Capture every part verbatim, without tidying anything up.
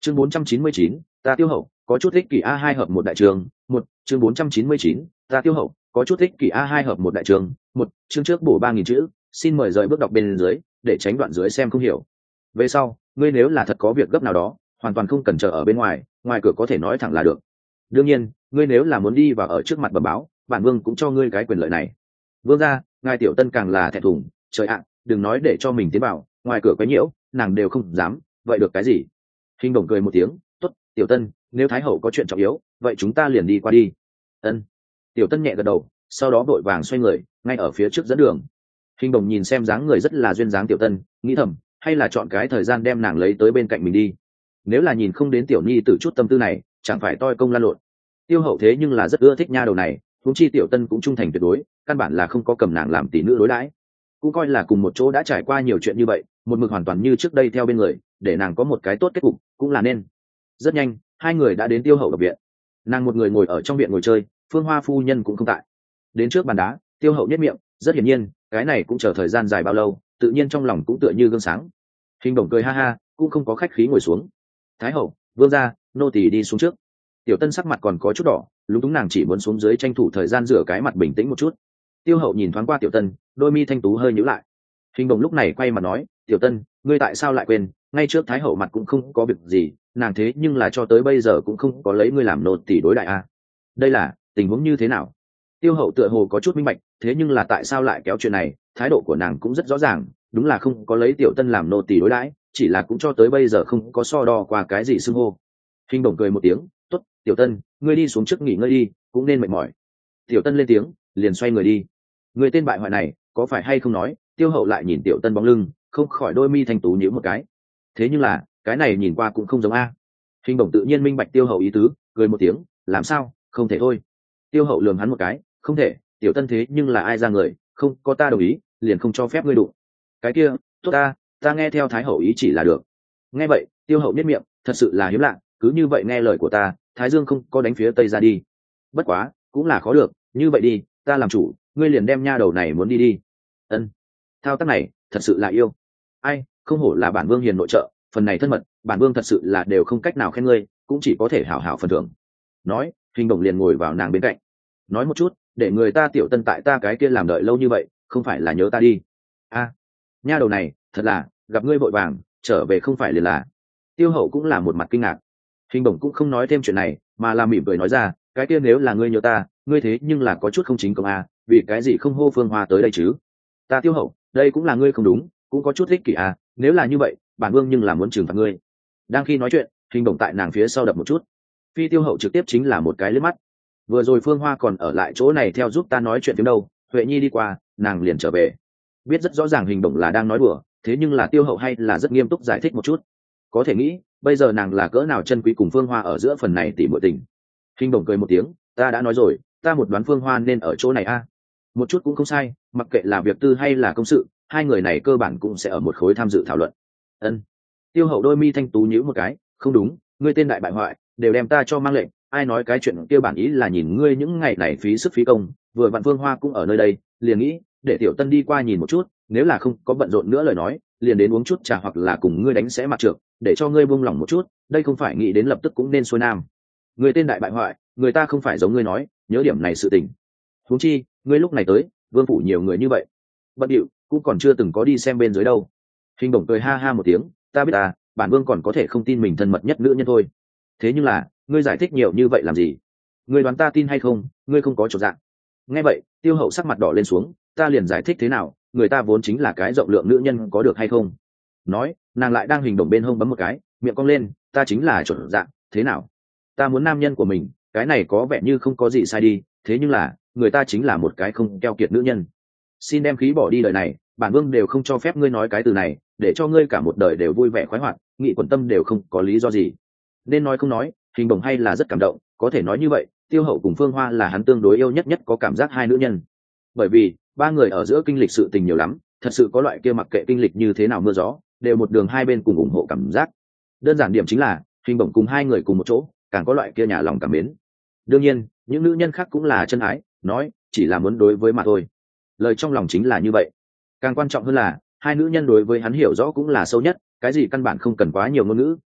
chương bốn trăm chín mươi chín, ta tiêu hậu có chút ích kỷ a hai hợp một đại trường một chương bốn trăm chín mươi chín, ta tiêu hậu có chút ích kỷ a hai hợp một đại trường một chương trước bổ ba nghìn chữ, xin mời rời bước đọc bên dưới để tránh đoạn dưới xem không hiểu. Về sau ngươi nếu là thật có việc gấp nào đó, hoàn toàn không cần chờ ở bên ngoài, ngoài cửa có thể nói thẳng là được. Đương nhiên ngươi nếu là muốn đi vào ở trước mặt bẩm báo, bản vương cũng cho ngươi cái quyền lợi này. Vương gia, ngài tiểu tân càng là thẹn thùng, trời ạ, đừng nói để cho mình tiến vào, ngoài cửa quấy nhiễu nàng đều không dám, vậy được cái gì. Hình Đồng cười một tiếng, tốt, tiểu tân, nếu thái hậu có chuyện trọng yếu, vậy chúng ta liền đi qua đi. Ân. Tiểu tân nhẹ gật đầu, sau đó vội vàng xoay người, ngay ở phía trước dẫn đường. Hình Đồng nhìn xem dáng người rất là duyên dáng tiểu tân, nghĩ thầm, hay là chọn cái thời gian đem nàng lấy tới bên cạnh mình đi. Nếu là nhìn không đến tiểu nhi tử chút tâm tư này, chẳng phải toi công lan lộn. Tiêu hậu thế nhưng là rất ưa thích nha đầu này, huống chi tiểu tân cũng trung thành tuyệt đối, căn bản là không có cầm nàng làm tỷ nữ đối đãi, cũng coi là cùng một chỗ đã trải qua nhiều chuyện như vậy, một mực hoàn toàn như trước đây theo bên người, để nàng có một cái tốt kết cục cũng là nên. Rất nhanh hai người đã đến tiêu hậu độc viện. Nàng một người ngồi ở trong viện ngồi chơi, Phương Hoa phu nhân cũng không tại. Đến trước bàn đá, tiêu hậu nhếch miệng, rất hiển nhiên cái này cũng chờ thời gian dài bao lâu, tự nhiên trong lòng cũng tựa như gương sáng. Hình Đồng cười ha ha, cũng không có khách khí ngồi xuống. Thái hậu, vương gia, nô tỳ đi xuống trước. Tiểu tân sắc mặt còn có chút đỏ, lúc đúng nàng chỉ muốn xuống dưới tranh thủ thời gian rửa cái mặt bình tĩnh một chút. Tiêu hậu nhìn thoáng qua tiểu tân, đôi mi thanh tú hơi nhíu lại. Hình Đồng lúc này quay mặt nói, tiểu tân, ngươi tại sao lại quên, ngay trước thái hậu mặt cũng không có việc gì, nàng thế nhưng là cho tới bây giờ cũng không có lấy ngươi làm nô tỳ đối đại a. Đây là tình huống như thế nào? Tiêu hậu tựa hồ có chút minh bạch, thế nhưng là tại sao lại kéo chuyện này, thái độ của nàng cũng rất rõ ràng, đúng là không có lấy tiểu tân làm nô tỳ đối đãi, chỉ là cũng cho tới bây giờ không có so đo qua cái gì xưng hô. Hình Đồng cười một tiếng, tốt, tiểu tân, ngươi đi xuống trước nghỉ ngơi đi, cũng nên mệt mỏi. Tiểu tân lên tiếng, liền xoay người đi. Người tên bại hoại này có phải hay không nói. Tiêu hậu lại nhìn tiểu tân bóng lưng, không khỏi đôi mi thanh tú nhíu một cái. Thế nhưng là cái này nhìn qua cũng không giống a. Hình Đồng tự nhiên minh bạch tiêu hậu ý tứ, cười một tiếng, làm sao, không thể thôi. Tiêu hậu lườm hắn một cái, không thể, tiểu tân thế nhưng là ai ra người, không có ta đồng ý liền không cho phép ngươi đụng. Cái kia tốt, ta ta nghe theo thái hậu ý chỉ là được. Nghe vậy tiêu hậu biết miệng, thật sự là hiếm lạ, cứ như vậy nghe lời của ta, thái dương không có đánh phía tây ra đi. Bất quá cũng là khó được, như vậy đi, ta làm chủ, ngươi liền đem nha đầu này muốn đi đi. Ân. Thao tác này thật sự là yêu. Ai, không hổ là bản vương hiền nội trợ, phần này thân mật, bản vương thật sự là đều không cách nào khen ngươi, cũng chỉ có thể hảo hảo phần thưởng. Nói, Hình Đồng liền ngồi vào nàng bên cạnh. Nói một chút, để người ta tiểu tân tại ta cái kia làm đợi lâu như vậy, không phải là nhớ ta đi. A, nha đầu này thật là gặp ngươi vội vàng trở về không phải liền là. Tiêu hậu cũng là một mặt kinh ngạc. Hình Đồng cũng không nói thêm chuyện này, mà là mỉm cười nói ra, cái kia nếu là ngươi nhớ ta, ngươi thế nhưng là có chút không chính công a, vì cái gì không hô Phương Hoa tới đây chứ? Ta tiêu hậu, đây cũng là ngươi không đúng, cũng có chút ích kỷ a, nếu là như vậy, bản vương nhưng là muốn trừng phạt ngươi. Đang khi nói chuyện, Hình Đồng tại nàng phía sau đập một chút. Phi tiêu hậu trực tiếp chính là một cái liếc mắt. Vừa rồi Phương Hoa còn ở lại chỗ này theo giúp ta nói chuyện tiếng đâu, Huệ Nhi đi qua, nàng liền trở về. Biết rất rõ ràng Hình Đồng là đang nói đùa, thế nhưng là tiêu hậu hay là rất nghiêm túc giải thích một chút. Có thể nghĩ, bây giờ nàng là cỡ nào chân quý cùng Phương Hoa ở giữa phần này tỉ muội tình. Hình Đồng cười một tiếng, ta đã nói rồi, ta một đoán Phương Hoa nên ở chỗ này a. Một chút cũng không sai, mặc kệ là việc tư hay là công sự, hai người này cơ bản cũng sẽ ở một khối tham dự thảo luận. Ân. Tiêu hậu đôi mi thanh tú nhíu một cái, không đúng, ngươi tên đại bại hoại, đều đem ta cho mang lệnh, ai nói cái chuyện kia bản ý là nhìn ngươi những ngày này phí sức phí công, vừa vặn Phương Hoa cũng ở nơi đây, liền nghĩ để tiểu tân đi qua nhìn một chút, nếu là không có bận rộn nữa lời nói, liền đến uống chút trà hoặc là cùng ngươi đánh sẽ mặt trược, để cho ngươi buông lỏng một chút, đây không phải nghĩ đến lập tức cũng nên xuôi nam. Người tên đại bại hoại, người ta không phải giống ngươi nói, nhớ điểm này sự tình. Huống chi, ngươi lúc này tới, vương phủ nhiều người như vậy, bận điệu cũng còn chưa từng có đi xem bên dưới đâu. Hình Đồng cười ha ha một tiếng, ta biết à, bản vương còn có thể không tin mình thân mật nhất nữ nhân thôi. Thế nhưng là, ngươi giải thích nhiều như vậy làm gì? Ngươi đoán ta tin hay không? Ngươi không có chỗ dạng. Nghe vậy, tiêu hậu sắc mặt đỏ lên xuống, ta liền giải thích thế nào? Người ta vốn chính là cái rộng lượng nữ nhân, có được hay không? Nói, nàng lại đang Hình Đồng bên hông bấm một cái, miệng cong lên, ta chính là chỗ dạng, thế nào? Ta muốn nam nhân của mình, cái này có vẻ như không có gì sai đi, thế nhưng là người ta chính là một cái không keo kiệt nữ nhân. Xin đem khí bỏ đi đời này, bản vương đều không cho phép ngươi nói cái từ này, để cho ngươi cả một đời đều vui vẻ khoái hoạt, nghị quần tâm đều không có lý do gì. Nên nói không nói, Hình Đồng hay là rất cảm động, có thể nói như vậy, tiêu hậu cùng Phương Hoa là hắn tương đối yêu nhất nhất có cảm giác hai nữ nhân. Bởi vì ba người ở giữa kinh lịch sự tình nhiều lắm, thật sự có loại kia mặc kệ kinh lịch như thế nào mưa gió, đều một đường hai bên cùng ủng hộ cảm giác. Đơn giản điểm chính là Hình Đồng cùng hai người cùng một chỗ, càng có loại kia nhà lòng cảm mến. Đương nhiên những nữ nhân khác cũng là chân ái, nói chỉ là muốn đối với mà thôi, lời trong lòng chính là như vậy. Càng quan trọng hơn là hai nữ nhân đối với hắn hiểu rõ cũng là sâu nhất, cái gì căn bản không cần quá nhiều ngôn ngữ,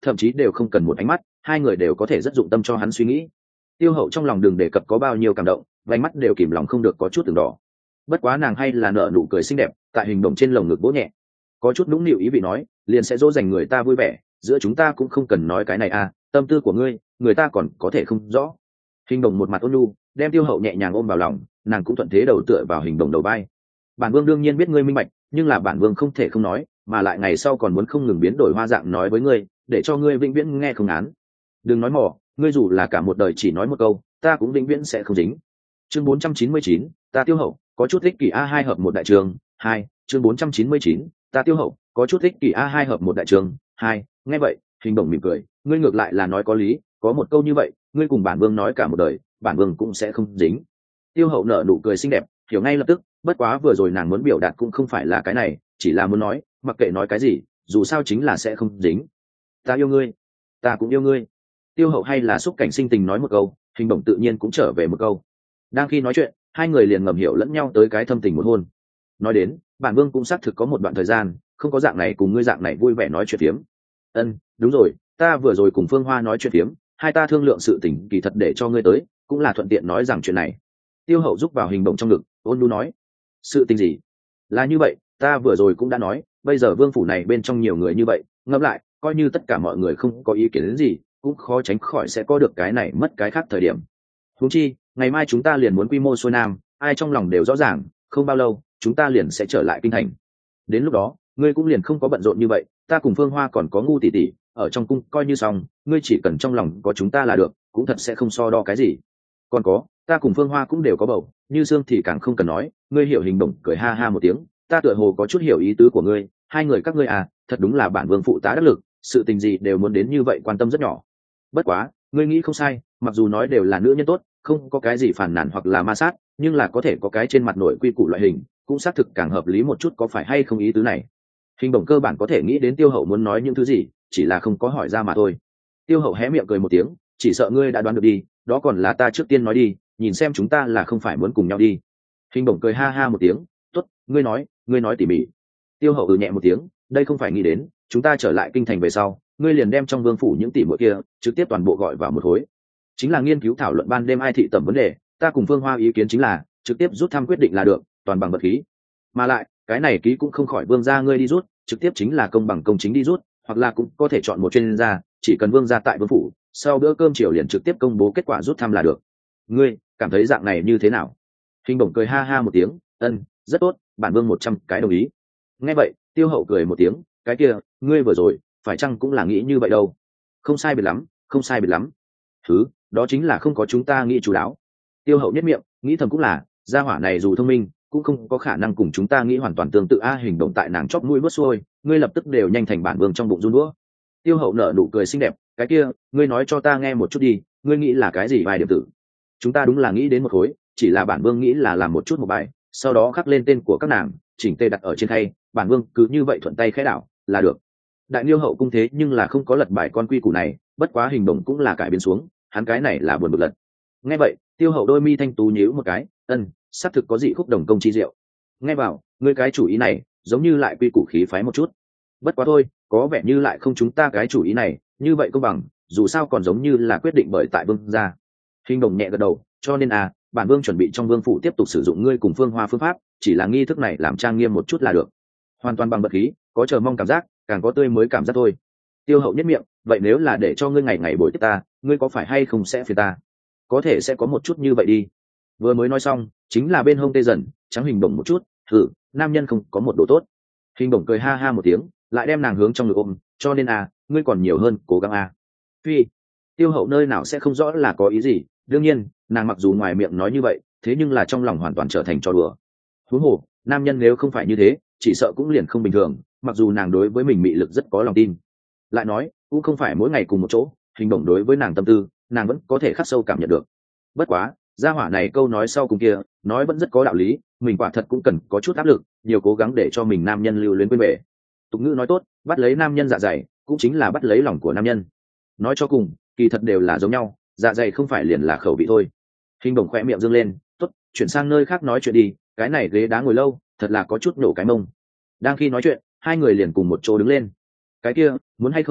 thậm chí đều không cần một ánh mắt, hai người đều có thể rất dụng tâm cho hắn suy nghĩ. Tiêu Hậu trong lòng đừng đề cập có bao nhiêu cảm động, vành mắt đều kìm lòng không được có chút từng đỏ. Bất quá nàng hay là nở nụ cười xinh đẹp, tại hình đồng trên lồng ngực vỗ nhẹ, có chút nũng nịu ý vị nói, liền sẽ dỗ dành người ta vui vẻ, giữa chúng ta cũng không cần nói cái này à, tâm tư của ngươi người ta còn có thể không rõ. Hình đồng một mặt ôn nhu đem Tiêu Hậu nhẹ nhàng ôm vào lòng, nàng cũng thuận thế đầu tựa vào hình đồng đầu vai. Bản vương đương nhiên biết ngươi minh bạch, nhưng là bản vương không thể không nói, mà lại ngày sau còn muốn không ngừng biến đổi hoa dạng nói với ngươi, để cho ngươi vĩnh viễn nghe không án. Đừng nói mỏ, ngươi dù là cả một đời chỉ nói một câu, ta cũng vĩnh viễn sẽ không dính. Chương bốn trăm chín mươi chín, ta Tiêu Hậu có chút ích kỷ a hai hợp một đại trường hai. Chương bốn trăm chín mươi chín, ta Tiêu Hậu có chút ích kỷ a hai hợp một đại trường hai. Nghe vậy, hình đồng mỉm cười, ngươi ngược lại là nói có lý, có một câu như vậy, ngươi cùng bản vương nói cả một đời, bản vương cũng sẽ không dính. Tiêu Hậu nở nụ cười xinh đẹp, hiểu ngay lập tức, bất quá vừa rồi nàng muốn biểu đạt cũng không phải là cái này, chỉ là muốn nói, mặc kệ nói cái gì, dù sao chính là sẽ không dính. Ta yêu ngươi, ta cũng yêu ngươi. Tiêu Hậu hay là xúc cảnh sinh tình nói một câu, hình đồng tự nhiên cũng trở về một câu. Đang khi nói chuyện, hai người liền ngầm hiểu lẫn nhau tới cái thâm tình một hôn. Nói đến, bản vương cũng xác thực có một đoạn thời gian không có dạng này cùng ngươi dạng này vui vẻ nói chuyện phiếm. Ân, đúng rồi, ta vừa rồi cùng Phương Hoa nói chuyện phiếm, hai ta thương lượng sự tình kỳ thật để cho ngươi tới, cũng là thuận tiện nói rằng chuyện này. Tiêu Hậu giúp vào hình bổng trong ngực, ôn nhu nói, sự tình gì? Là như vậy, ta vừa rồi cũng đã nói, bây giờ vương phủ này bên trong nhiều người như vậy, ngẫm lại, coi như tất cả mọi người không có ý kiến đến gì, cũng khó tránh khỏi sẽ có được cái này mất cái khác thời điểm. Huống chi, ngày mai chúng ta liền muốn quy mô xuôi nam, ai trong lòng đều rõ ràng, không bao lâu, chúng ta liền sẽ trở lại kinh thành. Đến lúc đó, ngươi cũng liền không có bận rộn như vậy, ta cùng Phương Hoa còn có ngu tỷ tỷ, ở trong cung coi như xong, ngươi chỉ cần trong lòng có chúng ta là được, cũng thật sẽ không so đo cái gì. Còn có, ta cùng Phương Hoa cũng đều có bầu, như xương thì càng không cần nói, ngươi hiểu hình đồng cười ha ha một tiếng, ta tựa hồ có chút hiểu ý tứ của ngươi, hai người các ngươi à, thật đúng là bản vương phụ tá đắc lực, sự tình gì đều muốn đến như vậy quan tâm rất nhỏ. Bất quá, ngươi nghĩ không sai, mặc dù nói đều là nữ nhân tốt, không có cái gì phản nàn hoặc là ma sát, nhưng là có thể có cái trên mặt nội quy củ loại hình, cũng xác thực càng hợp lý một chút, có phải hay không ý tứ này. Hình đồng cơ bản có thể nghĩ đến Tiêu Hậu muốn nói những thứ gì, chỉ là không có hỏi ra mà thôi. Tiêu Hậu hé miệng cười một tiếng, chỉ sợ ngươi đã đoán được đi, đó còn là ta trước tiên nói đi, nhìn xem chúng ta là không phải muốn cùng nhau đi. Hình đồng cười ha ha một tiếng, tốt, ngươi nói, ngươi nói tỉ mỉ. Tiêu Hậu ừ nhẹ một tiếng, đây không phải nghĩ đến, chúng ta trở lại kinh thành về sau, ngươi liền đem trong vương phủ những tỷ muội kia trực tiếp toàn bộ gọi vào một khối, chính là nghiên cứu thảo luận ban đêm ai thị tẩm vấn đề, ta cùng Phương Hoa ý kiến chính là trực tiếp rút thăm quyết định là được, toàn bằng vật khí. Mà lại, cái này ký cũng không khỏi vương gia ngươi đi rút, trực tiếp chính là công bằng công chính đi rút, hoặc là cũng có thể chọn một chuyên gia, chỉ cần vương gia tại vương phủ, sau bữa cơm chiều liền trực tiếp công bố kết quả rút thăm là được. Ngươi cảm thấy dạng này như thế nào? Hình bổng cười ha ha một tiếng, ân, rất tốt, bản vương một trăm cái đồng ý. Nghe vậy, Tiêu Hậu cười một tiếng, cái kia, ngươi vừa rồi, phải chăng cũng là nghĩ như vậy đâu? Không sai biệt lắm, không sai biệt lắm. Thứ, đó chính là không có chúng ta nghĩ chú đáo. Tiêu Hậu nhất miệng, nghĩ thầm cũng là, gia hỏa này dù thông minh, cũng không có khả năng cùng chúng ta nghĩ hoàn toàn tương tự. A hình động tại nàng chóp mũi bớt xuôi, ngươi lập tức đều nhanh thành bản vương trong bụng run đũa. Tiêu Hậu nở nụ cười xinh đẹp, cái kia, ngươi nói cho ta nghe một chút đi, ngươi nghĩ là cái gì bài điểm tử? Chúng ta đúng là nghĩ đến một khối, chỉ là bản vương nghĩ là làm một chút một bài, sau đó khắc lên tên của các nàng, chỉnh tề đặt ở trên khay, bản vương cứ như vậy thuận tay khẽ đảo là được. Đại Liêu hậu cung thế nhưng là không có lật bài con quy củ này, bất quá hình động cũng là cải biến xuống, hắn cái này là buồn bực lật. Nghe vậy, Tiêu Hậu đôi mi thanh tú nhíu một cái, ân, xác thực có dị khúc đồng công chi diệu. Nghe vào, ngươi cái chủ ý này, giống như lại quy củ khí phái một chút. Bất quá thôi, có vẻ như lại không chúng ta cái chủ ý này, như vậy công bằng, dù sao còn giống như là quyết định bởi tại vương gia. Hình đồng nhẹ gật đầu, cho nên à, bản vương chuẩn bị trong vương phủ tiếp tục sử dụng ngươi cùng Phương Hoa phương pháp, chỉ là nghi thức này làm trang nghiêm một chút là được. Hoàn toàn bằng bật khí, có chờ mong cảm giác, càng có tươi mới cảm giác thôi. Tiêu Hậu nhất miệng, vậy nếu là để cho ngươi ngày ngày bồi tiếp ta, ngươi có phải hay không sẽ phiền ta? Có thể sẽ có một chút như vậy đi. Vừa mới nói xong, chính là bên hông tê dần, trắng hình đồng một chút, thử, nam nhân không có một độ tốt. Hình đồng cười ha ha một tiếng, lại đem nàng hướng trong ngực ôm, cho nên à, ngươi còn nhiều hơn, cố gắng à. Phi, Tiêu Hậu nơi nào sẽ không rõ là có ý gì, đương nhiên, nàng mặc dù ngoài miệng nói như vậy, thế nhưng là trong lòng hoàn toàn trở thành trò đùa. Huống hồ, nam nhân nếu không phải như thế, chỉ sợ cũng liền không bình thường, mặc dù nàng đối với mình mị lực rất có lòng tin. Lại nói, cũng không phải mỗi ngày cùng một chỗ, hình đồng đối với nàng tâm tư, nàng vẫn có thể khắc sâu cảm nhận được. Bất quá, gia hỏa này câu nói sau cùng kia, nói vẫn rất có đạo lý, mình quả thật cũng cần có chút áp lực, nhiều cố gắng để cho mình nam nhân lưu luyến quên bể. Tục ngữ nói tốt, bắt lấy nam nhân dạ dày, cũng chính là bắt lấy lòng của nam nhân. Nói cho cùng, kỳ thật đều là giống nhau, dạ dày không phải liền là khẩu vị thôi. Hình đồng khỏe miệng dương lên, tốt, chuyển sang nơi khác nói chuyện đi, cái này ghế đá ngồi lâu, thật là có chút nổ cái mông. Đang khi nói chuyện, hai người liền cùng một chỗ đứng lên. Cái kia, muốn hay không,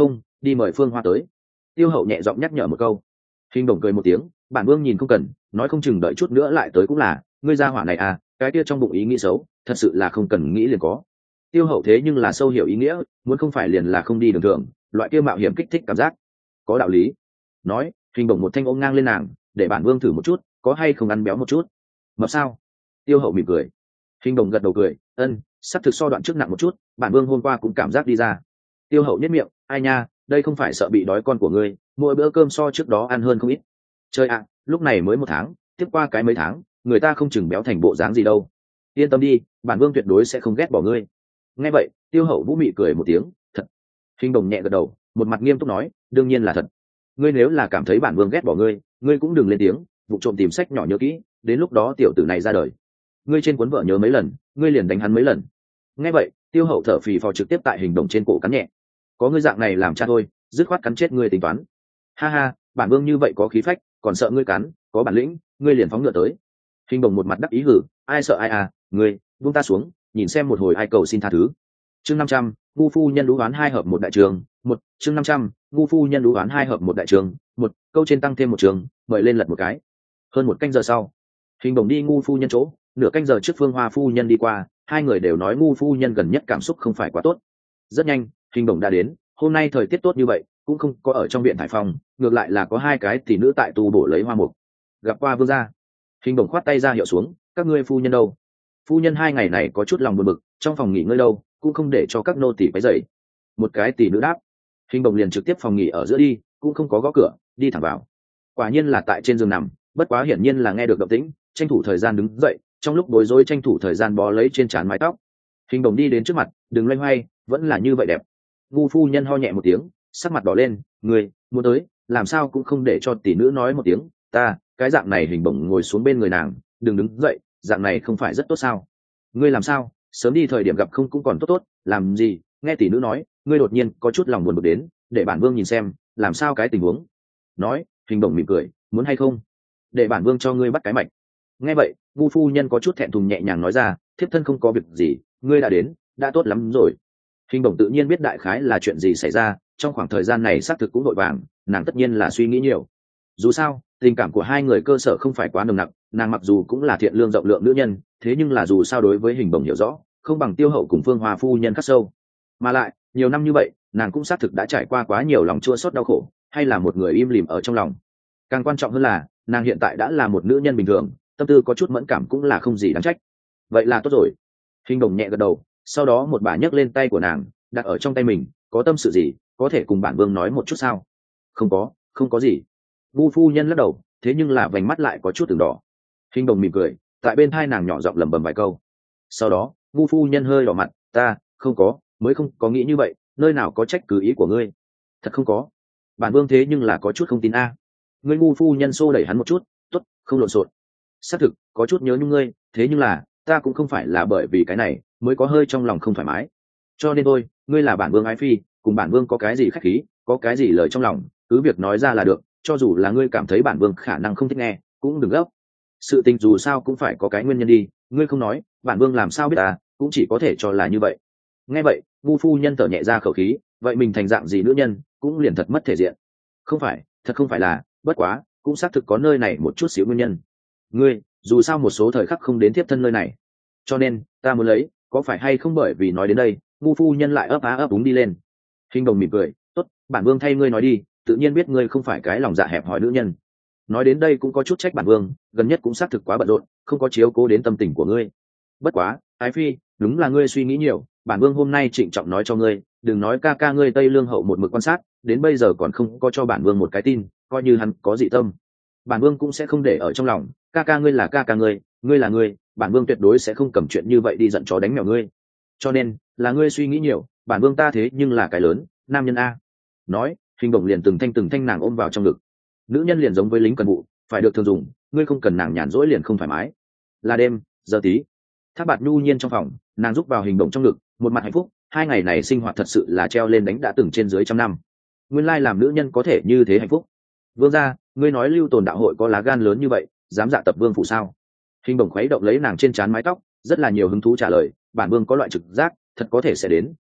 đi mời phương hoa tới. Tiêu hậu nhẹ giọng nhắc nhở một câu. Hình đồng cười một tiếng, bản vương nhìn không cần, nói không chừng đợi chút nữa lại tới cũng là, ngươi ra hỏa này à, cái kia trong bụng ý nghĩ xấu thật sự là không cần nghĩ liền có. Tiêu hậu thế nhưng là sâu hiểu ý nghĩa, muốn không phải liền là không đi đường thường, loại kia mạo hiểm kích thích cảm giác có đạo lý. Nói, hình đồng một thanh ôm ngang lên nàng, để bản vương thử một chút có hay không ăn béo một chút. Mập sao? Tiêu hậu mỉm cười. Hình đồng gật đầu cười, ân, sắp thực so đoạn trước nặng một chút, bản vương hôm qua cũng cảm giác đi ra. Tiêu hậu nhất miệng, ai nha, đây không phải sợ bị đói con của ngươi, mỗi bữa cơm so trước đó ăn hơn không ít. Chơi ạ, lúc này mới một tháng, tiếp qua cái mấy tháng người ta không chừng béo thành bộ dáng gì đâu. Yên tâm đi, bản vương tuyệt đối sẽ không ghét bỏ ngươi. Nghe vậy, tiêu hậu vũ mị cười một tiếng, thật. Hình đồng nhẹ gật đầu, một mặt nghiêm túc nói, đương nhiên là thật. Ngươi nếu là cảm thấy bản vương ghét bỏ ngươi, ngươi cũng đừng lên tiếng, vụ trộm tìm sách nhỏ nhớ kỹ, đến lúc đó tiểu tử này ra đời, ngươi trên cuốn vợ nhớ mấy lần, ngươi liền đánh hắn mấy lần. Nghe vậy, tiêu hậu thở phì phò trực tiếp tại hình đồng trên cổ cắn nhẹ. Có ngươi dạng này làm cha thôi, dứt khoát cắn chết ngươi tính toán. Ha ha, bản vương như vậy có khí phách, còn sợ ngươi cắn, có bản lĩnh ngươi liền phóng ngựa tới. Hình đồng một mặt đắc ý hử, ai sợ ai à, ngươi buông ta xuống, nhìn xem một hồi ai cầu xin tha thứ. Chương năm trăm, ngu phu nhân đú oán hai hợp một đại trường, một, chương năm trăm, ngu phu nhân đú oán hai hợp một đại trường, một, câu trên tăng thêm một trường, mời lên lật một cái. Hơn một canh giờ sau, hình đồng đi ngu phu nhân chỗ, nửa canh giờ trước Phương Hoa phu nhân đi qua, hai người đều nói ngu phu nhân gần nhất cảm xúc không phải quá tốt. Rất nhanh, hình đồng đã đến, hôm nay thời tiết tốt như vậy, cũng không có ở trong viện thải phòng, ngược lại là có hai cái tỷ nữ tại tu bổ lấy hoa mục. Gặp qua vương gia. Hình đồng khoát tay ra hiệu xuống, các ngươi phu nhân đâu? Phu nhân hai ngày này có chút lòng buồn bực, trong phòng nghỉ ngơi đâu, cũng không để cho các nô tỳ quấy rầy. Một cái tỷ nữ đáp. Hình đồng liền trực tiếp phòng nghỉ ở giữa đi, cũng không có gõ cửa, đi thẳng vào. Quả nhiên là tại trên giường nằm, bất quá hiển nhiên là nghe được động tĩnh, tranh thủ thời gian đứng dậy, trong lúc bối rối tranh thủ thời gian bó lấy trên trán mái tóc. Hình đồng đi đến trước mặt, đừng loay hoay, vẫn là như vậy đẹp. Ngu phu nhân ho nhẹ một tiếng, sắc mặt đỏ lên, người muốn tới, làm sao cũng không để cho tỷ nữ nói một tiếng, ta cái dạng này. Hình bổng ngồi xuống bên người nàng, đừng đứng dậy, dạng này không phải rất tốt sao? Ngươi làm sao sớm đi thời điểm gặp không cũng còn tốt tốt, làm gì? Nghe tỷ nữ nói, ngươi đột nhiên có chút lòng buồn bực đến, để bản vương nhìn xem làm sao cái tình huống. Nói, hình bổng mỉm cười, muốn hay không để bản vương cho ngươi bắt cái mạch. Nghe vậy, ngu phu nhân có chút thẹn thùng nhẹ nhàng nói ra, thiếp thân không có việc gì, ngươi đã đến đã tốt lắm rồi. Hình bổng tự nhiên biết đại khái là chuyện gì xảy ra, trong khoảng thời gian này xác thực cũng vội vàng, nàng tất nhiên là suy nghĩ nhiều. Dù sao tình cảm của hai người cơ sở không phải quá nồng nặc, nàng mặc dù cũng là thiện lương rộng lượng nữ nhân, thế nhưng là dù sao đối với hình bổng hiểu rõ không bằng tiêu hậu cùng Phương Hoa phu nhân khắc sâu. Mà lại nhiều năm như vậy, nàng cũng xác thực đã trải qua quá nhiều lòng chua xót đau khổ, hay là một người im lìm ở trong lòng. Càng quan trọng hơn là nàng hiện tại đã là một nữ nhân bình thường, tâm tư có chút mẫn cảm cũng là không gì đáng trách. Vậy là tốt rồi. Hình đồng nhẹ gật đầu, sau đó một bà nhấc lên tay của nàng đặt ở trong tay mình, có tâm sự gì có thể cùng bản vương nói một chút sao? Không có, không có gì. Vu phu nhân lắc đầu, thế nhưng là vành mắt lại có chút từng đỏ. Hình đồng mỉm cười, tại bên tai nàng nhỏ giọng lẩm bẩm vài câu. Sau đó Vu phu nhân hơi đỏ mặt, ta không có, mới không có nghĩ như vậy, nơi nào có trách cứ ý của ngươi. Thật không có. Bản vương thế nhưng là có chút không tin a. À. Ngươi ngu phu nhân xô đẩy hắn một chút, tốt, không lộn xộn. Xác thực có chút nhớ nhung ngươi, thế nhưng là ta cũng không phải là bởi vì cái này mới có hơi trong lòng không thoải mái. Cho nên thôi, ngươi là bản vương ái phi, cùng bản vương có cái gì khách khí, có cái gì lời trong lòng, cứ việc nói ra là được, cho dù là ngươi cảm thấy bản vương khả năng không thích nghe, cũng đừng gấp. Sự tình dù sao cũng phải có cái nguyên nhân đi, ngươi không nói, bản vương làm sao biết à, cũng chỉ có thể cho là như vậy. Nghe vậy, Vu phu nhân thở nhẹ ra khẩu khí, vậy mình thành dạng gì nữ nhân, cũng liền thật mất thể diện. Không phải, thật không phải là, bất quá, cũng xác thực có nơi này một chút xíu nguyên nhân. Ngươi, dù sao một số thời khắc không đến tiếp thân nơi này, cho nên ta muốn lấy, có phải hay không? Bởi vì nói đến đây, Vu phu nhân lại ấp á ấp úng đi lên. Hình đồng mỉm cười, tốt, bản vương thay ngươi nói đi, tự nhiên biết ngươi không phải cái lòng dạ hẹp hòi nữ nhân. Nói đến đây cũng có chút trách bản vương, gần nhất cũng xác thực quá bận rộn, không có chiếu cố đến tâm tình của ngươi. Bất quá, ái phi, đúng là ngươi suy nghĩ nhiều, bản vương hôm nay trịnh trọng nói cho ngươi, đừng nói ca ca ngươi Tây Lương hậu một mực quan sát, đến bây giờ còn không có cho bản vương một cái tin, coi như hắn có dị tâm, bản vương cũng sẽ không để ở trong lòng. Ca ca ngươi là ca ca ngươi, ngươi là ngươi, bản vương tuyệt đối sẽ không cầm chuyện như vậy đi giận chó đánh mèo ngươi. Cho nên là ngươi suy nghĩ nhiều, bản vương ta thế nhưng là cái lớn nam nhân a. Nói, hình đồng liền từng thanh từng thanh nàng ôm vào trong ngực. Nữ nhân liền giống với lính cần vụ, phải được thường dùng, ngươi không cần nàng nhàn rỗi liền không thoải mái. Là đêm giờ tí, Thác Bạt nhu nhiên trong phòng, nàng rúc vào hình đồng trong ngực, một mặt hạnh phúc. Hai ngày này sinh hoạt thật sự là treo lên đánh đã từng trên dưới trăm năm, nguyên lai làm nữ nhân có thể như thế hạnh phúc. Vương gia, ngươi nói Lưu Tồn đạo hội có lá gan lớn như vậy, dám dạ tập vương phủ sao? Hình đồng khuấy động lấy nàng trên trán mái tóc, rất là nhiều hứng thú trả lời, bản vương có loại trực giác, thật có thể sẽ đến,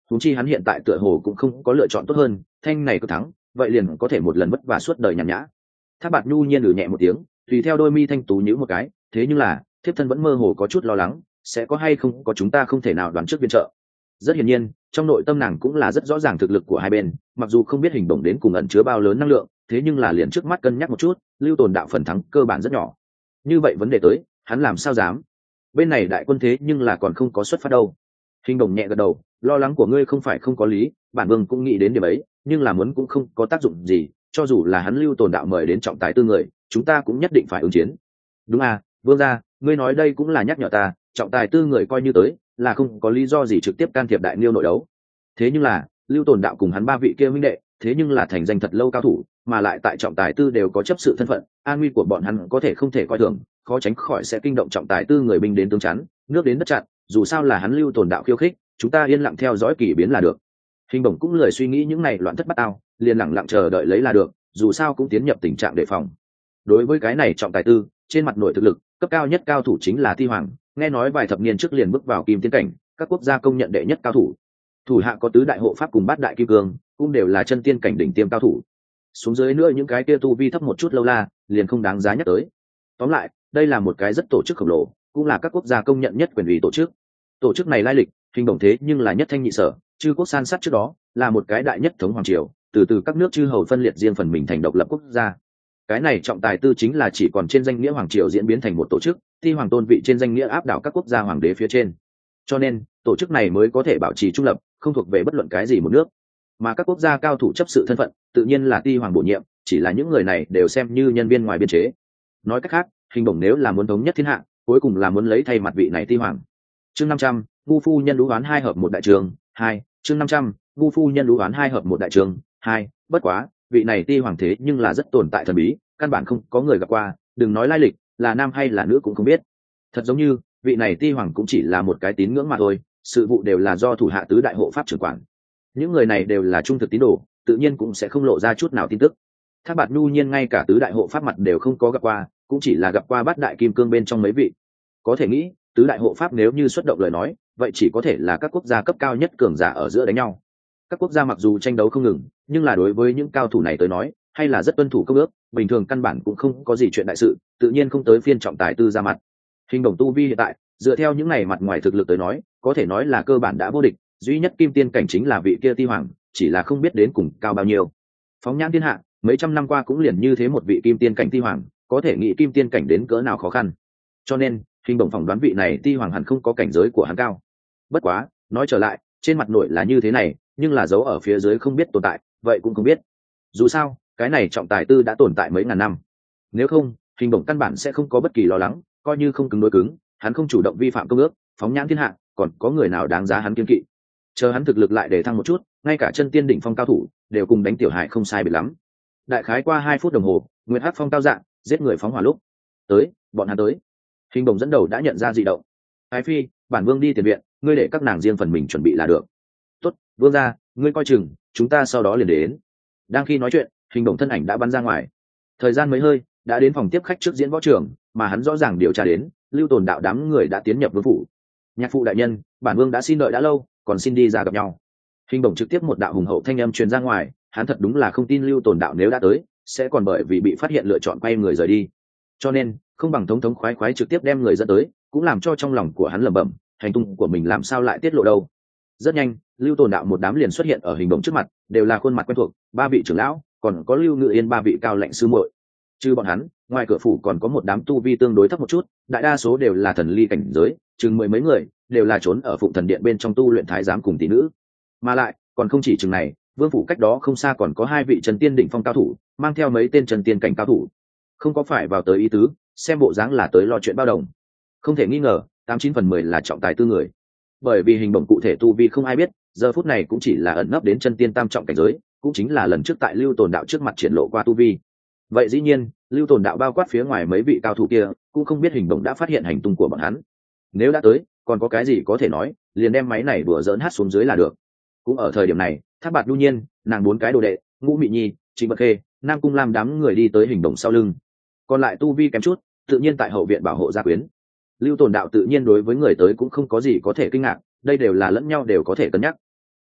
huống chi hắn hiện tại tựa hồ cũng không có lựa chọn tốt hơn, thanh này cứ thắng vậy liền có thể một lần vất vả suốt đời nhàn nhã. Thác Bạt nhu nhiên lử nhẹ một tiếng, tùy theo đôi mi thanh tú nhíu một cái, thế nhưng là thiếp thân vẫn mơ hồ có chút lo lắng sẽ có hay không có chúng ta không thể nào đoán trước viện trợ. Rất hiển nhiên trong nội tâm nàng cũng là rất rõ ràng thực lực của hai bên, mặc dù không biết hình bổng đến cùng ẩn chứa bao lớn năng lượng, thế nhưng là liền trước mắt cân nhắc một chút, Lưu Tồn đạo phần thắng cơ bản rất nhỏ. Như vậy vấn đề tới hắn làm sao dám, bên này đại quân thế nhưng là còn không có xuất phát đâu. Hình bổng nhẹ gật đầu, lo lắng của ngươi không phải không có lý, bản vương cũng nghĩ đến điểm ấy, nhưng là muốn cũng không có tác dụng gì, cho dù là hắn Lưu Tồn đạo mời đến trọng tài tư người, chúng ta cũng nhất định phải ứng chiến. Đúng à, vương gia, ngươi nói đây cũng là nhắc nhở ta, trọng tài tư người coi như tới là không có lý do gì trực tiếp can thiệp đại liêu nội đấu. Thế nhưng là Lưu Tồn đạo cùng hắn ba vị kia huynh đệ thế nhưng là thành danh thật lâu cao thủ, mà lại tại trọng tài tư đều có chấp sự thân phận, an nguy của bọn hắn có thể không thể coi thường, khó tránh khỏi sẽ kinh động trọng tài tư người binh đến tướng chắn, nước đến đất chặn, dù sao là hắn Lưu Tồn đạo khiêu khích, chúng ta yên lặng theo dõi kỳ biến là được. Hình bổng cũng lười suy nghĩ những này loạn thất bát ao, liền lặng lặng chờ đợi lấy là được, dù sao cũng tiến nhập tình trạng đề phòng. Đối với cái này trọng tài tư, trên mặt nội thực lực cấp cao nhất cao thủ chính là Ti Hoàng, nghe nói vài thập niên trước liền bước vào kim tiến cảnh, các quốc gia công nhận đệ nhất cao thủ. Thủ hạ có tứ đại hộ pháp cùng bát đại kim cương, cũng đều là chân tiên cảnh đỉnh tiêm cao thủ. Xuống dưới nữa những cái kia tu vi thấp một chút lâu la, liền không đáng giá nhắc tới. Tóm lại, đây là một cái rất tổ chức khổng lồ, cũng là các quốc gia công nhận nhất quyền ủy tổ chức. Tổ chức này lai lịch, hình bổng thế nhưng là nhất thanh nhị sở, chư quốc san sát trước đó, là một cái đại nhất thống hoàng triều, từ từ các nước chư hầu phân liệt riêng phần mình thành độc lập quốc gia. Cái này trọng tài tư chính là chỉ còn trên danh nghĩa hoàng triều diễn biến thành một tổ chức, Ti Hoàng tôn vị trên danh nghĩa áp đảo các quốc gia hoàng đế phía trên. Cho nên tổ chức này mới có thể bảo trì trung lập, không thuộc về bất luận cái gì một nước, mà các quốc gia cao thủ chấp sự thân phận tự nhiên là Ti Hoàng bổ nhiệm, chỉ là những người này đều xem như nhân viên ngoài biên chế. Nói cách khác, hình bổng nếu là muốn thống nhất thiên hạ, cuối cùng là muốn lấy thay mặt vị này Ti Hoàng. Chương năm trăm, ngu phu nhân đú đoán hai hợp một đại trường hai. Chương năm trăm, ngu phu nhân đú đoán hai hợp một đại trường hai. Bất quá vị này Ti Hoàng thế nhưng là rất tồn tại thần bí, căn bản không có người gặp qua, đừng nói lai lịch là nam hay là nữ cũng không biết. Thật giống như vị này Ti Hoàng cũng chỉ là một cái tín ngưỡng mà thôi, sự vụ đều là do thủ hạ tứ đại hộ pháp trưởng quản. Những người này đều là trung thực tín đồ, tự nhiên cũng sẽ không lộ ra chút nào tin tức. Thác Bạt nhu nhiên ngay cả tứ đại hộ pháp mặt đều không có gặp qua, cũng chỉ là gặp qua bát đại kim cương bên trong mấy vị. Có thể nghĩ tứ đại hộ pháp nếu như xuất động lời nói, vậy chỉ có thể là các quốc gia cấp cao nhất cường giả ở giữa đánh nhau. Các quốc gia mặc dù tranh đấu không ngừng, nhưng là đối với những cao thủ này tới nói hay là rất tuân thủ công ước, bình thường căn bản cũng không có gì chuyện đại sự, tự nhiên không tới phiên trọng tài tư ra mặt. Hình đồng tu vi hiện tại dựa theo những này mặt ngoài thực lực tới nói, có thể nói là cơ bản đã vô địch, duy nhất kim tiên cảnh chính là vị kia Ti Hoàng, chỉ là không biết đến cùng cao bao nhiêu. Phóng nhãn thiên hạ, mấy trăm năm qua cũng liền như thế một vị kim tiên cảnh Ti Hoàng, có thể nghĩ kim tiên cảnh đến cỡ nào khó khăn. Cho nên hình đồng phỏng đoán vị này Ti Hoàng hẳn không có cảnh giới của hắn cao. Bất quá nói trở lại, trên mặt nội là như thế này, nhưng là dấu ở phía dưới không biết tồn tại, vậy cũng không biết. Dù sao cái này trọng tài tư đã tồn tại mấy ngàn năm, nếu không hình đồng căn bản sẽ không có bất kỳ lo lắng, coi như không cứng đối cứng, hắn không chủ động vi phạm công ước, phóng nhãn thiên hạ còn có người nào đáng giá hắn kiên kỵ. Chờ hắn thực lực lại để thăng một chút, ngay cả chân tiên đỉnh phong cao thủ đều cùng đánh tiểu hải không sai biệt lắm. Đại khái qua hai phút đồng hồ, Nguyệt Hắc phong cao dạng giết người phóng hỏa lúc tới, bọn hắn tới. Hình đồng dẫn đầu đã nhận ra dị động. Ái phi, bản vương đi tiền viện, ngươi để các nàng riêng phần mình chuẩn bị là được. Tốt, vương gia, ngươi coi chừng, chúng ta sau đó liền đến. Đang khi nói chuyện, hình đồng thân ảnh đã bắn ra ngoài. Thời gian mấy hơi đã đến phòng tiếp khách trước diễn võ trường, mà hắn rõ ràng điều tra đến Lưu Tồn đạo đám người đã tiến nhập vương phủ. Nhạc phụ đại nhân, bản vương đã xin đợi đã lâu, còn xin đi ra gặp nhau. Hình đồng trực tiếp một đạo hùng hậu thanh âm truyền ra ngoài, hắn thật đúng là không tin Lưu Tồn đạo nếu đã tới sẽ còn bởi vì bị phát hiện lựa chọn quay người rời đi, cho nên không bằng thống thống khoái khoái trực tiếp đem người dẫn tới, cũng làm cho trong lòng của hắn lẩm bẩm, hành tung của mình làm sao lại tiết lộ đâu. Rất nhanh, Lưu Tồn đạo một đám liền xuất hiện ở hình đồng trước mặt, đều là khuôn mặt quen thuộc, ba vị trưởng lão, còn có Lưu Ngự Yên ba vị cao lãnh sư muội. Trừ bọn hắn, ngoài cửa phủ còn có một đám tu vi tương đối thấp một chút, đại đa số đều là thần ly cảnh giới, chừng mười mấy người, đều là trốn ở Phụng Thần Điện bên trong tu luyện thái giám cùng tỷ nữ. Mà lại, còn không chỉ chừng này, vương phủ cách đó không xa còn có hai vị chân tiên đỉnh phong cao thủ, mang theo mấy tên chân tiên cảnh cao thủ. Không có phải vào tới ý tứ, xem bộ dáng là tới lo chuyện bao đồng. Không thể nghi ngờ, tám chín phần mười là trọng tài tư người. Bởi vì hình bổng cụ thể tu vi không ai biết, giờ phút này cũng chỉ là ẩn nấp đến chân tiên tam trọng cảnh giới, cũng chính là lần trước tại Lưu Tồn đạo trước mặt triển lộ qua tu vi. Vậy dĩ nhiên, Lưu Tồn đạo bao quát phía ngoài mấy vị cao thủ kia, cũng không biết hình bổng đã phát hiện hành tung của bọn hắn. Nếu đã tới, còn có cái gì có thể nói, liền đem máy này đùa giỡn hát xuống dưới là được. Cũng ở thời điểm này, Thác Bạt nhu nhiên, nàng bốn cái đồ đệ, Ngũ Mị Nhi, Trịnh Bật Khê, Nam Cung Lam đám người đi tới hình bổng sau lưng. Còn lại tu vi kém chút, tự nhiên tại hậu viện bảo hộ gia quyến. Lưu Tồn đạo tự nhiên đối với người tới cũng không có gì có thể kinh ngạc, đây đều là lẫn nhau đều có thể cân nhắc.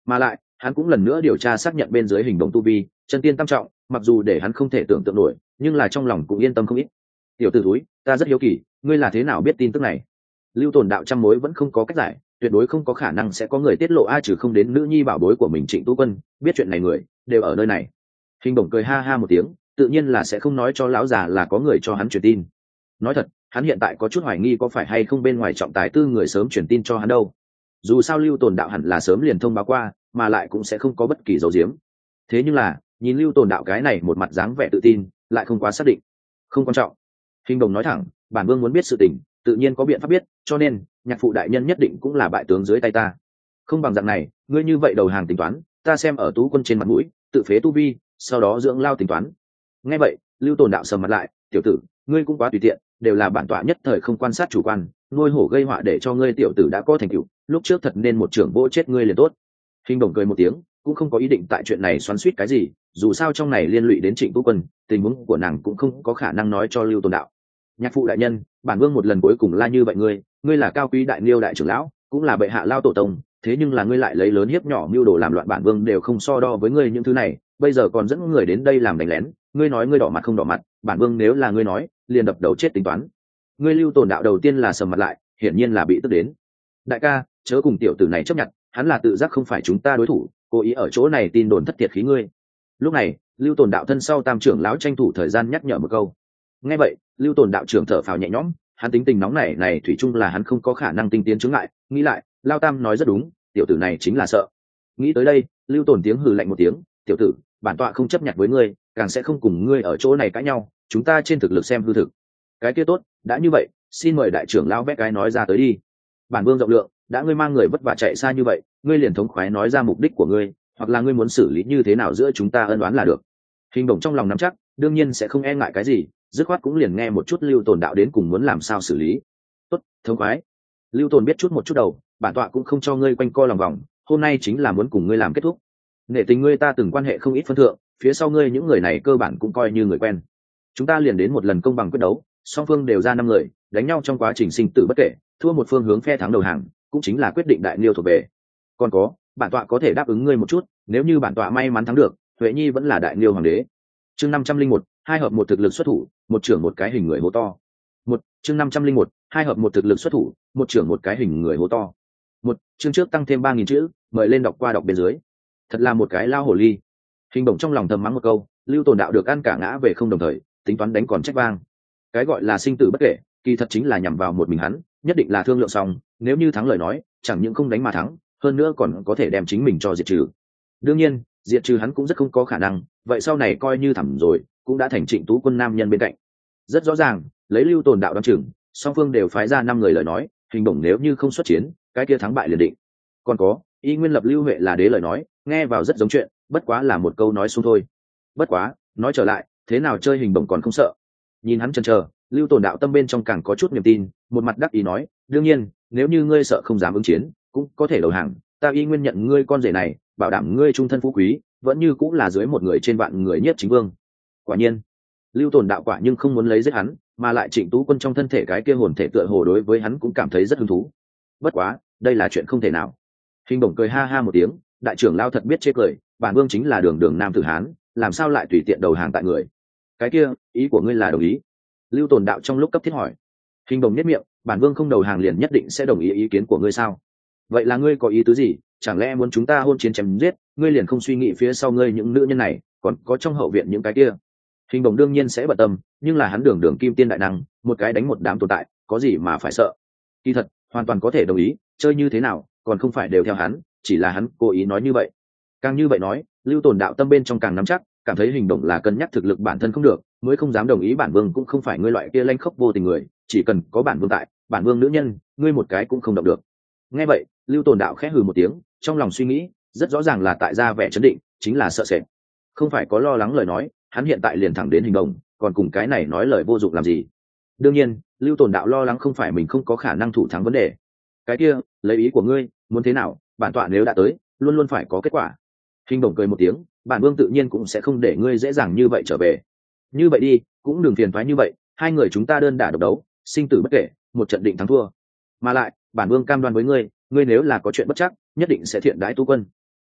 mà lại hắn cũng lần nữa điều tra xác nhận bên dưới hình đồng tu vi chân tiên tam trọng, mặc dù để hắn không thể tưởng tượng nổi, nhưng là trong lòng cũng yên tâm không ít. Tiểu tử túi, ta rất hiếu kỳ, ngươi là thế nào biết tin tức này? Lưu Tồn đạo trăm mối vẫn không có cách giải, tuyệt đối không có khả năng sẽ có người tiết lộ ai trừ không đến nữ nhi bảo bối của mình Trịnh Tú Quân, biết chuyện này người đều ở nơi này. Hình bổng cười ha ha một tiếng, tự nhiên là sẽ không nói cho lão già là có người cho hắn truyền tin. Nói thật, hắn hiện tại có chút hoài nghi có phải hay không bên ngoài trọng tài tư người sớm truyền tin cho hắn đâu. Dù sao Lưu Tồn đạo hẳn là sớm liền thông báo qua, mà lại cũng sẽ không có bất kỳ dấu diếm. Thế nhưng là, nhìn Lưu Tồn đạo cái này một mặt dáng vẻ tự tin, lại không quá xác định. Không quan trọng. Hình đồng nói thẳng, bản vương muốn biết sự tình, tự nhiên có biện pháp biết, cho nên nhạc phụ đại nhân nhất định cũng là bại tướng dưới tay ta. Không bằng dạng này, ngươi như vậy đầu hàng tính toán, ta xem ở Tú Quân trên mặt mũi, tự phế tu vi, sau đó dưỡng lao tính toán. Nghe vậy, Lưu Tồn đạo sầm mặt lại, tiểu tử, ngươi cũng quá tùy tiện, đều là bản tọa nhất thời không quan sát chủ quan, nuôi hổ gây họa để cho ngươi tiểu tử đã có thành tựu, lúc trước thật nên một trưởng vỗ chết ngươi liền tốt. Hình đồng cười một tiếng, cũng không có ý định tại chuyện này xoắn xuýt cái gì, dù sao trong này liên lụy đến Trịnh Tú Quân, tình huống của nàng cũng không có khả năng nói cho Lưu Tồn đạo. Nhạc phụ đại nhân, bản vương một lần cuối cùng la như vậy ngươi, ngươi là cao quý đại liêu đại trưởng lão, cũng là bệ hạ lao tổ tông, thế nhưng là ngươi lại lấy lớn hiếp nhỏ mưu đồ làm loạn bản vương đều không so đo với ngươi những thứ này, bây giờ còn dẫn người đến đây làm đánh lén, ngươi nói ngươi đỏ mặt không đỏ mặt, bản vương nếu là ngươi nói, liền đập đầu chết tính toán. Ngươi Lưu Tồn đạo đầu tiên là sầm mặt lại, hiển nhiên là bị tức đến. Đại ca, chớ cùng tiểu tử này chấp nhận, hắn là tự giác không phải chúng ta đối thủ, cố ý ở chỗ này tin đồn thất thiệt khí ngươi. Lúc này, Lưu Tồn đạo thân sau tam trưởng lão tranh thủ thời gian nhắc nhở một câu. Nghe vậy, Lưu Tồn đạo trưởng thở phào nhẹ nhõm, hắn tính tình nóng nảy này thủy chung là hắn không có khả năng tinh tiến chứng lại, nghĩ lại, Lao Tam nói rất đúng, tiểu tử này chính là sợ. Nghĩ tới đây, Lưu Tồn tiếng hừ lạnh một tiếng, tiểu tử, bản tọa không chấp nhận với ngươi, càng sẽ không cùng ngươi ở chỗ này cãi nhau, chúng ta trên thực lực xem hư thực. Cái kia tốt, đã như vậy, xin mời đại trưởng lão bé cái nói ra tới đi. Bản vương rộng lượng, đã ngươi mang người vất vả chạy xa như vậy, ngươi liền thống khoái nói ra mục đích của ngươi, hoặc là ngươi muốn xử lý như thế nào giữa chúng ta ân oán là được. Hình đồng trong lòng nắm chắc, đương nhiên sẽ không e ngại cái gì, dứt khoát cũng liền nghe một chút Lưu Tồn đạo đến cùng muốn làm sao xử lý. Tốt, thống khoái. Lưu Tồn biết chút một chút đầu, bản tọa cũng không cho ngươi quanh co lòng vòng, hôm nay chính là muốn cùng ngươi làm kết thúc. Nể tình ngươi ta từng quan hệ không ít phân thượng, phía sau ngươi những người này cơ bản cũng coi như người quen. Chúng ta liền đến một lần công bằng quyết đấu, song phương đều ra năm người, đánh nhau trong quá trình sinh tử bất kể, thua một phương hướng phe thắng đầu hàng, cũng chính là quyết định đại liêu thuộc về. Còn có, bản tọa có thể đáp ứng ngươi một chút, nếu như bản tọa may mắn thắng được, Huệ Nhi vẫn là đại liêu hoàng đế. Chương năm trăm linh một, hai hợp một thực lực xuất thủ, một trưởng một cái hình người hố to. Một, chương năm trăm linh một, hai hợp một thực lực xuất thủ, một trưởng một cái hình người hố to. Một, chương trước tăng thêm ba nghìn chữ, mời lên đọc qua đọc bên dưới. Thật là một cái lao hồ ly. Hình bổng trong lòng thầm mắng một câu, Lưu Tồn đạo được ăn cả ngã về không đồng thời, tính toán đánh còn trách vang. Cái gọi là sinh tử bất kể, kỳ thật chính là nhằm vào một mình hắn, nhất định là thương lượng xong, nếu như thắng lời nói, chẳng những không đánh mà thắng, hơn nữa còn có thể đem chính mình cho diệt trừ. Đương nhiên, diệt trừ hắn cũng rất không có khả năng, vậy sau này coi như thẳm rồi, cũng đã thành Trịnh Tú Quân nam nhân bên cạnh. Rất rõ ràng, lấy Lưu Tồn đạo đoán chừng, song phương đều phái ra năm người lời nói, hình bổng nếu như không xuất chiến, cái kia thắng bại liền định. Còn có, y nguyên lập Lưu Huệ là đế lời nói, nghe vào rất giống chuyện, bất quá là một câu nói xuông thôi. Bất quá, nói trở lại, thế nào chơi hình bổng còn không sợ. Nhìn hắn chần chờ, Lưu Tồn đạo tâm bên trong càng có chút niềm tin, một mặt đắc ý nói, đương nhiên, nếu như ngươi sợ không dám ứng chiến, cũng có thể đầu hàng, ta y nguyên nhận ngươi con rể này, bảo đảm ngươi trung thân phú quý, vẫn như cũng là dưới một người trên vạn người nhất chính vương. Quả nhiên, Lưu Tồn đạo quả nhưng không muốn lấy giết hắn, mà lại Trịnh Tú Quân trong thân thể cái kia hồn thể tựa hồ đối với hắn cũng cảm thấy rất hứng thú. Bất quá, đây là chuyện không thể nào. Hình bổng cười ha ha một tiếng, đại trưởng lao thật biết chê cười, bản vương chính là đường đường nam tử hán, làm sao lại tùy tiện đầu hàng tại người. Cái kia, ý của ngươi là đồng ý? Lưu Tồn đạo trong lúc cấp thiết hỏi. Hình bổng nhất miệng, bản vương không đầu hàng liền nhất định sẽ đồng ý ý kiến của ngươi sao? Vậy là ngươi có ý tứ gì? Chẳng lẽ muốn chúng ta hôn chiến chém giết, ngươi liền không suy nghĩ phía sau ngươi những nữ nhân này, còn có trong hậu viện những cái kia? Hình bổng đương nhiên sẽ bận tâm, nhưng là hắn đường đường kim tiên đại năng, một cái đánh một đám tồn tại, có gì mà phải sợ? Kỳ thật, hoàn toàn có thể đồng ý, chơi như thế nào, còn không phải đều theo hắn, chỉ là hắn cố ý nói như vậy. Càng như vậy nói, Lưu Tồn đạo tâm bên trong càng nắm chắc, cảm thấy hình bổng là cân nhắc thực lực bản thân không được, mới không dám đồng ý. Bản vương cũng không phải ngươi loại kia lanh khốc vô tình người, chỉ cần có bản vương tại, bản vương nữ nhân, ngươi một cái cũng không động được. Nghe vậy, Lưu Tồn đạo khẽ hừ một tiếng, trong lòng suy nghĩ, rất rõ ràng là tại ra vẻ chấn định, chính là sợ sệt. Không phải có lo lắng lời nói, hắn hiện tại liền thẳng đến hình bổng, còn cùng cái này nói lời vô dụng làm gì? Đương nhiên, Lưu Tồn đạo lo lắng không phải mình không có khả năng thủ thắng vấn đề. Cái kia, lấy ý của ngươi, muốn thế nào, bản tọa nếu đã tới, luôn luôn phải có kết quả. Hình bổng cười một tiếng, bản vương tự nhiên cũng sẽ không để ngươi dễ dàng như vậy trở về. Như vậy đi, cũng đừng phiền toái như vậy, hai người chúng ta đơn đả độc đấu, sinh tử bất kể, một trận định thắng thua. Mà lại, bản vương cam đoan với ngươi, ngươi nếu là có chuyện bất chắc, nhất định sẽ thiện đãi Tú Quân.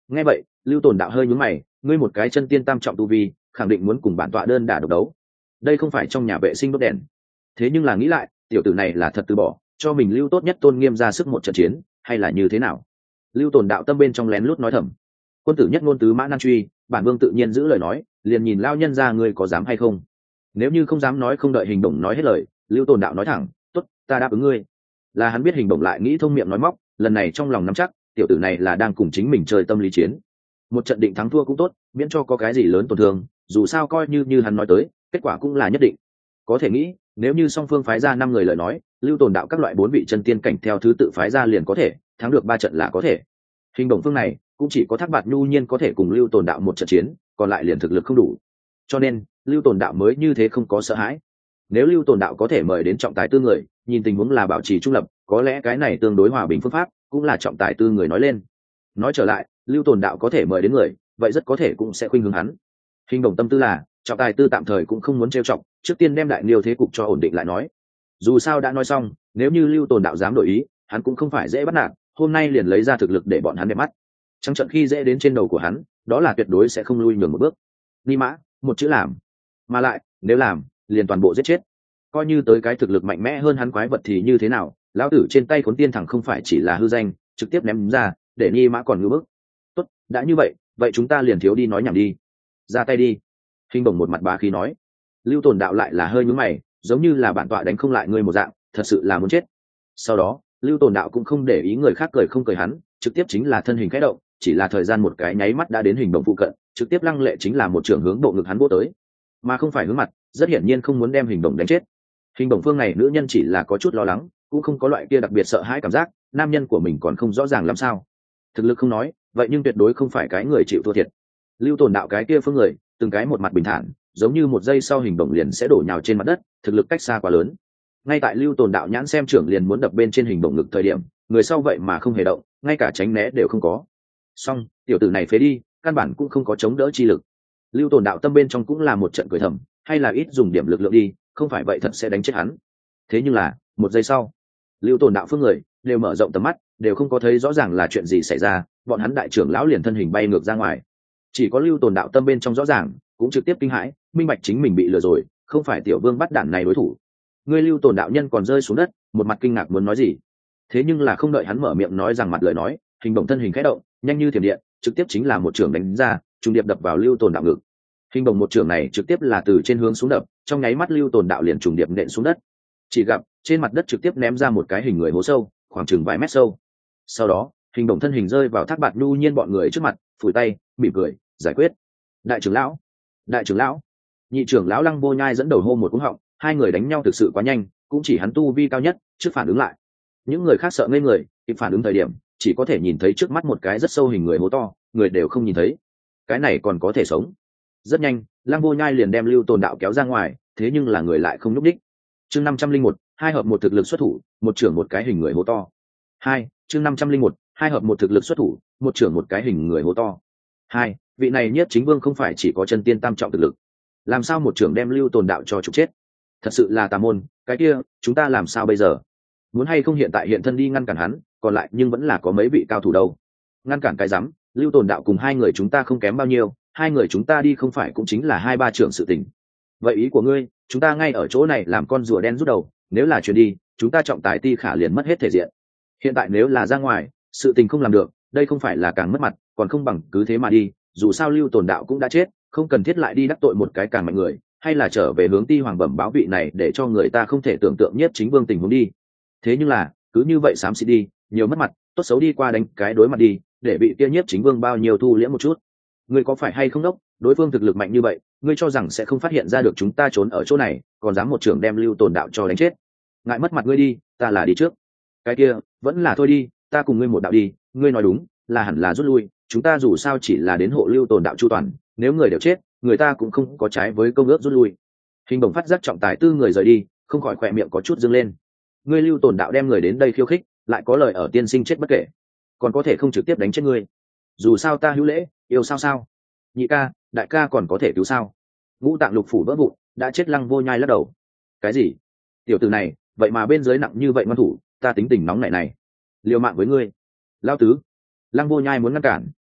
Nghe vậy lưu tồn đạo hơi nhướng mày, ngươi một cái chân tiên tam trọng tu vi khẳng định muốn cùng bản tọa đơn đả độc đấu, đây không phải trong nhà vệ sinh đốt đèn. Thế nhưng là nghĩ lại tiểu tử này là thật từ bỏ cho mình lưu tốt nhất tôn nghiêm ra sức một trận chiến, hay là như thế nào? Lưu tồn đạo tâm bên trong lén lút nói thầm, quân tử nhất ngôn tứ mã nan truy, bản vương tự nhiên giữ lời nói, liền nhìn lao nhân ra ngươi có dám hay không. Nếu như không dám nói, không đợi hình bổng nói hết lời, lưu tồn đạo nói thẳng, tốt, ta đáp ứng ngươi. Là hắn biết hình bổng lại nghĩ thông miệng nói móc, lần này trong lòng nắm chắc tiểu tử này là đang cùng chính mình chơi tâm lý chiến. Một trận định thắng thua cũng tốt, miễn cho có cái gì lớn tổn thương, dù sao coi như như hắn nói tới, kết quả cũng là nhất định. Có thể nghĩ, nếu như song phương phái ra năm người lời nói, lưu tồn đạo các loại bốn vị chân tiên cảnh theo thứ tự phái ra liền có thể thắng được ba trận là có thể. Hình bổng phương này cũng chỉ có Thác Bạt Nhu Nhiên có thể cùng lưu tồn đạo một trận chiến, còn lại liền thực lực không đủ, cho nên lưu tồn đạo mới như thế không có sợ hãi. Nếu lưu tồn đạo có thể mời đến trọng tài tư người, nhìn tình huống là bảo trì trung lập, có lẽ cái này tương đối hòa bình phương pháp cũng là trọng tài tư người nói lên. Nói trở lại, lưu tồn đạo có thể mời đến người, vậy rất có thể cũng sẽ khuynh hướng hắn. Hình bổng tâm tư là trọng tài tư tạm thời cũng không muốn trêu chọc, trước tiên đem đại liêu thế cục cho ổn định lại nói. Dù sao đã nói xong, nếu như lưu tồn đạo dám đổi ý, hắn cũng không phải dễ bắt nạt, hôm nay liền lấy ra thực lực để bọn hắn đẹp mắt. Trắng trận khi dễ đến trên đầu của hắn, đó là tuyệt đối sẽ không lui nhường một bước. Ni mã, một chữ làm. Mà lại, nếu làm, liền toàn bộ giết chết. Coi như tới cái thực lực mạnh mẽ hơn hắn quái vật thì như thế nào, lão tử trên tay khốn tiên thẳng không phải chỉ là hư danh, trực tiếp ném ra, để Ni mã còn ngưỡng bức. Tốt, đã như vậy, vậy chúng ta liền thiếu đi nói nhảm đi. Ra tay đi. Hình bổng một mặt bá khí nói. Lưu tồn đạo lại là hơi nhướng mày, giống như là bản tọa đánh không lại ngươi một dạng, thật sự là muốn chết. Sau đó lưu tồn đạo cũng không để ý người khác cười không cười hắn, trực tiếp chính là thân hình khẽ động, chỉ là thời gian một cái nháy mắt đã đến hình bổng phụ cận, trực tiếp lăng lệ chính là một trường hướng bộ ngực hắn vô tới, mà không phải hướng mặt, rất hiển nhiên không muốn đem hình bổng đánh chết. Hình bổng phương này nữ nhân chỉ là có chút lo lắng, cũng không có loại kia đặc biệt sợ hãi cảm giác, nam nhân của mình còn không rõ ràng làm sao. Thực lực không nói, vậy nhưng tuyệt đối không phải cái người chịu thua thiệt. Lưu tồn đạo cái kia phương người, từng cái một mặt bình thản, giống như một giây sau hình bổng liền sẽ đổ nhào trên mặt đất, thực lực cách xa quá lớn. Ngay tại lưu tồn đạo nhãn xem trưởng liền muốn đập bên trên hình bổng ngực thời điểm, người sau vậy mà không hề động, ngay cả tránh né đều không có. Xong, tiểu tử này phế đi, căn bản cũng không có chống đỡ chi lực. Lưu tồn đạo tâm bên trong cũng là một trận cười thầm, hay là ít dùng điểm lực lượng đi, không phải vậy thật sẽ đánh chết hắn. Thế nhưng là một giây sau, lưu tồn đạo phương người đều mở rộng tầm mắt, đều không có thấy rõ ràng là chuyện gì xảy ra, bọn hắn đại trưởng lão liền thân hình bay ngược ra ngoài. Chỉ có lưu tồn đạo tâm bên trong rõ ràng, cũng trực tiếp kinh hãi, minh bạch chính mình bị lừa rồi, không phải tiểu vương bắt đạn này đối thủ. Ngươi lưu tồn đạo nhân còn rơi xuống đất, một mặt kinh ngạc muốn nói gì, thế nhưng là không đợi hắn mở miệng nói rằng mặt lời nói, hình bổng thân hình khẽ động, nhanh như thiểm điện, trực tiếp chính là một trường đánh ra, trùng điệp đập vào lưu tồn đạo ngực. Hình bổng một trường này trực tiếp là từ trên hướng xuống đập, trong nháy mắt lưu tồn đạo liền trùng điệp nện xuống đất. Chỉ gặp trên mặt đất trực tiếp ném ra một cái hình người hố sâu, khoảng chừng vài mét sâu. Sau đó hình bổng thân hình rơi vào Thác Bạt Nhu Nhiên bọn người trước mặt, phủi tay mỉm cười giải quyết. Đại trưởng lão, đại trưởng lão, nhị trưởng lão Lăng Vô Nhai dẫn đầu hô một cú họng, hai người đánh nhau thực sự quá nhanh, cũng chỉ hắn tu vi cao nhất trước phản ứng lại. Những người khác sợ ngây người, kịp phản ứng thời điểm chỉ có thể nhìn thấy trước mắt một cái rất sâu hình người hố to, người đều không nhìn thấy. Cái này còn có thể sống? Rất nhanh Lăng Vô Nhai liền đem lưu tồn đạo kéo ra ngoài, thế nhưng là người lại không nhúc đích. Chương năm trăm linh một, hai hợp một thực lực xuất thủ, một trưởng một cái hình người hố to. Hai, chương năm trăm linh một, hai hợp một thực lực xuất thủ, một trưởng một cái hình người hố to. Hai, vị này Nhiếp Chính Vương không phải chỉ có chân tiên tam trọng thực lực, làm sao một trưởng đem lưu tồn đạo cho trục chết? Thật sự là tà môn, cái kia chúng ta làm sao bây giờ? Muốn hay không hiện tại hiện thân đi ngăn cản hắn, còn lại nhưng vẫn là có mấy vị cao thủ đâu. Ngăn cản cái rắm, lưu tồn đạo cùng hai người chúng ta không kém bao nhiêu, hai người chúng ta đi không phải cũng chính là hai ba trưởng sự tình. Vậy ý của ngươi, chúng ta ngay ở chỗ này làm con rùa đen rút đầu, nếu là chuyển đi, chúng ta trọng tài Ti Khả liền mất hết thể diện. Hiện tại nếu là ra ngoài, sự tình không làm được, đây không phải là càng mất mặt, còn không bằng cứ thế mà đi, dù sao lưu tồn đạo cũng đã chết, không cần thiết lại đi đắc tội một cái càng mạnh người, hay là trở về hướng Ti Hoàng bẩm báo vị này để cho người ta không thể tưởng tượng Nhiếp Chính Vương tình huống đi. Thế nhưng là cứ như vậy xám xịt đi, nhiều mất mặt, tốt xấu đi qua đánh cái đối mặt đi, để bị kia Nhiếp Chính Vương bao nhiêu thu liễm một chút. Ngươi có phải hay không đốc, đối phương thực lực mạnh như vậy, ngươi cho rằng sẽ không phát hiện ra được chúng ta trốn ở chỗ này, còn dám một trưởng đem lưu tồn đạo cho đánh chết? Ngại mất mặt ngươi đi, ta là đi trước. Cái kia vẫn là thôi đi, ta cùng ngươi một đạo đi, ngươi nói đúng, là hẳn là rút lui, chúng ta dù sao chỉ là đến hộ lưu tồn đạo chu toàn, nếu người đều chết, người ta cũng không có trái với công ước rút lui. Hình bổng phát giác trọng tài tư người rời đi, không khỏi khỏe miệng có chút dâng lên. Ngươi lưu tồn đạo đem người đến đây khiêu khích, lại có lời ở tiên sinh chết bất kể, còn có thể không trực tiếp đánh chết ngươi? Dù sao ta hữu lễ, yêu sao sao? Nhị ca, đại ca còn có thể cứu sao? Ngũ tạng lục phủ vỡ vụn, đã chết. Lăng Vô Nhai lắc đầu. Cái gì? Tiểu tử này vậy mà bên dưới nặng như vậy ngoan thủ, ta tính tình nóng này này, liều mạng với ngươi. Lao tứ. Lăng Vô Nhai muốn ngăn cản,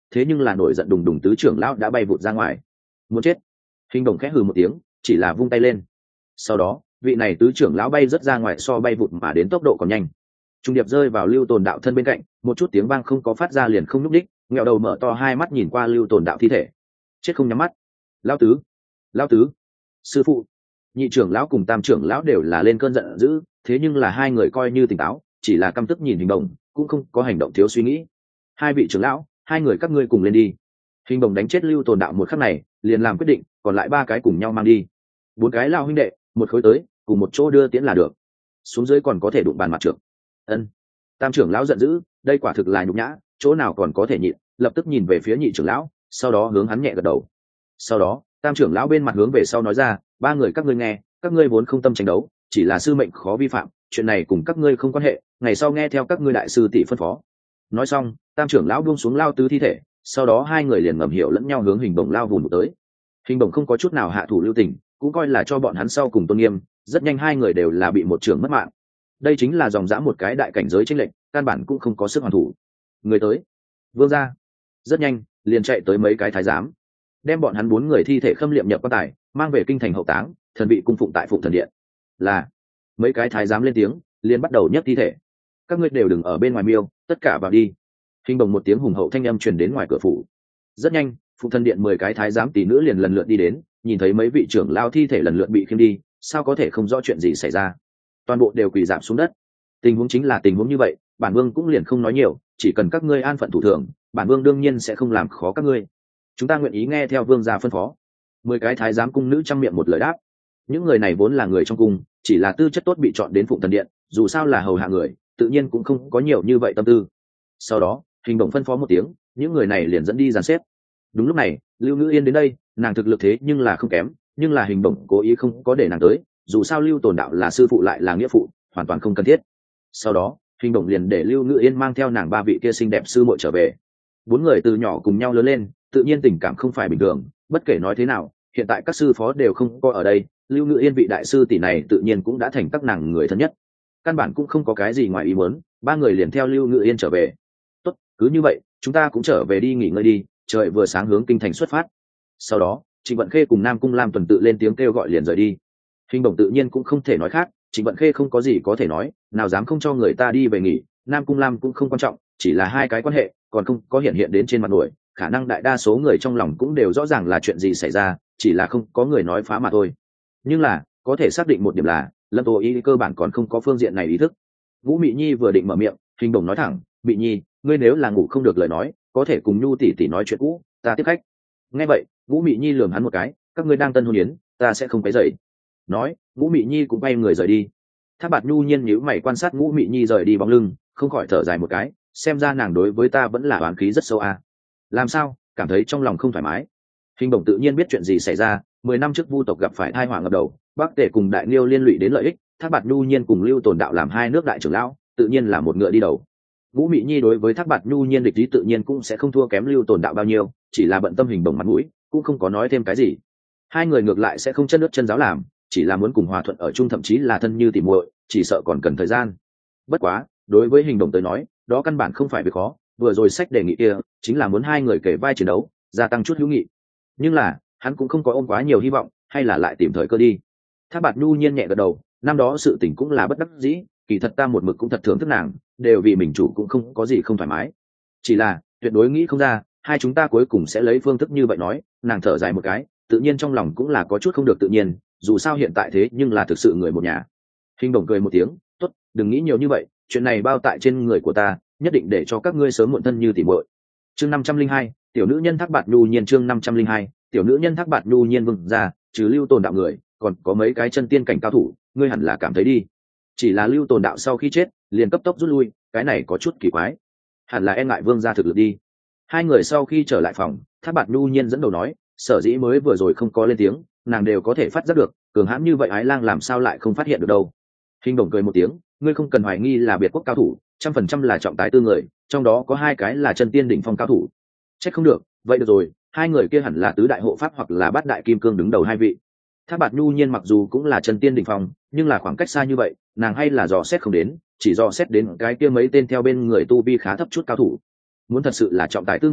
thế nhưng là nổi giận đùng đùng tứ trưởng lão đã bay vụt ra ngoài. Muốn chết. Hình đồng khẽ hừ một tiếng, chỉ là vung tay lên. Sau đó vị này tứ trưởng lão bay rất ra ngoài, so bay vụt mà đến tốc độ còn nhanh, trung điệp rơi vào Lưu Tồn đạo thân bên cạnh, một chút tiếng vang không có phát ra, liền không nhúc đích, ngẹo đầu mở to hai mắt nhìn qua Lưu Tồn đạo thi thể. Chết không nhắm mắt. Lão tứ, lão tứ, sư phụ. Nhị trưởng lão cùng tam trưởng lão đều là lên cơn giận dữ, thế nhưng là hai người coi như tỉnh táo, chỉ là căm tức nhìn Hình Đồng, cũng không có hành động thiếu suy nghĩ. Hai vị trưởng lão, hai người các ngươi cùng lên đi. Hình Đồng đánh chết Lưu Tồn đạo một khắc này, liền làm quyết định, còn lại ba cái cùng nhau mang đi. Bốn cái lão huynh đệ, một khối tới, cùng một chỗ đưa tiễn là được. Xuống dưới còn có thể đụng bàn mặt trượng. Ân. Tam trưởng lão giận dữ, đây quả thực là nhục nhã, chỗ nào còn có thể nhịn, lập tức nhìn về phía nhị trưởng lão, sau đó hướng hắn nhẹ gật đầu. Sau đó tam trưởng lão bên mặt hướng về sau nói ra, ba người các ngươi nghe, các ngươi vốn không tâm tranh đấu, chỉ là sư mệnh khó vi phạm, chuyện này cùng các ngươi không quan hệ, ngày sau nghe theo các ngươi đại sư tỷ phân phó. Nói xong tam trưởng lão buông xuống lao tứ thi thể, sau đó hai người liền ngầm hiểu lẫn nhau hướng Hình Bổng lao vùng tới. Hình Bổng không có chút nào hạ thủ lưu tình, cũng coi là cho bọn hắn sau cùng tôn nghiêm, rất nhanh hai người đều là bị một trưởng mất mạng. Đây chính là dòng dã một cái đại cảnh giới chênh lệch, căn bản cũng không có sức hoàn thủ. Người tới, vương gia. Rất nhanh liền chạy tới mấy cái thái giám, đem bọn hắn bốn người thi thể khâm liệm nhập quan tài, mang về kinh thành hậu táng, thần bị cung phụng tại Phụng Thần Điện. Là mấy cái thái giám lên tiếng, liền bắt đầu nhấc thi thể. Các ngươi đều đừng ở bên ngoài miêu, tất cả vào đi. Hình Bồng một tiếng hùng hậu thanh âm truyền đến ngoài cửa phủ. Rất nhanh Phụng Thần Điện mười cái thái giám tỷ nữ liền lần lượt đi đến, nhìn thấy mấy vị trưởng lao thi thể lần lượt bị khiêng đi, sao có thể không rõ chuyện gì xảy ra. Toàn bộ đều quỳ rạp xuống đất. Tình huống chính là tình huống như vậy, bản vương cũng liền không nói nhiều, chỉ cần các ngươi an phận thủ thường, bản vương đương nhiên sẽ không làm khó các ngươi. Chúng ta nguyện ý nghe theo vương gia phân phó. Mười cái thái giám cung nữ trăm miệng một lời đáp. Những người này vốn là người trong cung, chỉ là tư chất tốt bị chọn đến Phụng Thần Điện, dù sao là hầu hạ người, tự nhiên cũng không có nhiều như vậy tâm tư. Sau đó Hình Bổng phân phó một tiếng, những người này liền dẫn đi dàn xếp. Đúng lúc này Lưu Ngữ Yên đến đây, nàng thực lực thế nhưng là không kém, nhưng là Hình Bổng cố ý không có để nàng tới, dù sao Lưu Tồn đạo là sư phụ lại là nghĩa phụ, hoàn toàn không cần thiết. Sau đó Hình Bổng liền để Lưu Ngữ Yên mang theo nàng ba vị kia xinh đẹp sư muội trở về. Bốn người từ nhỏ cùng nhau lớn lên, tự nhiên tình cảm không phải bình thường, bất kể nói thế nào hiện tại các sư phó đều không có ở đây, Lưu Ngữ Yên vị đại sư tỷ này tự nhiên cũng đã thành các nàng người thân nhất, căn bản cũng không có cái gì ngoài ý muốn, ba người liền theo Lưu Ngữ Yên trở về. Tốt, cứ như vậy chúng ta cũng trở về đi nghỉ ngơi đi, trời vừa sáng hướng kinh thành xuất phát. Sau đó Trịnh Vận Khê cùng Nam Cung Lam tuần tự lên tiếng kêu gọi liền rời đi. Hình Bổng tự nhiên cũng không thể nói khác, Trịnh Vận Khê không có gì có thể nói, nào dám không cho người ta đi về nghỉ, Nam Cung Lam cũng không quan trọng, chỉ là hai cái quan hệ còn không có hiện hiện đến trên mặt nổi, khả năng đại đa số người trong lòng cũng đều rõ ràng là chuyện gì xảy ra, chỉ là không có người nói phá mà thôi. Nhưng là có thể xác định một điểm là Lâm Tô Ý cơ bản còn không có phương diện này ý thức. Vũ Mị Nhi vừa định mở miệng, Hình Bổng nói thẳng, Mị Nhi, ngươi nếu là ngủ không được lời nói, có thể cùng Nhu tỷ tỷ nói chuyện cũ, ta tiếp khách. Nghe vậy Vũ Mị Nhi lườm hắn một cái, các ngươi đang tân hôn yến, ta sẽ không quấy rầy. Nói Vũ Mị Nhi cũng bay người rời đi. Thác Bạt Nhu nhiên nhíu mày quan sát Vũ Mị Nhi rời đi bóng lưng, không khỏi thở dài một cái, xem ra nàng đối với ta vẫn là oán khí rất sâu à. Làm sao cảm thấy trong lòng không thoải mái. Hình Bổng tự nhiên biết chuyện gì xảy ra, mười năm trước Vu tộc gặp phải tai họa ngập đầu, Bắc Tề cùng Đại Liêu liên lụy đến lợi ích, Thác Bạt Nhu nhiên cùng Lưu Tồn đạo làm hai nước đại trưởng lão, tự nhiên là một ngựa đi đầu. Vũ Mị Nhi đối với Thác Bạt Nhu nhiên địch ý tự nhiên cũng sẽ không thua kém Lưu Tồn đạo bao nhiêu, chỉ là bận tâm Hình Bổng mặt mũi, cũng không có nói thêm cái gì. Hai người ngược lại sẽ không chân nước chân giáo làm, chỉ là muốn cùng hòa thuận ở chung, thậm chí là thân như tỉ muội, chỉ sợ còn cần thời gian. Bất quá đối với Hình Bổng tới nói, đó căn bản không phải việc khó, vừa rồi sách đề nghị kia chính là muốn hai người kể vai chiến đấu, gia tăng chút hữu nghị. Nhưng là hắn cũng không có ôm quá nhiều hy vọng, hay là lại tìm thời cơ đi. Thác Bạt Nhu nhiên nhẹ gật đầu, năm đó sự tình cũng là bất đắc dĩ, kỳ thật ta một mực cũng thật thưởng thức nàng, đều vì mình chủ cũng không có gì không thoải mái, chỉ là tuyệt đối nghĩ không ra hai chúng ta cuối cùng sẽ lấy phương thức như vậy. Nói nàng thở dài một cái, tự nhiên trong lòng cũng là có chút không được tự nhiên, dù sao hiện tại thế nhưng là thực sự người một nhà. Hình Bổng cười một tiếng, tốt, đừng nghĩ nhiều như vậy, chuyện này bao tại trên người của ta, nhất định để cho các ngươi sớm muộn thân như tỉ muội. Chương năm trăm linh hai, tiểu nữ nhân Thác Bạt Nhu nhiên. Chương năm trăm linh hai, tiểu nữ nhân Thác Bạt Nhu nhiên. Vương ra trừ Lưu Tồn đạo người, còn có mấy cái chân tiên cảnh cao thủ, ngươi hẳn là cảm thấy đi. Chỉ là Lưu Tồn đạo sau khi chết liền cấp tốc rút lui, cái này có chút kỳ quái, hẳn là e ngại vương gia thực lực đi. Hai người sau khi trở lại phòng, Thác Bạt Nhu nhiên dẫn đầu nói, sở dĩ mới vừa rồi không có lên tiếng, nàng đều có thể phát giác được, cường hãn như vậy Ái Lang làm sao lại không phát hiện được đâu. Hình Bổng cười một tiếng, ngươi không cần hoài nghi là biệt quốc cao thủ, trăm phần trăm là trọng tái tư người, trong đó có hai cái là chân tiên đỉnh phong cao thủ. Trách không được, vậy được rồi, hai người kia hẳn là tứ đại hộ pháp hoặc là bát đại kim cương đứng đầu hai vị. Thác Bạt Nhu nhiên mặc dù cũng là chân tiên đỉnh phong, nhưng là khoảng cách xa như vậy, nàng hay là dò xét không đến, chỉ dò xét đến cái kia mấy tên theo bên người tu vi khá thấp chút cao thủ. Muốn thật sự là trọng tài tư người,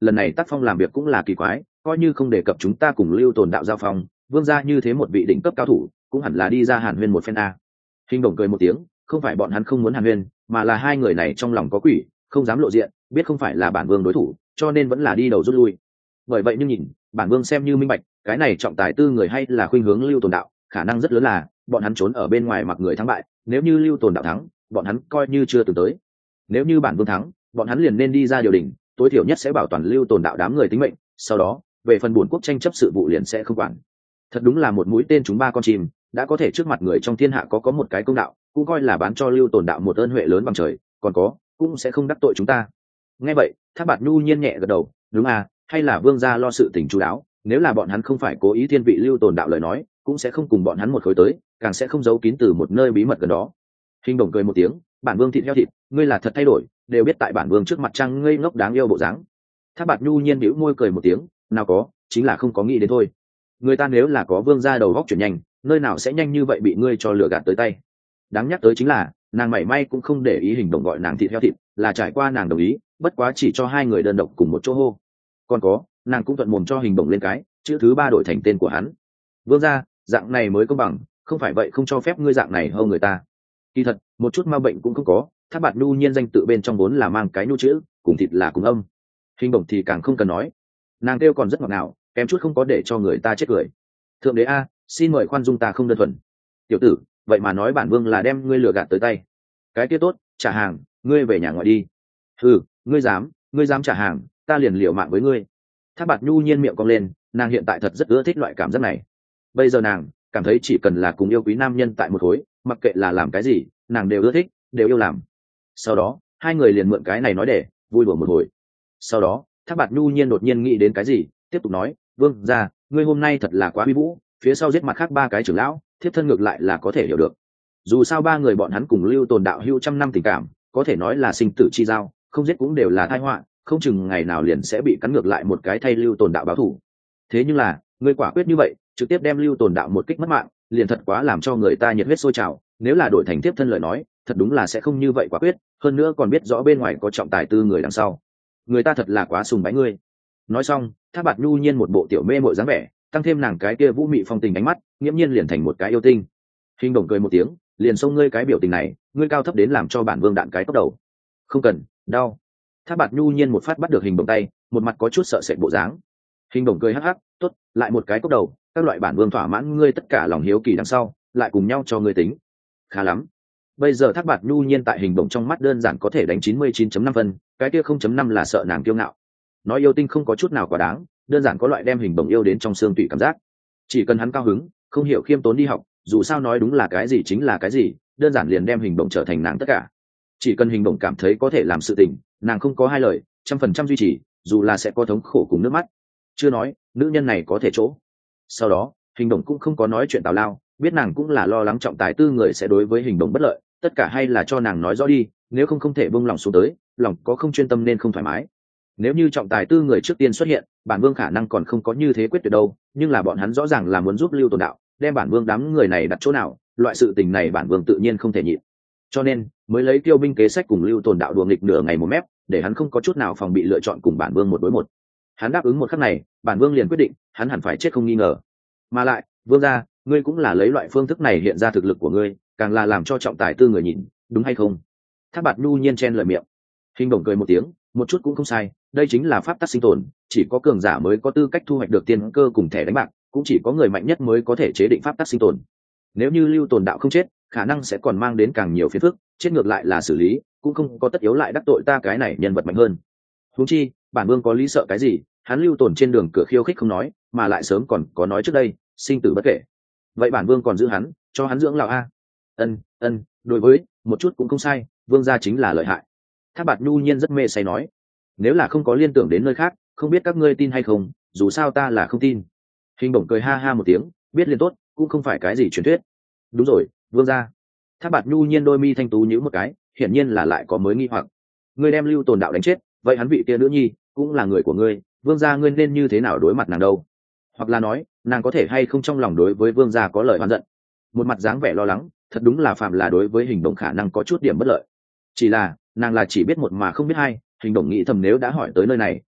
lần này tác phong làm việc cũng là kỳ quái, coi như không đề cập chúng ta cùng lưu tồn đạo giao phong, vương gia như thế một vị đỉnh cấp cao thủ cũng hẳn là đi ra hàn huyên một phen a. Hình Đồng cười một tiếng, không phải bọn hắn không muốn hàn huyên, mà là hai người này trong lòng có quỷ, không dám lộ diện, biết không phải là bản vương đối thủ, cho nên vẫn là đi đầu rút lui. Bởi vậy nhưng nhìn, bản vương xem như minh bạch, cái này trọng tài tư người hay là khuynh hướng lưu tồn đạo, khả năng rất lớn là bọn hắn trốn ở bên ngoài mặc người thắng bại, nếu như lưu tồn đạo thắng, bọn hắn coi như chưa từng tới. Nếu như bản vương thắng, bọn hắn liền nên đi ra điều đình, tối thiểu nhất sẽ bảo toàn lưu tồn đạo đám người tính mệnh, sau đó, về phần buồn quốc tranh chấp sự vụ liền sẽ không quản. Thật đúng là một mũi tên trúng ba con chim, đã có thể trước mặt người trong thiên hạ có có một cái công đạo, cũng coi là bán cho lưu tồn đạo một ơn huệ lớn bằng trời, còn có cũng sẽ không đắc tội chúng ta. Nghe vậy, Thác Bạt Nhu nhiên nhẹ gật đầu, đúng à, hay là vương gia lo sự tình chu đáo, nếu là bọn hắn không phải cố ý thiên vị lưu tồn đạo lời nói, cũng sẽ không cùng bọn hắn một khối tới, càng sẽ không giấu kín từ một nơi bí mật gần đó. Hình Đồng cười một tiếng, bản vương thịt heo thịt, ngươi là thật thay đổi, đều biết tại bản vương trước mặt trăng ngây ngốc đáng yêu bộ dáng. Thác Bạt Nhu nhiên bĩu môi cười một tiếng, nào có, chính là không có nghĩ đến thôi. Người ta nếu là có vương gia đầu góc chuyển nhanh, nơi nào sẽ nhanh như vậy bị ngươi cho lừa gạt tới tay. Đáng nhắc tới chính là, nàng mảy may cũng không để ý Hình Đồng gọi nàng thịt heo thịt, là trải qua nàng đồng ý, bất quá chỉ cho hai người đơn độc cùng một chỗ hô. Còn có, nàng cũng thuận mồm cho Hình Đồng lên cái chữ thứ ba đổi thành tên của hắn. Vương gia, dạng này mới công bằng, không phải vậy không cho phép ngươi dạng này hâu người ta. Kỳ thật, một chút ma bệnh cũng không có, Thác Bạt Nhu nhiên danh tự bên trong vốn là mang cái nhu chữ, cùng thịt là cùng âm. Hình Đồng thì càng không cần nói, nàng kêu còn rất ngọt ngào, kém chút không có để cho người ta chết cười. Thượng đế a, xin mời khoan dung ta không đơn thuần. Tiểu tử, vậy mà nói bản vương là đem ngươi lừa gạt tới tay. Cái kia tốt, trả hàng, ngươi về nhà ngoại đi. Ừ, ngươi dám, ngươi dám trả hàng, ta liền liều mạng với ngươi. Thác Bạt Nhu nhiên miệng cong lên, nàng hiện tại thật rất ưa thích loại cảm giác này. Bây giờ nàng cảm thấy chỉ cần là cùng yêu quý nam nhân tại một khối, mặc kệ là làm cái gì, nàng đều ưa thích, đều yêu làm. Sau đó, hai người liền mượn cái này nói để vui đùa một hồi. Sau đó, Thác Bạt Nhu nhiên đột nhiên nghĩ đến cái gì, tiếp tục nói, vương gia, ngươi hôm nay thật là quá uy vũ, phía sau giết mặt khác ba cái trưởng lão, thiếp thân ngược lại là có thể hiểu được. Dù sao ba người bọn hắn cùng lưu tồn đạo hưu trăm năm tình cảm, có thể nói là sinh tử chi giao, không giết cũng đều là tai họa, không chừng ngày nào liền sẽ bị cắn ngược lại một cái thay lưu tồn đạo báo thù. Thế nhưng là, ngươi quả quyết như vậy, trực tiếp đem lưu tồn đạo một kích mất mạng, liền thật quá làm cho người ta nhiệt huyết sôi trào, nếu là đổi thành tiếp thân lời nói, thật đúng là sẽ không như vậy quả quyết, hơn nữa còn biết rõ bên ngoài có trọng tài tư người đằng sau. Người ta thật là quá sùng bái ngươi. Nói xong, Thác Bạt Nhu nhiên một bộ tiểu mê mội dáng vẻ, tăng thêm nàng cái kia vũ mị phong tình ánh mắt, nghiễm nhiên liền thành một cái yêu tinh. Hình Đồng cười một tiếng, liền xông ngươi cái biểu tình này, ngươi cao thấp đến làm cho bản vương đạn cái tốc đầu. Không cần, đau. Thác Bạt Nhu nhiên một phát bắt được Hình Đồng tay, một mặt có chút sợ sệt bộ dáng. Hình Đồng cười hắc hắc, tốt, lại một cái tốc đầu, các loại bản vương thỏa mãn ngươi tất cả lòng hiếu kỳ đằng sau, lại cùng nhau cho ngươi tính. Khá lắm. Bây giờ Thác Bạt Nhu nhiên tại Hình Đồng trong mắt đơn giản có thể đánh chín mươi chín chấm năm phân, cái kia không chấm năm là sợ nàng kiêu ngạo. Nói yêu tinh không có chút nào quá đáng, đơn giản có loại đem Hình Đồng yêu đến trong xương tủy cảm giác. Chỉ cần hắn cao hứng, không hiểu khiêm tốn đi học, dù sao nói đúng là cái gì chính là cái gì, đơn giản liền đem Hình Đồng trở thành nàng tất cả. Chỉ cần Hình Đồng cảm thấy có thể làm sự tình, nàng không có hai lời, trăm phần trăm duy trì, dù là sẽ có thống khổ cùng nước mắt. Chưa nói, nữ nhân này có thể chỗ. Sau đó, Hình Đồng cũng không có nói chuyện tào lao, biết nàng cũng là lo lắng trọng tài tư người sẽ đối với Hình Đồng bất lợi, tất cả hay là cho nàng nói rõ đi, nếu không không thể buông lòng xuống tới, lòng có không chuyên tâm nên không thoải mái. Nếu như trọng tài tư người trước tiên xuất hiện, bản vương khả năng còn không có như thế quyết tuyệt đâu, nhưng là bọn hắn rõ ràng là muốn giúp lưu tồn đạo, đem bản vương đám người này đặt chỗ nào, loại sự tình này bản vương tự nhiên không thể nhịn. Cho nên mới lấy tiêu binh kế sách cùng lưu tồn đạo đùa nghịch nửa ngày một mép, để hắn không có chút nào phòng bị lựa chọn cùng bản vương một đối một. Hắn đáp ứng một khắc này, bản vương liền quyết định, hắn hẳn phải chết không nghi ngờ. Mà lại, vương gia, ngươi cũng là lấy loại phương thức này hiện ra thực lực của ngươi, càng là làm cho trọng tài tư người nhìn, đúng hay không? Thác Bạt Nhu nhiên chen lời miệng. Hình Đồng cười một tiếng, một chút cũng không sai, đây chính là pháp tắc sinh tồn, chỉ có cường giả mới có tư cách thu hoạch được tiền cơ cùng thẻ đánh bạc, cũng chỉ có người mạnh nhất mới có thể chế định pháp tắc sinh tồn. Nếu như lưu tồn đạo không chết, khả năng sẽ còn mang đến càng nhiều phiền phức, chết ngược lại là xử lý, cũng không có tất yếu lại đắc tội ta cái này nhân vật mạnh hơn. Huống chi, bản vương có lý sợ cái gì, hắn lưu tồn trên đường cửa khiêu khích không nói, mà lại sớm còn có nói trước đây, sinh tử bất kể. Vậy bản vương còn giữ hắn, cho hắn dưỡng lão a. Ân, ân, đối với, một chút cũng không sai, vương gia chính là lợi hại. Thác Bạt Nhu nhiên rất mê say nói, nếu là không có liên tưởng đến nơi khác, không biết các ngươi tin hay không, dù sao ta là không tin. Hình Bổng cười ha ha một tiếng, biết liền tốt, cũng không phải cái gì truyền thuyết. Đúng rồi, vương gia. Thác Bạt Nhu nhiên đôi mi thanh tú nhíu một cái, hiển nhiên là lại có mới nghi hoặc. Ngươi đem lưu tồn đạo đánh chết, vậy hắn vị kia nữ nhi cũng là người của ngươi, vương gia ngươi nên như thế nào đối mặt nàng đâu? Hoặc là nói, nàng có thể hay không trong lòng đối với vương gia có lời oán giận? Một mặt dáng vẻ lo lắng, thật đúng là phạm là đối với Hình Bổng khả năng có chút điểm bất lợi. Chỉ là, nàng là chỉ biết một mà không biết hai, Hình Bổng nghĩ thầm nếu đã hỏi tới nơi này,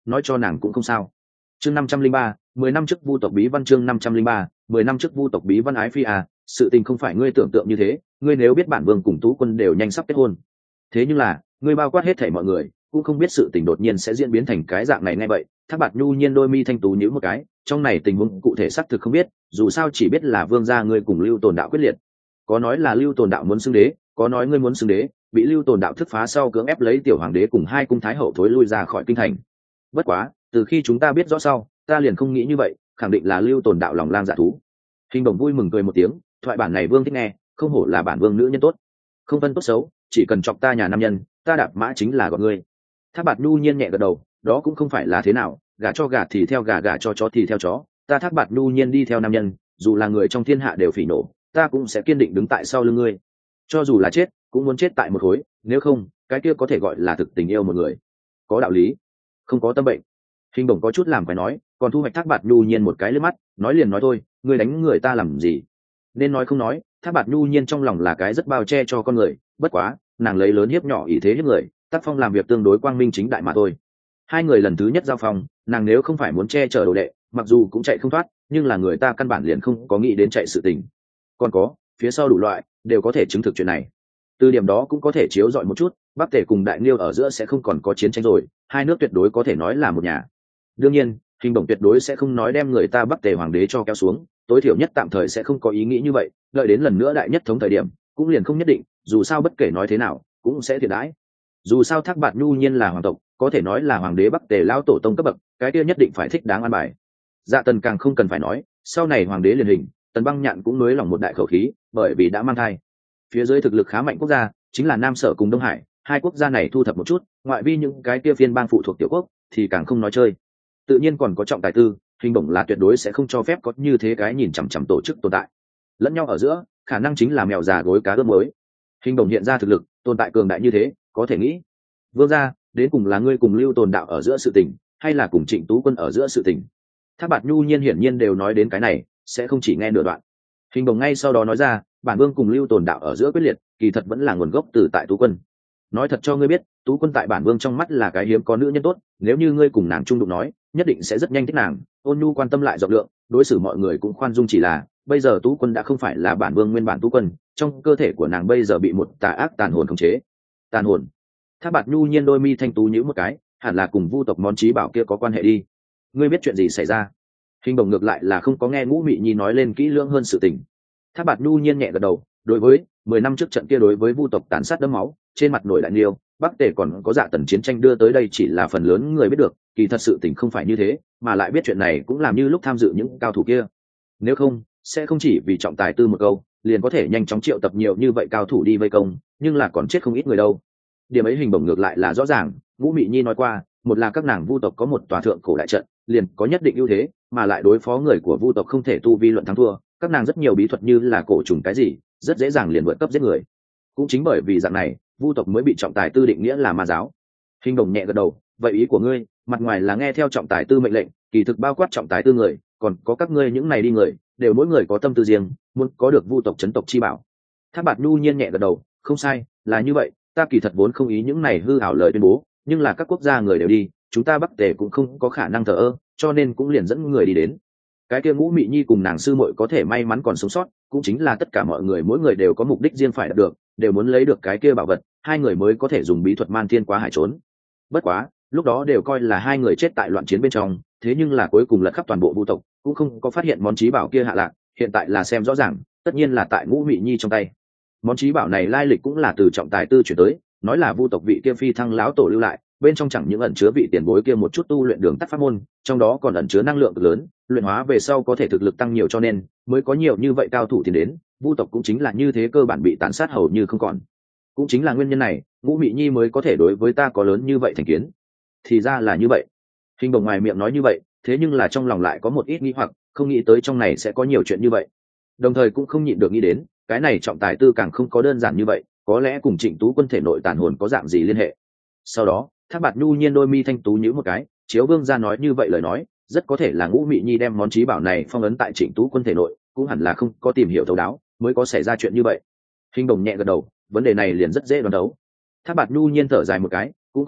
nói cho nàng cũng không sao. Chương năm trăm linh ba, mười năm trước vu tộc bí văn. Chương năm trăm linh ba, mười năm trước vu tộc bí văn. Ái Phi à, sự tình không phải ngươi tưởng tượng như thế, ngươi nếu biết bản vương cùng Tú Quân đều nhanh sắp kết hôn, thế nhưng là ngươi bao quát hết thảy mọi người cũng không biết sự tình đột nhiên sẽ diễn biến thành cái dạng này. Ngay vậy Thác Bạt nhu nhiên đôi mi thanh tú nhíu một cái, trong này tình huống cụ thể xác thực không biết, dù sao chỉ biết là vương gia ngươi cùng Lưu Tồn đạo quyết liệt, có nói là Lưu Tồn đạo muốn xưng đế, có nói ngươi muốn xưng đế, bị Lưu Tồn đạo thức phá sau cưỡng ép lấy tiểu hoàng đế cùng hai cung thái hậu thối lui ra khỏi kinh thành. Bất quá từ khi chúng ta biết rõ sau, ta liền không nghĩ như vậy, khẳng định là Lưu Tồn đạo lòng lang dạ thú. Hình Bổng vui mừng cười một tiếng, thoại bản này vương thích nghe, không hổ là bản vương nữ nhân tốt, không phân tốt xấu, chỉ cần chọc ta nhà nam nhân, ta đạp mã chính là gọi ngươi. Thác Bạt nhu nhiên nhẹ gật đầu, đó cũng không phải là thế nào, gả cho gả thì theo gả, gả cho chó thì theo chó, ta Thác Bạt nhu nhiên đi theo nam nhân, dù là người trong thiên hạ đều phỉ nổ, ta cũng sẽ kiên định đứng tại sau lưng ngươi, cho dù là chết cũng muốn chết tại một khối, nếu không cái kia có thể gọi là thực tình yêu một người, có đạo lý, không có tâm bệnh. Hình Bổng có chút làm phải nói, còn thu hoạch Thác Bạt nhu nhiên một cái lướt mắt, nói liền nói thôi, ngươi đánh người ta làm gì, nên nói không nói. Thác Bạt nhu nhiên trong lòng là cái rất bao che cho con người, bất quá nàng lấy lớn hiếp nhỏ ỷ thế hiếp người, tác phong làm việc tương đối quang minh chính đại mà thôi. Hai người lần thứ nhất giao phòng, nàng nếu không phải muốn che chở đồ đệ, mặc dù cũng chạy không thoát, nhưng là người ta căn bản liền không có nghĩ đến chạy sự tình. Còn có phía sau đủ loại đều có thể chứng thực chuyện này, từ điểm đó cũng có thể chiếu rọi một chút, Bắc Tề cùng Đại Liêu ở giữa sẽ không còn có chiến tranh rồi, hai nước tuyệt đối có thể nói là một nhà. Đương nhiên Hình Bổng tuyệt đối sẽ không nói đem người ta Bắc Tề hoàng đế cho kéo xuống, tối thiểu nhất tạm thời sẽ không có ý nghĩ như vậy, đợi đến lần nữa đại nhất thống thời điểm cũng liền không nhất định, dù sao bất kể nói thế nào cũng sẽ thiệt đãi. Dù sao Thác Bạt nhu nhiên là hoàng tộc, có thể nói là hoàng đế Bắc Tề lão tổ tông cấp bậc, cái kia nhất định phải thích đáng an bài. Dạ Tần càng không cần phải nói, sau này hoàng đế liền hình, Tần Băng Nhạn cũng nới lòng một đại khẩu khí, bởi vì đã mang thai. Phía dưới thực lực khá mạnh quốc gia chính là Nam Sở cùng Đông Hải, hai quốc gia này thu thập một chút, ngoại vi những cái kia phiên bang phụ thuộc tiểu quốc thì càng không nói chơi. Tự nhiên còn có trọng tài tư, Hình Bổng là tuyệt đối sẽ không cho phép có như thế cái nhìn chằm chằm tổ chức tồn tại. Lẫn nhau ở giữa khả năng chính là mèo già gối cá ướp mới. Hình Bổng hiện ra thực lực tồn tại cường đại như thế, có thể nghĩ vương gia đến cùng là ngươi cùng Lưu Tồn đạo ở giữa sự tình, hay là cùng Trịnh Tú Quân ở giữa sự tình. Thác Bạt nhu nhiên hiển nhiên đều nói đến cái này, sẽ không chỉ nghe nửa đoạn. Hình Bổng ngay sau đó nói ra, bản vương cùng Lưu Tồn đạo ở giữa quyết liệt kỳ thật vẫn là nguồn gốc từ tại Tú Quân. Nói thật cho ngươi biết, Tú Quân tại bản vương trong mắt là cái hiếm có nữ nhân tốt, nếu như ngươi cùng nàng chung đụng nói, nhất định sẽ rất nhanh thích nàng, ôn nhu quan tâm lại rộng lượng, đối xử mọi người cũng khoan dung, chỉ là bây giờ Tú Quân đã không phải là bản vương nguyên bản Tú Quân, trong cơ thể của nàng bây giờ bị một tà ác tàn hồn khống chế. Tàn hồn? Thác Bạt nhu nhiên đôi mi thanh tú nhíu một cái, hẳn là cùng vu tộc món trí bảo kia có quan hệ đi. Ngươi biết chuyện gì xảy ra? Hình Bổng ngược lại là không có nghe Ngũ Mị Nhi nói lên kỹ lưỡng hơn sự tình. Thác Bạt nhu nhiên nhẹ gật đầu, đối với mười năm trước trận kia đối với vu tộc tàn sát đẫm máu, trên mặt nổi Đại Liêu, Bắc Tề còn có Dạ Tần chiến tranh đưa tới đây chỉ là phần lớn người biết được, kỳ thật sự tình không phải như thế, mà lại biết chuyện này cũng làm như lúc tham dự những cao thủ kia. Nếu không, sẽ không chỉ vì trọng tài tư một câu, liền có thể nhanh chóng triệu tập nhiều như vậy cao thủ đi vây công, nhưng là còn chết không ít người đâu. Điểm ấy Hình Bổng ngược lại là rõ ràng, Ngũ Mị Nhi nói qua, một là các nàng vu tộc có một tòa thượng cổ đại trận, liền có nhất định ưu thế, mà lại đối phó người của vu tộc không thể tu vi luận thắng thua, các nàng rất nhiều bí thuật như là cổ trùng cái gì, rất dễ dàng liền vượt cấp giết người. Cũng chính bởi vì dạng này, vu tộc mới bị trọng tài tư định nghĩa là ma giáo. Hình Bổng nhẹ gật đầu, vậy ý của ngươi, mặt ngoài là nghe theo trọng tài tư mệnh lệnh, kỳ thực bao quát trọng tài tư người, còn có các ngươi những này đi người, đều mỗi người có tâm tư riêng, muốn có được vu tộc chấn tộc chi bảo. Thác Bạt nhu nhiên nhẹ gật đầu, không sai, là như vậy, ta kỳ thật vốn không ý những này hư ảo lời tuyên bố, nhưng là các quốc gia người đều đi, chúng ta Bắc Tề cũng không có khả năng thờ ơ, cho nên cũng liền dẫn người đi đến. Cái kia Ngũ Mị Nhi cùng nàng sư muội có thể may mắn còn sống sót, cũng chính là tất cả mọi người mỗi người đều có mục đích riêng phải đạt được, đều muốn lấy được cái kia bảo vật, hai người mới có thể dùng bí thuật man thiên quá hải trốn. Bất quá, lúc đó đều coi là hai người chết tại loạn chiến bên trong, thế nhưng là cuối cùng lật khắp toàn bộ vu tộc, cũng không có phát hiện món trí bảo kia hạ lạc, hiện tại là xem rõ ràng, tất nhiên là tại Ngũ Mị Nhi trong tay. Món trí bảo này lai lịch cũng là từ trọng tài tư chuyển tới, nói là vu tộc vị kia phi thăng lão tổ lưu lại, bên trong chẳng những ẩn chứa vị tiền bối kia một chút tu luyện đường tắt pháp môn, trong đó còn ẩn chứa năng lượng cực lớn, luyện hóa về sau có thể thực lực tăng nhiều, cho nên mới có nhiều như vậy cao thủ tiến đến, vu tộc cũng chính là như thế cơ bản bị tàn sát hầu như không còn. Cũng chính là nguyên nhân này, Ngũ Mị Nhi mới có thể đối với ta có lớn như vậy thành kiến. Thì ra là như vậy. Hình Bổng ngoài miệng nói như vậy, thế nhưng là trong lòng lại có một ít nghi hoặc, không nghĩ tới trong này sẽ có nhiều chuyện như vậy. Đồng thời cũng không nhịn được nghĩ đến, cái này trọng tài tư càng không có đơn giản như vậy, có lẽ cùng Trịnh Tú Quân thể nội tàn hồn có dạng gì liên hệ. Sau đó, Thác Bạt nhu nhiên đôi mi thanh tú nhíu một cái, chiếu vương gia nói như vậy lời nói, rất có thể là Ngũ Mị Nhi đem món trí bảo này phong ấn tại Trịnh Tú Quân thể nội, cũng hẳn là không có tìm hiểu thấu đáo, mới có xảy ra chuyện như vậy. Hình Bổng nhẹ gật đầu, vấn đề này liền rất dễ đoán đấu. Thác Bạt nhu nhiên thở dài một cái, cũng có trách,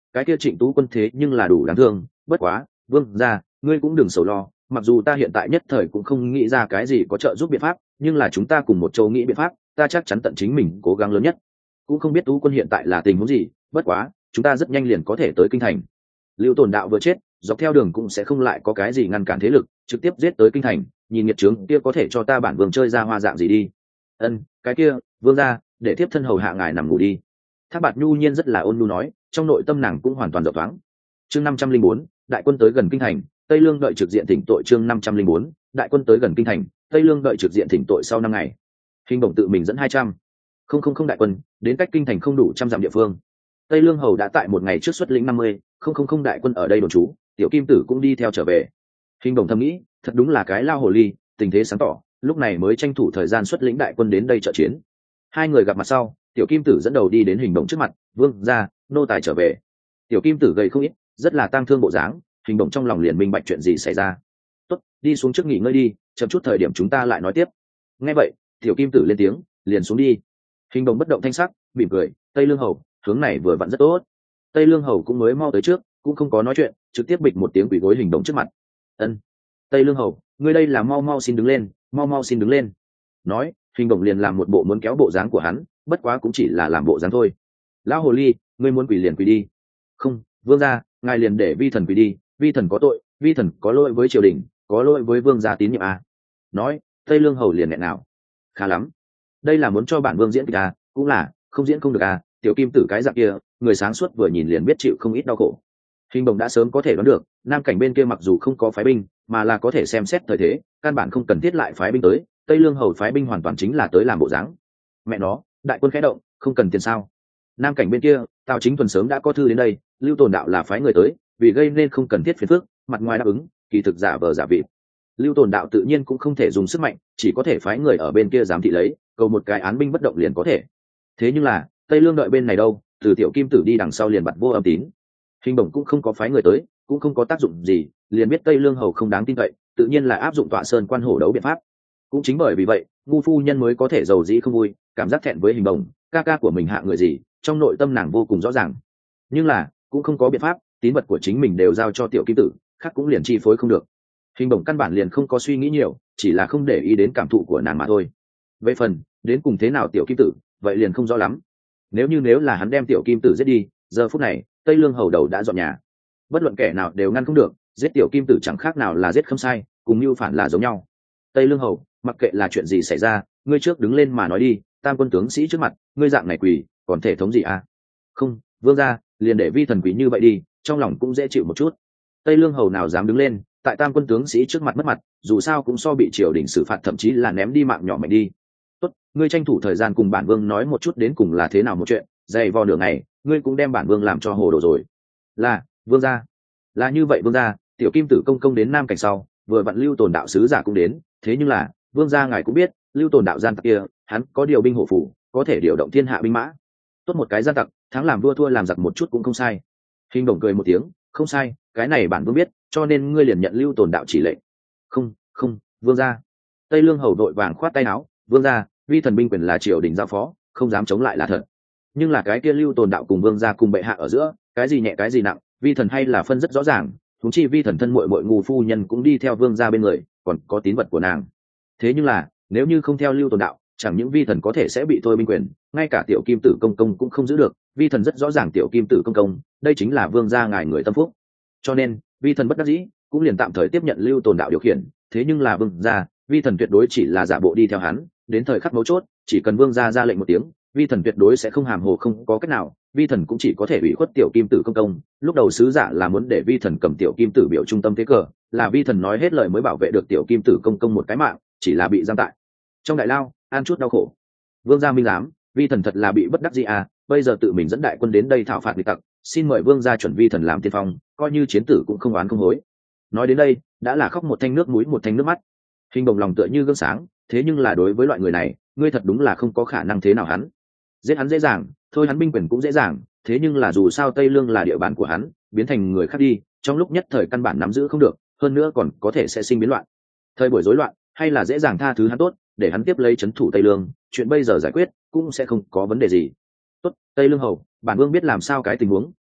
cái kia Trịnh Tú Quân thế nhưng là đủ đáng thương. Bất quá, vương gia, ngươi cũng đừng sầu lo, mặc dù ta hiện tại nhất thời cũng không nghĩ ra cái gì có trợ giúp biện pháp, nhưng là chúng ta cùng một châu nghĩ biện pháp, ta chắc chắn tận chính mình cố gắng lớn nhất. Cũng không biết Tú Quân hiện tại là tình huống gì, bất quá chúng ta rất nhanh liền có thể tới kinh thành. Lưu Tồn Đạo vừa chết, dọc theo đường cũng sẽ không lại có cái gì ngăn cản thế lực, trực tiếp giết tới kinh thành, nhìn nghiệt trướng kia có thể cho ta bản vương chơi ra hoa dạng gì đi. Ân, cái kia, vương gia, để tiếp thân hầu hạ ngài nằm ngủ đi. Thác Bạt nhu nhiên rất là ôn nhu nói, trong nội tâm nàng cũng hoàn toàn rộng thoáng. Chương năm trăm linh bốn, đại quân tới gần kinh thành, Tây Lương đợi trực diện thỉnh tội. Chương năm trăm linh bốn, đại quân tới gần kinh thành, Tây Lương đợi trực diện thỉnh tội. Sau năm ngày, Hình Bổng tự mình dẫn hai trăm không không không đại quân đến cách kinh thành không đủ trăm dặm địa phương. Tây Lương hầu đã tại một ngày trước xuất lĩnh năm mươi không không không đại quân ở đây đồn trú, Tiểu Kim Tử cũng đi theo trở về. Hình Bổng thầm nghĩ, thật đúng là cái lao hồ ly, tình thế sáng tỏ, lúc này mới tranh thủ thời gian xuất lĩnh đại quân đến đây trợ chiến. Hai người gặp mặt sau, Tiểu Kim Tử dẫn đầu đi đến Hình Bổng trước mặt, vương gia, nô tài trở về. Tiểu Kim Tử gầy không ít, rất là tang thương bộ dáng. Hình Bổng trong lòng liền minh bạch chuyện gì xảy ra. Tốt, đi xuống trước nghỉ ngơi đi, chậm chút thời điểm chúng ta lại nói tiếp. Nghe vậy, Tiểu Kim Tử lên tiếng, liền xuống đi. Hình Bổng bất động thanh sắc, mỉm cười, Tây Lương hầu, hướng này vừa vặn rất tốt. Tây Lương hầu cũng mới mau tới trước, cũng không có nói chuyện, trực tiếp bịch một tiếng quỳ gối Hình Bổng trước mặt. Ân, Tây Lương hầu, ngươi đây là mau mau xin đứng lên, mau mau xin đứng lên. Nói, Hình Bổng liền làm một bộ muốn kéo bộ dáng của hắn, bất quá cũng chỉ là làm bộ dáng thôi. Lão hồ ly, ngươi muốn quỳ liền quỳ đi. Không, vương gia, ngài liền để vi thần quỳ đi, vi thần có tội, vi thần có lỗi với triều đình, có lỗi với vương gia tín nhiệm à. Nói, Tây Lương hầu liền nghẹn nào. Khá lắm, đây là muốn cho bản vương diễn kịch à, cũng là, không diễn không được à, Tiểu Kim Tử cái dạng kia, người sáng suốt vừa nhìn liền biết chịu không ít đau khổ. Hình Bổng đã sớm có thể đoán được, Nam cảnh bên kia mặc dù không có phái binh, mà là có thể xem xét thời thế, căn bản không cần thiết lại phái binh tới, Tây Lương hầu phái binh hoàn toàn chính là tới làm bộ dáng. Mẹ nó, đại quân khẽ động, không cần tiền sao? Nam cảnh bên kia, Tào Chính Thuần sớm đã có thư đến đây, Lưu Tồn Đạo là phái người tới, vì gây nên không cần thiết phiền phức, mặt ngoài đáp ứng, kỳ thực giả vờ giả vịt. Lưu Tồn Đạo tự nhiên cũng không thể dùng sức mạnh, chỉ có thể phái người ở bên kia giám thị lấy, cầu một cái án binh bất động liền có thể. Thế nhưng là, Tây Lương đợi bên này đâu, từ Tiểu Kim Tử đi đằng sau liền bật vô âm tín. Hình Bổng cũng không có phái người tới, cũng không có tác dụng gì, liền biết Tây Lương hầu không đáng tin cậy, tự nhiên là áp dụng Tọa Sơn quan hổ đấu biện pháp. Cũng chính bởi vì vậy, ngu phu nhân mới có thể giàu dĩ không vui, cảm giác thẹn với Hình Bổng, ca ca của mình hạ người gì, trong nội tâm nàng vô cùng rõ ràng. Nhưng là, cũng không có biện pháp, tín vật của chính mình đều giao cho Tiểu Kim Tử, khác cũng liền chi phối không được. Hình Bổng căn bản liền không có suy nghĩ nhiều, chỉ là không để ý đến cảm thụ của nàng mà thôi. Về phần, đến cùng thế nào Tiểu Kim Tử, vậy liền không rõ lắm. Nếu như nếu là hắn đem Tiểu Kim Tử giết đi, giờ phút này, Tây Lương hầu đầu đã dọn nhà. Bất luận kẻ nào đều ngăn không được, giết Tiểu Kim Tử chẳng khác nào là giết không sai, cùng như phản là giống nhau. Tây Lương hầu, mặc kệ là chuyện gì xảy ra, ngươi trước đứng lên mà nói đi, Tam quân tướng sĩ trước mặt, ngươi dạng này quỳ, còn thể thống gì à? Không, vương gia, liền để vi thần quỳ như vậy đi, trong lòng cũng dễ chịu một chút. Tây Lương hầu nào dám đứng lên, tại Tam quân tướng sĩ trước mặt mất mặt, dù sao cũng so bị triều đình xử phạt thậm chí là ném đi mạng nhỏ mệnh đi. Tốt, ngươi tranh thủ thời gian cùng bản vương nói một chút đến cùng là thế nào một chuyện, dày vò nửa ngày, ngươi cũng đem bản vương làm cho hồ đồ rồi. Là, vương gia. Là như vậy vương gia, Tiểu Kim Tử công công đến Nam cảnh sau, vừa vặn Lưu Tồn Đạo sứ giả cũng đến, thế nhưng là, vương gia ngài cũng biết, Lưu Tồn Đạo gian tặc kia, hắn có điều binh hộ phủ, có thể điều động thiên hạ binh mã. Tốt một cái gian tặc, thắng làm vua thua làm giặc một chút cũng không sai. Hình Bổng cười một tiếng, không sai, cái này bản vương biết, cho nên ngươi liền nhận Lưu Tồn Đạo chỉ lệnh. Không, không, vương gia. Tây Lương hầu đội vàng khoát tay áo, vương gia, vi thần binh quyền là triều đình giao phó, không dám chống lại là thật. Nhưng là cái kia Lưu Tồn Đạo cùng vương gia cùng bệ hạ ở giữa, cái gì nhẹ cái gì nặng, vi thần hay là phân rất rõ ràng, huống chi vi thần thân muội muội ngu phu nhân cũng đi theo vương gia bên người, còn có tín vật của nàng. Thế nhưng là, nếu như không theo Lưu Tồn Đạo, chẳng những vi thần có thể sẽ bị thôi binh quyền, ngay cả Tiểu Kim Tử công công cũng không giữ được, vi thần rất rõ ràng Tiểu Kim Tử công công, đây chính là vương gia ngài người tâm phúc. Cho nên, vi thần bất đắc dĩ, cũng liền tạm thời tiếp nhận Lưu Tồn Đạo điều khiển, thế nhưng là vương gia, vi thần tuyệt đối chỉ là giả bộ đi theo hắn, đến thời khắc mấu chốt, chỉ cần vương gia ra lệnh một tiếng, vi thần tuyệt đối sẽ không hàm hồ không có cách nào, vi thần cũng chỉ có thể ủy khuất Tiểu Kim Tử công công. Lúc đầu sứ giả là muốn để vi thần cầm Tiểu Kim Tử biểu trung tâm thế cờ, là vi thần nói hết lời mới bảo vệ được Tiểu Kim Tử công công một cái mạng, chỉ là bị giam tại trong đại lao, ăn chút đau khổ. Vương gia minh giám, vi thần thật là bị bất đắc dĩ à, bây giờ tự mình dẫn đại quân đến đây thảo phạt địch tặc, xin mời vương gia chuẩn vi thần làm tiên phong, coi như chiến tử cũng không oán không hối. Nói đến đây, đã là khóc một thanh nước mũi một thanh nước mắt. Hình Bổng lòng tựa như gương sáng, thế nhưng là đối với loại người này, ngươi thật đúng là không có khả năng thế nào hắn. Giết hắn dễ dàng, thôi hắn binh quyền cũng dễ dàng, thế nhưng là dù sao Tây Lương là địa bàn của hắn, biến thành người khác đi, trong lúc nhất thời căn bản nắm giữ không được, hơn nữa còn có thể sẽ sinh biến loạn. Thời buổi rối loạn, hay là dễ dàng tha thứ hắn tốt, để hắn tiếp lấy trấn thủ Tây Lương, chuyện bây giờ giải quyết cũng sẽ không có vấn đề gì. Tốt, Tây Lương hầu, bản vương biết làm sao cái tình huống,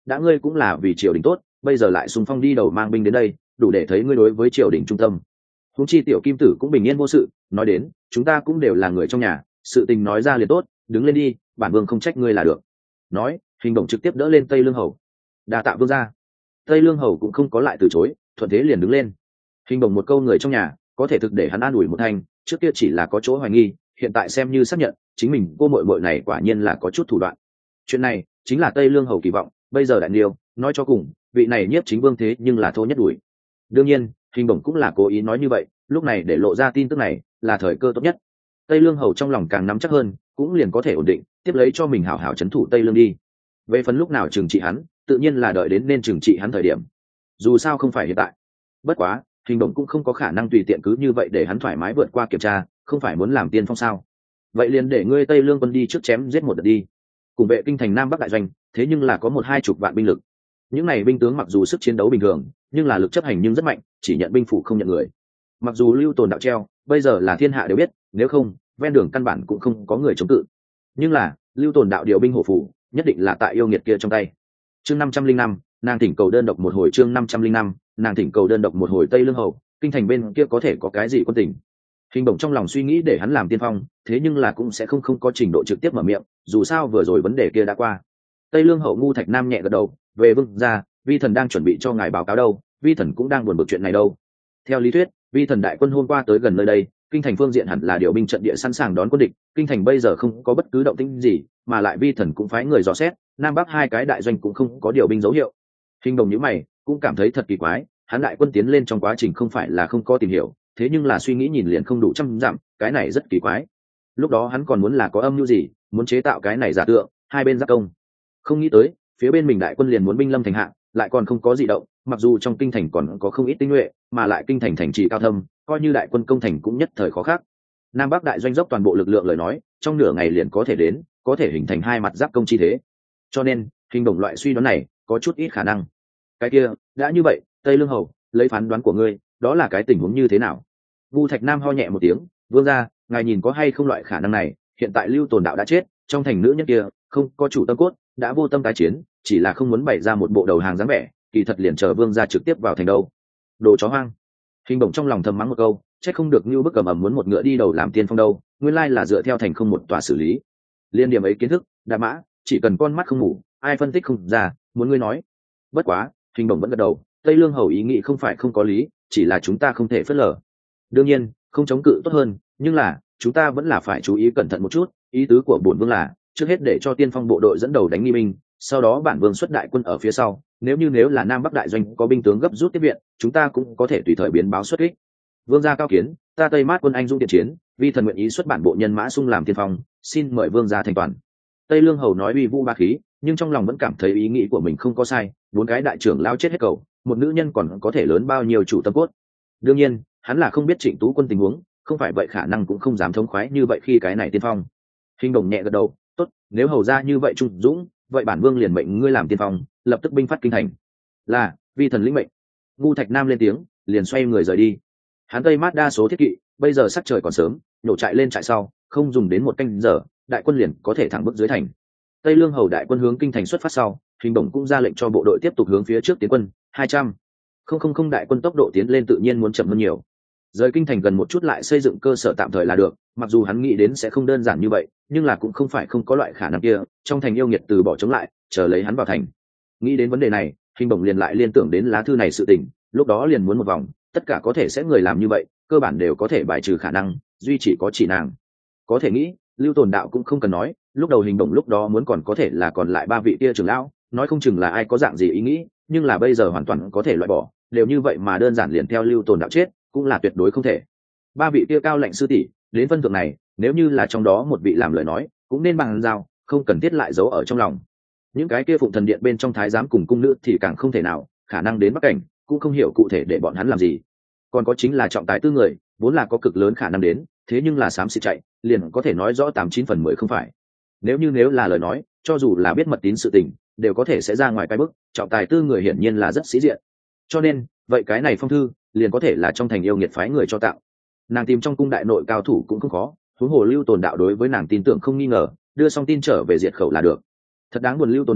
đã ngươi cũng là vì triều đình tốt, bây giờ lại xung phong đi đầu mang binh đến đây, đủ để thấy ngươi đối với triều đình trung tâm. Huống chi tiểu kim tử cũng bình yên vô sự, nói đến chúng ta cũng đều là người trong nhà, sự tình nói ra liền tốt, đứng lên đi, bản vương không trách ngươi là được. Nói, Hình Bổng trực tiếp đỡ lên Tây Lương Hầu. Đa tạ vương gia. Tây Lương Hầu cũng không có lại từ chối, thuận thế liền đứng lên. Hình Bổng một câu người trong nhà, có thể thực để hắn an ủi một thành, trước kia chỉ là có chỗ hoài nghi, hiện tại xem như xác nhận, chính mình cô muội muội này quả nhiên là có chút thủ đoạn. Chuyện này chính là Tây Lương Hầu kỳ vọng, bây giờ đại điều, nói cho cùng, vị này nhiếp chính vương thế nhưng là thô nhất đuổi. Đương nhiên, Hình Bổng cũng là cố ý nói như vậy, lúc này để lộ ra tin tức này là thời cơ tốt nhất. Tây Lương Hầu trong lòng càng nắm chắc hơn, cũng liền có thể ổn định, tiếp lấy cho mình hảo hảo trấn thủ Tây Lương đi. Về phần lúc nào trừng trị hắn, tự nhiên là đợi đến nên trừng trị hắn thời điểm. Dù sao không phải hiện tại. Bất quá, Hình Bổng cũng không có khả năng tùy tiện cứ như vậy để hắn thoải mái vượt qua kiểm tra, không phải muốn làm tiên phong sao? Vậy liền để ngươi Tây Lương quân đi trước chém giết một đợt đi. Cùng vệ kinh thành Nam Bắc đại doanh, thế nhưng là có một hai chục vạn binh lực. Những này binh tướng mặc dù sức chiến đấu bình thường, nhưng là lực chấp hành nhưng rất mạnh, chỉ nhận binh phủ không nhận người. Mặc dù Lưu Tồn đạo treo, bây giờ là thiên hạ đều biết, nếu không, ven đường căn bản cũng không có người chống cự. Nhưng là, Lưu Tồn đạo điều binh hộ phủ, nhất định là tại yêu nghiệt kia trong tay. Chương năm trăm linh năm, nàng thỉnh cầu đơn độc một hồi chương năm trăm linh năm, nàng thỉnh cầu đơn độc một hồi Tây Lương Hầu, kinh thành bên kia có thể có cái gì quân tình. Hình Bổng trong lòng suy nghĩ để hắn làm tiên phong, thế nhưng là cũng sẽ không không có trình độ trực tiếp mở miệng, dù sao vừa rồi vấn đề kia đã qua. Tây Lương Hậu Ngu Thạch Nam nhẹ gật đầu, về vương gia, vi thần đang chuẩn bị cho ngài báo cáo đâu, vi thần cũng đang buồn bực chuyện này đâu. Theo lý thuyết, vi thần đại quân hôm qua tới gần nơi đây, kinh thành phương diện hẳn là điều binh trận địa sẵn sàng đón quân địch, kinh thành bây giờ không có bất cứ động tĩnh gì, mà lại vi thần cũng phái người dò xét, Nam Bắc hai cái đại doanh cũng không có điều binh dấu hiệu. Hình Đồng nhíu mày, cũng cảm thấy thật kỳ quái, hắn đại quân tiến lên trong quá trình không phải là không có tìm hiểu, thế nhưng là suy nghĩ nhìn liền không đủ trăm dặm, cái này rất kỳ quái. Lúc đó hắn còn muốn là có âm mưu gì, muốn chế tạo cái này giả tượng, hai bên giáp công. Không nghĩ tới, phía bên mình đại quân liền muốn binh lâm thành hạ, lại còn không có gì động, mặc dù trong kinh thành còn có không ít tinh nhuệ, mà lại kinh thành thành trì cao thâm, coi như đại quân công thành cũng nhất thời khó khăn. Nam Bắc đại doanh dốc toàn bộ lực lượng lời nói, trong nửa ngày liền có thể đến, có thể hình thành hai mặt giáp công chi thế. Cho nên, Hình Đồng loại suy đoán này có chút ít khả năng. Cái kia, đã như vậy, Tây Lương Hầu, lấy phán đoán của ngươi, đó là cái tình huống như thế nào? Vu Thạch Nam ho nhẹ một tiếng, vương gia, ngài nhìn có hay không loại khả năng này? Hiện tại Lưu Tồn đạo đã chết, trong thành nữ nhân kia không có chủ tâm cốt, đã vô tâm tái chiến, chỉ là không muốn bày ra một bộ đầu hàng dáng vẻ, kỳ thật liền chờ vương gia trực tiếp vào thành đâu. Đồ chó hoang. Hình Bổng trong lòng thầm mắng một câu, chắc không được như bức cầm ẩm muốn một ngựa đi đầu làm tiên phong đâu, nguyên lai là dựa theo thành không một tòa xử lý. Liên điểm ấy kiến thức, đa mã, chỉ cần con mắt không ngủ, ai phân tích không ra, muốn ngươi nói. Bất quá, Hình Bổng vẫn gật đầu, Tây Lương Hầu ý nghĩ không phải không có lý, chỉ là chúng ta không thể phớt lờ. Đương nhiên, không chống cự tốt hơn, nhưng là chúng ta vẫn là phải chú ý cẩn thận một chút. Ý tứ của bổn vương là trước hết để cho tiên phong bộ đội dẫn đầu đánh nghi binh, sau đó bản vương xuất đại quân ở phía sau. Nếu như nếu là Nam Bắc đại doanh có binh tướng gấp rút tiếp viện, chúng ta cũng có thể tùy thời biến báo xuất kích. Vương gia cao kiến, ta Tây Mát quân anh dũng thiện chiến, vi thần nguyện ý xuất bản bộ nhân mã xung làm tiên phong, xin mời vương gia thành toàn. Tây Lương Hầu nói uy vũ ba khí, nhưng trong lòng vẫn cảm thấy ý nghĩ của mình không có sai. Bốn cái đại trưởng lao chết hết cầu, một nữ nhân còn có thể lớn bao nhiêu chủ tâm cốt. Đương nhiên, hắn là không biết Trịnh Tú quân tình huống, không phải vậy khả năng cũng không dám thống khoái như vậy khi cái này tiên phong. Hình Đồng nhẹ gật đầu, tốt, nếu hầu ra như vậy trung dũng, vậy bản vương liền mệnh ngươi làm tiên phong, lập tức binh phát kinh thành. Là, vi thần lĩnh mệnh. Ngu Thạch Nam lên tiếng, liền xoay người rời đi. Hắn Tây Mát đa số thiết kỵ, bây giờ sắc trời còn sớm, nổ trại lên trại sau, không dùng đến một canh giờ, đại quân liền có thể thẳng bước dưới thành. Tây Lương Hầu đại quân hướng kinh thành xuất phát sau, Hình Đồng cũng ra lệnh cho bộ đội tiếp tục hướng phía trước tiến quân, hai trăm. Không không không đại quân tốc độ tiến lên tự nhiên muốn chậm hơn nhiều. Rời kinh thành gần một chút lại xây dựng cơ sở tạm thời là được, mặc dù hắn nghĩ đến sẽ không đơn giản như vậy, nhưng là cũng không phải không có loại khả năng kia, trong thành yêu nghiệt từ bỏ chống lại, chờ lấy hắn vào thành. Nghĩ đến vấn đề này, Hình Bổng liền lại liên tưởng đến lá thư này sự tình, lúc đó liền muốn một vòng, tất cả có thể sẽ người làm như vậy, cơ bản đều có thể bài trừ khả năng, duy chỉ có chỉ nàng. Có thể nghĩ, Lưu Tồn đạo cũng không cần nói, lúc đầu Hình Bổng lúc đó muốn còn có thể là còn lại ba vị kia trưởng lão, nói không chừng là ai có dạng gì ý nghĩ, nhưng là bây giờ hoàn toàn có thể loại bỏ, đều như vậy mà đơn giản liền theo Lưu Tồn đạo chết, cũng là tuyệt đối không thể. Ba vị kia cao lệnh sư tỷ, đến phân thượng này, nếu như là trong đó một vị làm lời nói, cũng nên bằng giao, không cần thiết lại giấu ở trong lòng. Những cái kia phụng thần điện bên trong thái giám cùng cung nữ thì càng không thể nào, khả năng đến Bắc cảnh, cũng không hiểu cụ thể để bọn hắn làm gì. Còn có chính là trọng tài tư người, vốn là có cực lớn khả năng đến, thế nhưng là xám xịt chạy, liền có thể nói rõ tám chín phần mười không phải. Nếu như nếu là lời nói, cho dù là biết mật tín sự tình, đều có thể sẽ ra ngoài cái bức, trọng tài tư người hiển nhiên là rất sĩ diện. Cho nên, vậy cái này phong thư liền có thể là trong thành yêu nghiệt phái người cho tạo. Nàng tìm trong cung đại nội cao thủ cũng không khó, huống hồ Lưu Tồn đạo đối với nàng tin tưởng không nghi ngờ, đưa xong tin trở về diệt khẩu là được. Thật đáng buồn, Lưu Tồn đạo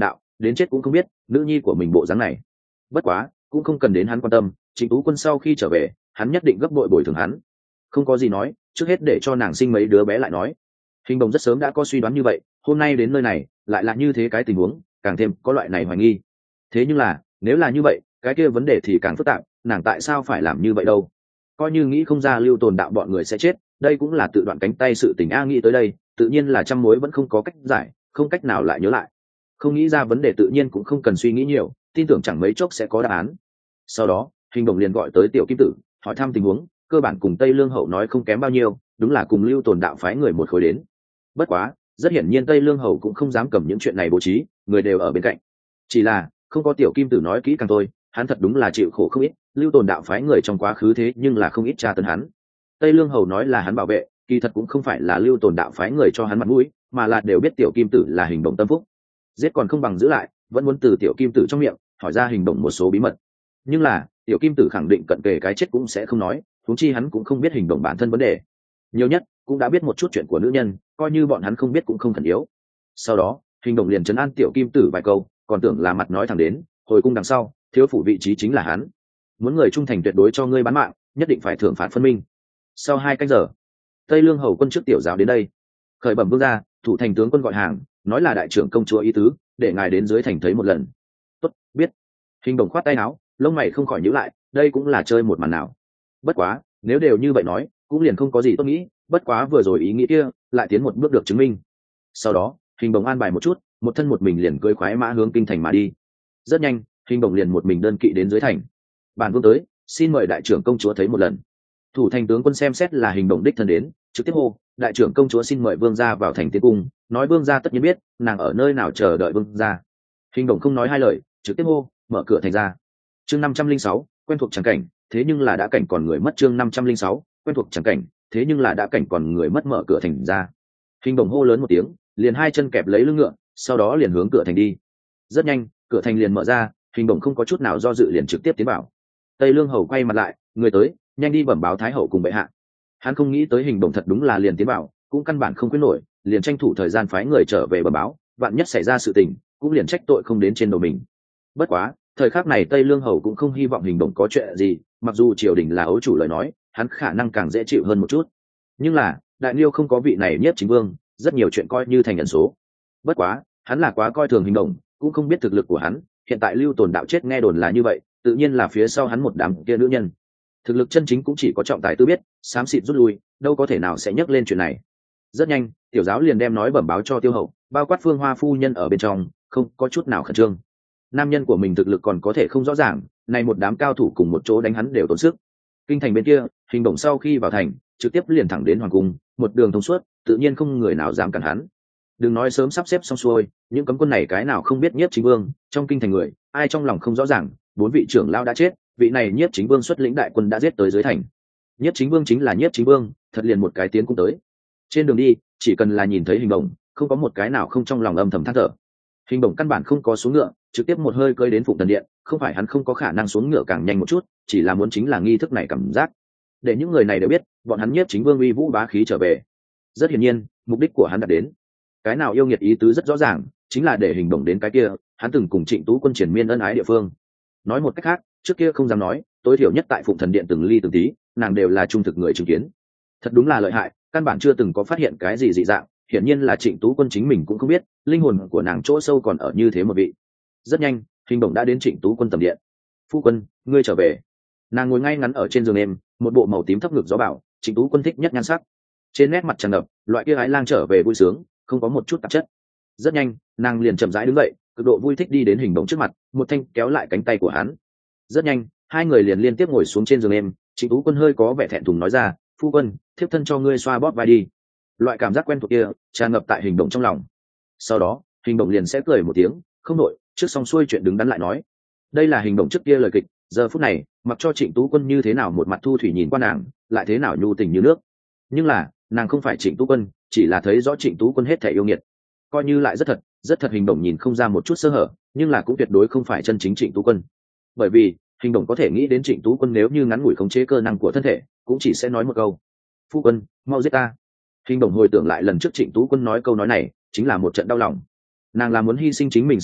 đến chết cũng không biết nữ nhi của mình bộ dáng này. Bất quá cũng không cần đến hắn quan tâm, Trịnh Tú Quân sau khi trở về hắn nhất định gấp bội bồi thường hắn. Không có gì nói, trước hết để cho nàng sinh mấy đứa bé lại nói. Hình Đồng rất sớm đã có suy đoán như vậy, hôm nay đến nơi này lại là như thế cái tình huống, càng thêm có loại này hoài nghi. Thế nhưng là nếu là như vậy, cái kia vấn đề thì càng phức tạp, nàng tại sao phải làm như vậy đâu? Coi như nghĩ không ra Lưu Tồn đạo bọn người sẽ chết, đây cũng là tự đoạn cánh tay sự tình a, nghĩ tới đây tự nhiên là trăm mối vẫn không có cách giải, không cách nào lại nhớ lại. Không nghĩ ra vấn đề tự nhiên cũng không cần suy nghĩ nhiều, tin tưởng chẳng mấy chốc sẽ có đáp án. Sau đó Hình Đồng liền gọi tới Tiểu Kim Tử hỏi thăm tình huống, cơ bản cùng Tây Lương Hậu nói không kém bao nhiêu, đúng là cùng Lưu Tồn đạo phái người một khối đến. Bất quá rất hiển nhiên Tây Lương Hậu cũng không dám cầm những chuyện này bố trí, người đều ở bên cạnh. Chỉ là không có Tiểu Kim Tử nói kỹ càng thôi, hắn thật đúng là chịu khổ không ít, Lưu Tồn đạo phái người trong quá khứ thế nhưng là không ít tra tấn hắn. Tây Lương Hầu nói là hắn bảo vệ, kỳ thật cũng không phải là Lưu Tồn đạo phái người cho hắn mặt mũi, mà là đều biết Tiểu Kim Tử là Hình Đồng tâm phúc, giết còn không bằng giữ lại, vẫn muốn từ Tiểu Kim Tử trong miệng hỏi ra Hình Đồng một số bí mật. Nhưng là Tiểu Kim Tử khẳng định cận kề cái chết cũng sẽ không nói, huống chi hắn cũng không biết Hình Đồng bản thân vấn đề, nhiều nhất cũng đã biết một chút chuyện của nữ nhân, coi như bọn hắn không biết cũng không cần yếu. Sau đó Hình Đồng liền trấn an Tiểu Kim Tử vài câu, còn tưởng là mặt nói thẳng đến, hồi cung đằng sau thiếu phủ vị trí chính là hắn, muốn người trung thành tuyệt đối cho ngươi bán mạng, nhất định phải thưởng phạt phân minh. Sau hai canh giờ Tây Lương Hầu quân trước tiểu giáo đến đây, khởi bẩm vương gia, thủ thành tướng quân gọi hàng, nói là đại trưởng công chúa ý tứ, để ngài đến dưới thành thấy một lần. Tốt, biết. Hình Đồng khoát tay áo, lông mày không khỏi nhíu lại, đây cũng là chơi một màn nào. Bất quá nếu đều như vậy nói, cũng liền không có gì tốt nghĩ, bất quá vừa rồi ý nghĩ kia lại tiến một bước được chứng minh. Sau đó Hình Đồng an bài một chút, một thân một mình liền cưỡi khoái mã hướng kinh thành mà đi. Rất nhanh Hình Đồng liền một mình đơn kỵ đến dưới thành. Bản vương tới, xin mời đại trưởng công chúa thấy một lần. Thủ thành tướng quân xem xét là Hình Đồng đích thân đến, trực tiếp hô, đại trưởng công chúa xin mời vương gia vào thành tiến cung, nói vương gia tất nhiên biết nàng ở nơi nào chờ đợi vương gia. Hình Đồng không nói hai lời, trực tiếp hô, mở cửa thành ra. Chương năm trăm linh sáu, quen thuộc trắng cảnh, thế nhưng là đã cảnh còn người mất. Chương năm trăm linh sáu, quen thuộc trắng cảnh, thế nhưng là đã cảnh còn người mất. Mở cửa thành ra. Hình Đồng hô lớn một tiếng, liền hai chân kẹp lấy lưng ngựa, sau đó liền hướng cửa thành đi. Rất nhanh cửa thành liền mở ra, Hình Đồng không có chút nào do dự liền trực tiếp tiến vào. Tây Lương Hầu quay mặt lại, người tới, nhanh đi bẩm báo thái hậu cùng bệ hạ. Hắn không nghĩ tới Hình Đồng thật đúng là liền tiến vào, cũng căn bản không quyết nổi, liền tranh thủ thời gian phái người trở về bẩm báo, vạn nhất xảy ra sự tình cũng liền trách tội không đến trên đầu mình. Bất quá thời khắc này Tây Lương Hầu cũng không hy vọng Hình Đồng có chuyện gì, mặc dù triều đình là ấu chủ lời nói, hắn khả năng càng dễ chịu hơn một chút, nhưng là đại liêu không có vị này Nhiếp Chính Vương, rất nhiều chuyện coi như thành ẩn số. Bất quá hắn là quá coi thường Hình Đồng, cũng không biết thực lực của hắn, hiện tại Lưu Tồn đạo chết nghe đồn là như vậy, tự nhiên là phía sau hắn một đám kia nữ nhân, thực lực chân chính cũng chỉ có trọng tài tư biết, xám xịt rút lui, đâu có thể nào sẽ nhắc lên chuyện này. Rất nhanh tiểu giáo liền đem nói bẩm báo cho Tiêu Hậu, bao quát Phương Hoa phu nhân ở bên trong, không có chút nào khẩn trương. Nam nhân của mình thực lực còn có thể không rõ ràng, này một đám cao thủ cùng một chỗ đánh hắn đều tốn sức. Kinh thành bên kia, Hình Đồng sau khi vào thành trực tiếp liền thẳng đến hoàng cung, một đường thông suốt, tự nhiên không người nào dám cản hắn. Đừng nói sớm sắp xếp xong xuôi, những cấm quân này cái nào không biết Nhiếp Chính Vương, trong kinh thành người ai trong lòng không rõ ràng, bốn vị trưởng lao đã chết, vị này Nhiếp Chính Vương xuất lĩnh đại quân đã giết tới dưới thành. Nhiếp Chính Vương chính là Nhiếp Chính Vương, thật liền một cái tiến cũng tới. Trên đường đi chỉ cần là nhìn thấy Hình Đồng, không có một cái nào không trong lòng âm thầm than thở. Hình Đồng căn bản không có xuống ngựa, trực tiếp một hơi cơi đến Phụng Thần Điện, không phải hắn không có khả năng xuống ngựa càng nhanh một chút, chỉ là muốn chính là nghi thức này cảm giác, để những người này đều biết bọn hắn Nhiếp Chính Vương uy vũ bá khí trở về. Rất hiển nhiên mục đích của hắn đạt đến. Cái nào yêu nghiệt ý tứ rất rõ ràng, chính là để Hình Đồng đến cái kia hắn từng cùng Trịnh Tú Quân triển miên ân ái địa phương. Nói một cách khác, trước kia không dám nói, tối thiểu nhất tại Phụng Thần Điện từng ly từng tí, nàng đều là trung thực người chứng kiến. Thật đúng là lợi hại, căn bản chưa từng có phát hiện cái gì dị dạng, hiển nhiên là Trịnh Tú Quân chính mình cũng không biết, linh hồn của nàng chỗ sâu còn ở như thế một vị. Rất nhanh Hình Đồng đã đến Trịnh Tú Quân tầm điện. Phu quân, ngươi trở về. Nàng ngồi ngay ngắn ở trên giường êm, một bộ màu tím thấp ngực gió bảo, Trịnh Tú Quân thích nhất nhan sắc, trên nét mặt tràn ngập loại kia ái lang trở về vui sướng, không có một chút tạp chất. Rất nhanh nàng liền chậm rãi đứng dậy, cực độ vui thích đi đến Hình Đồng trước mặt, một thanh kéo lại cánh tay của hắn. Rất nhanh hai người liền liên tiếp ngồi xuống trên giường êm. Trịnh Tú Quân hơi có vẻ thẹn thùng nói ra, phu quân, thiếp thân cho ngươi xoa bóp vai đi. Loại cảm giác quen thuộc kia tràn ngập tại Hình Đồng trong lòng. Sau đó Hình Đồng liền sẽ cười một tiếng, không nội, trước xong xuôi chuyện đứng đắn lại nói. Đây là Hình Đồng trước kia lời kịch, giờ phút này mặc cho Trịnh Tú Quân như thế nào một mặt thu thủy nhìn qua nàng, lại thế nào nhu tình như nước. Nhưng là nàng không phải Trịnh Tú Quân, chỉ là thấy rõ Trịnh Tú Quân hết thể yêu nghiệt, coi như lại rất thật rất thật Hình Đồng nhìn không ra một chút sơ hở, nhưng là cũng tuyệt đối không phải chân chính Trịnh Tú Quân. Bởi vì Hình Đồng có thể nghĩ đến Trịnh Tú Quân nếu như ngắn ngủi khống chế cơ năng của thân thể, cũng chỉ sẽ nói một câu, phu quân mau giết ta. Hình Đồng hồi tưởng lại lần trước Trịnh Tú Quân nói câu nói này, chính là một trận đau lòng. Nàng là muốn hy sinh chính mình sinh mệnh,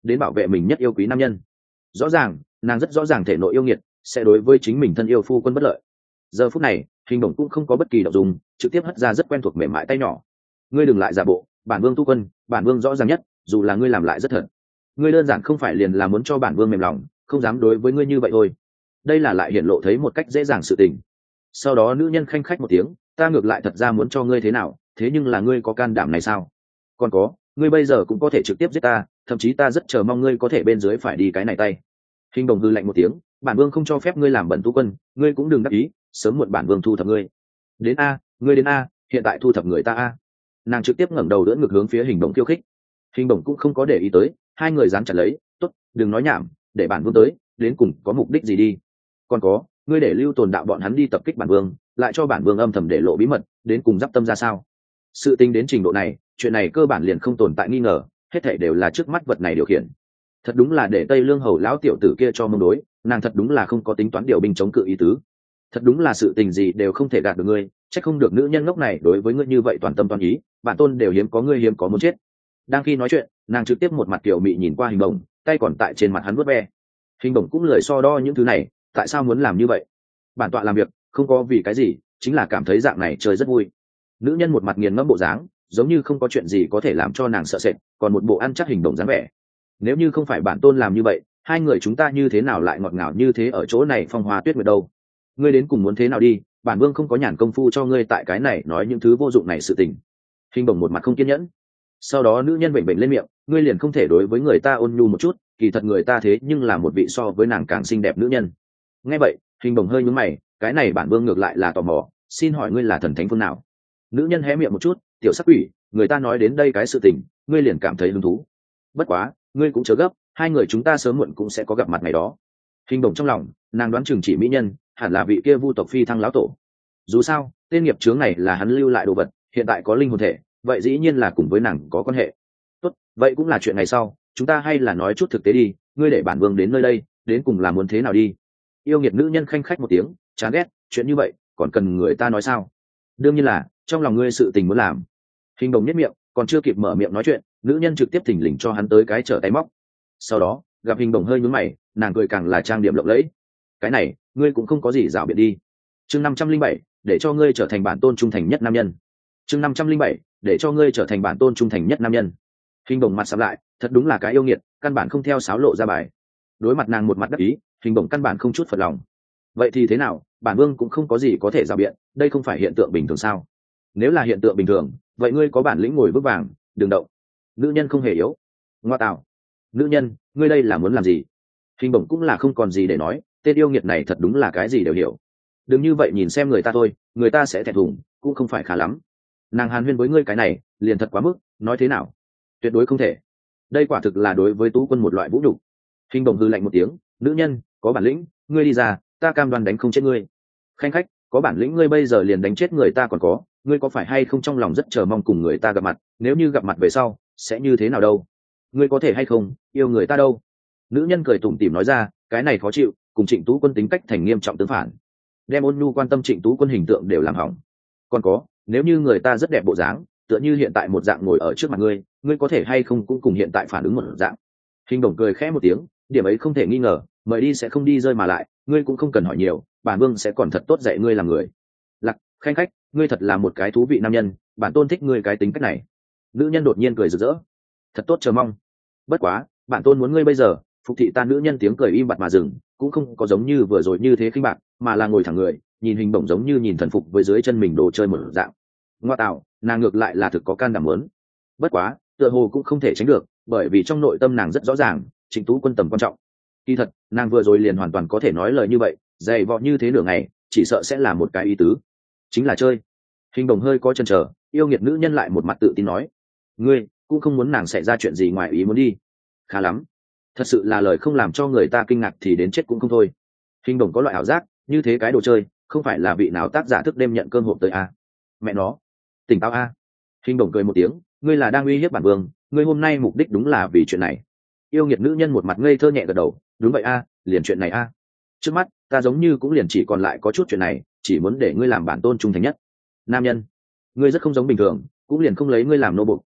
đến bảo vệ mình nhất yêu quý nam nhân. Rõ ràng nàng rất rõ ràng thể nội yêu nghiệt sẽ đối với chính mình thân yêu phu quân bất lợi. Giờ phút này Hình Bổng cũng không có bất kỳ động dùng, trực tiếp hất ra rất quen thuộc mềm mại tay nhỏ. Ngươi đừng lại giả bộ, bản vương tu quân, bản vương rõ ràng nhất, dù là ngươi làm lại rất thật. Ngươi đơn giản không phải liền là muốn cho bản vương mềm lòng, không dám đối với ngươi như vậy thôi. Đây là lại hiện lộ thấy một cách dễ dàng sự tình. Sau đó nữ nhân khanh khách một tiếng, ta ngược lại thật ra muốn cho ngươi thế nào, thế nhưng là ngươi có can đảm này sao? Còn có, ngươi bây giờ cũng có thể trực tiếp giết ta, thậm chí ta rất chờ mong ngươi có thể bên dưới phải đi cái này tay. Hình Đồng hư lạnh một tiếng, bản vương không cho phép ngươi làm bẩn tú quân, ngươi cũng đừng đắc ý, sớm muộn bản vương thu thập ngươi. Đến a, ngươi đến a, hiện tại thu thập người ta a. Nàng trực tiếp ngẩng đầu đỡ ngực hướng phía Hình Đồng khiêu khích. Hình Đồng cũng không có để ý tới, hai người dán chặt lấy, tốt, đừng nói nhảm, để bản vương tới, đến cùng có mục đích gì đi. Còn có, ngươi để Lưu Tồn đạo bọn hắn đi tập kích bản vương, lại cho bản vương âm thầm để lộ bí mật, đến cùng giáp tâm ra sao? Sự tình đến trình độ này, chuyện này cơ bản liền không tồn tại nghi ngờ, hết thảy đều là trước mắt vật này điều khiển. Thật đúng là để Tây Lương Hầu lão tiểu tử kia cho mông đối, nàng thật đúng là không có tính toán điều binh chống cự ý tứ. Thật đúng là sự tình gì đều không thể gạt được ngươi, chắc không được nữ nhân ngốc này đối với ngươi như vậy toàn tâm toàn ý, bản tôn đều hiếm có ngươi hiếm có muốn chết. Đang khi nói chuyện, nàng trực tiếp một mặt kiểu mị nhìn qua Hình Đồng, tay còn tại trên mặt hắn vuốt ve. Hình Đồng cũng lười so đo những thứ này, tại sao muốn làm như vậy? Bản tọa làm việc không có vì cái gì, chính là cảm thấy dạng này chơi rất vui. Nữ nhân một mặt nghiền ngẫm bộ dáng, giống như không có chuyện gì có thể làm cho nàng sợ sệt, còn một bộ ăn chắc Hình Đồng dáng vẻ. Nếu như không phải bản tôn làm như vậy, hai người chúng ta như thế nào lại ngọt ngào như thế ở chỗ này phong hoa tuyết nguyệt đâu? Ngươi đến cùng muốn thế nào đi, bản vương không có nhàn công phu cho ngươi tại cái này nói những thứ vô dụng này sự tình. Hình Đồng một mặt không kiên nhẫn. Sau đó nữ nhân bệnh bệnh lên miệng, ngươi liền không thể đối với người ta ôn nhu một chút, kỳ thật người ta thế nhưng là một vị so với nàng càng xinh đẹp nữ nhân. Nghe vậy, Hình Đồng hơi nhướng mày, cái này bản vương ngược lại là tò mò, xin hỏi ngươi là thần thánh phương nào? Nữ nhân hé miệng một chút, tiểu sắc quỷ, người ta nói đến đây cái sự tình, ngươi liền cảm thấy hứng thú. Bất quá, ngươi cũng chớ gấp, hai người chúng ta sớm muộn cũng sẽ có gặp mặt ngày đó. Hình Đồng trong lòng, nàng đoán chừng chỉ mỹ nhân, hẳn là vị kia Vu tộc phi thăng lão tổ. Dù sao, tên nghiệp chướng này là hắn lưu lại đồ vật, hiện tại có linh hồn thể, vậy dĩ nhiên là cùng với nàng có quan hệ. Tốt, vậy cũng là chuyện ngày sau, chúng ta hay là nói chút thực tế đi, ngươi để bản vương đến nơi đây, đến cùng là muốn thế nào đi? Yêu nghiệt nữ nhân khanh khách một tiếng, chán ghét, chuyện như vậy, còn cần người ta nói sao? Đương nhiên là, trong lòng ngươi sự tình muốn làm. Hình Đồng nhếch miệng, còn chưa kịp mở miệng nói chuyện, nữ nhân trực tiếp thình lình cho hắn tới cái trở tay móc. Sau đó, gặp Hình Đồng hơi nhướng mày, nàng cười càng là trang điểm lộng lẫy. Cái này, ngươi cũng không có gì dảo biện đi. Chương năm trăm linh bảy, để cho ngươi trở thành bản tôn trung thành nhất nam nhân. Chương năm trăm linh bảy, để cho ngươi trở thành bản tôn trung thành nhất nam nhân. Hình Đồng mặt sạm lại, thật đúng là cái yêu nghiệt, căn bản không theo sáo lộ ra bài. Đối mặt nàng một mặt đắc ý, Hình Đồng căn bản không chút phật lòng. Vậy thì thế nào, bản vương cũng không có gì có thể rào biện, đây không phải hiện tượng bình thường sao? Nếu là hiện tượng bình thường, vậy ngươi có bản lĩnh ngồi vững vàng, đừng động. Nữ nhân không hề yếu. Ngoa tạo. Nữ nhân, ngươi đây là muốn làm gì? Hình Đồng cũng là không còn gì để nói, tên yêu nghiệt này thật đúng là cái gì đều hiểu. Đừng như vậy nhìn xem người ta thôi, người ta sẽ thẹn thùng, cũng không phải khá lắm. Nàng hàn huyên với ngươi cái này, liền thật quá mức, nói thế nào? Tuyệt đối không thể. Đây quả thực là đối với tú quân một loại vũ nhục. Hình Đồng hư lạnh một tiếng, nữ nhân, có bản lĩnh, ngươi đi ra, ta cam đoan đánh không chết ngươi. Khanh khách, có bản lĩnh ngươi bây giờ liền đánh chết người ta còn có, ngươi có phải hay không trong lòng rất chờ mong cùng người ta gặp mặt, nếu như gặp mặt về sau, sẽ như thế nào đâu? Ngươi có thể hay không, yêu người ta đâu? Nữ nhân cười tủm tỉm nói ra, cái này khó chịu, cùng Trịnh Tú Quân tính cách thành nghiêm trọng tương phản. Đem ôn nhu quan tâm Trịnh Tú Quân hình tượng đều làm hỏng. Còn có, nếu như người ta rất đẹp bộ dáng, tựa như hiện tại một dạng ngồi ở trước mặt ngươi, ngươi có thể hay không cũng cùng hiện tại phản ứng một dạng. Hình Đồng cười khẽ một tiếng, điểm ấy không thể nghi ngờ, mời đi sẽ không đi rơi mà lại, ngươi cũng không cần hỏi nhiều, bản vương sẽ còn thật tốt dạy ngươi làm người. Lạc, khanh khách, ngươi thật là một cái thú vị nam nhân, bản tôn thích ngươi cái tính cách này. Nữ nhân đột nhiên cười rực rỡ, thật tốt chờ mong. Bất quá, bản tôn muốn ngươi bây giờ, phục thị ta. Nữ nhân tiếng cười im bặt mà dừng, cũng không có giống như vừa rồi như thế khinh bạc, mà là ngồi thẳng người, nhìn Hình Bổng giống như nhìn thần phục với dưới chân mình đồ chơi một dạng. Ngoa tạo, nàng ngược lại là thực có can đảm muốn. Bất quá, tựa hồ cũng không thể tránh được, bởi vì trong nội tâm nàng rất rõ ràng, Trịnh Tú Quân tầm quan trọng. Kỳ thật, nàng vừa rồi liền hoàn toàn có thể nói lời như vậy, dày vò như thế nửa ngày, chỉ sợ sẽ là một cái ý tứ, chính là chơi. Hình Đồng hơi có chần chờ, yêu nghiệt nữ nhân lại một mặt tự tin nói, ngươi cũng không muốn nàng xảy ra chuyện gì ngoài ý muốn đi. Khá lắm, thật sự là lời không làm cho người ta kinh ngạc thì đến chết cũng không thôi. Hình Đồng có loại ảo giác, như thế cái đồ chơi, không phải là vị nào tác giả thức đêm nhận cơm hộp tới a? Mẹ nó, tỉnh táo a. Hình Đồng cười một tiếng, ngươi là đang uy hiếp bản vương, ngươi hôm nay mục đích đúng là vì chuyện này. Yêu nghiệt nữ nhân một mặt ngây thơ nhẹ gật đầu, đúng vậy a, liền chuyện này a. Trước mắt ta giống như cũng liền chỉ còn lại có chút chuyện này, chỉ muốn để ngươi làm bản tôn trung thành nhất nam nhân. Ngươi rất không giống bình thường, cũng liền không lấy ngươi làm nô bộc,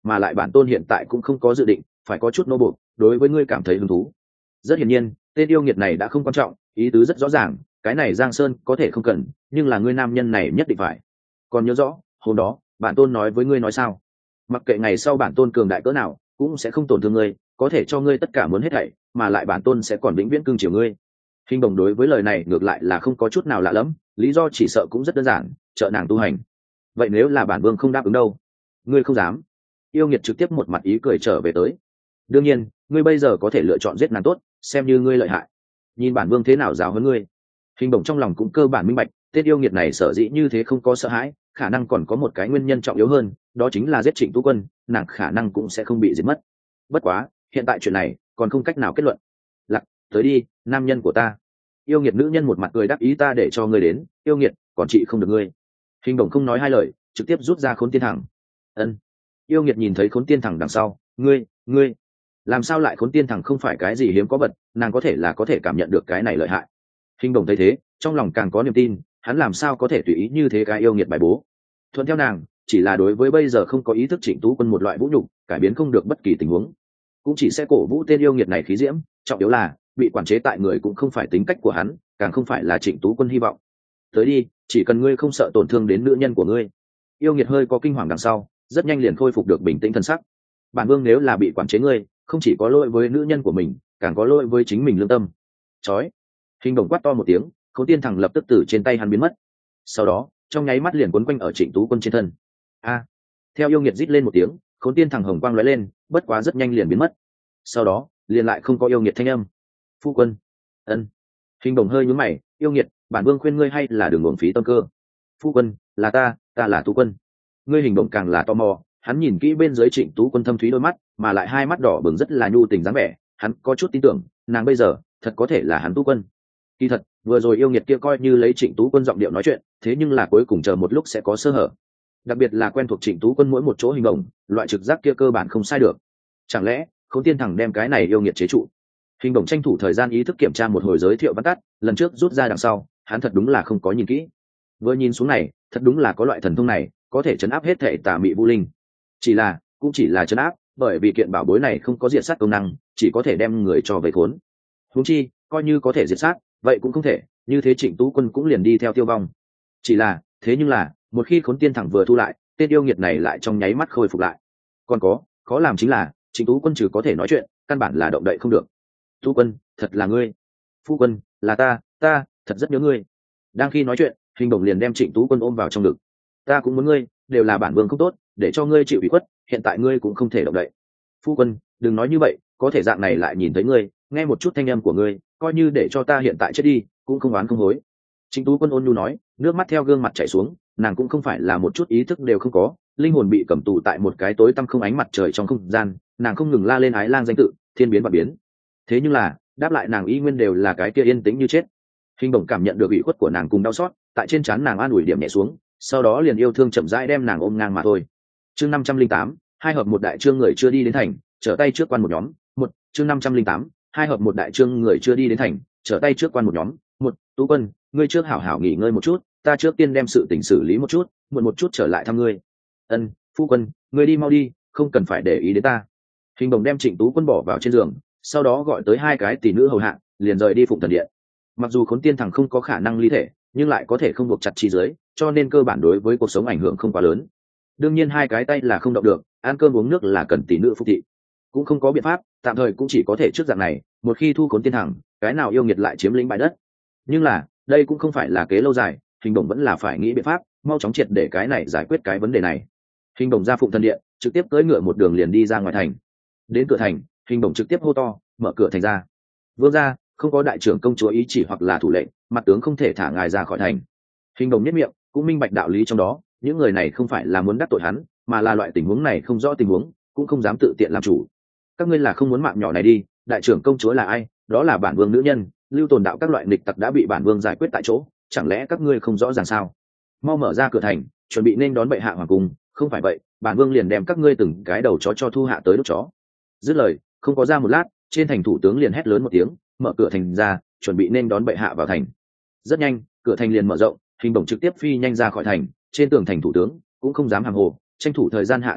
mà lại bản tôn hiện tại cũng không có dự định phải có chút nô buộc đối với ngươi cảm thấy hứng thú. Rất hiển nhiên tên yêu nghiệt này đã không quan trọng, ý tứ rất rõ ràng, cái này Giang Sơn có thể không cần, nhưng là ngươi nam nhân này nhất định phải. Còn nhớ rõ hôm đó bản tôn nói với ngươi nói sao? Mặc kệ ngày sau bản tôn cường đại cỡ nào cũng sẽ không tổn thương ngươi, có thể cho ngươi tất cả muốn hết thảy, mà lại bản tôn sẽ còn vĩnh viễn cưng chiều ngươi. Hình Bồng đối với lời này ngược lại là không có chút nào lạ lẫm, lý do chỉ sợ cũng rất đơn giản, trợ nàng tu hành. Vậy nếu là bản vương không đáp ứng đâu? Ngươi không dám. Yêu nghiệt trực tiếp một mặt ý cười trở về tới. Đương nhiên ngươi bây giờ có thể lựa chọn giết nàng tốt, xem như ngươi lợi hại, nhìn bản vương thế nào giáo huấn ngươi. Hình Bồng trong lòng cũng cơ bản minh bạch, tên yêu nghiệt này sở dĩ như thế không có sợ hãi, khả năng còn có một cái nguyên nhân trọng yếu hơn, đó chính là giết Trịnh Tú Quân, nàng khả năng cũng sẽ không bị giết mất. Bất quá hiện tại chuyện này còn không cách nào kết luận. Lặc, tới đi, nam nhân của ta. Yêu nghiệt nữ nhân một mặt cười đáp ý, ta để cho ngươi đến, yêu nghiệt, còn chị không được ngươi. Hình Bồng không nói hai lời, trực tiếp rút ra Khốn Tiên Thẳng. Ân. Yêu nghiệt nhìn thấy Khốn Tiên Thẳng đằng sau, ngươi, ngươi, làm sao lại Khốn Tiên Thẳng không phải cái gì hiếm có vật, nàng có thể là có thể cảm nhận được cái này lợi hại. Hình Bồng thấy thế, trong lòng càng có niềm tin, hắn làm sao có thể tùy ý như thế cái yêu nghiệt bài bố. Thuận theo nàng, chỉ là đối với bây giờ không có ý thức Trịnh Tú Quân một loại vũ nhục, cải biến không được bất kỳ tình huống, cũng chỉ sẽ cổ vũ tên yêu nghiệt này khí diễm. Trọng yếu là bị quản chế tại người cũng không phải tính cách của hắn, càng không phải là Trịnh Tú Quân hy vọng. Tới đi, chỉ cần ngươi không sợ tổn thương đến nữ nhân của ngươi. Yêu nghiệt hơi có kinh hoàng đằng sau, rất nhanh liền khôi phục được bình tĩnh thân sắc. Bản vương nếu là bị quản chế ngươi, không chỉ có lỗi với nữ nhân của mình, càng có lỗi với chính mình lương tâm. Chói. Hình Bồng quát to một tiếng, Khốn Tiên Thẳng lập tức từ trên tay hắn biến mất. Sau đó trong nháy mắt liền quấn quanh ở Trịnh Tú Quân trên thân. A! Theo yêu nghiệt rít lên một tiếng, Khốn Tiên Thẳng hồng quang lóe lên, bất quá rất nhanh liền biến mất. Sau đó liền lại không có yêu nghiệt thanh âm. Phu quân. Ân. Hình Bồng hơi nhướng mày, yêu nghiệt, bản vương khuyên ngươi hay là đừng uổng phí tâm cơ. Phu quân, là ta, ta là Tú Quân. Ngươi. Hình Bồng càng là tò mò, hắn nhìn kỹ bên dưới Trịnh Tú Quân thâm thúy đôi mắt, mà lại hai mắt đỏ bừng rất là nhu tình dáng vẻ, hắn có chút tin tưởng, nàng bây giờ thật có thể là hắn Tú Quân. Kỳ thật vừa rồi yêu nghiệt kia coi như lấy Trịnh Tú Quân giọng điệu nói chuyện, thế nhưng là cuối cùng chờ một lúc sẽ có sơ hở, đặc biệt là quen thuộc Trịnh Tú Quân mỗi một chỗ Hình Bồng, loại trực giác kia cơ bản không sai được. Chẳng lẽ Khốn Tiên Thẳng đem cái này yêu nghiệt chế trụ? Hình Bồng tranh thủ thời gian ý thức kiểm tra một hồi giới thiệu văn tắt, lần trước rút ra đằng sau hắn thật đúng là không có nhìn kỹ, vừa nhìn xuống này thật đúng là có loại thần thông này có thể chấn áp hết thể tà mị vũ linh. Chỉ là cũng chỉ là chấn áp, bởi vì kiện bảo bối này không có diệt sát công năng, chỉ có thể đem người cho vây khốn. Huống chi coi như có thể diệt sát, vậy cũng không thể, như thế Trịnh Tú Quân cũng liền đi theo tiêu vong. Chỉ là thế nhưng là một khi Khốn Tiên Thẳng vừa thu lại, tên yêu nghiệt này lại trong nháy mắt khôi phục lại. Còn có khó làm chính là Trịnh Tú Quân trừ có thể nói chuyện, căn bản là động đậy không được. Tú Quân, thật là ngươi. Phu quân, là ta, ta thật rất nhớ ngươi. Đang khi nói chuyện, Hình Bồng liền đem Trịnh Tú Quân ôm vào trong ngực. Ta cũng muốn ngươi, đều là bản vương không tốt, để cho ngươi chịu ủy khuất, hiện tại ngươi cũng không thể động đậy. Phu quân, đừng nói như vậy, có thể dạng này lại nhìn thấy ngươi, nghe một chút thanh âm của ngươi, coi như để cho ta hiện tại chết đi cũng không oán không hối. Trịnh Tú Quân ôn nhu nói, nước mắt theo gương mặt chảy xuống, nàng cũng không phải là một chút ý thức đều không có, linh hồn bị cầm tù tại một cái tối tăm không ánh mặt trời trong không gian, nàng không ngừng la lên ái lang danh tự, thiên biến và biến. Thế nhưng là đáp lại nàng y nguyên đều là cái kia yên tĩnh như chết. Hình Bồng cảm nhận được ủy khuất của nàng cùng đau xót, tại trên trán nàng an ủi điểm nhẹ xuống, sau đó liền yêu thương chậm rãi đem nàng ôm ngang mà thôi. Chương năm trăm linh tám, hai hợp một đại chương người chưa đi đến thành, trở tay trước quan một nhóm. Một, chương năm trăm linh tám, hai hợp một đại chương người chưa đi đến thành, trở tay trước quan một nhóm. Một, Tú Quân, ngươi trước hảo hảo nghỉ ngơi một chút, ta trước tiên đem sự tình xử lý một chút, muộn một chút trở lại thăm ngươi. Ân, phu quân, ngươi đi mau đi, không cần phải để ý đến ta. Hình Bồng đem Trịnh Tú Quân bỏ vào trên giường, sau đó gọi tới hai cái tỷ nữ hầu hạ, liền rời đi Phụng Thần Điện. Mặc dù Khốn Tiên Thẳng không có khả năng ly thể, nhưng lại có thể không buộc chặt chi dưới, cho nên cơ bản đối với cuộc sống ảnh hưởng không quá lớn. Đương nhiên hai cái tay là không động được, ăn cơm uống nước là cần tỷ nữ phục thị, cũng không có biện pháp, tạm thời cũng chỉ có thể trước dạng này, một khi thu Khốn Tiên Thẳng, cái nào yêu nghiệt lại chiếm lĩnh bãi đất. Nhưng là đây cũng không phải là kế lâu dài, Hình Bồng vẫn là phải nghĩ biện pháp mau chóng triệt để cái này giải quyết cái vấn đề này. Hình Bồng ra Phụng Thần Điện, trực tiếp cưỡi ngựa một đường liền đi ra ngoài thành. Đến cửa thành, Hình Bồng trực tiếp hô to, mở cửa thành ra. Vương gia, không có đại trưởng công chúa ý chỉ hoặc là thủ lệnh, mặt tướng không thể thả ngài ra khỏi thành. Hình Bồng nhất miệng cũng minh bạch đạo lý trong đó, những người này không phải là muốn đắc tội hắn, mà là loại tình huống này không rõ tình huống, cũng không dám tự tiện làm chủ. Các ngươi là không muốn mạng nhỏ này đi, đại trưởng công chúa là ai? Đó là bản vương nữ nhân, lưu tồn đạo các loại nghịch tặc đã bị bản vương giải quyết tại chỗ, chẳng lẽ các ngươi không rõ ràng sao? Mau mở ra cửa thành, chuẩn bị nên đón bệ hạ hoàng cung, không phải vậy bản vương liền đem các ngươi từng cái đầu chó cho thu hạ tới đốt chó. Dứt lời, không có ra một lát, trên thành thủ tướng liền hét lớn một tiếng, mở cửa thành ra, chuẩn bị nên đón bệ hạ vào thành. Rất nhanh, cửa thành liền mở rộng, Hình Bồng trực tiếp phi nhanh ra khỏi thành, trên tường thành thủ tướng cũng không dám hàng hồ, tranh thủ thời gian hạ thành lâu,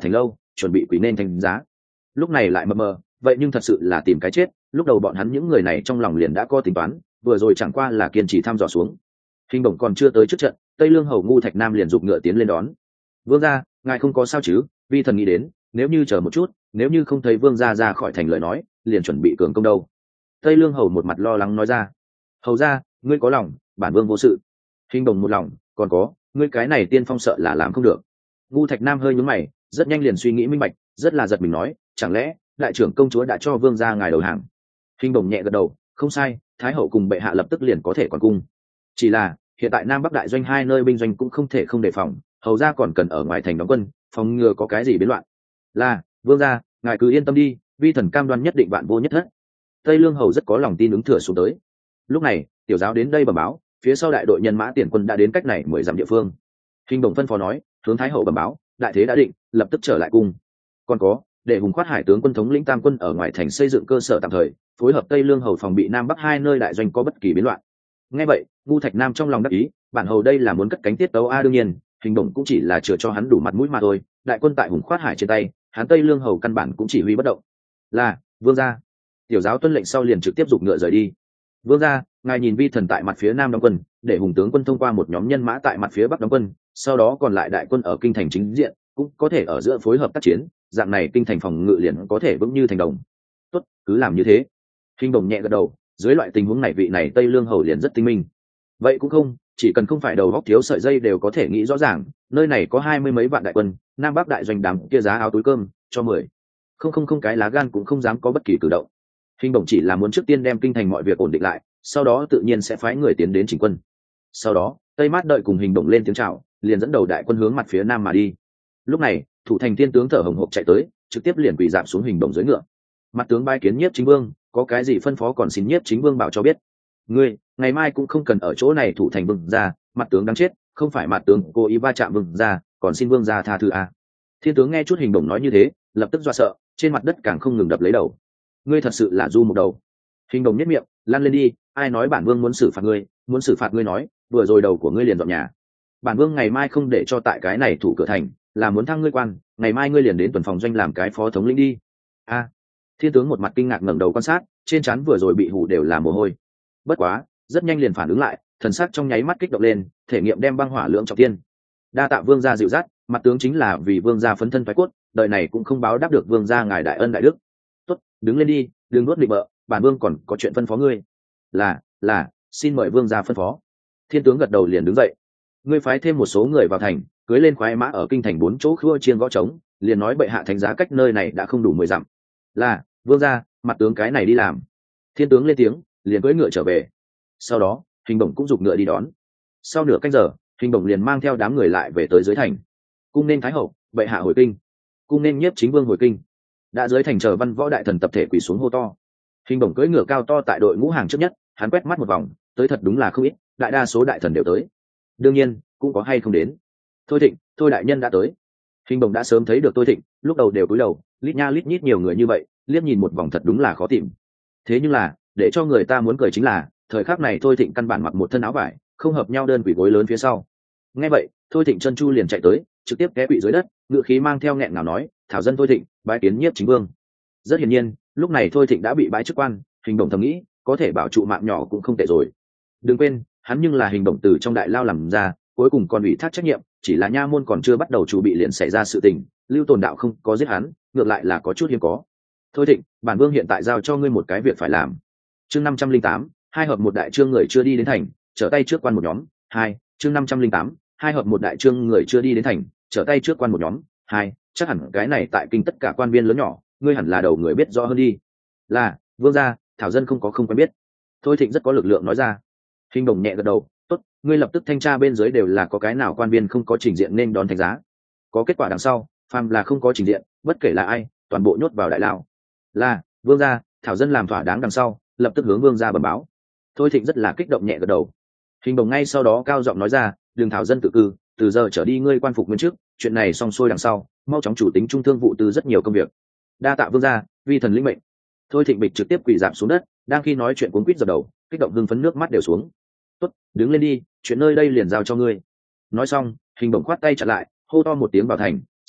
chuẩn bị quỳ nên thành giá. Lúc này lại mờ mờ vậy nhưng thật sự là tìm cái chết. Lúc đầu bọn hắn những người này trong lòng liền đã có tính toán, vừa rồi chẳng qua là kiên trì thăm dò xuống. Hình bổng còn chưa tới trước trận, Tây Lương hầu Ngu Thạch Nam liền giục ngựa tiến lên đón. Vương gia, ngài không có sao chứ? Vi thần nghĩ đến, nếu như chờ một chút, nếu như không thấy vương gia ra khỏi thành lời nói, liền chuẩn bị cường công đâu. Tây Lương hầu một mặt lo lắng nói ra. Hầu gia, ngươi có lòng, bản vương vô sự. Hình bổng một lòng, còn có, ngươi cái này tiên phong sợ là làm không được. Ngu Thạch Nam hơi nhướng mày, rất nhanh liền suy nghĩ minh bạch, rất là giật mình nói, chẳng lẽ đại trưởng công chúa đã cho vương gia ngài đầu hàng? Hình bổng nhẹ gật đầu, không sai, thái hậu cùng bệ hạ lập tức liền có thể còn cung. Chỉ là hiện tại Nam Bắc đại doanh hai nơi binh doanh cũng không thể không đề phòng, hầu gia còn cần ở ngoài thành đóng quân, phòng ngừa có cái gì biến loạn. Là, vương gia, ngài cứ yên tâm đi, vi thần cam đoan nhất định vạn vô nhất thất. Tây Lương hầu rất có lòng tin ứng thừa xuống tới. Lúc này, tiểu giáo đến đây bẩm báo, phía sau đại đội nhân mã tiền quân đã đến cách này mười dặm địa phương. Hình bổng phân phó nói, hướng thái hậu bẩm báo, đại thế đã định, lập tức trở lại cung. Còn có, để hùng khoát hải tướng quân thống lĩnh tam quân ở ngoài thành xây dựng cơ sở tạm thời, phối hợp Tây Lương hầu phòng bị Nam Bắc hai nơi đại doanh có bất kỳ biến loạn. Nghe vậy, Ngu Thạch Nam trong lòng đắc ý, bản hầu đây là muốn cất cánh tiết tấu a. Đương nhiên, hình bổng cũng chỉ là chừa cho hắn đủ mặt mũi mà thôi. Đại quân tại hùng khoát hải trên tay, hắn Tây Lương hầu căn bản cũng chỉ huy bất động. Là, vương gia. Tiểu giáo tuân lệnh sau liền trực tiếp giục ngựa rời đi. Vương gia, ngài nhìn vi thần tại mặt phía nam đóng quân, để hùng tướng quân thông qua một nhóm nhân mã tại mặt phía bắc đóng quân, sau đó còn lại đại quân ở kinh thành chính diện, cũng có thể ở giữa phối hợp tác chiến, dạng này kinh thành phòng ngự liền có thể vững như thành đồng. Tốt, cứ làm như thế. Hình bổng nhẹ gật đầu, dưới loại tình huống này vị này Tây Lương hầu liền rất tinh minh. Vậy cũng không, chỉ cần không phải đầu góc thiếu sợi dây đều có thể nghĩ rõ ràng, nơi này có hai mươi mấy vạn đại quân, Nam Bắc đại doanh đám kia giá áo túi cơm, cho mười. Không không không cái lá gan cũng không dám có bất kỳ cử động. Hình bổng chỉ là muốn trước tiên đem kinh thành mọi việc ổn định lại, sau đó tự nhiên sẽ phái người tiến đến chỉnh quân. Sau đó, Tây Mát đợi cùng hình bổng lên tiếng chào, liền dẫn đầu đại quân hướng mặt phía nam mà đi. Lúc này, thủ thành tiên tướng thở hồng hộc chạy tới, trực tiếp liền quỳ dạp xuống hình bổng dưới ngựa. Mặt tướng bái kiến Nhiếp Chính Vương, có cái gì phân phó còn xin Nhiếp Chính Vương bảo cho biết. Ngươi, ngày mai cũng không cần ở chỗ này thủ thành vương gia, mặt tướng đang chết, không phải mặt tướng cố ý va chạm vương gia, còn xin vương gia tha thứ a. Thiên tướng nghe chút hình bổng nói như thế, lập tức dọa sợ, trên mặt đất càng không ngừng đập lấy đầu. Ngươi thật sự là du một đầu. Hình bổng nhếch miệng, lăn lên đi, ai nói bản vương muốn xử phạt ngươi, muốn xử phạt ngươi nói, vừa rồi đầu của ngươi liền dọn nhà. Bản vương ngày mai không để cho tại cái này thủ cửa thành, là muốn thăng ngươi quan, ngày mai ngươi liền đến tuần phòng doanh làm cái phó thống lĩnh đi. A. Thiên tướng một mặt kinh ngạc ngẩng đầu quan sát, trên trán vừa rồi bị hù đều là mồ hôi. Bất quá, rất nhanh liền phản ứng lại, thần sắc trong nháy mắt kích động lên, thể nghiệm đem băng hỏa lượng trọng thiên. Đa tạ vương gia dịu dắt, mặt tướng chính là vì vương gia phấn thân phái cốt, đời này cũng không báo đáp được vương gia ngài đại ân đại đức. Tốt, đứng lên đi, đừng nuốt định bợ, bản vương còn có chuyện phân phó ngươi. Là, là, xin mời vương gia phân phó. Thiên tướng gật đầu liền đứng dậy. Ngươi phái thêm một số người vào thành, cưới lên khoái mã ở kinh thành bốn chỗ khua chiên gõ trống, liền nói bệ hạ thánh giá cách nơi này đã không đủ mười dặm. Là, vương gia, mặt tướng cái này đi làm. Thiên tướng lên tiếng, liền cưỡi ngựa trở về. Sau đó, hình bổng cũng giục ngựa đi đón. Sau nửa canh giờ, hình bổng liền mang theo đám người lại về tới dưới thành. Cung nên thái hậu, bệ hạ hồi kinh. Cung nên Nhiếp Chính Vương hồi kinh. Đã dưới thành chờ văn võ đại thần tập thể quỳ xuống hô to. Hình bổng cưỡi ngựa cao to tại đội ngũ hàng trước nhất, hắn quét mắt một vòng, tới thật đúng là không ít, đại đa số đại thần đều tới. Đương nhiên, cũng có hay không đến. Thôi Thịnh, Thôi đại nhân đã tới. Hình bổng đã sớm thấy được Thôi Thịnh, lúc đầu đều cúi đầu, lít nha lít nhít nhiều người như vậy, liếc nhìn một vòng thật đúng là khó tìm. Thế nhưng là, để cho người ta muốn cười chính là, thời khắc này Thôi Thịnh căn bản mặc một thân áo vải, không hợp nhau đơn quỷ gối lớn phía sau. Nghe vậy, Thôi Thịnh chân chu liền chạy tới, trực tiếp té quỵ dưới đất, ngựa khí mang theo nghẹn ngào nói, thảo dân Thôi Thịnh, bái kiến Nhiếp Chính Vương. Rất hiển nhiên, lúc này Thôi Thịnh đã bị bãi chức quan, hình bổng thầm nghĩ, có thể bảo trụ mạng nhỏ cũng không tệ rồi. Đừng quên, hắn nhưng là hình bổng từ trong đại lao làm ra, cuối cùng còn ủy thác trách nhiệm, chỉ là nha môn còn chưa bắt đầu chuẩn bị liền xảy ra sự tình, Lưu Tồn Đạo không có giết hắn, ngược lại là có chút hiếm có. Thôi Thịnh, bản vương hiện tại giao cho ngươi một cái việc phải làm. Chương năm trăm linh tám, hai hợp một đại trương người chưa đi đến thành, trở tay trước quan một nhóm. Hai, chương năm trăm linh tám, hai hợp một đại trương người chưa đi đến thành, trở tay trước quan một nhóm. Hai, chắc hẳn cái này tại kinh tất cả quan viên lớn nhỏ, ngươi hẳn là đầu người biết rõ hơn đi. Là, vương gia, thảo dân không có không quen biết. Thôi Thịnh rất có lực lượng nói ra. Hình bổng nhẹ gật đầu, tốt, ngươi lập tức thanh tra bên dưới đều là có cái nào quan viên không có trình diện nên đón thánh giá. Có kết quả đằng sau, phàm là không có trình diện, bất kể là ai, toàn bộ nhốt vào đại lao. Là, vương gia, thảo dân làm thỏa đáng đằng sau, lập tức hướng vương gia bẩm báo. Thôi Thịnh rất là kích động nhẹ gật đầu. Hình bổng ngay sau đó cao giọng nói ra, đường thảo dân tự cư, từ giờ trở đi ngươi quan phục nguyên chức, chuyện này xong xuôi đằng sau, mau chóng chủ tính trung thương vụ từ rất nhiều công việc. Đa tạ vương gia, vi thần lĩnh mệnh. Thôi Thịnh bịch trực tiếp quỳ rạp xuống đất, đang khi nói chuyện cuống quýt dập đầu, kích động hưng phấn nước mắt đều xuống. Tốt, đứng lên đi, chuyện nơi đây liền giao cho ngươi. Nói xong, hình bổng khoát tay chặn lại, hô to một tiếng vào thành,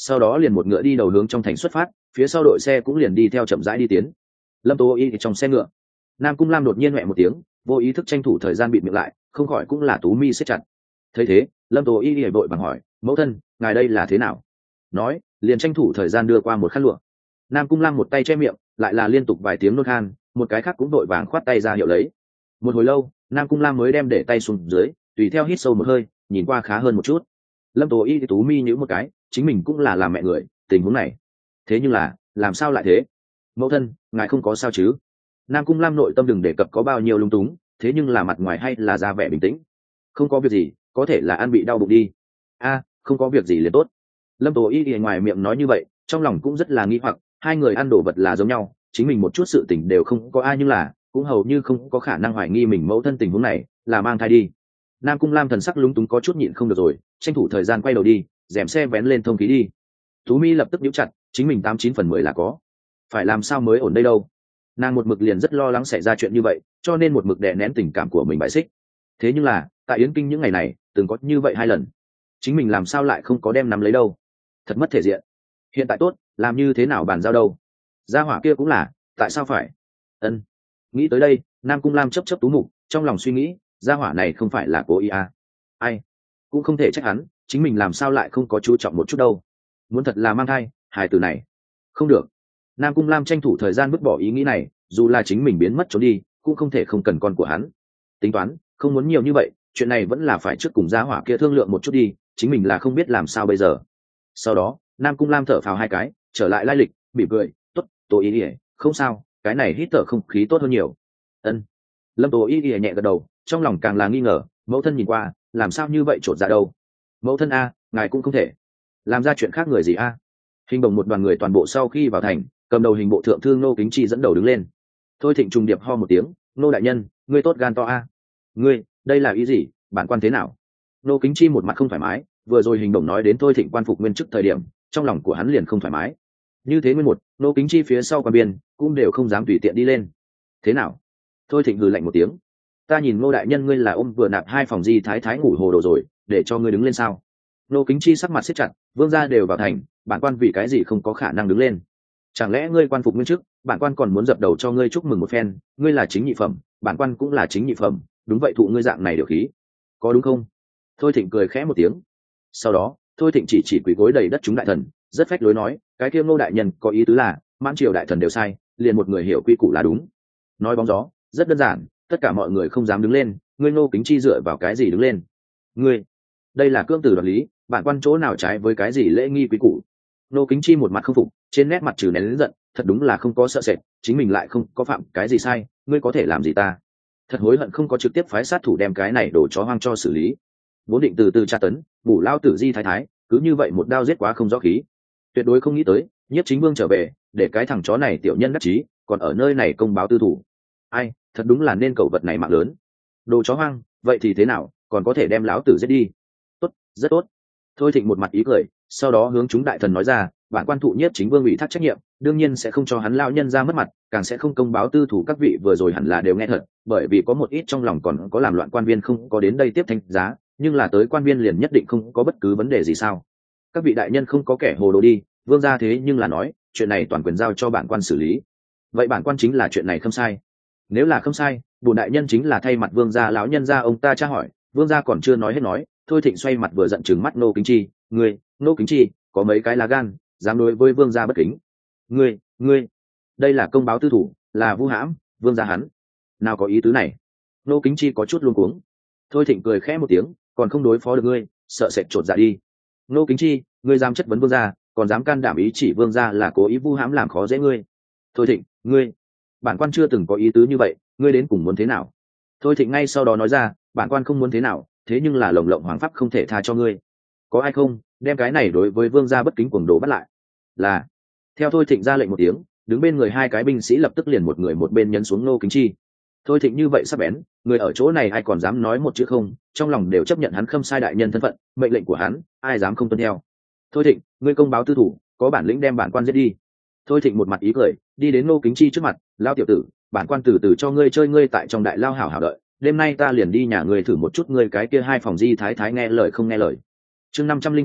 sau đó liền một ngựa đi đầu hướng trong thành xuất phát, phía sau đội xe cũng liền đi theo chậm rãi đi tiến. Lâm Tố Y trong xe ngựa, Nam Cung Lam đột nhiên mẹ một tiếng, vô ý thức tranh thủ thời gian bịt miệng lại, không khỏi cũng là tú mi siết chặt. Thấy thế, Lâm Tố Y vội vàng hỏi, mẫu thân, ngài đây là thế nào? Nói, liền tranh thủ thời gian đưa qua một khăn lụa. Nam Cung Lam một tay che miệng, lại là liên tục vài tiếng nôn khan, một cái khác cũng vội vàng khoát tay ra hiệu lấy. Một hồi lâu, Nam Cung Lam mới đem để tay xuống dưới, tùy theo hít sâu một hơi, nhìn qua khá hơn một chút. Lâm Tố Y tú mi nhíu một cái, chính mình cũng là làm mẹ người, tình huống này, thế nhưng là, làm sao lại thế? Mẫu thân, ngài không có sao chứ? Nam Cung Lam nội tâm đừng đề cập có bao nhiêu lung túng, thế nhưng là mặt ngoài hay là ra vẻ bình tĩnh. Không có việc gì, có thể là ăn bị đau bụng đi. A, không có việc gì liền tốt. Lâm Tố Y thì ngoài miệng nói như vậy, trong lòng cũng rất là nghi hoặc, hai người ăn đồ vật là giống nhau, chính mình một chút sự tình đều không có ai, nhưng là cũng hầu như không có khả năng hoài nghi mình mẫu thân tình huống này là mang thai đi. Nam Cung Lam thần sắc lúng túng có chút nhịn không được rồi, tranh thủ thời gian quay đầu đi, rèm xe vén lên thông khí đi. Tú Mi lập tức nhíu chặt, chính mình tám chín phần mười là có, phải làm sao mới ổn đây đâu. Nàng một mực liền rất lo lắng xảy ra chuyện như vậy, cho nên một mực đè nén tình cảm của mình bại xích. Thế nhưng là tại Yến Kinh những ngày này từng có như vậy hai lần, chính mình làm sao lại không có đem nắm lấy đâu, thật mất thể diện. Hiện tại tốt, làm như thế nào bàn giao đâu? Gia hỏa kia cũng là, tại sao phải? Ân. Nghĩ tới đây, Nam Cung Lam chấp chấp tú mục, trong lòng suy nghĩ, gia hỏa này không phải là cố ý à? Ai? Cũng không thể trách hắn, chính mình làm sao lại không có chú trọng một chút đâu? Muốn thật là mang thai, hài tử này, không được. Nam Cung Lam tranh thủ thời gian vứt bỏ ý nghĩ này, dù là chính mình biến mất trốn đi, cũng không thể không cần con của hắn. Tính toán, không muốn nhiều như vậy, chuyện này vẫn là phải trước cùng gia hỏa kia thương lượng một chút đi, chính mình là không biết làm sao bây giờ. Sau đó, Nam Cung Lam thở phào hai cái, trở lại lai lịch, mỉm cười, tốt, Tô Y Y, không sao, cái này hít thở không khí tốt hơn nhiều. Ân. Lâm Tô Y Y nhẹ gật đầu, trong lòng càng là nghi ngờ, mẫu thân nhìn qua, làm sao như vậy trột dạ đâu? Mẫu thân a, ngài cũng không thể làm ra chuyện khác người gì a? Hình bồng một đoàn người toàn bộ sau khi vào thành, cầm đầu hình bộ thượng thư Ngô Kính Chi dẫn đầu đứng lên. Thôi Thịnh trùng điệp ho một tiếng, Ngô đại nhân, ngươi tốt gan to a. Ngươi, đây là ý gì? Bản quan thế nào? Ngô Kính Chi một mặt không thoải mái, vừa rồi hình bồng nói đến Thôi Thịnh quan phục nguyên chức thời điểm, trong lòng của hắn liền không thoải mái. Như thế nguyên một, Ngô Kính Chi phía sau quan biên cũng đều không dám tùy tiện đi lên. Thế nào? Thôi Thịnh hừ lạnh một tiếng. Ta nhìn Ngô đại nhân ngươi là ôm vừa nạp hai phòng di thái thái ngủ hồ đồ rồi, để cho ngươi đứng lên sao? Ngô Kính Chi sắc mặt siết chặt, vương gia đều vào thành, bản quan vì cái gì không có khả năng đứng lên? Chẳng lẽ ngươi quan phục nguyên chức, bản quan còn muốn dập đầu cho ngươi chúc mừng một phen, ngươi là chính nhị phẩm, bản quan cũng là chính nhị phẩm, đúng vậy, thụ ngươi dạng này điều khí, có đúng không? Thôi Thịnh cười khẽ một tiếng. Sau đó, Thôi Thịnh chỉ chỉ quỳ gối đầy đất chúng đại thần, rất phách lối nói, cái kia Ngô đại nhân có ý tứ là, mãn triều đại thần đều sai, liền một người hiểu quy củ là đúng. Nói bóng gió, rất đơn giản, tất cả mọi người không dám đứng lên, ngươi Ngô Kính Chi dựa vào cái gì đứng lên? Ngươi, đây là cương tử đoạt lý, bản quan chỗ nào trái với cái gì lễ nghi quý củ? Ngô Kính Chi một mặt không phục, trên nét mặt trừ nén lớn giận, thật đúng là không có sợ sệt, chính mình lại không có phạm cái gì sai, ngươi có thể làm gì ta? Thật hối hận không có trực tiếp phái sát thủ đem cái này đổ chó hoang cho xử lý. Vốn định từ từ tra tấn, bù lao tử di thái thái, cứ như vậy một đao giết quá không rõ khí. Tuyệt đối không nghĩ tới, Nhiếp Chính Vương trở về, để cái thằng chó này tiểu nhân đắc chí, còn ở nơi này công báo tư thủ. Ai, thật đúng là nên cẩu vật này mạng lớn. Đồ chó hoang, vậy thì thế nào, còn có thể đem lão tử giết đi? Tốt, rất tốt. Thôi Thịnh một mặt ý cười, sau đó hướng chúng đại thần nói ra, bản quan thụ Nhiếp Chính Vương ủy thác trách nhiệm, đương nhiên sẽ không cho hắn lão nhân ra mất mặt, càng sẽ không công báo tư thủ. Các vị vừa rồi hẳn là đều nghe thật, bởi vì có một ít trong lòng còn có làm loạn quan viên không có đến đây tiếp thanh giá, nhưng là tới quan viên liền nhất định không có bất cứ vấn đề gì sao? Các vị đại nhân không có kẻ hồ đồ đi, vương gia thế nhưng là nói, chuyện này toàn quyền giao cho bản quan xử lý. Vậy bản quan chính là chuyện này không sai. Nếu là không sai, bổn đại nhân chính là thay mặt vương gia lão nhân gia ông ta tra hỏi, vương gia còn chưa nói hết nói. Thôi Thịnh xoay mặt vừa giận trừng mắt Ngô Kính Chi, ngươi, Ngô Kính Chi, có mấy cái lá gan, dám đối với vương gia bất kính? Ngươi, ngươi, đây là công báo tư thủ, là vu hãm vương gia hắn, nào có ý tứ này? Ngô Kính Chi có chút luống cuống. Thôi Thịnh cười khẽ một tiếng, còn không đối phó được ngươi, sợ sệt trột dạ đi. Ngô Kính Chi, ngươi dám chất vấn vương gia, còn dám can đảm ý chỉ vương gia là cố ý vu hãm làm khó dễ ngươi. Thôi Thịnh, ngươi, bản quan chưa từng có ý tứ như vậy, ngươi đến cùng muốn thế nào? Thôi Thịnh ngay sau đó nói ra, bản quan không muốn thế nào, thế nhưng là lồng lộng hoàng pháp không thể tha cho ngươi. Có ai không đem cái này đối với vương gia bất kính cuồng đồ bắt lại? Là. Theo Thôi Thịnh ra lệnh một tiếng, đứng bên người hai cái binh sĩ lập tức liền một người một bên nhấn xuống Ngô Kính Chi. Thôi Thịnh như vậy sắp bén, người ở chỗ này ai còn dám nói một chữ không, trong lòng đều chấp nhận hắn khâm sai đại nhân thân phận, mệnh lệnh của hắn, ai dám không tuân theo? Thôi Thịnh, ngươi công báo tư thủ, có bản lĩnh đem bản quan giết đi. Thôi Thịnh một mặt ý cười, đi đến Ngô Kính Chi trước mặt, lao tiểu tử, bản quan từ từ cho ngươi chơi, ngươi tại trong đại lao hảo hảo đợi, đêm nay ta liền đi nhà ngươi thử một chút ngươi cái kia hai phòng di thái thái nghe lời không nghe lời. Chương năm trăm linh chín,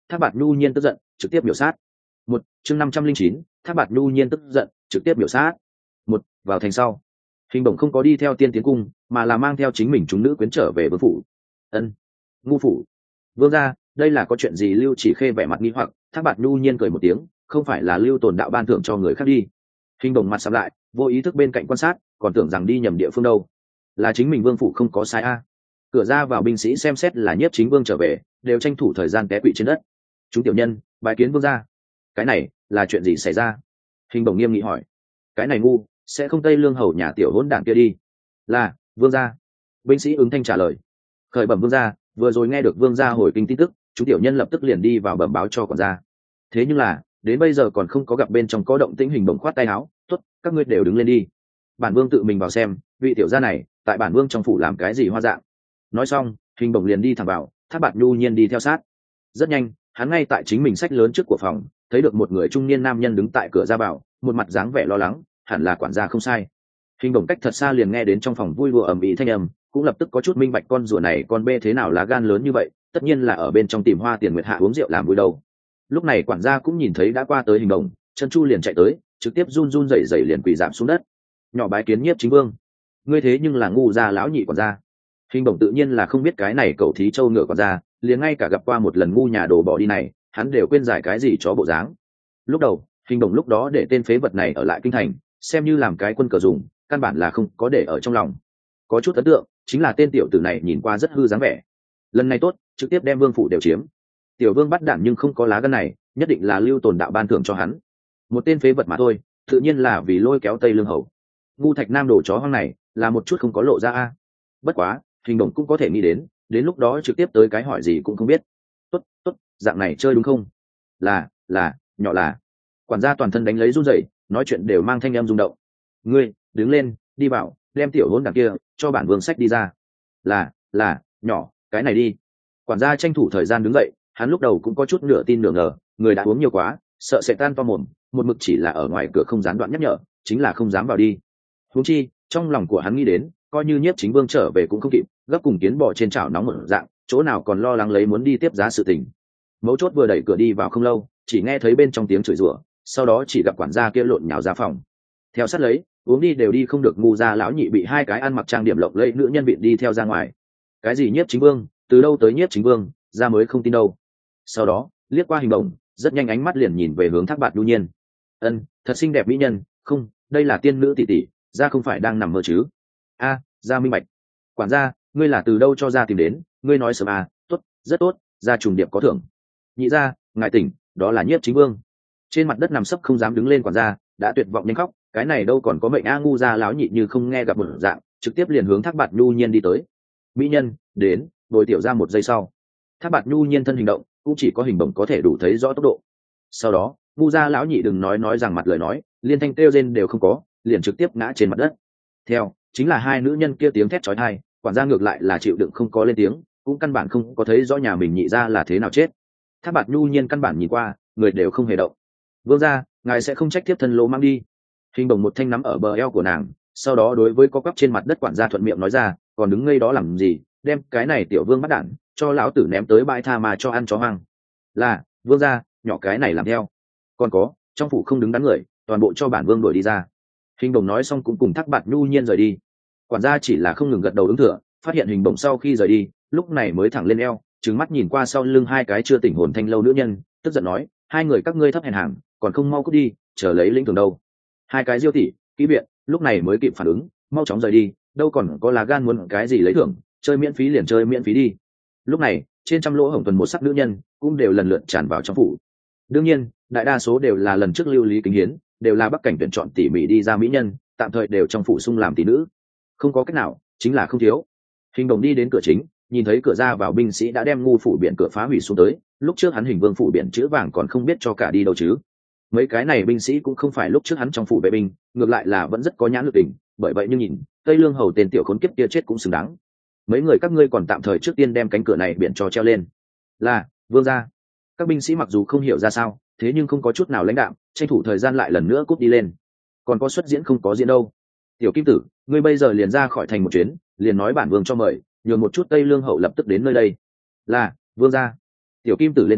Thác Bạt Nhu Nhiên tức giận trực tiếp biểu sát. Một chương năm trăm linh chín, Thác Bạt Nhu Nhiên tức giận trực tiếp biểu sát. Một vào thành sau, Hình Bổng không có đi theo tiên tiến cung, mà là mang theo chính mình chúng nữ quyến trở về vương phủ. Ân, ngu phủ, vương gia, đây là có chuyện gì? Lưu Chỉ Khê vẻ mặt nghi hoặc. Thác Bạt Nhu Nhiên cười một tiếng, không phải là Lưu Tồn đạo ban thưởng cho người khác đi. Hình Bổng mặt sầm lại, vô ý thức bên cạnh quan sát, còn tưởng rằng đi nhầm địa phương đâu. Là chính mình vương phủ không có sai a. Cửa ra vào binh sĩ xem xét là Nhiếp Chính Vương trở về, đều tranh thủ thời gian té quỵ trên đất. Chúng tiểu nhân bái kiến vương gia. Cái này là chuyện gì xảy ra? Hình Bổng nghiêm nghị hỏi. Cái này ngu sẽ không Tây Lương hầu nhà tiểu hỗn đản kia đi. Là vương gia. Binh sĩ ứng thanh trả lời. Khởi bẩm vương gia, vừa rồi nghe được vương gia hồi kinh tin tức, chúng tiểu nhân lập tức liền đi vào bẩm báo cho quản gia. Thế nhưng là đến bây giờ còn không có gặp bên trong có động tĩnh. Hình Bổng khoát tay áo, tốt, các ngươi đều đứng lên đi. Bản vương tự mình vào xem, vị tiểu gia này tại bản vương trong phủ làm cái gì hoa dạng. Nói xong, Hình Bổng liền đi thẳng vào. Thác Bạt Nhu Nhiên đi theo sát. Rất nhanh, hắn ngay tại chính mình sách lớn trước của phòng, thấy được một người trung niên nam nhân đứng tại cửa ra vào, một mặt dáng vẻ lo lắng, hẳn là quản gia không sai. Hình Bổng cách thật xa liền nghe đến trong phòng vui đùa ầm ĩ thanh âm, cũng lập tức có chút minh bạch con rùa này con bê thế nào lá gan lớn như vậy, tất nhiên là ở bên trong tìm Hoa Tiền Nguyệt hạ uống rượu làm vui đâu. Lúc này quản gia cũng nhìn thấy đã qua tới Hình Bổng, chân chu liền chạy tới, trực tiếp run run rẩy rẩy liền quỳ giảm xuống đất. Nhỏ bái kiến Nhiếp Chính Vương. Ngươi thế nhưng là ngu gia lão nhị quản gia. Hình Bổng tự nhiên là không biết cái này cậu thí châu ngựa quản gia, liền ngay cả gặp qua một lần ngu nhà đồ bỏ đi này, hắn đều quên giải cái gì chó bộ dáng. Lúc đầu, Hình Bổng lúc đó để tên phế vật này ở lại kinh thành, xem như làm cái quân cờ dùng, căn bản là không có để ở trong lòng. Có chút ấn tượng, chính là tên tiểu tử này nhìn qua rất hư dáng vẻ. Lần này tốt, trực tiếp đem vương phủ đều chiếm. Tiểu vương bắt đản nhưng không có lá gan này, nhất định là Lưu Tồn đạo ban thưởng cho hắn. Một tên phế vật mà thôi, tự nhiên là vì lôi kéo Tây Lương hầu. Ngu Thạch Nam đồ chó hoang này, là một chút không có lộ ra a. Bất quá, Hình Bổng cũng có thể nghĩ đến, đến lúc đó trực tiếp tới cái hỏi gì cũng không biết. Tốt, tốt, dạng này chơi đúng không? Là, là, nhỏ là. Quản gia toàn thân đánh lấy run rẩy, nói chuyện đều mang thanh em rung động. Ngươi, đứng lên, đi vào, đem tiểu hỗn đản kia cho bản vương sách đi ra. Là, là, nhỏ, cái này đi. Quản gia tranh thủ thời gian đứng dậy, hắn lúc đầu cũng có chút nửa tin nửa ngờ, người đã uống nhiều quá, sợ sẽ tan to mồm, một mực chỉ là ở ngoài cửa không gián đoạn nhắc nhở, chính là không dám vào đi. Huống chi, trong lòng của hắn nghĩ đến, coi như Nhiếp Chính Vương trở về cũng không kịp, gấp cùng kiến bò trên chảo nóng một dạng, chỗ nào còn lo lắng lấy muốn đi tiếp giá sự tình. Mấu chốt vừa đẩy cửa đi vào không lâu, chỉ nghe thấy bên trong tiếng chửi rủa, sau đó chỉ gặp quản gia kia lộn nhào ra phòng. Theo sát lấy, uống đi đều đi không được ngu gia lão nhị bị hai cái ăn mặc trang điểm lộng lẫy nữ nhân vịn đi theo ra ngoài. Cái gì Nhiếp Chính Vương, từ đâu tới Nhiếp Chính Vương, ra mới không tin đâu. Sau đó, liếc qua Hình Bổng, rất nhanh ánh mắt liền nhìn về hướng Thác Bạt Nhu Nhiên. Ân, thật xinh đẹp mỹ nhân, không, đây là tiên nữ tỷ tỷ, ra không phải đang nằm mơ chứ? A, ra minh bạch. Quản gia, ngươi là từ đâu cho ra tìm đến? Ngươi nói sớm à? Tốt, rất tốt, ra trùng điệp có thưởng. Nhị gia, ngài tỉnh, đó là Nhiếp Chính Vương. Trên mặt đất nằm sấp không dám đứng lên quản gia, đã tuyệt vọng nhanh khóc, cái này đâu còn có mệnh a. Ngu gia lão nhị như không nghe gặp một dạng, trực tiếp liền hướng Thác Bạt Nhu Nhiên đi tới. Mỹ nhân, đến, bồi tiểu ra một giây sau. Thác Bạt Nhu Nhiên thân hình động, cũng chỉ có Hình Bổng có thể đủ thấy rõ tốc độ. Sau đó, ngu gia lão nhị đừng nói nói rằng mặt lời nói, liên thanh kêu rên đều không có, liền trực tiếp ngã trên mặt đất. Theo, chính là hai nữ nhân kia tiếng thét chói tai, quản gia ngược lại là chịu đựng không có lên tiếng, cũng căn bản không có thấy rõ nhà mình nhị gia là thế nào chết. Thác Bạt Nhu Nhiên căn bản nhìn qua, người đều không hề động. Vương gia, ngài sẽ không trách tiếp thân lỗ mang đi. Hình Bổng một thanh nắm ở bờ eo của nàng, sau đó đối với có quắp trên mặt đất quản gia thuận miệng nói ra, còn đứng ngây đó làm gì, đem cái này tiểu vương bắt đản cho lão tử ném tới bãi tha mà cho ăn chó hoang. Là, vương gia, nhỏ cái này làm theo. Còn có, trong phủ không đứng đắn người, toàn bộ cho bản vương đuổi đi ra. Hình Bổng nói xong cũng cùng Thác Bạt Nhu Nhiên rời đi. Quản gia chỉ là không ngừng gật đầu ứng thừa, phát hiện Hình Bổng sau khi rời đi, lúc này mới thẳng lên eo, trừng mắt nhìn qua sau lưng hai cái chưa tỉnh hồn thanh lâu nữ nhân, tức giận nói, hai người các ngươi thấp hèn hàng, còn không mau cút đi, chờ lấy lĩnh thưởng đâu. Hai cái diêu tỷ, kỹ biện, lúc này mới kịp phản ứng, mau chóng rời đi, đâu còn có lá gan muốn cái gì lấy thưởng, chơi miễn phí liền chơi miễn phí đi. Lúc này, trên trăm lỗ hổng tuần một sắc nữ nhân cũng đều lần lượt tràn vào trong phủ. Đương nhiên, đại đa số đều là lần trước lưu lý kính hiến, đều là bắc cảnh tuyển chọn tỉ mỉ đi ra mỹ nhân, tạm thời đều trong phủ sung làm tỷ nữ. Không có cách nào, chính là không thiếu. Hình Bổng đi đến cửa chính, nhìn thấy cửa ra vào binh sĩ đã đem ngu phủ biển cửa phá hủy xuống tới, lúc trước hắn Hình Vương phủ biển chữ vàng còn không biết cho cả đi đâu chứ. Mấy cái này binh sĩ cũng không phải lúc trước hắn trong phủ vệ binh, ngược lại là vẫn rất có nhãn lực đỉnh, bởi vậy nhưng nhìn, Tây Lương hầu tên tiểu khốn kiếp kia chết cũng xứng đáng. Mấy người các ngươi còn tạm thời trước tiên đem cánh cửa này biển cho treo lên. Là, vương gia. Các binh sĩ mặc dù không hiểu ra sao, thế nhưng không có chút nào lãnh đạm, tranh thủ thời gian lại lần nữa cút đi lên. Còn có xuất diễn không có diễn đâu. Tiểu Kim Tử, ngươi bây giờ liền ra khỏi thành một chuyến, liền nói bản vương cho mời, nhường một chút Tây Lương hậu lập tức đến nơi đây. Là, vương gia. Tiểu Kim Tử lên tiếng,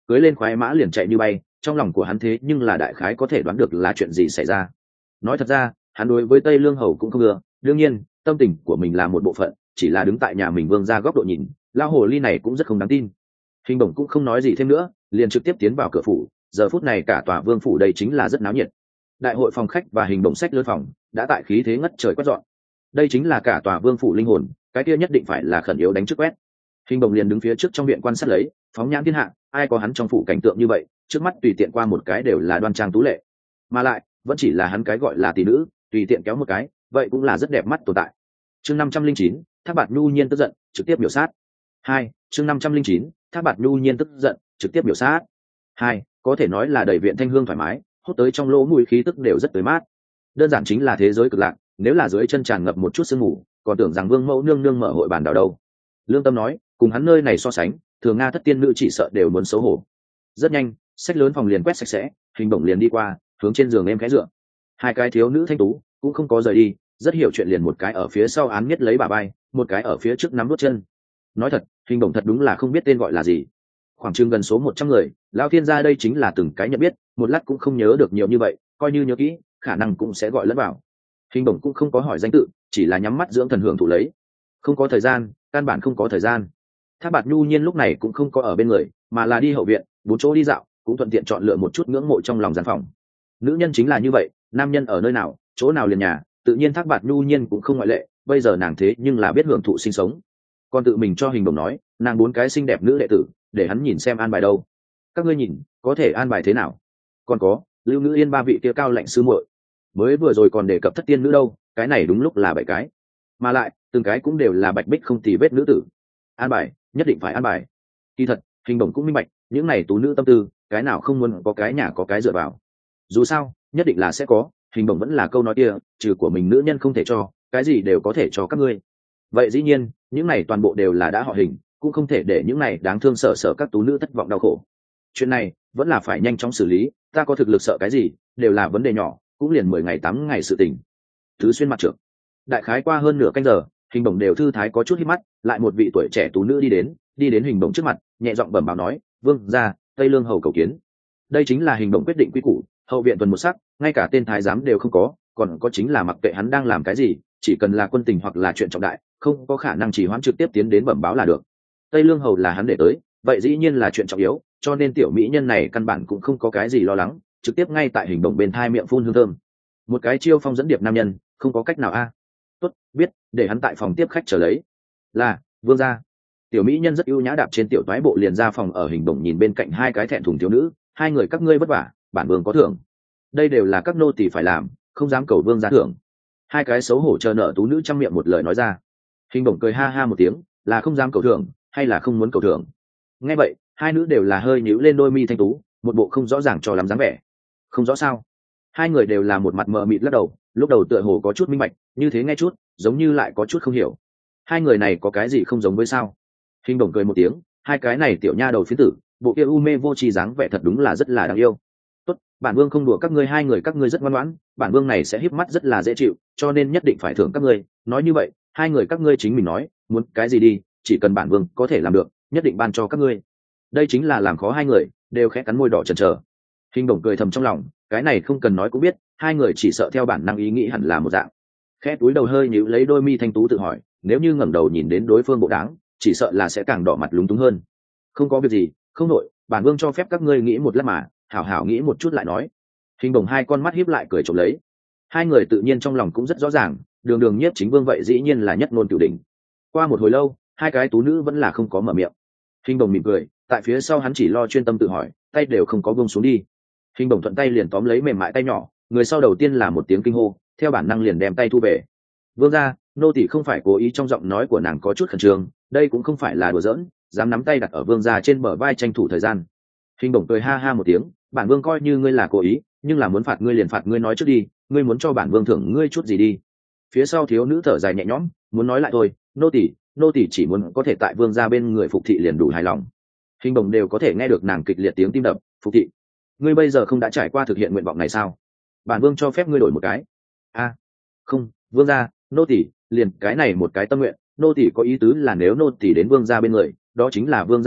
cưới lên khoái mã liền chạy như bay. Trong lòng của hắn thế nhưng là đại khái có thể đoán được là chuyện gì xảy ra. Nói thật ra, hắn đối với Tây Lương Hầu cũng không ưa, đương nhiên tâm tình của mình là một bộ phận, chỉ là đứng tại nhà mình vương gia góc độ nhìn, lao hồ ly này cũng rất không đáng tin. Hình bổng cũng không nói gì thêm nữa, liền trực tiếp tiến vào cửa phủ. Giờ phút này cả tòa vương phủ đây chính là rất náo nhiệt. Đại hội phòng khách và hình bổng sách lớn phòng đã tại khí thế ngất trời quét dọn. Đây chính là cả tòa vương phủ linh hồn, cái kia nhất định phải là khẩn yếu đánh trước quét. Hình bổng liền đứng phía trước trong viện quan sát lấy, phóng nhãn thiên hạ, ai có hắn trong phủ cảnh tượng như vậy, trước mắt tùy tiện qua một cái đều là đoan trang tú lệ, mà lại vẫn chỉ là hắn cái gọi là tỷ nữ, tùy tiện kéo một cái, vậy cũng là rất đẹp mắt tồn tại. Chương năm trăm linh chín, Thác Bạt Nhu nhiên tức giận, trực tiếp biểu sát. Hai, chương năm trăm linh chín, Thác Bạt Nhu nhiên tức giận, trực tiếp biểu sát. Hai, có thể nói là đầy viện thanh hương thoải mái, hút tới trong lỗ mũi khí tức đều rất tươi mát. Đơn giản chính là thế giới cực lạc, nếu là dưới chân tràn ngập một chút sương mù, còn tưởng rằng vương mẫu nương nương mở hội bàn đảo đâu. Lương Tâm nói, cùng hắn nơi này so sánh, thường Nga thất tiên nữ chỉ sợ đều muốn xấu hổ. Rất nhanh, sách lớn phòng liền quét sạch sẽ, hình bổng liền đi qua, hướng trên giường em khẽ dựa. Hai cái thiếu nữ thanh tú cũng không có rời đi, rất hiểu chuyện liền một cái ở phía sau án miết lấy bà bay, một cái ở phía trước nắm đốt chân. Nói thật, hình bổng thật đúng là không biết tên gọi là gì. Khoảng chừng gần số một trăm người, lão thiên gia đây chính là từng cái nhận biết, một lát cũng không nhớ được nhiều như vậy, coi như nhớ kỹ, khả năng cũng sẽ gọi lẫn vào. Hình bổng cũng không có hỏi danh tự, chỉ là nhắm mắt dưỡng thần hưởng thụ lấy. Không có thời gian, căn bản không có thời gian. Thác Bạt Nhu nhiên lúc này cũng không có ở bên người, mà là đi hậu viện, bốn chỗ đi dạo, cũng thuận tiện chọn lựa một chút ngưỡng mộ trong lòng gian phòng. Nữ nhân chính là như vậy, nam nhân ở nơi nào, chỗ nào liền nhà, tự nhiên Thác Bạt Nhu nhiên cũng không ngoại lệ. Bây giờ nàng thế nhưng là biết hưởng thụ sinh sống, còn tự mình cho hình bổng nói, nàng bốn cái xinh đẹp nữ đệ tử, để hắn nhìn xem an bài đâu. Các ngươi nhìn, có thể an bài thế nào? Còn có Lưu Nữ Yên ba vị kia cao lãnh sư muội, mới vừa rồi còn đề cập thất tiên nữ đâu, cái này đúng lúc là bảy cái, mà lại từng cái cũng đều là bạch bích không tì vết nữ tử. An bài, nhất định phải an bài. Kỳ thật, hình bổng cũng minh bạch, những này tú nữ tâm tư, cái nào không muốn có cái nhà có cái dựa vào. Dù sao, nhất định là sẽ có, hình bổng vẫn là câu nói kia, trừ của mình nữ nhân không thể cho, cái gì đều có thể cho các ngươi. Vậy dĩ nhiên, những này toàn bộ đều là đã họ Hình, cũng không thể để những này đáng thương sợ sợ các tú nữ thất vọng đau khổ. Chuyện này vẫn là phải nhanh chóng xử lý, ta có thực lực sợ cái gì, đều là vấn đề nhỏ, cũng liền mười ngày tám ngày sự tình. Thứ xuyên mặt trưởng, đại khái qua hơn nửa canh giờ, hình bổng đều thư thái có chút hít mắt, lại một vị tuổi trẻ tú nữ đi đến, đi đến hình bổng trước mặt, nhẹ giọng bẩm báo nói, vương gia, Tây Lương hầu cầu kiến. Đây chính là hình bổng quyết định quy củ, hậu viện tuần một sắc, ngay cả tên thái giám đều không có, còn có chính là mặc kệ hắn đang làm cái gì, chỉ cần là quân tình hoặc là chuyện trọng đại, không có khả năng chỉ hoãn trực tiếp tiến đến bẩm báo là được. Tây Lương hầu là hắn để tới, vậy dĩ nhiên là chuyện trọng yếu, cho nên tiểu mỹ nhân này căn bản cũng không có cái gì lo lắng, trực tiếp ngay tại hình bổng bên thai miệng phun hương thơm. Một cái chiêu phong dẫn điệp nam nhân, không có cách nào a. Tốt, biết, để hắn tại phòng tiếp khách chờ lấy. Là, vương gia. Tiểu mỹ nhân rất ưu nhã đạp trên tiểu toái bộ liền ra phòng, ở hình bổng nhìn bên cạnh hai cái thẹn thùng thiếu nữ, hai người các ngươi vất vả, bản vương có thưởng. Đây đều là các nô tỳ phải làm, không dám cầu vương gia thưởng. Hai cái xấu hổ chờ nợ tú nữ trong miệng một lời nói ra. Hình bổng cười ha ha một tiếng, là không dám cầu thưởng, hay là không muốn cầu thưởng? Nghe vậy, hai nữ đều là hơi nhíu lên đôi mi thanh tú, một bộ không rõ ràng cho lắm dáng vẻ. Không rõ sao? Hai người đều là một mặt mờ mịt lắc đầu, lúc đầu tựa hồ có chút minh bạch, như thế nghe chút, giống như lại có chút không hiểu. Hai người này có cái gì không giống với sao? Hình bổng cười một tiếng, hai cái này tiểu nha đầu phiến tử, bộ kia u mê vô tri dáng vẻ thật đúng là rất là đáng yêu. Tốt, bản vương không đùa các ngươi, hai người các ngươi rất ngoan ngoãn, bản vương này sẽ híp mắt rất là dễ chịu, cho nên nhất định phải thưởng các ngươi. Nói như vậy, hai người các ngươi chính mình nói, muốn cái gì đi, chỉ cần bản vương có thể làm được, nhất định ban cho các ngươi. Đây chính là làm khó hai người, đều khẽ cắn môi đỏ chần chờ. Hình bổng cười thầm trong lòng, cái này không cần nói cũng biết, hai người chỉ sợ theo bản năng ý nghĩ hẳn là một dạng. Khẽ túi đầu hơi nhíu lấy đôi mi thanh tú tự hỏi, nếu như ngẩng đầu nhìn đến đối phương bộ đáng, chỉ sợ là sẽ càng đỏ mặt lúng túng hơn. Không có việc gì, không nội, bản vương cho phép các ngươi nghĩ một lát mà, hảo hảo nghĩ một chút lại nói. Hình bổng hai con mắt híp lại cười trộm lấy. Hai người tự nhiên trong lòng cũng rất rõ ràng, đường đường nhiếp chính vương vậy dĩ nhiên là nhất ngôn cửu đỉnh. Qua một hồi lâu, hai cái tú nữ vẫn là không có mở miệng. Hình bổng mỉm cười, tại phía sau hắn chỉ lo chuyên tâm tự hỏi, tay đều không có buông xuống đi. Hình bổng thuận tay liền tóm lấy mềm mại tay nhỏ, người sau đầu tiên là một tiếng kinh hô, theo bản năng liền đem tay thu về. Vương gia, nô tỳ không phải cố ý, trong giọng nói của nàng có chút khẩn trương, đây cũng không phải là đùa giỡn, dám nắm tay đặt ở vương gia trên bờ vai tranh thủ thời gian. Hình bổng cười ha ha một tiếng, bản vương coi như ngươi là cố ý, nhưng là muốn phạt ngươi liền phạt ngươi nói trước đi, ngươi muốn cho bản vương thưởng ngươi chút gì đi. Phía sau thiếu nữ thở dài nhẹ nhõm, muốn nói lại thôi, nô tỳ, nô tỳ chỉ muốn có thể tại vương gia bên người phục thị liền đủ hài lòng. Hình bổng đều có thể nghe được nàng kịch liệt tiếng tim đập, phục thị. Ngươi bây giờ không đã trải qua thực hiện nguyện vọng này sao? Bản vương cho phép ngươi đổi một cái. A, không, vương gia, nô tỳ, liền cái này một cái tâm nguyện, nô tỳ có ý tứ là nếu nô tỳ đến vương gia bên người, đó chính là vương gia người,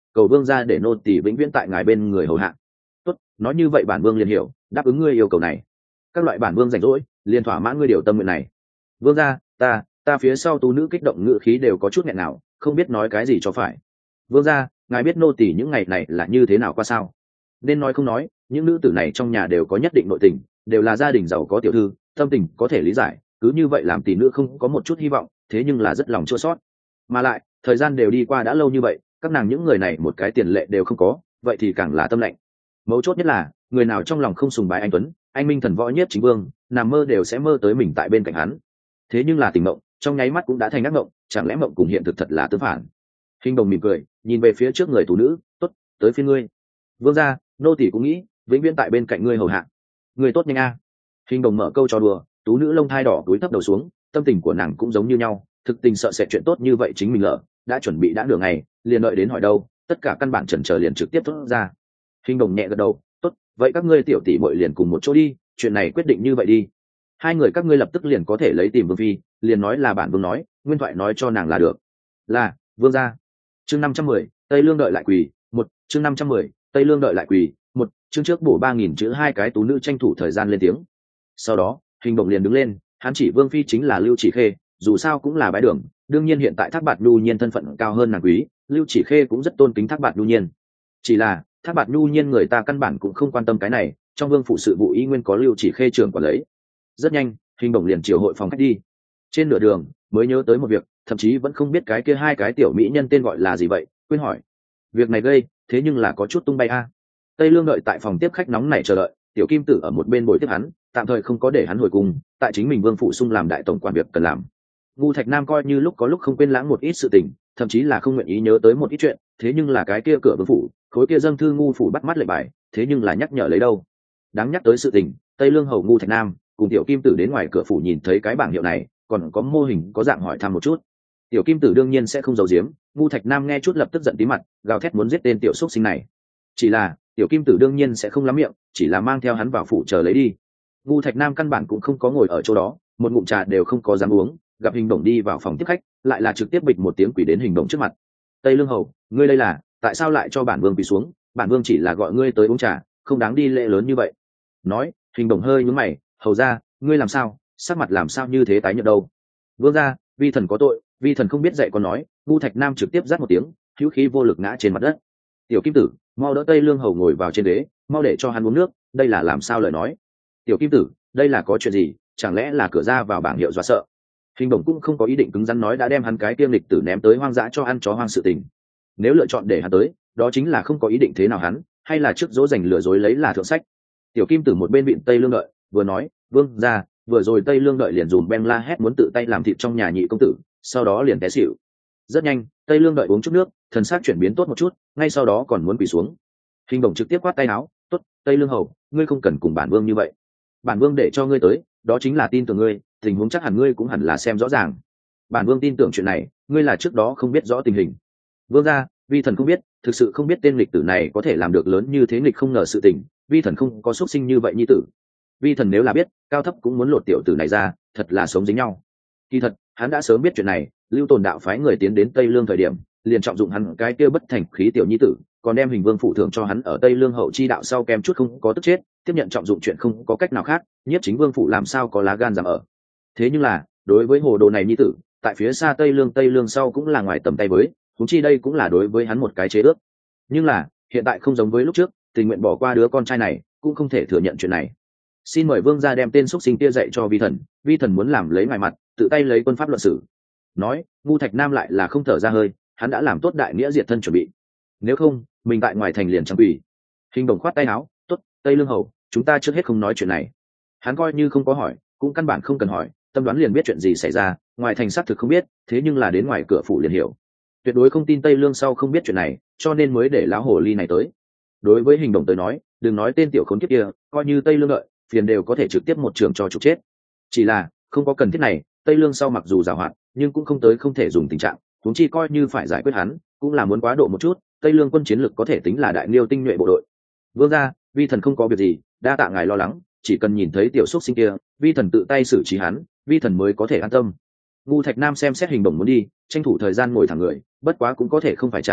cầu vương ra để nô tỳ vĩnh viễn tại ngài bên người hầu hạ. Tốt, nói như vậy bản vương liền hiểu, đáp ứng ngươi yêu cầu này. Các loại bản vương rảnh rỗi liền thỏa mãn ngươi điều tâm nguyện này. Vương ra, ta ta phía sau tú nữ kích động ngữ khí đều có chút nghẹn nào, không biết nói cái gì cho phải. Vương ra, ngài biết nô tỳ những ngày này là như thế nào qua sao? Nên nói không nói, những nữ tử này trong nhà đều có nhất định nội tình, đều là gia đình giàu có tiểu thư, tâm tình có thể lý giải, cứ như vậy làm tỷ nữ không có một chút hy vọng, thế nhưng là rất lòng chua xót. Mà lại thời gian đều đi qua đã lâu như vậy, các nàng những người này một cái tiền lệ đều không có, vậy thì càng là tâm lạnh. Mấu chốt nhất là người nào trong lòng không sùng bái anh tuấn, anh minh thần võ nhiếp chính vương, nằm mơ đều sẽ mơ tới mình tại bên cạnh hắn. Thế nhưng là tình mộng trong nháy mắt cũng đã thành ác mộng, chẳng lẽ mộng cùng hiện thực thật là tương phản? Hình đồng mỉm cười nhìn về phía trước người tú nữ, tốt, tới phiên ngươi. Vương gia, nô tỳ cũng nghĩ vĩnh viễn tại bên cạnh ngươi hầu hạ. Ngươi tốt nhanh a. Hình đồng mở câu trò đùa, tú nữ lông thai đỏ túi thấp đầu xuống, tâm tình của nàng cũng giống như nhau, thực tình sợ sẽ chuyện tốt như vậy chính mình lỡ, đã chuẩn bị đã nửa ngày, liền đợi đến hỏi đâu, tất cả căn bản chần chờ liền trực tiếp thốt ra. Hình đồng nhẹ gật đầu, tốt, vậy các ngươi tiểu tỷ muội liền cùng một chỗ đi, chuyện này quyết định như vậy đi. Hai người các ngươi lập tức liền có thể lấy tìm vương phi, liền nói là bản vương nói, nguyên thoại nói cho nàng là được. Là vương gia. Chương năm trăm mười, Tây Lương đợi lại quỳ, một, chương năm trăm mười, Tây Lương đợi lại quỳ, một, chương trước bổ ba nghìn chữ hai cái tú nữ tranh thủ thời gian lên tiếng. Sau đó, Hình Đồng liền đứng lên, hắn chỉ vương phi chính là Lưu Chỉ Khê, dù sao cũng là bái đường, đương nhiên hiện tại Thác Bạt Nhu Nhiên thân phận cao hơn nàng quý, Lưu Chỉ Khê cũng rất tôn kính Thác Bạt Nhu Nhiên. Chỉ là, Thác Bạt Nhu Nhiên người ta căn bản cũng không quan tâm cái này, trong vương phủ sự vụ y nguyên có Lưu Chỉ Khê trưởng quản lấy. Rất nhanh, Hình Đồng liền chiều hội phòng khách đi. Trên nửa đường, mới nhớ tới một việc, thậm chí vẫn không biết cái kia hai cái tiểu mỹ nhân tên gọi là gì vậy, quên hỏi. Việc này gây, thế nhưng là có chút tung bay a. Tây Lương đợi tại phòng tiếp khách nóng này chờ đợi, tiểu kim tử ở một bên bồi tiếp hắn, tạm thời không có để hắn hồi cùng, tại chính mình vương phụ sung làm đại tổng quản việc cần làm. Ngu Thạch Nam coi như lúc có lúc không quên lãng một ít sự tình, thậm chí là không nguyện ý nhớ tới một ít chuyện, thế nhưng là cái kia cửa vương phủ, khối kia dâng thư ngu phủ bắt mắt lệnh bài, thế nhưng là nhắc nhở lấy đâu. Đáng nhắc tới sự tình, Tây Lương hầu Ngu Thạch Nam cùng tiểu kim tử đến ngoài cửa phủ nhìn thấy cái bảng hiệu này, còn có mô hình có dạng hỏi thăm một chút. Tiểu kim tử đương nhiên sẽ không giấu giếm, Ngu Thạch Nam nghe chút lập tức giận tí mặt, gào thét muốn giết tên tiểu xúc sinh này. Chỉ là tiểu kim tử đương nhiên sẽ không lắm miệng, chỉ là mang theo hắn vào phủ chờ lấy đi. Ngu Thạch Nam căn bản cũng không có ngồi ở chỗ đó, một ngụm trà đều không có dám uống, gặp Hình Đồng đi vào phòng tiếp khách, lại là trực tiếp bịch một tiếng quỷ đến Hình Đồng trước mặt. Tây Lương hầu, ngươi đây là, tại sao lại cho bản vương quỳ xuống? Bản vương chỉ là gọi ngươi tới uống trà, không đáng đi lễ lớn như vậy. Nói, Hình Đồng hơi nhướng mày, hầu ra, ngươi làm sao, sắc mặt làm sao như thế tái nhợt đâu? Vương gia, vi thần có tội, vi thần không biết dạy con nói. Ngu Thạch Nam trực tiếp rát một tiếng, hữu khí vô lực ngã trên mặt đất. Tiểu kim tử, mau đỡ Tây Lương hầu ngồi vào trên ghế, mau để cho hắn uống nước, đây là làm sao lời nói? Tiểu kim tử, đây là có chuyện gì, chẳng lẽ là cửa ra vào bảng hiệu dọa sợ? Hình Đồng cũng không có ý định cứng rắn nói đã đem hắn cái tiêm lịch tử ném tới hoang dã cho ăn chó hoang sự tình. Nếu lựa chọn để hắn tới, đó chính là không có ý định thế nào hắn, hay là trước dỗ dành lừa dối lấy là thượng sách. Tiểu kim tử một bên vịn Tây Lương đợi, vừa nói, vương ra, vừa rồi Tây Lương đợi liền dùm Ben la hét muốn tự tay làm thịt trong nhà nhị công tử, sau đó liền té xỉu. Rất nhanh, Tây Lương đợi uống chút nước, thần sắc chuyển biến tốt một chút, ngay sau đó còn muốn quỳ xuống. Hình Đồng trực tiếp quát tay áo, tốt, Tây Lương hầu, ngươi không cần cùng bản vương như vậy. Bản vương để cho ngươi tới, đó chính là tin tưởng ngươi, tình huống chắc hẳn ngươi cũng hẳn là xem rõ ràng. Bản vương tin tưởng chuyện này, ngươi là trước đó không biết rõ tình hình. Vương gia, vi thần không biết, thực sự không biết tên lịch tử này có thể làm được lớn như thế nghịch không ngờ sự tình, vi thần không có xuất sinh như vậy nhi tử. Vi thần nếu là biết, cao thấp cũng muốn lột tiểu tử này ra, thật là sống dính nhau. Kỳ thật, hắn đã sớm biết chuyện này, Lưu Tồn đạo phái người tiến đến Tây Lương thời điểm, liền trọng dụng hắn cái kia bất thành khí tiểu nhi tử, còn đem Hình Vương phụ thưởng cho hắn ở Tây Lương hậu chi đạo sau kem chút không có tức chết, tiếp nhận trọng dụng chuyện không có cách nào khác, Nhiếp Chính Vương phụ làm sao có lá gan dám ở. Thế nhưng là, đối với hồ đồ này nhi tử, tại phía xa Tây Lương Tây Lương sau cũng là ngoài tầm tay với, huống chi đây cũng là đối với hắn một cái chế ước. Nhưng là, hiện tại không giống với lúc trước, tình nguyện bỏ qua đứa con trai này, cũng không thể thừa nhận chuyện này. Xin mời vương gia đem tên xúc sinh kia dạy cho vi thần, vi thần muốn làm lấy ngoài mặt, tự tay lấy quân pháp luận xử. Nói, Ngu Thạch Nam lại là không thở ra hơi, hắn đã làm tốt đại nghĩa diệt thân chuẩn bị. Nếu không, mình tại ngoài thành liền chẳng quỷ. Hình Đồng khoát tay áo, tốt, Tây Lương hầu, chúng ta trước hết không nói chuyện này. Hắn coi như không có hỏi, cũng căn bản không cần hỏi, tâm đoán liền biết chuyện gì xảy ra, ngoài thành xác thực không biết, thế nhưng là đến ngoài cửa phủ liền hiểu. Tuyệt đối không tin Tây Lương sau không biết chuyện này, cho nên mới để lão hồ ly này tới. Đối với Hình Đồng tới nói, đừng nói tên tiểu khốn kiếp kia, coi như Tây Lương đợi, phiền đều có thể trực tiếp một trường cho trục chết. Chỉ là không có cần thiết này, Tây Lương sau mặc dù giàu hoạt, nhưng cũng không tới không thể dùng tình trạng, huống chi coi như phải giải quyết hắn, cũng là muốn quá độ một chút. Tây Lương quân chiến lực có thể tính là đại liêu tinh nhuệ bộ đội. Vương gia, vi thần không có việc gì, đa tạ ngài lo lắng, chỉ cần nhìn thấy tiểu xúc sinh kia, vi thần tự tay xử trí hắn, vi thần mới có thể an tâm. Ngu Thạch Nam xem xét Hình Đồng muốn đi, tranh thủ thời gian ngồi thẳng người, bất quá cũng có thể không phải trang,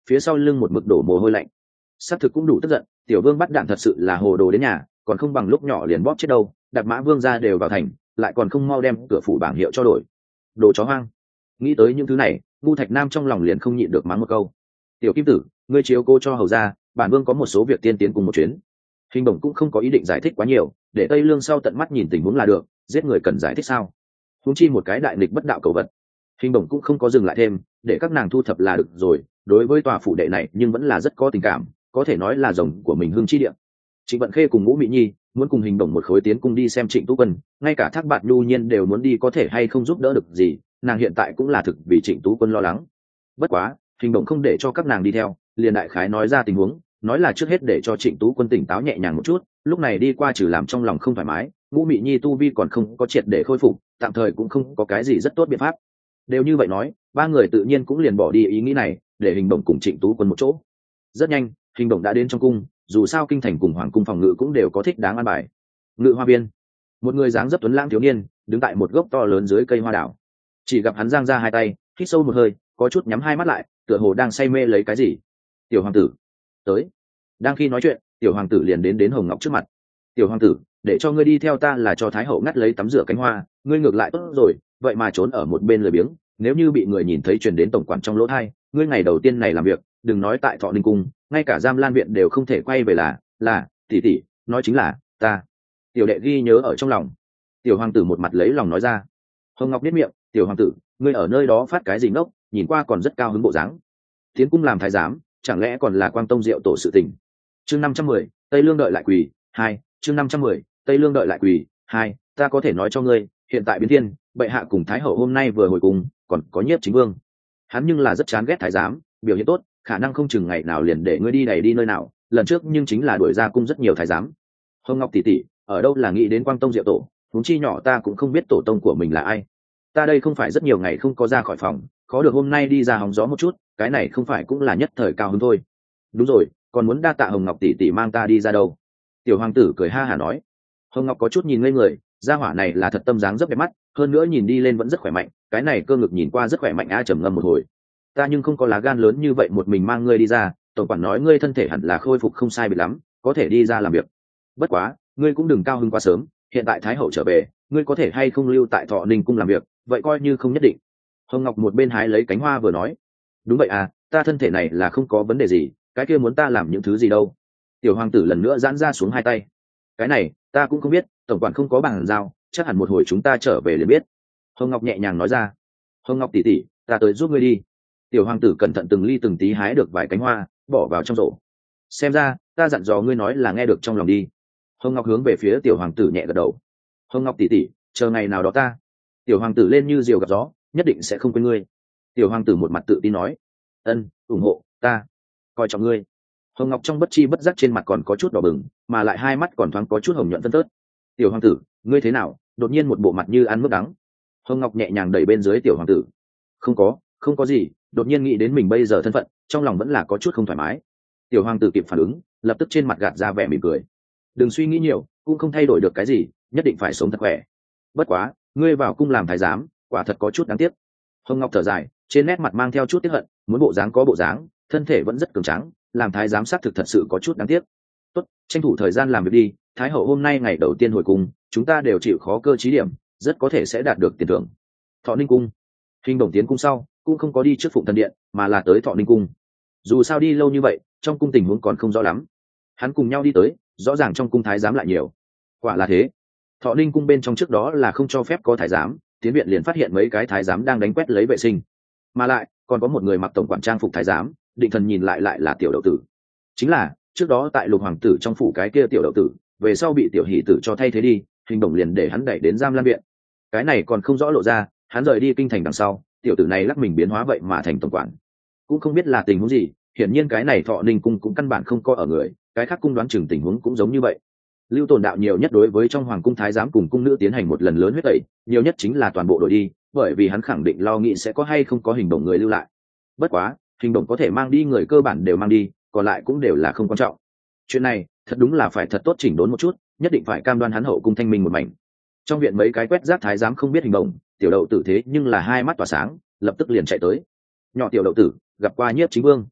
phía sau lưng một mực đổ mồ hôi lạnh. Xác thực cũng đủ tức giận, tiểu vương bắt đạn thật sự là hồ đồ đến nhà, còn không bằng lúc nhỏ liền bóp chết đâu, đặt mã vương ra đều vào thành, lại còn không mau đem cửa phủ bảng hiệu cho đổi. Đồ chó hoang. Nghĩ tới những thứ này, Ngu Thạch Nam trong lòng liền không nhịn được mắng một câu. Tiểu kim tử, ngươi chiếu cô cho hầu ra, bản vương có một số việc tiên tiến cùng một chuyến. Hình Bổng cũng không có ý định giải thích quá nhiều, để Tây Lương sau tận mắt nhìn tình huống là được, giết người cần giải thích sao? Huống chi một cái đại nghịch bất đạo cầu vật. Hình Bổng cũng không có dừng lại thêm, để các nàng thu thập là được rồi, đối với tòa phủ đệ này nhưng vẫn là rất có tình cảm, có thể nói là rồng của mình hương chi địa. Trịnh Vận Khê cùng Ngũ Mị Nhi muốn cùng Hình Bổng một khối tiến cung đi xem Trịnh Tú Quân, ngay cả Thác Bạt Nhu Nhiên đều muốn đi, có thể hay không giúp đỡ được gì, nàng hiện tại cũng là thực vì Trịnh Tú Quân lo lắng. Bất quá, Hình Bổng không để cho các nàng đi theo, liền đại khái nói ra tình huống, nói là trước hết để cho Trịnh Tú Quân tỉnh táo nhẹ nhàng một chút, lúc này đi qua trừ làm trong lòng không thoải mái, Ngũ Mị Nhi tu vi còn không có triệt để khôi phục, tạm thời cũng không có cái gì rất tốt biện pháp. Đều như vậy nói, ba người tự nhiên cũng liền bỏ đi ý nghĩ này, để Hình Bổng cùng Trịnh Tú Quân một chỗ. Rất nhanh, Hình Bổng đã đến trong cung, dù sao kinh thành cùng hoàng cung phòng ngự cũng đều có thích đáng an bài. Ngự hoa biên, một người dáng dấp tuấn lãng thiếu niên đứng tại một gốc to lớn dưới cây hoa đảo, chỉ gặp hắn giang ra hai tay, hít sâu một hơi, có chút nhắm hai mắt lại, tựa hồ đang say mê lấy cái gì. Tiểu hoàng tử tới. Đang khi nói chuyện, tiểu hoàng tử liền đến đến Hồng Ngọc trước mặt. Tiểu hoàng tử, để cho ngươi đi theo ta là cho thái hậu ngắt lấy tắm rửa cánh hoa, ngươi ngược lại tốt rồi, vậy mà trốn ở một bên lười biếng, nếu như bị người nhìn thấy truyền đến tổng quản trong lỗ thai, ngươi ngày đầu tiên này làm việc, đừng nói tại Thọ Ninh cung, ngay cả Giam Lan viện đều không thể quay về là là tỷ tỷ, nói chính là ta. Tiểu đệ ghi nhớ ở trong lòng. Tiểu hoàng tử một mặt lấy lòng nói ra. Hồng Ngọc biết miệng, tiểu hoàng tử, ngươi ở nơi đó phát cái gì ngốc, nhìn qua còn rất cao hứng bộ dáng. Tiến cung làm thái giám, chẳng lẽ còn là Quang Tông Diệu tổ sự tình. Chương năm trăm mười, Tây Lương đợi lại quỳ hai. Chương năm trăm mười, Tây Lương đợi lại quỳ hai. Ta có thể nói cho ngươi, hiện tại biến thiên, bệ hạ cùng thái hậu hôm nay vừa hồi cùng, còn có Nhiếp Chính Vương. Hắn nhưng là rất chán ghét thái giám, biểu hiện tốt, khả năng không chừng ngày nào liền để ngươi đi đầy đi nơi nào, lần trước nhưng chính là đuổi ra cung rất nhiều thái giám. Hồng Ngọc tỷ tỷ, ở đâu là nghĩ đến Quang Tông Diệu tổ, huống chi nhỏ ta cũng không biết tổ tông của mình là ai. Ta đây không phải rất nhiều ngày không có ra khỏi phòng, khó được hôm nay đi ra hóng gió một chút, cái này không phải cũng là nhất thời cao hứng thôi. Đúng rồi, còn muốn đa tạ Hồng Ngọc tỷ tỷ mang ta đi ra đâu. Tiểu hoàng tử cười ha hả nói. Hồng Ngọc có chút nhìn ngây người, gia hỏa này là thật tâm dáng rất đẹp mắt, hơn nữa nhìn đi lên vẫn rất khỏe mạnh, cái này cơ ngực nhìn qua rất khỏe mạnh. A trầm ngâm một hồi. Ta nhưng không có lá gan lớn như vậy một mình mang ngươi đi ra, tổng quản nói ngươi thân thể hẳn là khôi phục không sai biệt lắm, có thể đi ra làm việc. Bất quá, ngươi cũng đừng cao hứng quá sớm, hiện tại thái hậu trở về, ngươi có thể hay không lưu tại Thọ Ninh cung làm việc, vậy coi như không nhất định. Hồng Ngọc một bên hái lấy cánh hoa vừa nói. Đúng vậy à, ta thân thể này là không có vấn đề gì, cái kia muốn ta làm những thứ gì đâu. Tiểu hoàng tử lần nữa giãn ra xuống hai tay. Cái này ta cũng không biết, tổng quản không có bằng giao, chắc hẳn một hồi chúng ta trở về liền biết. Hồng Ngọc nhẹ nhàng nói ra. Hồng Ngọc tỷ tỷ, ta tới giúp ngươi đi. Tiểu hoàng tử cẩn thận từng ly từng tí hái được vài cánh hoa, bỏ vào trong rổ. Xem ra ta dặn dò ngươi nói là nghe được trong lòng đi. Hồng Ngọc hướng về phía tiểu hoàng tử nhẹ gật đầu. Hồng Ngọc tỷ tỷ, chờ ngày nào đó ta. Tiểu hoàng tử lên như diều gặp gió, nhất định sẽ không quên ngươi. Tiểu hoàng tử một mặt tự tin nói. Ân, ủng hộ ta, coi trọng ngươi. Hồng Ngọc trong bất chi bất giác trên mặt còn có chút đỏ bừng, mà lại hai mắt còn thoáng có chút hồng nhuận phân tớt. Tiểu hoàng tử, ngươi thế nào? Đột nhiên một bộ mặt như ăn mướp đắng. Hồng Ngọc nhẹ nhàng đẩy bên dưới tiểu hoàng tử. Không có, không có gì, đột nhiên nghĩ đến mình bây giờ thân phận, trong lòng vẫn là có chút không thoải mái. Tiểu hoàng tử kịp phản ứng, lập tức trên mặt gạt ra vẻ mỉm cười. Đừng suy nghĩ nhiều, cũng không thay đổi được cái gì, nhất định phải sống thật khỏe. Bất quá, ngươi vào cung làm thái giám, quả thật có chút đáng tiếc. Hồng Ngọc thở dài, trên nét mặt mang theo chút tiếc hận, muốn bộ dáng có bộ dáng, thân thể vẫn rất cường tráng, làm thái giám sát thực thật sự có chút đáng tiếc. Tốt, tranh thủ thời gian làm việc đi, thái hậu hôm nay ngày đầu tiên hồi cung, chúng ta đều chịu khó cơ trí điểm, rất có thể sẽ đạt được tiền thưởng. Thọ Ninh cung. Hình Bổng tiến cung sau, cũng không có đi trước Phụng Thần điện, mà là tới Thọ Ninh cung. Dù sao đi lâu như vậy, trong cung tình huống còn không rõ lắm. Hắn cùng nhau đi tới, rõ ràng trong cung thái giám lại nhiều. Quả là thế. Thọ Ninh cung bên trong trước đó là không cho phép có thái giám, tiến viện liền phát hiện mấy cái thái giám đang đánh quét lấy vệ sinh, mà lại còn có một người mặc tổng quản trang phục thái giám, định thần nhìn lại lại là tiểu đậu tử. Chính là trước đó tại Lục hoàng tử trong phủ cái kia tiểu đậu tử, về sau bị tiểu hỷ tử cho thay thế đi, Hình Bổng liền để hắn đẩy đến Giam Lan viện. Cái này còn không rõ lộ ra, hắn rời đi kinh thành đằng sau, tiểu tử này lắc mình biến hóa vậy mà thành tổng quản, cũng không biết là tình huống gì. Hiển nhiên cái này Thọ Ninh cung cũng căn bản không có ở người, cái khác cung đoán chừng tình huống cũng giống như vậy. Lưu Tồn đạo nhiều nhất đối với trong hoàng cung thái giám cùng cung nữ tiến hành một lần lớn huyết tẩy, nhiều nhất chính là toàn bộ đội đi, bởi vì hắn khẳng định lo nghĩ sẽ có hay không có Hình Bổng người lưu lại. Bất quá, Hình Bổng có thể mang đi người cơ bản đều mang đi, còn lại cũng đều là không quan trọng. Chuyện này thật đúng là phải thật tốt chỉnh đốn một chút, nhất định phải cam đoan hắn hậu cung thanh minh một mảnh. Trong viện mấy cái quét rác thái giám không biết Hình Bổng, tiểu đậu tử thế nhưng là hai mắt tỏa sáng, lập tức liền chạy tới. Nhỏ tiểu đậu tử, gặp qua Nhiếp Chính Vương.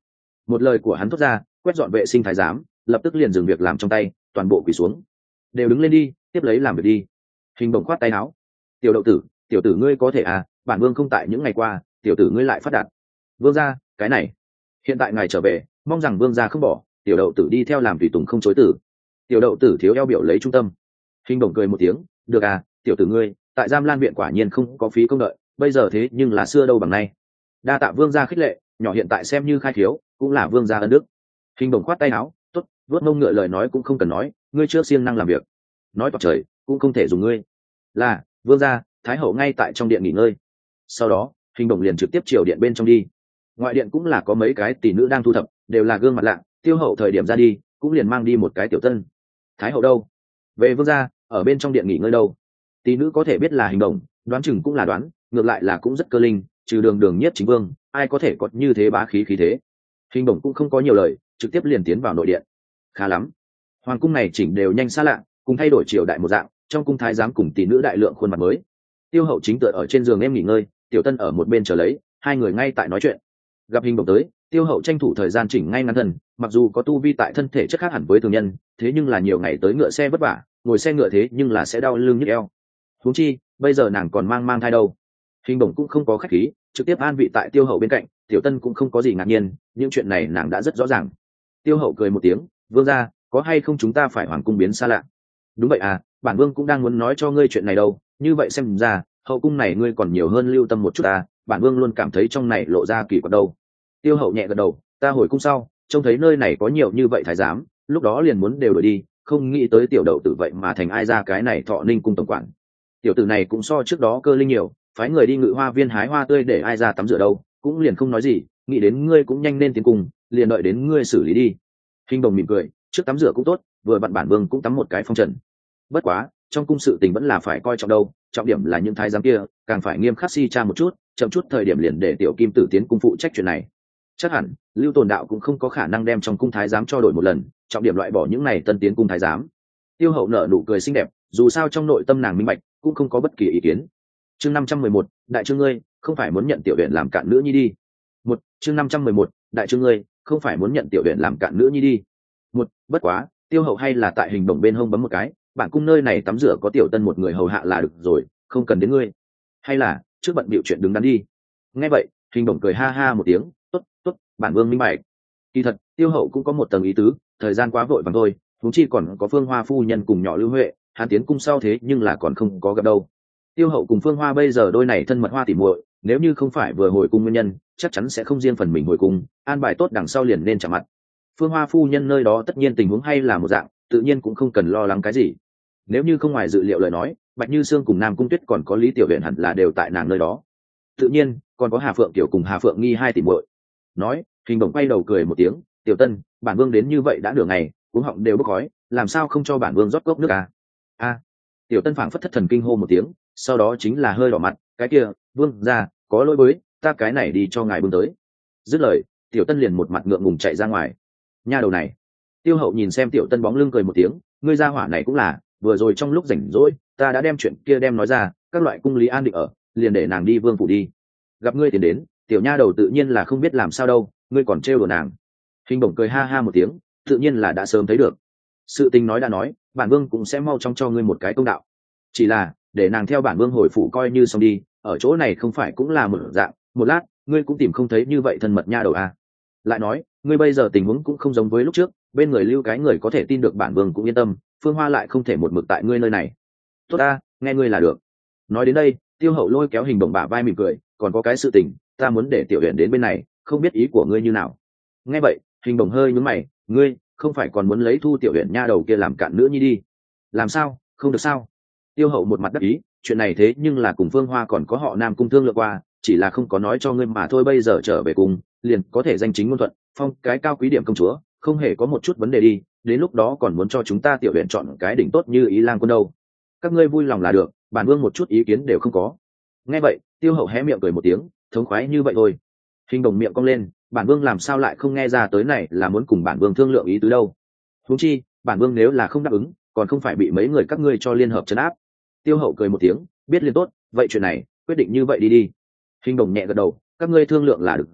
Một lời của hắn thốt ra, quét dọn vệ sinh thái giám lập tức liền dừng việc làm trong tay, toàn bộ quỳ xuống. Đều đứng lên đi, tiếp lấy làm việc đi. Hình bổng khoát tay áo. Tiểu đậu tử, tiểu tử ngươi có thể à, bản vương không tại những ngày qua, tiểu tử ngươi lại phát đạt. Vương gia, cái này hiện tại ngài trở về, mong rằng vương gia không bỏ, tiểu đậu tử đi theo làm tùy tùng không chối tử. Tiểu đậu tử thiếu eo biểu lấy trung tâm. Hình bổng cười một tiếng, được à, tiểu tử ngươi tại giam lan viện quả nhiên không có phí công đợi, bây giờ thế nhưng là xưa đâu bằng nay. Đa tạ vương gia khích lệ, nhỏ hiện tại xem như khai thiếu, cũng là vương gia ân đức. Hình bổng khoát tay áo, tốt, vuốt mông ngựa lời nói cũng không cần nói, ngươi trước siêng năng làm việc, nói toạc trời cũng không thể dùng ngươi. Là vương gia, thái hậu ngay tại trong điện nghỉ ngơi. Sau đó hình bổng liền trực tiếp chiều điện bên trong đi. Ngoại điện cũng là có mấy cái tỷ nữ đang thu thập, đều là gương mặt lạ. Tiêu hậu thời điểm ra đi cũng liền mang đi một cái tiểu tân. Thái hậu đâu? Về vương gia, ở bên trong điện nghỉ ngơi đâu. Tỷ nữ có thể biết là hình bổng, đoán chừng cũng là đoán, ngược lại là cũng rất cơ linh, trừ đường đường nhất chính vương, ai có thể có như thế bá khí khí thế. Hình bổng cũng không có nhiều lời, trực tiếp liền tiến vào nội điện. Khá lắm, hoàng cung này chỉnh đều nhanh xa lạ, cùng thay đổi triều đại một dạng, trong cung thái giám cùng tỷ nữ đại lượng khuôn mặt mới. Tiêu hậu chính tựa ở trên giường em nghỉ ngơi, tiểu tân ở một bên chờ lấy, hai người ngay tại nói chuyện. Gặp hình bổng tới, tiêu hậu tranh thủ thời gian chỉnh ngay ngắn thần, mặc dù có tu vi tại thân thể chất khác hẳn với thường nhân, thế nhưng là nhiều ngày tới ngựa xe vất vả, ngồi xe ngựa thế nhưng là sẽ đau lưng nhức eo. Huống chi bây giờ nàng còn mang mang thai đâu. Hình bổng cũng không có khách khí, trực tiếp an vị tại tiêu hậu bên cạnh. Tiểu tân cũng không có gì ngạc nhiên, những chuyện này nàng đã rất rõ ràng. Tiêu hậu cười một tiếng, vương gia, có hay không chúng ta phải hoàng cung biến xa lạ. Đúng vậy à, bản vương cũng đang muốn nói cho ngươi chuyện này đâu, như vậy xem ra hậu cung này ngươi còn nhiều hơn lưu tâm một chút à, bản vương luôn cảm thấy trong này lộ ra kỳ quặc đâu. Tiêu hậu nhẹ gật đầu, ta hồi cung sau trông thấy nơi này có nhiều như vậy thái giám, lúc đó liền muốn đều đổi đi, không nghĩ tới tiểu đậu tử vậy mà thành ai ra cái này Thọ Ninh cung tổng quản. Tiểu tử này cũng so trước đó cơ linh nhiều, phái người đi ngự hoa viên hái hoa tươi để ai ra tắm rửa đâu, cũng liền không nói gì, nghĩ đến ngươi cũng nhanh nên tiến cùng, liền đợi đến ngươi xử lý đi. Hình đồng mỉm cười, trước tắm rửa cũng tốt, vừa vặn bản vương cũng tắm một cái phong trần. Bất quá trong cung sự tình vẫn là phải coi trọng đâu, trọng điểm là những thái giám kia càng phải nghiêm khắc si tra một chút, chậm chút thời điểm liền để tiểu kim tử tiến cung phụ trách chuyện này. Chắc hẳn Lưu Tồn Đạo cũng không có khả năng đem trong cung thái giám cho đổi một lần, trọng điểm loại bỏ những này tân tiến cung thái giám. Tiêu hậu nở nụ cười xinh đẹp, dù sao trong nội tâm nàng minh bạch, cũng không có bất kỳ ý kiến. Chương năm trăm mười một, đại trương ngươi không phải muốn nhận tiểu huyện làm cạn nữ nhi đi. Một, chương năm trăm mười một, đại trương ngươi không phải muốn nhận tiểu huyện làm cạn nữ nhi đi. Một, bất quá tiêu hậu hay là tại hình bổng bên hông bấm một cái, bản cung nơi này tắm rửa có tiểu tân một người hầu hạ là được rồi, không cần đến ngươi. Hay là trước bận bịu chuyện đứng đắn đi. Nghe vậy hình bổng cười ha ha một tiếng, tốt tốt, bản vương minh bạch. Kỳ thật tiêu hậu cũng có một tầng ý tứ, thời gian quá vội vàng thôi, huống chi còn có Phương Hoa phu nhân cùng nhỏ Lưu Huệ, hắn tiến cung sau thế nhưng là còn không có gặp đâu. Tiêu hậu cùng Phương Hoa bây giờ đôi này thân mật hoa tỉ muội, nếu như không phải vừa hồi cung nguyên nhân, chắc chắn sẽ không riêng phần mình hồi cung, an bài tốt đằng sau liền nên chạm mặt. Phương Hoa phu nhân nơi đó tất nhiên tình huống hay là một dạng, tự nhiên cũng không cần lo lắng cái gì. Nếu như không ngoài dự liệu lời nói, Bạch Như Sương cùng Nam Cung Tuyết còn có Lý Tiểu Uyển hẳn là đều tại nàng nơi đó. Tự nhiên còn có Hà Phượng Tiểu cùng Hà Phượng Nghi hai tỷ muội. Nói hình bổng quay đầu cười một tiếng, tiểu tân, bản vương đến như vậy đã nửa ngày, uống họng đều bốc khói, làm sao không cho bản vương rót cốc nước à? A, tiểu tân phảng phất thất thần kinh hô một tiếng, sau đó chính là hơi đỏ mặt, cái kia vương ra có lỗi với ta, cái này đi cho ngài bưng tới. Dứt lời tiểu tân liền một mặt ngượng ngùng chạy ra ngoài. Nha đầu này. Tiêu hậu nhìn xem tiểu tân bóng lưng cười một tiếng, ngươi ra hỏa này cũng là, vừa rồi trong lúc rảnh rỗi ta đã đem chuyện kia đem nói ra, các loại cung lý an định ở, liền để nàng đi vương phủ đi. Gặp ngươi tiến đến, tiểu nha đầu tự nhiên là không biết làm sao đâu, ngươi còn trêu đùa nàng. Hình bổng cười ha ha một tiếng, tự nhiên là đã sớm thấy được. Sự tình nói đã nói, bản vương cũng sẽ mau chóng cho ngươi một cái công đạo. Chỉ là để nàng theo bản vương hồi phủ coi như xong đi, ở chỗ này không phải cũng là một dạng, một lát ngươi cũng tìm không thấy như vậy thân mật nha đầu à. Lại nói ngươi bây giờ tình huống cũng không giống với lúc trước, bên người lưu cái người có thể tin được bản vương cũng yên tâm, Phương Hoa lại không thể một mực tại ngươi nơi này. Tốt ta, nghe ngươi là được. Nói đến đây tiêu hậu lôi kéo hình bổng bả vai mỉm cười, còn có cái sự tình ta muốn để tiểu huyện đến bên này, không biết ý của ngươi như nào. Nghe vậy hình bổng hơi nhướng mày, ngươi không phải còn muốn lấy thu tiểu huyện nha đầu kia làm cạn nữa nhi đi? Làm sao không được sao? Tiêu hậu một mặt đắc ý, chuyện này thế nhưng là cùng Phương Hoa còn có họ Nam cung thương lượng qua, chỉ là không có nói cho ngươi mà thôi, bây giờ trở về cùng liền có thể danh chính ngôn thuận, phong cái cao quý điểm công chúa, không hề có một chút vấn đề đi, đến lúc đó còn muốn cho chúng ta tiểu huyện chọn cái đỉnh tốt như ý lang quân đâu. Các ngươi vui lòng là được, bản vương một chút ý kiến đều không có. Nghe vậy tiêu hậu hé miệng cười một tiếng, thống khoái như vậy thôi. Hình đồng miệng cong lên, bản vương làm sao lại không nghe ra tới này là muốn cùng bản vương thương lượng ý tứ đâu. Huống chi bản vương nếu là không đáp ứng, còn không phải bị mấy người các ngươi cho liên hợp trấn áp. Tiêu hậu cười một tiếng, biết liền tốt, vậy chuyện này quyết định như vậy đi đi. Hình đồng nhẹ gật đầu, các ngươi thương lượng là được rồi,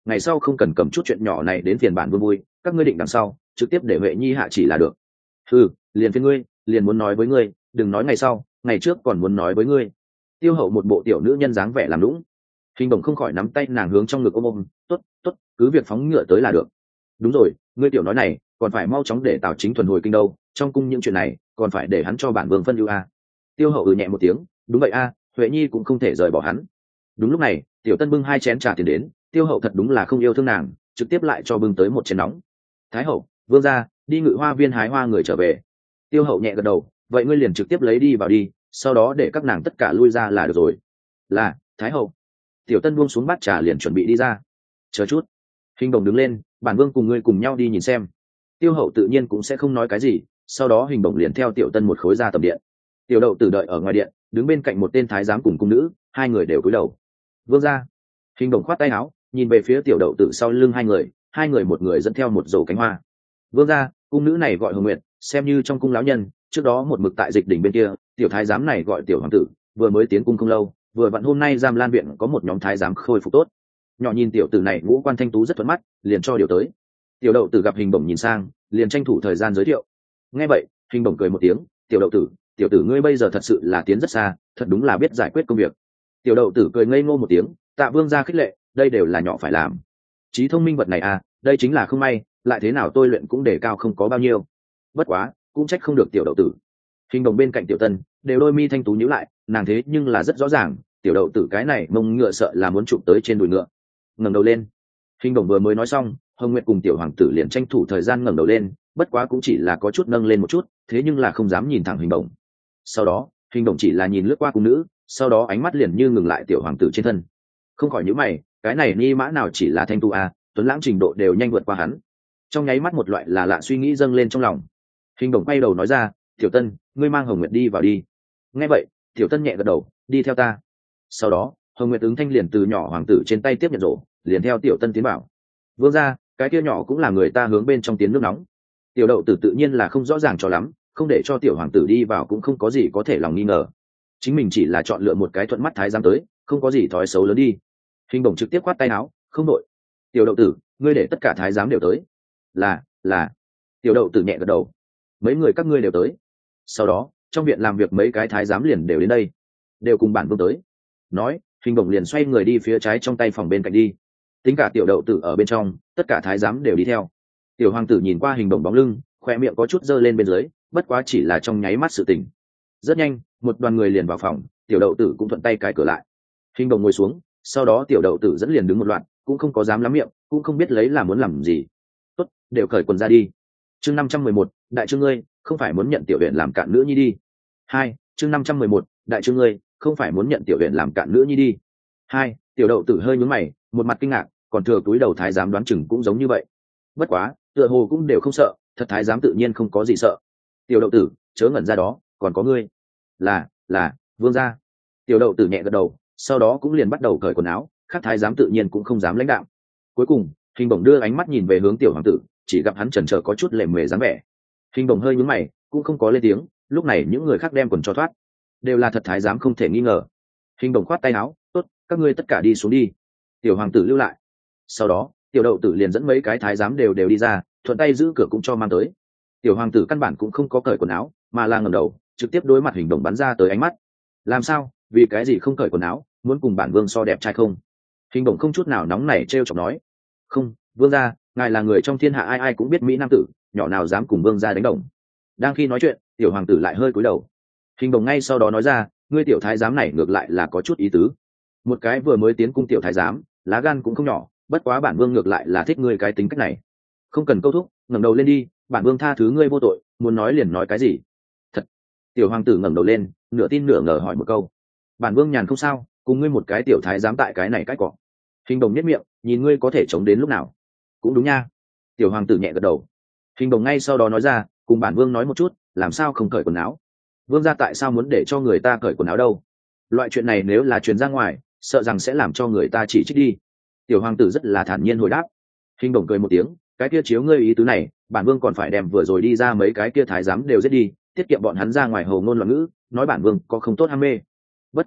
ngày sau không cần cầm chút chuyện nhỏ này đến phiền bản vương vui, các ngươi định đằng sau trực tiếp để huệ nhi hạ chỉ là được. Ừ, liền phiền ngươi, liền muốn nói với ngươi, đừng nói ngày sau, ngày trước còn muốn nói với ngươi. Tiêu hậu một bộ tiểu nữ nhân dáng vẻ làm lũng. Hình Đồng không khỏi nắm tay nàng hướng trong ngực ôm ôm, tốt tốt, cứ việc phóng ngựa tới là được. Đúng rồi, ngươi tiểu nói này còn phải mau chóng để Tào Chính thuần hồi kinh đâu, trong cung những chuyện này còn phải để hắn cho bản vương phân ưu a. Tiêu hậu ừ nhẹ một tiếng, đúng vậy a, huệ nhi cũng không thể rời bỏ hắn. Đúng lúc này tiểu tân bưng hai chén trà tiền đến, tiêu hậu thật đúng là không yêu thương nàng, trực tiếp lại cho bưng tới một chén nóng. Thái hậu, vương gia, đi ngự hoa viên hái hoa người trở về. Tiêu hậu nhẹ gật đầu, vậy ngươi liền trực tiếp lấy đi vào đi, sau đó để các nàng tất cả lui ra là được rồi. Là, thái hậu. Tiểu tân buông xuống bát trà liền chuẩn bị đi ra. Chờ chút. Hình Đồng đứng lên, bản vương cùng ngươi cùng nhau đi nhìn xem. Tiêu hậu tự nhiên cũng sẽ không nói cái gì, sau đó Hình Đồng liền theo tiểu tân một khối ra tầm điện. Tiểu đậu tử đợi ở ngoài điện, đứng bên cạnh một tên thái giám cùng cung nữ, hai người đều cúi đầu. Vương gia. Hình Đồng khoát tay áo, nhìn về phía tiểu đậu tử sau lưng hai người, hai người một người dẫn theo một rổ cánh hoa. Vương gia, cung nữ này gọi Hồng Nguyệt, xem như trong cung lão nhân, trước đó một mực tại dịch đỉnh bên kia, tiểu thái giám này gọi tiểu hoàng tử, vừa mới tiến cung không lâu, vừa vặn hôm nay Giam Lan viện có một nhóm thái giám khôi phục tốt. Nhỏ nhìn tiểu tử này ngũ quan thanh tú rất thuận mắt, liền cho điều tới. Tiểu đậu tử gặp Hình Bổng nhìn sang, liền tranh thủ thời gian giới thiệu. Nghe vậy, Hình Bổng cười một tiếng, tiểu đậu tử, tiểu tử ngươi bây giờ thật sự là tiến rất xa, thật đúng là biết giải quyết công việc. Tiểu đậu tử cười ngây ngô một tiếng, tạ vương gia khích lệ, đây đều là nhỏ phải làm. Trí thông minh vật này à, đây chính là không may, lại thế nào tôi luyện cũng đề cao không có bao nhiêu. Bất quá, cũng trách không được tiểu đậu tử. Hình Đồng bên cạnh tiểu tân đều đôi mi thanh tú nhíu lại, nàng thế nhưng là rất rõ ràng, tiểu đậu tử cái này mông ngựa sợ là muốn chụp tới trên đùi ngựa. Ngẩng đầu lên. Hình Đồng vừa mới nói xong, Hồng Nguyệt cùng tiểu hoàng tử liền tranh thủ thời gian ngẩng đầu lên, bất quá cũng chỉ là có chút nâng lên một chút, thế nhưng là không dám nhìn thẳng Hình Đồng. Sau đó, Hình Đồng chỉ là nhìn lướt qua cung nữ, sau đó ánh mắt liền như ngừng lại tiểu hoàng tử trên thân. Không khỏi nhíu mày, cái này ni mã nào chỉ là thanh tu a, tuấn lãng trình độ đều nhanh vượt qua hắn. Trong nháy mắt một loại là lạ suy nghĩ dâng lên trong lòng. Hình Đồng quay đầu nói ra, tiểu tân, ngươi mang Hồng Nguyệt đi vào đi. Nghe vậy, tiểu tân nhẹ gật đầu, đi theo ta. Sau đó, Hồng Nguyệt ứng thanh liền từ nhỏ hoàng tử trên tay tiếp nhận rổ, liền theo tiểu tân tiến bảo. Vương gia, cái kia nhỏ cũng là người ta hướng bên trong tiến nước nóng. Tiểu đậu tử tự nhiên là không rõ ràng cho lắm, không để cho tiểu hoàng tử đi vào cũng không có gì có thể lòng nghi ngờ. Chính mình chỉ là chọn lựa một cái thuận mắt thái giám tới, không có gì thói xấu lớn đi. Hình Đồng trực tiếp quát tay áo, không đội. Tiểu đậu tử, ngươi để tất cả thái giám đều tới. Là, là. Tiểu đậu tử nhẹ gật đầu. Mấy người các ngươi đều tới. Sau đó, trong viện làm việc mấy cái thái giám liền đều đến đây, đều cùng bản vương tới. Nói, Hình Đồng liền xoay người đi phía trái trong tay phòng bên cạnh đi. Tính cả tiểu đậu tử ở bên trong, tất cả thái giám đều đi theo. Tiểu hoàng tử nhìn qua Hình Đồng bóng lưng, khoe miệng có chút dơ lên bên dưới, bất quá chỉ là trong nháy mắt sự tình. Rất nhanh, một đoàn người liền vào phòng, tiểu đậu tử cũng thuận tay cái cửa lại. Hình Đồng ngồi xuống, sau đó tiểu đậu tử dẫn liền đứng một loạt, cũng không có dám lắm miệng, cũng không biết lấy là muốn làm gì. Tốt, đều cởi quần ra đi. Chương năm trăm mười một, đại trương ngươi, không phải muốn nhận tiểu viện làm cạn nữ nhi đi. Hai, chương năm trăm mười một, đại trương ngươi, không phải muốn nhận tiểu viện làm cạn nữ nhi đi. Hai, tiểu đậu tử hơi nhướng mày, một mặt kinh ngạc, còn thừa túi đầu thái giám đoán chừng cũng giống như vậy. Bất quá, tựa hồ cũng đều không sợ, thật thái giám tự nhiên không có gì sợ. Tiểu đậu tử, chớ ngẩn ra đó, còn có ngươi. Là, là, vương gia. Tiểu đậu tử nhẹ gật đầu, sau đó cũng liền bắt đầu cởi quần áo, khác thái giám tự nhiên cũng không dám lãnh đạo. Cuối cùng, Hình Bổng đưa ánh mắt nhìn về hướng tiểu hoàng tử, chỉ gặp hắn chần chờ có chút lệ mề dáng vẻ. Hình Bổng hơi nhướng mày, cũng không có lên tiếng, lúc này những người khác đem quần cho thoát, đều là thật thái giám không thể nghi ngờ. Hình Bổng khoát tay áo, tốt, các ngươi tất cả đi xuống đi. Tiểu hoàng tử lưu lại. Sau đó, tiểu đậu tử liền dẫn mấy cái thái giám đều đều đi ra, thuận tay giữ cửa cũng cho mang tới. Tiểu hoàng tử căn bản cũng không có cởi quần áo, mà là ngẩng đầu, trực tiếp đối mặt Hình Bổng bắn ra tới ánh mắt. Làm sao, vì cái gì không cởi quần áo, muốn cùng bản vương so đẹp trai không? Hình Bổng không chút nào nóng nảy trêu chọc nói, không, vương gia, ngài là người trong thiên hạ ai ai cũng biết mỹ nam tử, nhỏ nào dám cùng vương gia đánh đồng. Đang khi nói chuyện, tiểu hoàng tử lại hơi cúi đầu. Hình Bổng ngay sau đó nói ra, ngươi tiểu thái giám này ngược lại là có chút ý tứ. Một cái vừa mới tiến cung tiểu thái giám, lá gan cũng không nhỏ, bất quá bản vương ngược lại là thích ngươi cái tính cách này. Không cần câu thúc, ngẩng đầu lên đi, bản vương tha thứ ngươi vô tội, muốn nói liền nói cái gì. Thật. Tiểu hoàng tử ngẩng đầu lên, nửa tin nửa ngờ hỏi một câu. Bản vương nhàn không sao, cùng ngươi một cái tiểu thái giám tại cái này cách cọ. Hình Đồng nhếch miệng, nhìn ngươi có thể chống đến lúc nào. Cũng đúng nha. Tiểu hoàng tử nhẹ gật đầu. Hình Đồng ngay sau đó nói ra, cùng bản vương nói một chút, làm sao không cởi quần áo? Vương gia tại sao muốn để cho người ta cởi quần áo đâu? Loại chuyện này nếu là truyền ra ngoài, sợ rằng sẽ làm cho người ta chỉ trích đi. Tiểu hoàng tử rất là thản nhiên hồi đáp. Hình Đồng cười một tiếng, cái kia chiếu ngươi ý tứ này, bản vương còn phải đem vừa rồi đi ra mấy cái kia thái giám đều giết đi, tiết kiệm bọn hắn ra ngoài hồ ngôn loạn ngữ, nói bản vương có không tốt ham mê. Bất quá,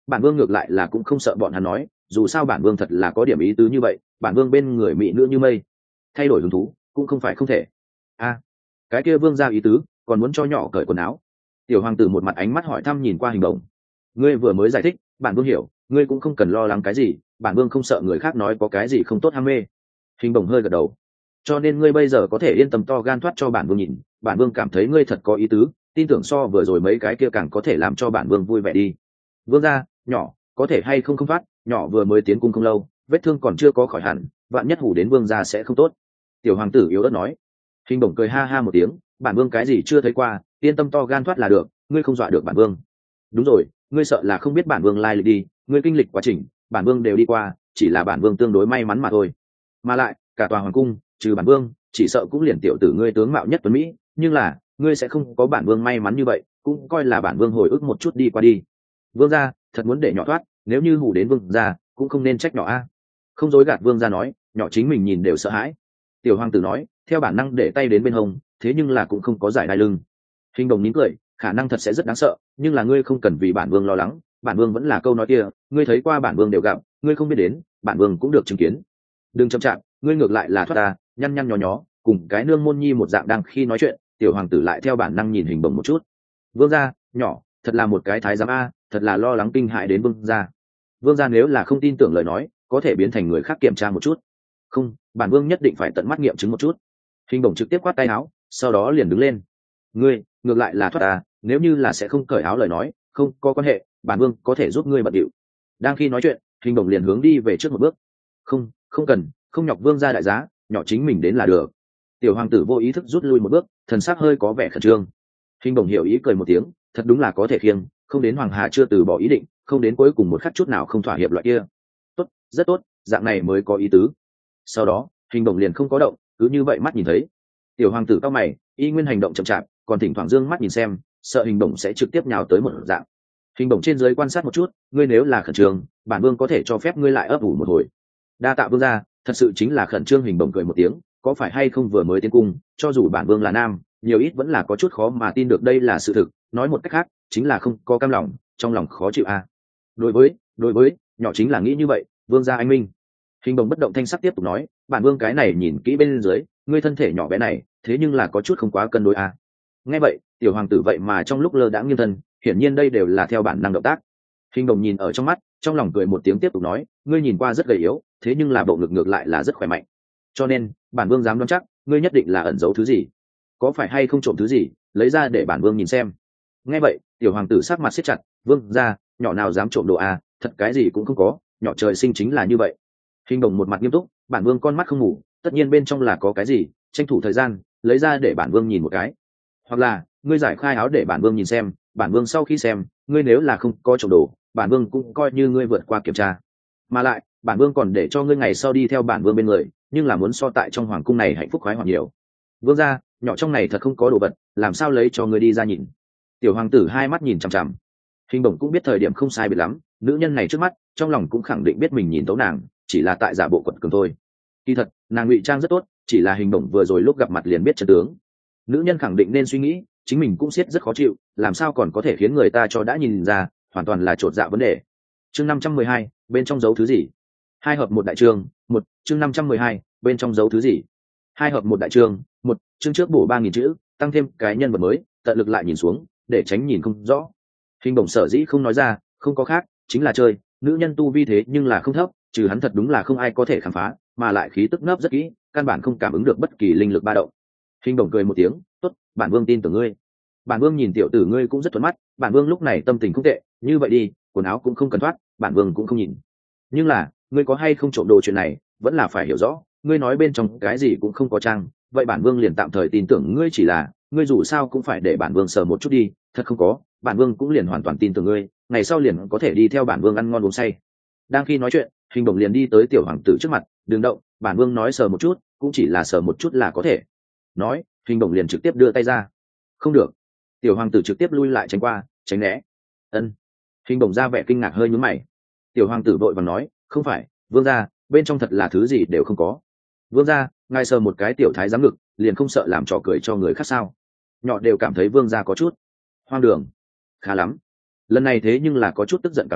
bản vương ngược lại là cũng không sợ bọn hắn nói, dù sao bản vương thật là có điểm ý tứ như vậy, bản vương bên người mỹ nữ như mây, thay đổi hứng thú cũng không phải không thể. A, cái kia vương ra ý tứ còn muốn cho nhỏ cởi quần áo. Tiểu hoàng tử một mặt ánh mắt hỏi thăm nhìn qua Hình Bổng. Ngươi vừa mới giải thích, bản vương hiểu, ngươi cũng không cần lo lắng cái gì, bản vương không sợ người khác nói có cái gì không tốt ham mê. Hình Bổng hơi gật đầu. Cho nên ngươi bây giờ có thể yên tâm to gan thoát cho bản vương nhìn, bản vương cảm thấy ngươi thật có ý tứ, tin tưởng so vừa rồi mấy cái kia càng có thể làm cho bản vương vui vẻ đi. Vương gia, nhỏ có thể hay không không thoát, nhỏ vừa mới tiến cung không lâu, vết thương còn chưa có khỏi hẳn, vạn nhất hủ đến vương gia sẽ không tốt. Tiểu hoàng tử yếu ớt nói. Hình Bổng cười ha ha một tiếng, bản vương cái gì chưa thấy qua, yên tâm to gan thoát là được, ngươi không dọa được bản vương. Đúng rồi, ngươi sợ là không biết bản vương lai lịch đi, ngươi kinh lịch quá trình bản vương đều đi qua, chỉ là bản vương tương đối may mắn mà thôi. Mà lại cả tòa hoàng cung trừ bản vương chỉ sợ cũng liền tiểu tử ngươi tướng mạo nhất tuấn mỹ, nhưng là ngươi sẽ không có bản vương may mắn như vậy, cũng coi là bản vương hồi ức một chút đi qua đi. Vương gia thật muốn để nhỏ thoát, nếu như hù đến vương gia cũng không nên trách nhỏ a. Không dối gạt vương gia nói, nhỏ chính mình nhìn đều sợ hãi. Tiểu hoàng tử nói theo bản năng để tay đến bên hông, thế nhưng là cũng không có giải đai lưng. Hình Đồng nín cười, khả năng thật sẽ rất đáng sợ, nhưng là ngươi không cần vì bản vương lo lắng, bản vương vẫn là câu nói kia, ngươi thấy qua bản vương đều gặp, ngươi không biết đến bản vương cũng được chứng kiến. Đừng chậm chạp, ngươi ngược lại là thoát ta, nhăn nhăn nhó nhó cùng cái nương môn nhi một dạng. Đang khi nói chuyện, tiểu hoàng tử lại theo bản năng nhìn Hình Bổng một chút. Vương gia, nhỏ thật là một cái thái giám a, thật là lo lắng kinh hại đến vương gia. Vương gia nếu là không tin tưởng lời nói, có thể biến thành người khác kiểm tra một chút. Không, bản vương nhất định phải tận mắt nghiệm chứng một chút. Hình Bổng trực tiếp quát tay áo, sau đó liền đứng lên. Ngươi ngược lại là thoát ta, nếu như là sẽ không cởi áo lời nói, không có quan hệ, bản vương có thể giúp ngươi bận điệu. Đang khi nói chuyện, Hình Bổng liền hướng đi về trước một bước. Không, không cần, không nhọc vương gia đại giá, nhỏ chính mình đến là được. Tiểu hoàng tử vô ý thức rút lui một bước, thần sắc hơi có vẻ khẩn trương. Hình Bổng hiểu ý cười một tiếng, thật đúng là có thể khiêng, không đến hoàng hà chưa từ bỏ ý định, không đến cuối cùng một khắc chút nào không thỏa hiệp loại kia. Tốt, rất tốt, dạng này mới có ý tứ. Sau đó, Hình Bổng liền không có động, cứ như vậy mắt nhìn thấy. Tiểu hoàng tử cao mày, y nguyên hành động chậm chạp, còn thỉnh thoảng dương mắt nhìn xem, sợ Hình Bổng sẽ trực tiếp nhào tới một dạng. Hình Bổng trên dưới quan sát một chút, ngươi nếu là khẩn trương, bản vương có thể cho phép ngươi lại ấp ủ một hồi. Đa tạ vương gia, thật sự chính là khẩn trương. Hình Bổng cười một tiếng, có phải hay không vừa mới tiến cung, cho dù bản vương là nam, nhiều ít vẫn là có chút khó mà tin được đây là sự thực, nói một cách khác chính là không có cam lòng, trong lòng khó chịu a. À. đối với đối với nhỏ chính là nghĩ như vậy, vương gia anh minh. Hình Bổng bất động thanh sắc tiếp tục nói, bản vương cái này nhìn kỹ bên dưới, ngươi thân thể nhỏ bé này thế nhưng là có chút không quá cân đối a. À. Nghe vậy, tiểu hoàng tử vậy mà trong lúc lơ đãng nghiêng thân, hiển nhiên đây đều là theo bản năng động tác. Hình Bổng nhìn ở trong mắt, trong lòng cười một tiếng tiếp tục nói, ngươi nhìn qua rất gầy yếu, thế nhưng là bộ ngực ngược lại là rất khỏe mạnh, cho nên bản vương dám đoán chắc ngươi nhất định là ẩn giấu thứ gì, có phải hay không trộm thứ gì, lấy ra để bản vương nhìn xem. Nghe vậy, tiểu hoàng tử sát mặt siết chặt, vương gia, nhỏ nào dám trộm đồ à, thật cái gì cũng không có, nhỏ trời sinh chính là như vậy. Hình Bổng một mặt nghiêm túc, bản vương con mắt không ngủ, tất nhiên bên trong là có cái gì, tranh thủ thời gian lấy ra để bản vương nhìn một cái, hoặc là ngươi giải khai áo để bản vương nhìn xem, bản vương sau khi xem, ngươi nếu là không có trộm đồ, bản vương cũng coi như ngươi vượt qua kiểm tra, mà lại bản vương còn để cho ngươi ngày sau đi theo bản vương bên người, nhưng là muốn so tại trong hoàng cung này hạnh phúc khoái hoạt nhiều. Vương gia, nhỏ trong này thật không có đồ vật, làm sao lấy cho ngươi đi ra nhìn. Tiểu hoàng tử hai mắt nhìn chằm chằm. Hình Bổng cũng biết thời điểm không sai biệt lắm, nữ nhân này trước mắt, trong lòng cũng khẳng định biết mình nhìn tấu nàng, chỉ là tại giả bộ quật cường thôi. Kỳ thật, nàng ngụy trang rất tốt, chỉ là Hình Bổng vừa rồi lúc gặp mặt liền biết chân tướng. Nữ nhân khẳng định nên suy nghĩ, chính mình cũng siết rất khó chịu, làm sao còn có thể khiến người ta cho đã nhìn ra, hoàn toàn là chột dạ vấn đề. Chương năm trăm mười hai, bên trong giấu thứ gì? Hai hợp một đại chương, một, chương năm trăm mười hai, bên trong giấu thứ gì? Hai hợp một đại chương, một, chương trước bổ ba nghìn chữ, tăng thêm cái nhân vật mới, tận lực lại nhìn xuống, để tránh nhìn không rõ. Hình Bổng sở dĩ không nói ra, không có khác, chính là chơi, nữ nhân tu vi thế nhưng là không thấp, trừ hắn thật đúng là không ai có thể khám phá, mà lại khí tức nấp rất kỹ, căn bản không cảm ứng được bất kỳ linh lực ba động. Hình Bổng cười một tiếng, tốt, bản vương tin tưởng ngươi. Bản vương nhìn tiểu tử ngươi cũng rất thuận mắt, bản vương lúc này tâm tình không tệ, như vậy đi, quần áo cũng không cần thoát, bản vương cũng không nhìn. Nhưng là, ngươi có hay không trộm đồ chuyện này, vẫn là phải hiểu rõ, ngươi nói bên trong cái gì cũng không có trang, vậy bản vương liền tạm thời tin tưởng ngươi, chỉ là, ngươi dù sao cũng phải để bản vương sờ một chút đi, thật không có, bản vương cũng liền hoàn toàn tin tưởng ngươi, ngày sau liền có thể đi theo bản vương ăn ngon uống say. Đang khi nói chuyện, Hình Bổng liền đi tới tiểu hoàng tử trước mặt, đừng động, bản vương nói sờ một chút, cũng chỉ là sờ một chút là có thể. Nói, Hình Bổng liền trực tiếp đưa tay ra. Không được. Tiểu hoàng tử trực tiếp lui lại tránh qua, tránh né. Ân. Hình Bổng ra vẻ kinh ngạc hơi nhướng mày. Tiểu hoàng tử vội vàng nói, không phải, vương gia, bên trong thật là thứ gì đều không có. Vương gia, ngài sờ một cái tiểu thái giám ngực, liền không sợ làm trò cười cho người khác sao? Nhỏ đều cảm thấy vương gia có chút hoang đường. Khá lắm, lần này thế nhưng là có chút tức giận cảm giác,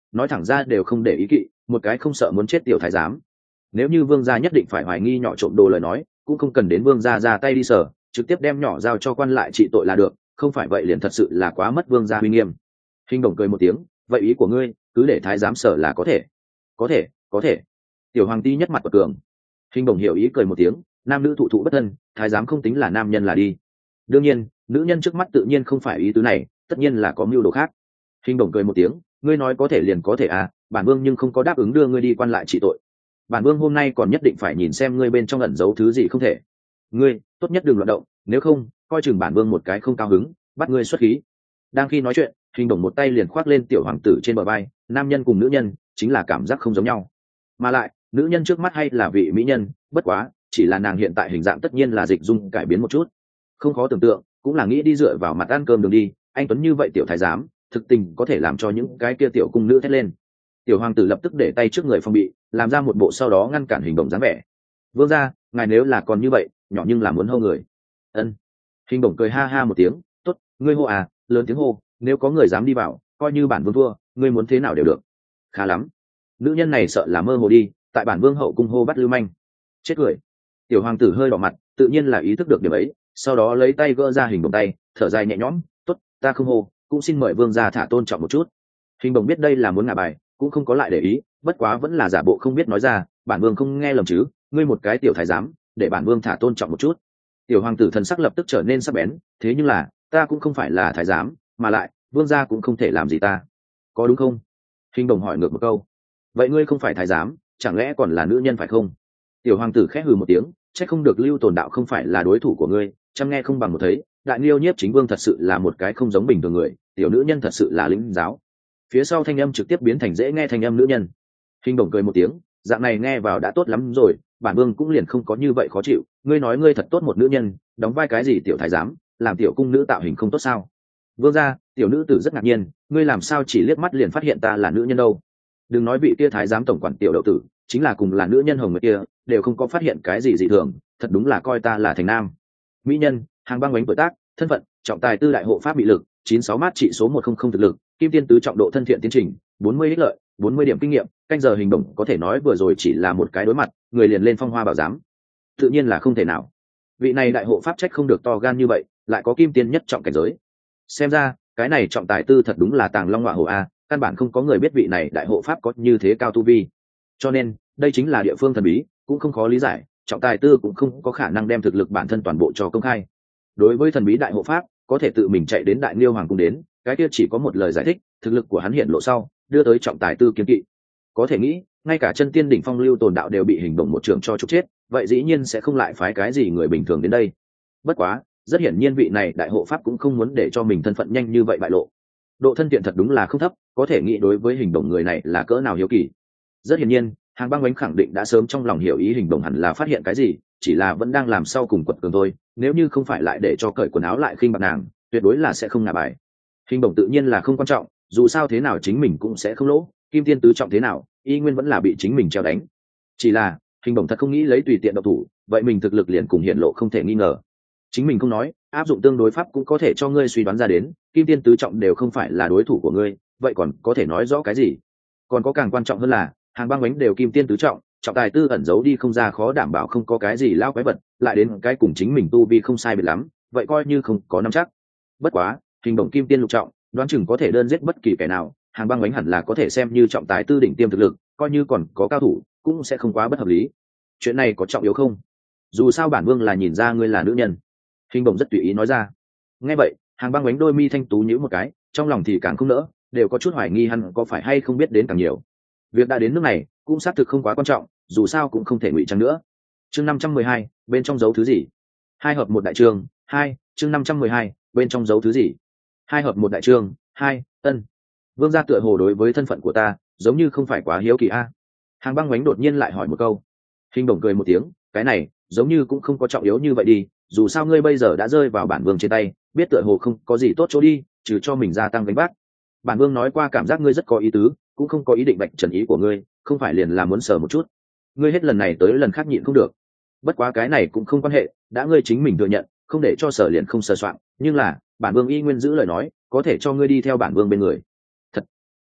nói thẳng ra đều không để ý kỵ, một cái không sợ muốn chết tiểu thái giám. Nếu như vương gia nhất định phải hoài nghi nhỏ trộm đồ lời nói, cũng không cần đến vương gia ra tay đi sở, trực tiếp đem nhỏ giao cho quan lại trị tội là được, không phải vậy liền thật sự là quá mất vương gia uy nghiêm. Hình Đồng cười một tiếng, vậy ý của ngươi cứ để thái giám sở là có thể. Có thể, có thể. Tiểu hoàng ti nhất mặt bật cường. Hình Đồng hiểu ý cười một tiếng, nam nữ thụ thụ bất thân, thái giám không tính là nam nhân là đi. Đương nhiên, nữ nhân trước mắt tự nhiên không phải ý tứ này, tất nhiên là có mưu đồ khác. Hình Đồng cười một tiếng, ngươi nói có thể liền có thể à, bản vương nhưng không có đáp ứng đưa ngươi đi quan lại trị tội. Bản vương hôm nay còn nhất định phải nhìn xem ngươi bên trong ẩn giấu thứ gì không thể. Ngươi tốt nhất đừng loạn động, nếu không coi chừng bản vương một cái không cao hứng bắt ngươi xuất khí. Đang khi nói chuyện, Hình Đồng một tay liền khoác lên tiểu hoàng tử trên bờ vai. Nam nhân cùng nữ nhân chính là cảm giác không giống nhau, mà lại nữ nhân trước mắt hay là vị mỹ nhân, bất quá chỉ là nàng hiện tại hình dạng tất nhiên là dịch dung cải biến một chút, không khó tưởng tượng, cũng là nghĩ đi dựa vào mặt ăn cơm đường đi. Anh tuấn như vậy tiểu thái giám thực tình có thể làm cho những cái kia tiểu cung nữ thét lên. Tiểu hoàng tử lập tức để tay trước người phòng bị, làm ra một bộ sau đó ngăn cản Hình Đồng dáng vẻ. Vương gia, ngài nếu là còn như vậy nhỏ nhưng là muốn hô người. Ân. Hình Đồng cười ha ha một tiếng, tốt, ngươi hô à, lớn tiếng hô, nếu có người dám đi vào coi như bản vương thua, ngươi muốn thế nào đều được. Khá lắm, nữ nhân này sợ là mơ hồ đi, tại bản vương hậu cung hô bắt lưu manh, chết cười. Tiểu hoàng tử hơi đỏ mặt, tự nhiên là ý thức được điểm ấy, sau đó lấy tay gỡ ra Hình Đồng tay, thở dài nhẹ nhõm, tốt, ta không hô, cũng xin mời vương gia thả tôn trọng một chút. Hình Đồng biết đây là muốn ngả bài, cũng không có lại để ý, bất quá vẫn là giả bộ không biết nói ra, bản vương không nghe lầm chứ, ngươi một cái tiểu thái giám để bản vương thả tôn trọng một chút. Tiểu hoàng tử thần sắc lập tức trở nên sắc bén, thế nhưng là ta cũng không phải là thái giám, mà lại vương gia cũng không thể làm gì ta, có đúng không? Hình Đồng hỏi ngược một câu, vậy ngươi không phải thái giám chẳng lẽ còn là nữ nhân phải không? Tiểu hoàng tử khẽ hừ một tiếng, trách không được Lưu Tồn đạo không phải là đối thủ của ngươi, chăm nghe không bằng một thấy, đại liêu nhiếp chính vương thật sự là một cái không giống bình thường người, tiểu nữ nhân thật sự là lĩnh giáo. Phía sau thanh âm trực tiếp biến thành dễ nghe thanh âm nữ nhân. Hình Đồng cười một tiếng, dạng này nghe vào đã tốt lắm rồi, bản vương cũng liền không có như vậy khó chịu. Ngươi nói ngươi thật tốt một nữ nhân, đóng vai cái gì tiểu thái giám, làm tiểu cung nữ tạo hình không tốt sao? Vương gia, tiểu nữ tử rất ngạc nhiên, ngươi làm sao chỉ liếc mắt liền phát hiện ta là nữ nhân đâu? Đừng nói vị kia thái giám tổng quản tiểu đậu tử, chính là cùng là nữ nhân hồng người kia đều không có phát hiện cái gì dị thường, thật đúng là coi ta là thành nam. Mỹ nhân, hàng băng bánh tuổi tác, thân phận, trọng tài tư đại hộ pháp bị lực, chín sáu mát trị số một không không thực lực, kim tiên tứ trọng độ thân thiện tiến trình, bốn mươi ích lợi, bốn mươi điểm kinh nghiệm, canh giờ Hình Đồng có thể nói vừa rồi chỉ là một cái đối mặt, người liền lên phong hoa bảo giám. Tự nhiên là không thể nào. Vị này đại hộ pháp trách không được to gan như vậy, lại có kim tiên nhất trọng cảnh giới. Xem ra, cái này trọng tài tư thật đúng là tàng long ngọa hổ a, căn bản không có người biết vị này đại hộ pháp có như thế cao tu vi. Cho nên, đây chính là địa phương thần bí, cũng không khó lý giải, trọng tài tư cũng không có khả năng đem thực lực bản thân toàn bộ cho công khai. Đối với thần bí đại hộ pháp, có thể tự mình chạy đến đại liêu hoàng cung đến, cái kia chỉ có một lời giải thích, thực lực của hắn hiện lộ sau đưa tới trọng tài tư kiếm kỵ. Có thể nghĩ, ngay cả chân tiên đỉnh phong Lưu Tồn đạo đều bị Hình Đồng một trường cho trục chết, vậy dĩ nhiên sẽ không lại phái cái gì người bình thường đến đây. Bất quá, rất hiển nhiên vị này đại hộ pháp cũng không muốn để cho mình thân phận nhanh như vậy bại lộ. Độ thân thiện thật đúng là không thấp, có thể nghĩ đối với Hình Đồng người này là cỡ nào hiếu kỳ. Rất hiển nhiên, Hàng Băng Bánh khẳng định đã sớm trong lòng hiểu ý Hình Đồng hẳn là phát hiện cái gì, chỉ là vẫn đang làm sau cùng quật cường thôi, nếu như không phải lại để cho cởi quần áo lại khinh bạc nàng, tuyệt đối là sẽ không ngả bài. Hình Đồng tự nhiên là không quan trọng, dù sao thế nào chính mình cũng sẽ không lỗ, kim tiên tứ trọng thế nào y nguyên vẫn là bị chính mình treo đánh. Chỉ là Hình Đồng thật không nghĩ lấy tùy tiện độc thủ, vậy mình thực lực liền cùng hiện lộ không thể nghi ngờ. Chính mình không nói, áp dụng tương đối pháp cũng có thể cho ngươi suy đoán ra đến, kim tiên tứ trọng đều không phải là đối thủ của ngươi, vậy còn có thể nói rõ cái gì? Còn có càng quan trọng hơn là, Hàng Băng Bánh đều kim tiên tứ trọng, trọng tài tư ẩn giấu đi không ra, khó đảm bảo không có cái gì lao quái vật, lại đến cái cùng chính mình tu vi không sai biệt lắm, vậy coi như không có nắm chắc. Bất quá, Hình Đồng kim tiên lục trọng, đoán chừng có thể đơn giết bất kỳ kẻ nào, Hàng Băng Bánh hẳn là có thể xem như trọng tài tư đỉnh tiêm thực lực, coi như còn có cao thủ, cũng sẽ không quá bất hợp lý. Chuyện này có trọng yếu không? Dù sao bản vương là nhìn ra ngươi là nữ nhân. Hình Đồng rất tùy ý nói ra. Nghe vậy, Hàng Băng Bánh đôi mi thanh tú nhíu một cái, trong lòng thì càng không nỡ, đều có chút hoài nghi hắn có phải hay không biết đến càng nhiều. Việc đã đến nước này, cũng xác thực không quá quan trọng, dù sao cũng không thể ngụy trang nữa. Chương năm trăm mười hai, bên trong giấu thứ gì? Hai hợp một đại chương, hai, chương năm trăm mười hai, bên trong giấu thứ gì? Hai hợp một đại chương, hai, ân. Vương gia tựa hồ đối với thân phận của ta, giống như không phải quá hiếu kỳ a. Hàng Băng Bánh đột nhiên lại hỏi một câu. Hình Đồng cười một tiếng, cái này, giống như cũng không có trọng yếu như vậy đi, dù sao ngươi bây giờ đã rơi vào bản vương trên tay, biết tựa hồ không có gì tốt chỗ đi, trừ cho mình gia tăng gánh vác. Bản vương nói qua cảm giác ngươi rất có ý tứ, cũng không có ý định vạch trần ý của ngươi, không phải liền là muốn sờ một chút. Ngươi hết lần này tới lần khác nhịn không được. Bất quá cái này cũng không quan hệ, đã ngươi chính mình thừa nhận, không để cho sở liền không sờ soạn, nhưng là bản vương y nguyên giữ lời nói, có thể cho ngươi đi theo bản vương bên người. Thật.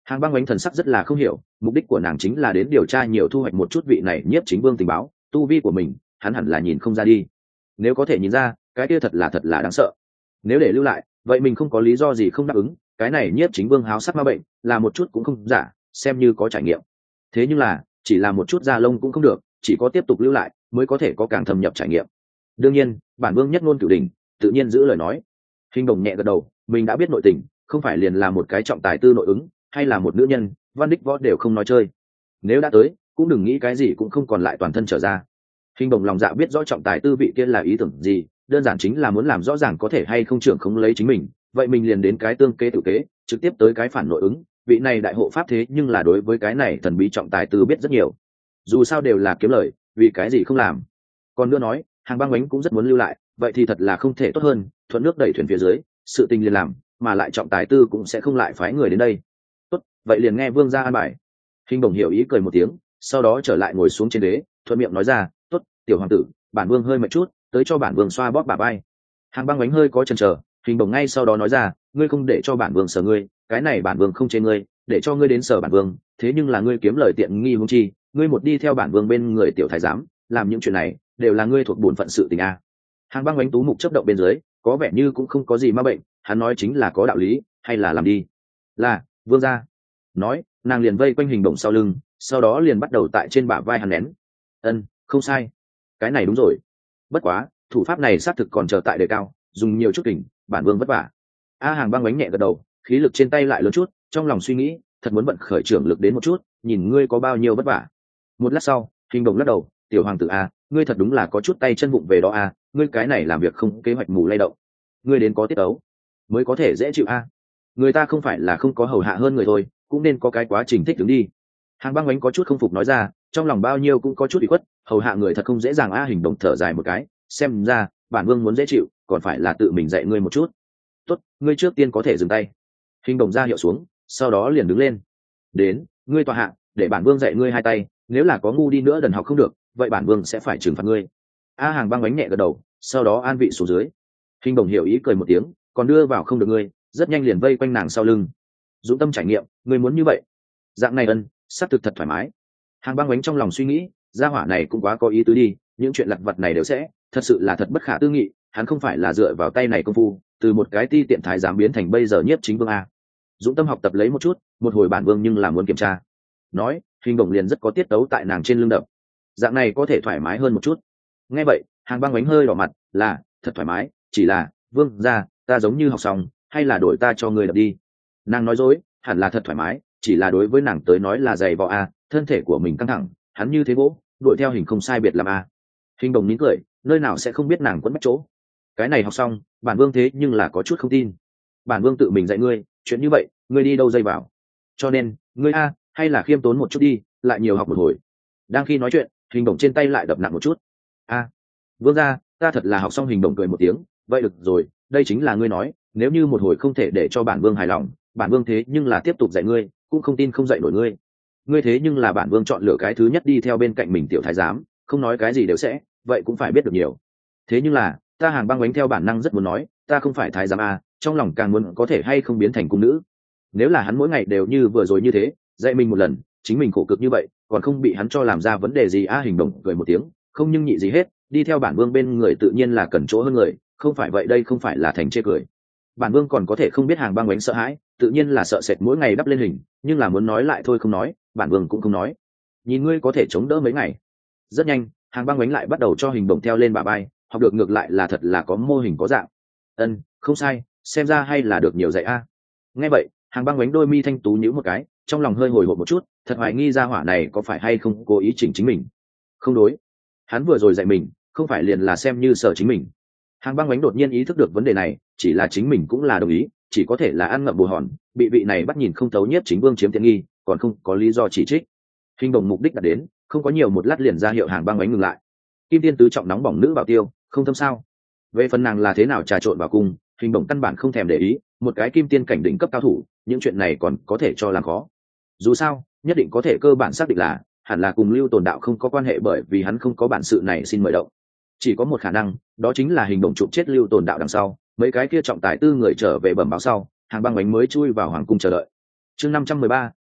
Hàng băng bánh thần sắc rất là không hiểu, mục đích của nàng chính là đến điều tra nhiều thu hoạch một chút vị này nhiếp chính vương tình báo, tu vi của mình hắn hẳn là nhìn không ra đi, nếu có thể nhìn ra cái kia thật là thật là đáng sợ. Nếu để lưu lại vậy mình không có lý do gì không đáp ứng, cái này nhiếp chính vương háo sắc ma bệnh là một chút cũng không giả, xem như có trải nghiệm. Thế nhưng là chỉ là một chút da lông cũng không được, chỉ có tiếp tục lưu lại mới có thể có càng thâm nhập trải nghiệm. Đương nhiên bản vương nhất ngôn cửu đình tự nhiên giữ lời nói. Hình đồng nhẹ gật đầu, mình đã biết nội tình, không phải liền là một cái trọng tài tư nội ứng hay là một nữ nhân, văn đích võ đều không nói chơi. Nếu đã tới cũng đừng nghĩ cái gì cũng không còn lại toàn thân trở ra. Hình đồng lòng dạ biết rõ trọng tài tư vị kia là ý tưởng gì, đơn giản chính là muốn làm rõ ràng có thể hay không trưởng không lấy chính mình, vậy mình liền đến cái tương kế tự kế, trực tiếp tới cái phản nội ứng. Vị này đại hộ pháp thế nhưng là đối với cái này thần bí trọng tài tư biết rất nhiều, dù sao đều là kiếm lời, vì cái gì không làm. Còn nữa nói Hàng băng bánh cũng rất muốn lưu lại, vậy thì thật là không thể tốt hơn, thuận nước đẩy thuyền phía dưới, sự tình liền làm, mà lại trọng tài tư cũng sẽ không lại phái người đến đây. Tốt, vậy liền nghe vương gia an bài. Hình đồng hiểu ý cười một tiếng, sau đó trở lại ngồi xuống trên đế, thuận miệng nói ra, tốt, tiểu hoàng tử, bản vương hơi mệt chút, tới cho bản vương xoa bóp bả vai. Hàng băng bánh hơi có chần chờ, hình đồng ngay sau đó nói ra, ngươi không để cho bản vương sờ ngươi, cái này bản vương không chê ngươi, để cho ngươi đến sờ bản vương, thế nhưng là ngươi kiếm lời tiện nghi huống chi, ngươi một đi theo bản vương bên người tiểu thái giám, làm những chuyện này đều là ngươi thuộc bổn phận sự tình a. Hàng băng bánh tú mục chấp động bên dưới, có vẻ như cũng không có gì ma bệnh, hắn nói chính là có đạo lý, hay là làm đi. Là vương gia. Nói nàng liền vây quanh hình đồng sau lưng, sau đó liền bắt đầu tại trên bả vai hắn nén. Ân, không sai, cái này đúng rồi. Bất quá thủ pháp này xác thực còn chờ tại đề cao, dùng nhiều chút kình, bản vương vất vả. A Hàng băng bánh nhẹ gật đầu, khí lực trên tay lại lớn chút, trong lòng suy nghĩ thật muốn bận khởi trưởng lực đến một chút, nhìn ngươi có bao nhiêu vất vả. Một lát sau hình đồng lắc đầu, tiểu hoàng tử a, ngươi thật đúng là có chút tay chân vụng về đó a, ngươi cái này làm việc không kế hoạch mù lay động, ngươi đến có tiết tấu mới có thể dễ chịu a. Người ta không phải là không có hầu hạ hơn người thôi, cũng nên có cái quá trình thích ứng đi. Hàng băng bánh có chút không phục nói ra, trong lòng bao nhiêu cũng có chút bị khuất, hầu hạ người thật không dễ dàng a. Hình đồng thở dài một cái, xem ra bản vương muốn dễ chịu còn phải là tự mình dạy ngươi một chút. Tốt, ngươi trước tiên có thể dừng tay. Hình đồng ra hiệu xuống, sau đó liền đứng lên. Đến, ngươi tọa hạ, để bản vương dạy ngươi hai tay, nếu là có ngu đi nữa đần học không được, vậy bản vương sẽ phải trừng phạt ngươi. A Hàng băng bánh nhẹ gật đầu, sau đó an vị xuống dưới. Hình đồng hiểu ý cười một tiếng, còn đưa vào không được ngươi, rất nhanh liền vây quanh nàng sau lưng. Dũng tâm trải nghiệm, ngươi muốn như vậy, dạng này ân, xác thực thật thoải mái. Hàng băng bánh trong lòng suy nghĩ, gia hỏa này cũng quá có ý tứ đi, những chuyện lặt vặt này đều sẽ, thật sự là thật bất khả tư nghị, hắn không phải là dựa vào tay này công phu, từ một cái ti tiện thái giám biến thành bây giờ nhiếp chính vương a. Dũng tâm học tập lấy một chút, một hồi bản vương nhưng là muốn kiểm tra. Nói hình đồng liền rất có tiết tấu tại nàng trên lưng đập, dạng này có thể thoải mái hơn một chút. Nghe vậy Hàng băng bánh hơi đỏ mặt, là thật thoải mái, chỉ là vương gia, ta giống như học xong, hay là đổi ta cho người đập đi. Nàng nói dối, hẳn là thật thoải mái, chỉ là đối với nàng tới nói là dày vò a, thân thể của mình căng thẳng, hắn như thế gỗ đuổi theo hình không sai biệt làm a. Hình đồng nín cười, nơi nào sẽ không biết nàng quấn bắt chỗ. Cái này học xong bản vương thế nhưng là có chút không tin, bản vương tự mình dạy ngươi, chuyện như vậy ngươi đi đâu dây vào, cho nên ngươi a hay là khiêm tốn một chút đi, lại nhiều học một hồi. Đang khi nói chuyện hình đồng trên tay lại đập nặng một chút. A vương gia, ta thật là học xong. Hình đồng cười một tiếng, vậy được rồi, đây chính là ngươi nói, nếu như một hồi không thể để cho bản vương hài lòng, bản vương thế nhưng là tiếp tục dạy ngươi, cũng không tin không dạy nổi ngươi. Ngươi thế nhưng là bản vương chọn lựa cái thứ nhất đi theo bên cạnh mình tiểu thái giám, không nói cái gì đều sẽ, vậy cũng phải biết được nhiều. Thế nhưng là ta Hàng băng bánh theo bản năng rất muốn nói, ta không phải thái giám a, trong lòng càng muốn có thể hay không biến thành cung nữ. Nếu là hắn mỗi ngày đều như vừa rồi như thế dạy mình một lần, chính mình khổ cực như vậy còn không bị hắn cho làm ra vấn đề gì a. Hình đồng cười một tiếng, không nhưng nhị gì hết, đi theo bản vương bên người tự nhiên là cần chỗ hơn người, không phải vậy đây không phải là thành chê cười. Bản vương còn có thể không biết Hàng băng bánh sợ hãi, tự nhiên là sợ sệt mỗi ngày đắp lên hình, nhưng là muốn nói lại thôi không nói, bản vương cũng không nói. Nhìn ngươi có thể chống đỡ mấy ngày. Rất nhanh Hàng băng bánh lại bắt đầu cho hình đồng theo lên bả vai, học được ngược lại là thật là có mô hình có dạng. Ân, không sai, xem ra hay là được nhiều dạy a. Nghe vậy Hàng băng bánh đôi mi thanh tú nhíu một cái, trong lòng hơi hồi hộp một chút, thật hoài nghi ra hỏa này có phải hay không cố ý chỉnh chính mình. Không đối, hắn vừa rồi dạy mình không phải liền là xem như sợ chính mình. Hàng băng bánh đột nhiên ý thức được vấn đề này, chỉ là chính mình cũng là đồng ý, chỉ có thể là ăn ngậm bồ hòn, bị vị này bắt nhìn không thấu nhiếp chính vương chiếm tiện nghi, còn không có lý do chỉ trích. Hình đồng mục đích đã đến, không có nhiều một lát liền ra hiệu Hàng băng bánh ngừng lại. Kim tiên tứ trọng nóng bỏng nữ bảo tiêu, không thâm sao? Về phần nàng là thế nào trà trộn vào cung, hình đồng căn bản không thèm để ý, một cái kim tiên cảnh đỉnh cấp cao thủ, những chuyện này còn có thể cho làm khó. Dù sao nhất định có thể cơ bản xác định là hẳn là cùng Lưu Tồn Đạo không có quan hệ, bởi vì hắn không có bản sự này xin mời động. Chỉ có một khả năng, đó chính là hình đồng chụp chết Lưu Tồn Đạo đằng sau, mấy cái kia trọng tài tư người trở về bẩm báo sau, Hàng băng bánh mới chui vào hoàng cung chờ đợi. Chương năm trăm mười ba,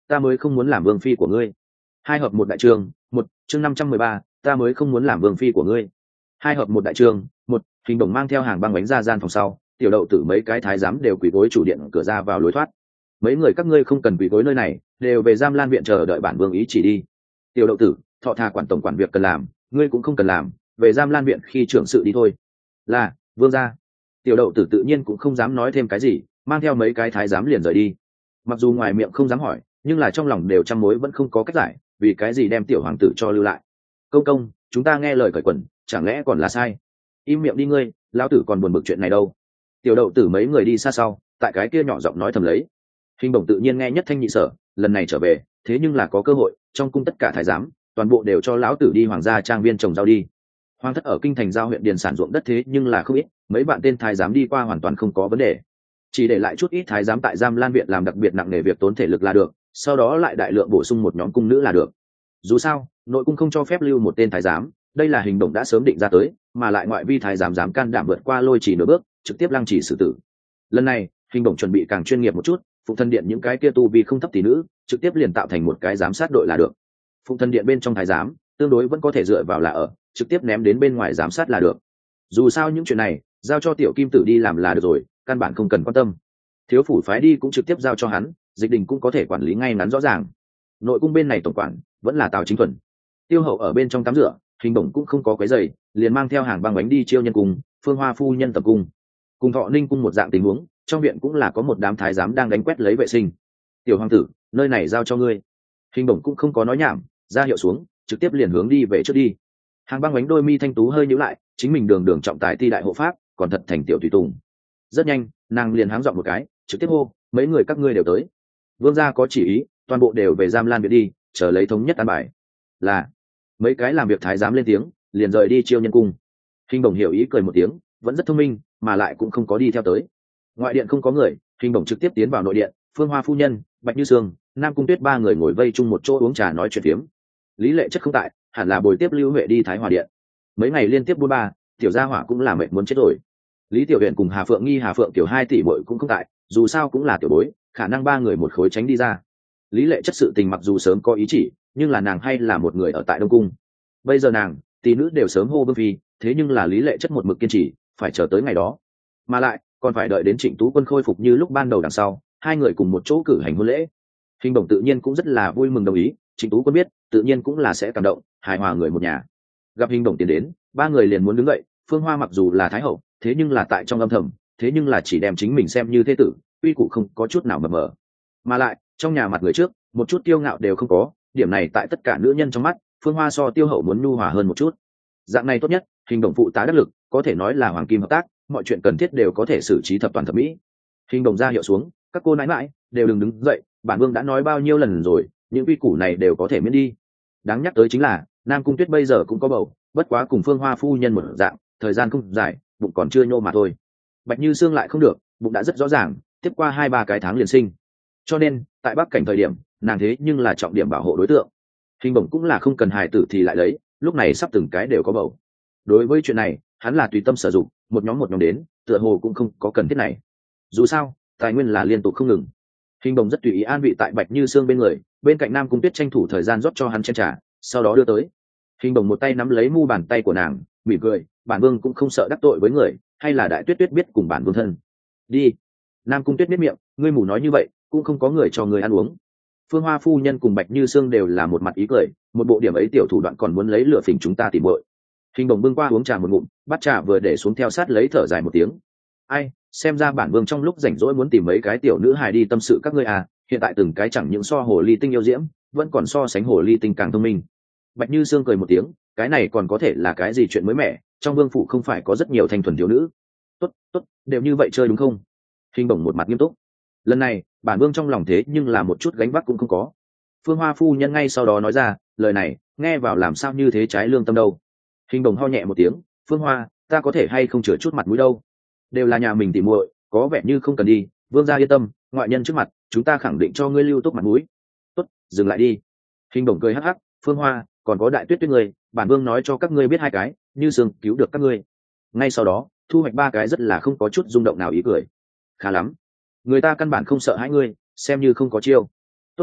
ta mới không muốn làm vương phi của ngươi. Hai hợp một đại trường, một chương năm trăm mười ba, ta mới không muốn làm vương phi của ngươi. Hai hợp một đại trường, một Hình Đồng mang theo hàng băng bánh ra gian phòng sau, tiểu đậu tử mấy cái thái giám đều quỳ gối chủ điện cửa ra vào lối thoát. Mấy người các ngươi không cần quỳ gối nơi này, đều về Giam Lan viện chờ đợi bản vương ý chỉ đi. Tiểu đậu tử, thọ thà quản tổng quản việc cần làm, ngươi cũng không cần làm, về Giam Lan viện khi trưởng sự đi thôi. Là vương gia. Tiểu đậu tử tự nhiên cũng không dám nói thêm cái gì, mang theo mấy cái thái giám liền rời đi. Mặc dù ngoài miệng không dám hỏi, nhưng là trong lòng đều trăm mối vẫn không có cách giải, vì cái gì đem tiểu hoàng tử cho lưu lại. Công công, chúng ta nghe lời cởi quần, chẳng lẽ còn là sai? Im miệng đi ngươi, lão tử còn buồn bực chuyện này đâu. Tiểu đậu tử mấy người đi xa sau, tại cái kia nhỏ giọng nói thầm lấy. Hình Bổng tự nhiên nghe nhất thanh nhị sở, lần này trở về, thế nhưng là có cơ hội, trong cung tất cả thái giám, toàn bộ đều cho lão tử đi hoàng gia trang viên trồng rau đi. Hoàng thất ở kinh thành giao huyện điền sản ruộng đất thế nhưng là không ít, mấy bạn tên thái giám đi qua hoàn toàn không có vấn đề. Chỉ để lại chút ít thái giám tại Giam Lan viện làm đặc biệt nặng nề việc tốn thể lực là được, sau đó lại đại lượng bổ sung một nhóm cung nữ là được. Dù sao, nội cung không cho phép lưu một tên thái giám, đây là Hình Bổng đã sớm định ra tới, mà lại ngoại vi thái giám dám can đảm vượt qua lôi chỉ nửa bước, trực tiếp lăng chỉ xử tử. Lần này, Hình Bổng chuẩn bị càng chuyên nghiệp một chút, Phụng Thân Điện những cái kia tu vi không thấp tỷ nữ, trực tiếp liền tạo thành một cái giám sát đội là được. Phụng Thân Điện bên trong thái giám, tương đối vẫn có thể dựa vào là ở, trực tiếp ném đến bên ngoài giám sát là được. Dù sao những chuyện này, giao cho tiểu kim tử đi làm là được rồi, căn bản không cần quan tâm. Thiếu phủ phái đi cũng trực tiếp giao cho hắn, Dịch Đình cũng có thể quản lý ngay ngắn rõ ràng. Nội cung bên này tổng quản vẫn là Tào Chính Thuần. Tiêu Hậu ở bên trong tắm rửa, Hình Bổng cũng không có quấy rầy, liền mang theo hàng băng bánh đi chiêu nhân cung, Phương Hoa phu nhân tập cung. Cùng Thọ Ninh cung một dạng tình huống, trong viện cũng là có một đám thái giám đang đánh quét lấy vệ sinh. Tiểu hoàng tử, nơi này giao cho ngươi. Hình Bổng cũng không có nói nhảm, ra hiệu xuống, trực tiếp liền hướng đi về trước đi. Hàng băng bánh đôi mi thanh tú hơi nhíu lại, chính mình đường đường trọng tài ti đại hộ pháp, còn thật thành tiểu tùy tùng. Rất nhanh, nàng liền háng giọng một cái, trực tiếp hô, mấy người các ngươi đều tới. Vương gia có chỉ ý, toàn bộ đều về Giam Lan viện đi, chờ lấy thống nhất an bài. Là mấy cái làm việc thái giám lên tiếng, liền rời đi chiêu nhân cung. Hình Bổng hiểu ý cười một tiếng, vẫn rất thông minh, mà lại cũng không có đi theo tới. Ngoại điện không có người, Hình Bổng trực tiếp tiến vào nội điện, Phương Hoa phu nhân, Bạch Như Sương, Nam Cung Tuyết ba người ngồi vây chung một chỗ uống trà nói chuyện phiếm. Lý Lệ Chất không tại, hẳn là bồi tiếp Lưu Huệ đi Thái Hòa điện. Mấy ngày liên tiếp buôn ba, tiểu gia hỏa cũng là mệt muốn chết rồi. Lý Tiểu Huyền cùng Hà Phượng Nghi, Hà Phượng tiểu hai tỷ muội cũng không tại, dù sao cũng là tiểu bối, khả năng ba người một khối tránh đi ra. Lý Lệ Chất sự tình mặc dù sớm có ý chỉ, nhưng là nàng hay là một người ở tại Đông cung. Bây giờ nàng, tỷ nữ đều sớm hô vương phi, thế nhưng là Lý Lệ Chất một mực kiên trì, phải chờ tới ngày đó. Mà lại, còn phải đợi đến Trịnh Tú Quân khôi phục như lúc ban đầu đằng sau, hai người cùng một chỗ cử hành hôn lễ. Hình Bổng tự nhiên cũng rất là vui mừng đồng ý, Trịnh Tú Quân biết, tự nhiên cũng là sẽ cảm động, hài hòa người một nhà. Gặp Hình Bổng tiến đến, ba người liền muốn đứng dậy, Phương Hoa mặc dù là thái hậu, thế nhưng là tại trong âm thầm, thế nhưng là chỉ đem chính mình xem như thế tử, uy củ không có chút nào mờ mờ. Mà lại, trong nhà mặt người trước, một chút kiêu ngạo đều không có, điểm này tại tất cả nữ nhân trong mắt, Phương Hoa so Tiêu Hậu muốn nhu hòa hơn một chút. Dạng này tốt nhất, Hình Bổng phụ tá đắc lực, có thể nói là hoàng kim hợp tác, mọi chuyện cần thiết đều có thể xử trí thập toàn thập mỹ. Hình Bổng ra hiệu xuống, các cô nãi nãi đều đừng đứng dậy, bản vương đã nói bao nhiêu lần rồi, những quy củ này đều có thể miễn đi. Đáng nhắc tới chính là, Nam Cung Tuyết bây giờ cũng có bầu, bất quá cùng Phương Hoa phu nhân một dạng, thời gian không dài, bụng còn chưa nhô mà thôi. Bạch Như Sương lại không được, bụng đã rất rõ ràng, tiếp qua hai ba cái tháng liền sinh. Cho nên, tại Bắc cảnh thời điểm, nàng thế nhưng là trọng điểm bảo hộ đối tượng. Hình Bổng cũng là không cần hài tử thì lại lấy, lúc này sắp từng cái đều có bầu. Đối với chuyện này, hắn là tùy tâm sử dụng, một nhóm một nhóm đến, tựa hồ cũng không có cần thiết này. Dù sao, tài nguyên là liên tục không ngừng. Hình Bổng rất tùy ý an vị tại Bạch Như Sương bên người, bên cạnh Nam Cung Tuyết tranh thủ thời gian rót cho hắn chén trà, sau đó đưa tới. Hình Bổng một tay nắm lấy mu bàn tay của nàng, mỉm cười, bản vương cũng không sợ đắc tội với người, hay là Đại Tuyết Tuyết biết cùng bản vương thân. Đi. Nam Cung Tuyết biết miệng, ngươi mù nói như vậy, cũng không có người cho người ăn uống. Phương Hoa phu nhân cùng Bạch Như Sương đều là một mặt ý cười, một bộ điểm ấy tiểu thủ đoạn còn muốn lấy lửa phỉnh chúng ta tìm muội. Hình Bổng bưng qua uống trà một ngụm, bắt trà vừa để xuống theo sát lấy thở dài một tiếng. Ai, xem ra bản vương trong lúc rảnh rỗi muốn tìm mấy cái tiểu nữ hài đi tâm sự các ngươi à, hiện tại từng cái chẳng những so hồ ly tinh yêu diễm, vẫn còn so sánh hồ ly tinh càng thông minh. Bạch Như Sương cười một tiếng, cái này còn có thể là cái gì chuyện mới mẻ, trong vương phủ không phải có rất nhiều thanh thuần thiếu nữ. Tốt, tốt, đều như vậy chơi đúng không? Hình Bổng một mặt nghiêm túc. Lần này, bản vương trong lòng thế nhưng là một chút gánh vác cũng không có. Phương Hoa phu nhân ngay sau đó nói ra, lời này, nghe vào làm sao như thế trái lương tâm đâu. Hình Bổng ho nhẹ một tiếng, Phương Hoa, ta có thể hay không chừa chút mặt mũi đâu. Đều là nhà mình tỉ muội, có vẻ như không cần đi, vương gia yên tâm, ngoại nhân trước mặt, chúng ta khẳng định cho ngươi lưu tốt mặt mũi. Tốt, dừng lại đi. Hình Bổng cười hắc hắc, Phương Hoa, còn có Đại Tuyết Tuyết người, bản vương nói cho các ngươi biết hai cái, Như Sương cứu được các ngươi. Ngay sau đó, thu hoạch ba cái rất là không có chút rung động nào ý cười. Khá lắm, người ta căn bản không sợ hãi ngươi, xem như không có chiêu. Tốt à,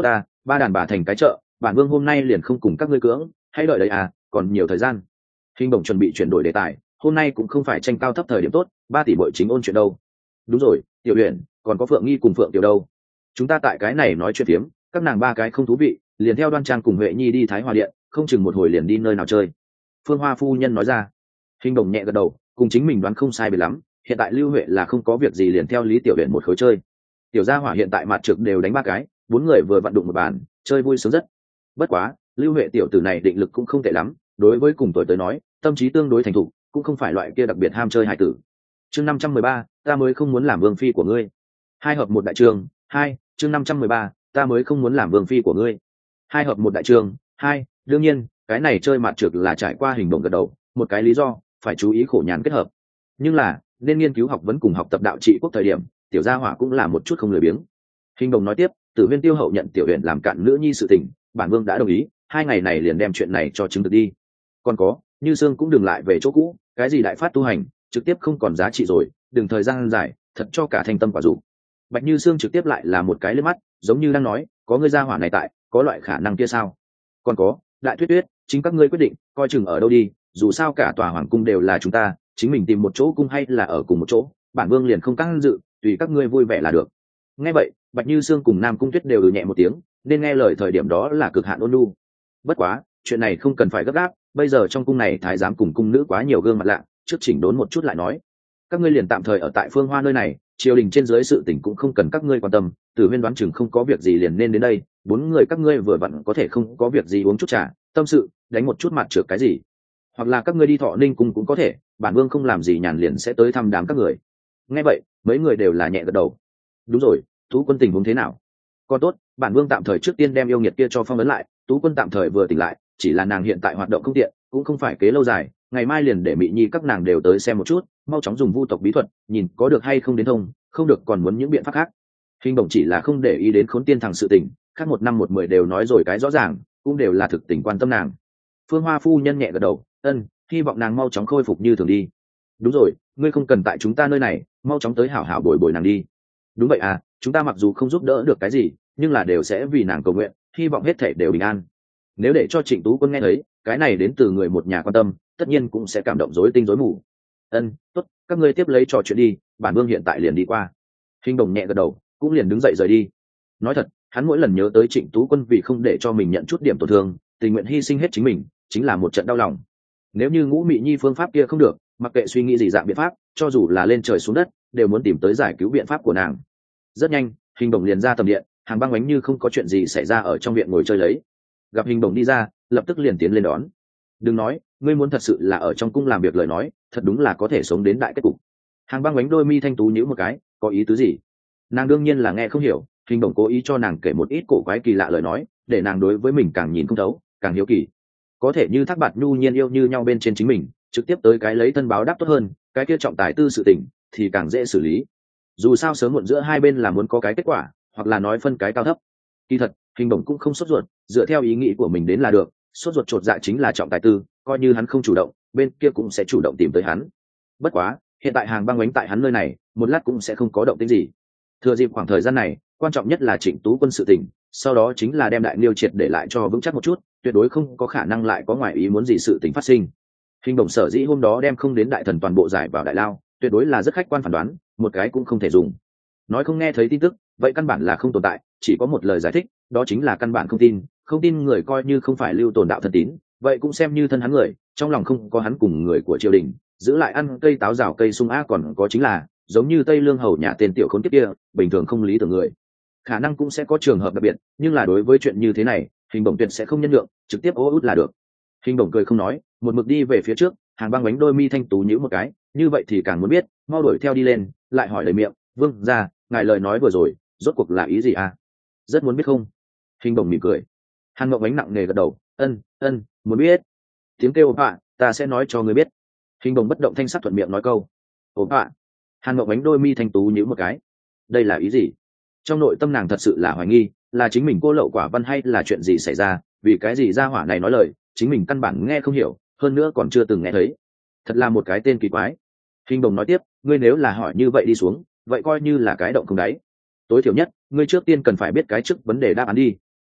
ba đàn bà thành cái chợ, bản vương hôm nay liền không cùng các ngươi cưỡng, hãy đợi đấy à, còn nhiều thời gian. Hình bổng chuẩn bị chuyển đổi đề tài, hôm nay cũng không phải tranh cao thấp thời điểm tốt, ba tỷ bội chính ôn chuyện đâu. Đúng rồi, Tiểu Uyển, còn có Phượng Nghi cùng Phượng Tiểu đâu. Chúng ta tại cái này nói chuyện phiếm, các nàng ba cái không thú vị, liền theo Đoan Trang cùng Huệ Nhi đi Thái Hòa điện, không chừng một hồi liền đi nơi nào chơi. Phương Hoa phu nhân nói ra. Hình bổng nhẹ gật đầu, cùng chính mình đoán không sai biệt lắm, hiện tại Lưu Huệ là không có việc gì liền theo Lý Tiểu Uyển một khối chơi. Tiểu gia hỏa hiện tại mặt trực đều đánh ba cái, bốn người vừa vận động một bàn, chơi vui sướng rất. Bất quá, Lưu Huệ tiểu tử này định lực cũng không tệ lắm, đối với cùng tuổi tới nói, tâm trí tương đối thành thục, cũng không phải loại kia đặc biệt ham chơi hài tử. Chương năm trăm mười ba, ta mới không muốn làm vương phi của ngươi. Hai hợp một đại trường, hai, chương năm trăm mười ba, ta mới không muốn làm vương phi của ngươi. Hai hợp một đại trường, hai, đương nhiên, cái này chơi mặt trực là trải qua hình động gật đầu, một cái lý do, phải chú ý khổ nhàn kết hợp. Nhưng là, nên nghiên cứu học vấn cùng học tập đạo trị quốc thời điểm, tiểu gia hỏa cũng là một chút không lười biếng. Hình đồng nói tiếp, Tử Huyên Tiêu hậu nhận Tiểu Uyển làm cạn nữ nhi sự tình, bản vương đã đồng ý, hai ngày này liền đem chuyện này cho chứng thực đi. Còn có, Như Sương cũng đừng lại về chỗ cũ, cái gì đại phát tu hành, trực tiếp không còn giá trị rồi, đừng thời gian dài, thật cho cả thành tâm quả dụ. Bạch Như Sương trực tiếp lại là một cái liếc mắt, giống như đang nói, có ngươi gia hỏa này tại, có loại khả năng kia sao? Còn có, Đại Tuyết Tuyết, chính các ngươi quyết định, coi chừng ở đâu đi, dù sao cả tòa hoàng cung đều là chúng ta, chính mình tìm một chỗ cung hay là ở cùng một chỗ, bản vương liền không căng dự, tùy các ngươi vui vẻ là được. Nghe vậy, Bạch Như Sương cùng Nam Cung Tuyết đều ừ nhẹ một tiếng, nên nghe lời thời điểm đó là cực hạn ôn nhu. Bất quá, chuyện này không cần phải gấp gáp, bây giờ trong cung này thái giám cùng cung nữ quá nhiều gương mặt lạ, trước chỉnh đốn một chút lại nói. Các ngươi liền tạm thời ở tại Phương Hoa nơi này, triều đình trên dưới sự tình cũng không cần các ngươi quan tâm, Tử Huyên đoán chừng không có việc gì liền nên đến đây, bốn người các ngươi vừa vặn có thể không có việc gì uống chút trà, tâm sự, đánh một chút mặt trượt cái gì. Hoặc là các ngươi đi Thọ Ninh cung cũng có thể, bản vương không làm gì nhàn liền sẽ tới thăm đám các người. Nghe vậy, mấy người đều là nhẹ gật đầu. Đúng rồi, Tú quân tình huống thế nào? Còn tốt, bản vương tạm thời trước tiên đem yêu nghiệt kia cho phong ấn lại, Tú quân tạm thời vừa tỉnh lại, chỉ là nàng hiện tại hoạt động không tiện, cũng không phải kế lâu dài, ngày mai liền để Mị Nhi các nàng đều tới xem một chút, mau chóng dùng vu tộc bí thuật, nhìn có được hay không đến thông, không được còn muốn những biện pháp khác. Hình Bổng chỉ là không để ý đến Khốn Tiên thằng sự tình, khác một năm một mười đều nói rồi cái rõ ràng, cũng đều là thực tình quan tâm nàng. Phương Hoa phu nhân nhẹ gật đầu, ân, hy vọng nàng mau chóng khôi phục như thường đi. Đúng rồi, ngươi không cần tại chúng ta nơi này, mau chóng tới hảo hảo bồi bồi nàng đi. Đúng vậy à, chúng ta mặc dù không giúp đỡ được cái gì, nhưng là đều sẽ vì nàng cầu nguyện, hy vọng hết thể đều bình an. Nếu để cho Trịnh Tú Quân nghe thấy, cái này đến từ người một nhà quan tâm, tất nhiên cũng sẽ cảm động rối tinh rối mù. Ân, tốt, các ngươi tiếp lấy trò chuyện đi, bản vương hiện tại liền đi qua. Hình Đồng nhẹ gật đầu, cũng liền đứng dậy rời đi. Nói thật, hắn mỗi lần nhớ tới Trịnh Tú Quân vì không để cho mình nhận chút điểm tổn thương, tình nguyện hy sinh hết chính mình, chính là một trận đau lòng. Nếu như Ngũ Mị Nhi phương pháp kia không được, mặc kệ suy nghĩ gì dạng biện pháp, cho dù là lên trời xuống đất, đều muốn tìm tới giải cứu biện pháp của nàng. Rất nhanh, Hình Đồng liền ra tầm điện, Hàng Băng Ánh như không có chuyện gì xảy ra ở trong viện ngồi chơi lấy. Gặp Hình Đồng đi ra, lập tức liền tiến lên đón. Đừng nói, ngươi muốn thật sự là ở trong cung làm việc lời nói, thật đúng là có thể sống đến đại kết cục. Hàng Băng Ánh đôi mi thanh tú nhíu một cái, có ý tứ gì? Nàng đương nhiên là nghe không hiểu, Hình Đồng cố ý cho nàng kể một ít cổ quái kỳ lạ lời nói, để nàng đối với mình càng nhìn không thấu, càng hiếu kỳ. Có thể như Thác Bạt Nhu nhiên yêu như nhau bên trên chính mình, trực tiếp tới cái lấy thân báo đáp tốt hơn, cái kia trọng tài tư sự tình thì càng dễ xử lý. Dù sao sớm muộn giữa hai bên là muốn có cái kết quả, hoặc là nói phân cái cao thấp. Kỳ thật, Hình Đồng cũng không sốt ruột, dựa theo ý nghĩ của mình đến là được, sốt ruột chột dạ chính là trọng tài tư, coi như hắn không chủ động, bên kia cũng sẽ chủ động tìm tới hắn. Bất quá, hiện tại Hàng Băng Ánh tại hắn nơi này, một lát cũng sẽ không có động tĩnh gì. Thừa dịp khoảng thời gian này, quan trọng nhất là Trịnh Tú Quân sự tình, sau đó chính là đem Đại Niêu triệt để lại cho vững chắc một chút, tuyệt đối không có khả năng lại có ngoại ý muốn gì sự tình phát sinh. Hình Đồng sở dĩ hôm đó đem không đến đại thần toàn bộ giải vào đại lao, tuyệt đối là rất khách quan phán đoán, một cái cũng không thể dùng. Nói không nghe thấy tin tức, vậy căn bản là không tồn tại, chỉ có một lời giải thích, đó chính là căn bản không tin, không tin người coi như không phải lưu tồn đạo thần tín, vậy cũng xem như thân hắn người, trong lòng không có hắn cùng người của triều đình, giữ lại ăn cây táo rào cây sung a còn có chính là, giống như Tây Lương hầu nhà tên tiểu khốn kiếp kia, bình thường không lý tưởng người. Khả năng cũng sẽ có trường hợp đặc biệt, nhưng là đối với chuyện như thế này, Hình Đồng tuyệt sẽ không nhân nhượng, trực tiếp ô út là được. Hình Đồng cười không nói, một mực đi về phía trước, Hàng Băng Ánh đôi mi thanh tú nhíu một cái, như vậy thì càng muốn biết, mau đuổi theo đi lên, lại hỏi lời miệng, "Vương gia, ngài lời nói vừa rồi, rốt cuộc là ý gì à? Rất muốn biết không?" Hình Đồng mỉm cười. Hàn Mộng Ánh nặng nề gật đầu, "Ân, ân, muốn biết." Tiếng kêu ộp ạ, "Ta sẽ nói cho ngươi biết." Hình Đồng bất động thanh sắc thuận miệng nói câu, "Ộp ạ." Hàn Mộng Ánh đôi mi thanh tú nhíu một cái. Đây là ý gì? Trong nội tâm nàng thật sự là hoài nghi, là chính mình cô lậu quả văn hay là chuyện gì xảy ra, vì cái gì gia hỏa này nói lời, chính mình căn bản nghe không hiểu, hơn nữa còn chưa từng nghe thấy. Thật là một cái tên kỳ quái. Hình Đồng nói tiếp, ngươi nếu là hỏi như vậy đi xuống, vậy coi như là cái động không đáy. Tối thiểu nhất, ngươi trước tiên cần phải biết cái trước vấn đề đáp án đi.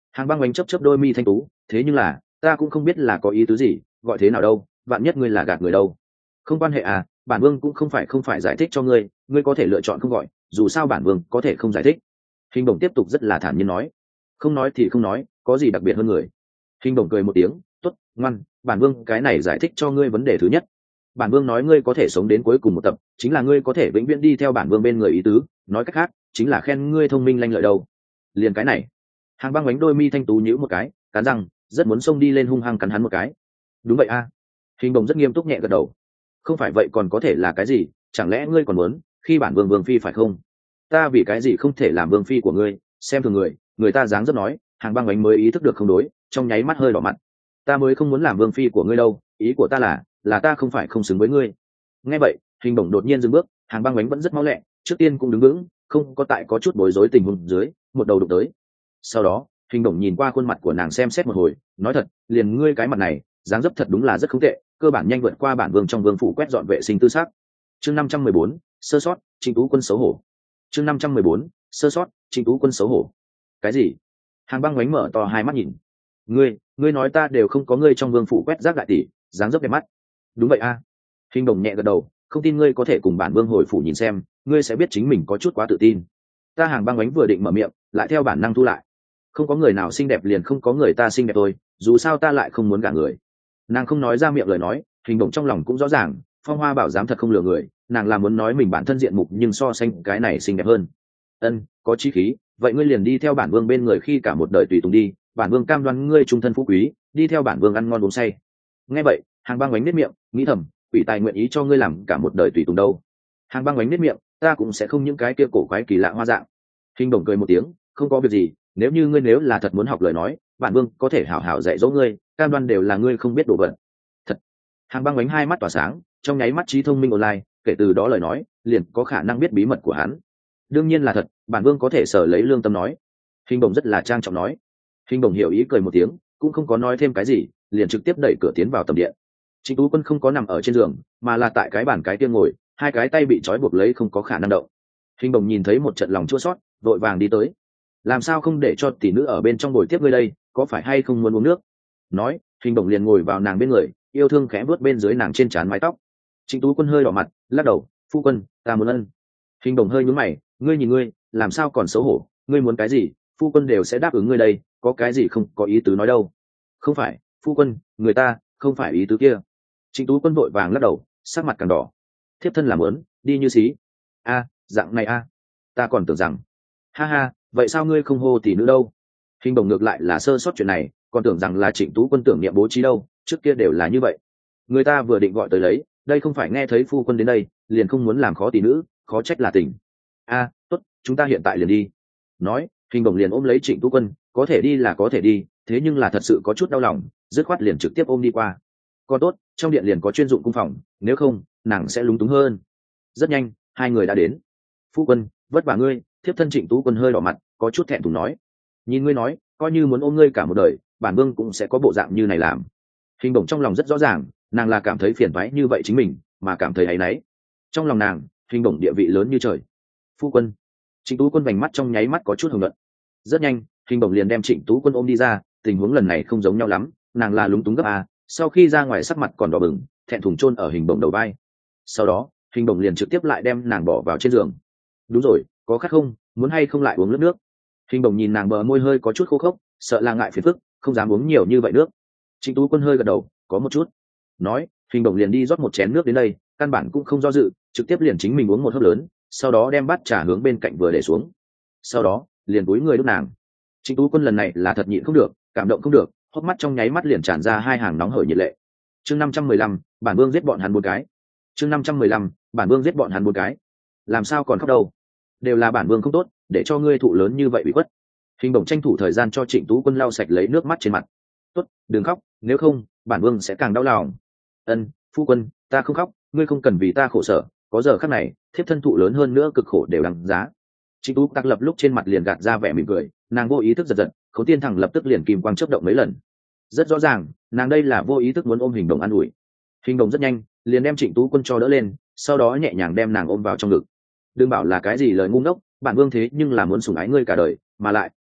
Hàng băng bánh chấp chấp đôi mi thanh tú, thế nhưng là ta cũng không biết là có ý tứ gì, gọi thế nào đâu, vạn nhất ngươi là gạt người đâu. Không quan hệ à, bản vương cũng không phải không phải giải thích cho ngươi, ngươi có thể lựa chọn không gọi, dù sao bản vương có thể không giải thích. Hình bổng tiếp tục rất là thản nhiên nói, không nói thì không nói, có gì đặc biệt hơn người. Hình bổng cười một tiếng, tốt, ngoan, bản vương cái này giải thích cho ngươi vấn đề thứ nhất. Bản vương nói ngươi có thể sống đến cuối cùng một tập, chính là ngươi có thể vĩnh viễn đi theo bản vương bên người ý tứ, nói cách khác chính là khen ngươi thông minh lanh lợi đâu. Liền cái này. Hàng băng bánh đôi mi thanh tú nhíu một cái, cắn răng rất muốn xông đi lên hung hăng cắn hắn một cái. Đúng vậy a. Hình bồng rất nghiêm túc nhẹ gật đầu. Không phải vậy còn có thể là cái gì, chẳng lẽ ngươi còn muốn khi bản vương vương phi phải không? Ta vì cái gì không thể làm vương phi của ngươi? Xem thường người, người ta dáng rất nói. Hàng băng bánh mới ý thức được không đối, trong nháy mắt hơi đỏ mặt. Ta mới không muốn làm vương phi của ngươi đâu, ý của ta là là ta không phải không xứng với ngươi. Nghe vậy, hình bổng đột nhiên dừng bước, Hàng băng bánh vẫn rất máu lẹ, trước tiên cũng đứng vững, không có tại có chút bối rối tình huống dưới, một đầu đụng tới. Sau đó hình bổng nhìn qua khuôn mặt của nàng xem xét một hồi, nói thật, liền ngươi cái mặt này dáng dấp thật đúng là rất không tệ, cơ bản nhanh vượt qua bản vương trong vương phủ quét dọn vệ sinh tư xác. Chương năm trăm mười bốn, sơ sót, Trịnh Tú Quân xấu hổ. Chương năm trăm mười bốn, sơ sót, Trịnh Tú Quân xấu hổ. Cái gì? Hàng băng bánh mở to hai mắt nhìn. Ngươi, ngươi nói ta đều không có ngươi trong vương phủ quét rác đại tỷ, dáng dấp đẹp mắt. Đúng vậy a. Hình bổng nhẹ gật đầu, không tin ngươi có thể cùng bản vương hồi phủ nhìn xem, ngươi sẽ biết chính mình có chút quá tự tin. Ta Hàng băng bánh vừa định mở miệng, lại theo bản năng thu lại. Không có người nào xinh đẹp liền không có người ta xinh đẹp thôi, dù sao ta lại không muốn gả người. Nàng không nói ra miệng lời nói, hình bổng trong lòng cũng rõ ràng, Phong Hoa Bảo dám thật không lừa người, nàng là muốn nói mình bản thân diện mục nhưng so sánh cái này xinh đẹp hơn. Ân, có chí khí, vậy ngươi liền đi theo bản vương bên người khi cả một đời tùy tùng đi, bản vương cam đoan ngươi trung thân phú quý, đi theo bản vương ăn ngon uống say. Nghe vậy, Hàng băng bánh nết miệng, nghĩ thầm, quỷ tài nguyện ý cho ngươi làm cả một đời tùy tùng đâu. Hàng băng bánh nết miệng, ta cũng sẽ không những cái kia cổ quái kỳ lạ hoa dạng. Hình bổng cười một tiếng, không có việc gì, nếu như ngươi nếu là thật muốn học lời nói, bản vương có thể hảo hảo dạy dỗ ngươi, cam đoan đều là ngươi không biết đồ vật. Thật. Hàng băng bánh hai mắt tỏa sáng, trong nháy mắt trí thông minh online, kể từ đó lời nói liền có khả năng biết bí mật của hắn. Đương nhiên là thật, bản vương có thể sở lấy lương tâm nói. Hình bổng rất là trang trọng nói. Hình bổng hiểu ý cười một tiếng, cũng không có nói thêm cái gì, liền trực tiếp đẩy cửa tiến vào tầm điện. Trịnh Tú Quân không có nằm ở trên giường, mà là tại cái bàn cái kia ngồi, hai cái tay bị trói buộc lấy không có khả năng động. Hình bổng nhìn thấy một trận lòng chua xót, vội vàng đi tới. Làm sao không để cho tỷ nữ ở bên trong bồi tiếp ngươi đây, có phải hay không muốn uống nước? Nói, hình bổng liền ngồi vào nàng bên người, yêu thương khẽ vuốt bên dưới nàng trên trán mái tóc. Trịnh Tú Quân hơi đỏ mặt, lắc đầu, phu quân, ta muốn ân. Hình bổng hơi nhún mày, ngươi nhìn ngươi, làm sao còn xấu hổ, ngươi muốn cái gì, phu quân đều sẽ đáp ứng ngươi đây, có cái gì không có ý tứ nói đâu. Không phải, phu quân, người ta không phải ý tứ kia. Trịnh Tú Quân vội vàng lắc đầu, sắc mặt càng đỏ. Thiếp thân làm muốn, đi như xí. A, dạng này a, ta còn tưởng rằng. Ha ha, vậy sao ngươi không hô tỷ nữ đâu? Hình bổng ngược lại là sơ sót chuyện này, còn tưởng rằng là Trịnh Tú Quân tưởng niệm bố trí đâu, trước kia đều là như vậy. Người ta vừa định gọi tới lấy, đây không phải nghe thấy phu quân đến đây, liền không muốn làm khó tỷ nữ, khó trách là tình. A, tốt, chúng ta hiện tại liền đi. Nói, hình bổng liền ôm lấy Trịnh Tú Quân, có thể đi là có thể đi, thế nhưng là thật sự có chút đau lòng, dứt khoát liền trực tiếp ôm đi qua. Còn tốt, trong điện liền có chuyên dụng cung phòng, nếu không, nàng sẽ lúng túng hơn. Rất nhanh, hai người đã đến. Phu quân, vất vả ngươi. Thiếp thân Trịnh Tú Quân hơi đỏ mặt, có chút thẹn thùng nói. Nhìn ngươi nói, coi như muốn ôm ngươi cả một đời, bản vương cũng sẽ có bộ dạng như này làm. Hình bổng trong lòng rất rõ ràng, nàng là cảm thấy phiền toái như vậy chính mình, mà cảm thấy áy náy. Trong lòng nàng, hình bổng địa vị lớn như trời. Phu quân. Trịnh Tú Quân vành mắt trong nháy mắt có chút hồng nhuận. Rất nhanh, hình bổng liền đem Trịnh Tú Quân ôm đi ra, tình huống lần này không giống nhau lắm, nàng là lúng túng gấp a, sau khi ra ngoài sắc mặt còn đỏ bừng, thẹn thùng chôn ở hình bổng đầu vai. Sau đó, hình bổng liền trực tiếp lại đem nàng bỏ vào trên giường. Đúng rồi, có khát không, muốn hay không lại uống nước nước? Hình bổng nhìn nàng bờ môi hơi có chút khô khốc, sợ là ngại phiền phức, không dám uống nhiều như vậy nước. Trịnh Tú Quân hơi gật đầu, có một chút. Nói, hình bổng liền đi rót một chén nước đến đây, căn bản cũng không do dự, trực tiếp liền chính mình uống một hớp lớn, sau đó đem bát trà hướng bên cạnh vừa để xuống. Sau đó, liền cúi người đút nàng. Trịnh Tú Quân lần này là thật nhịn không được, cảm động không được, hốc mắt trong nháy mắt liền tràn ra hai hàng nóng hởi nhiệt lệ. Chương năm trăm mười lăm, bản vương giết bọn hắn bốn cái. Chương năm trăm mười lăm, bản vương giết bọn hắn bốn cái. Làm sao còn khóc đâu? Đều là bản vương không tốt, để cho ngươi thụ lớn như vậy bị khuất. Hình bổng tranh thủ thời gian cho Trịnh Tú Quân lau sạch lấy nước mắt trên mặt. Tốt, đừng khóc, nếu không, bản vương sẽ càng đau lòng. Ân, phu quân, ta không khóc, ngươi không cần vì ta khổ sở, có giờ khắc này, thiếp thân thụ lớn hơn nữa cực khổ đều đằng giá. Trịnh Tú Tắc lập lúc trên mặt liền gạt ra vẻ mỉm cười, nàng vô ý thức giật giật, Khấu Tiên Thằng lập tức liền kìm quang chớp động mấy lần. Rất rõ ràng, nàng đây là vô ý thức muốn ôm hình đồng an ủi. Hình đồng rất nhanh, liền đem Trịnh Tú Quân cho đỡ lên, sau đó nhẹ nhàng đem nàng ôm vào trong ngực. Đừng bảo là cái gì lời ngu ngốc, bản vương thế nhưng là muốn sủng ái ngươi cả đời, mà lại,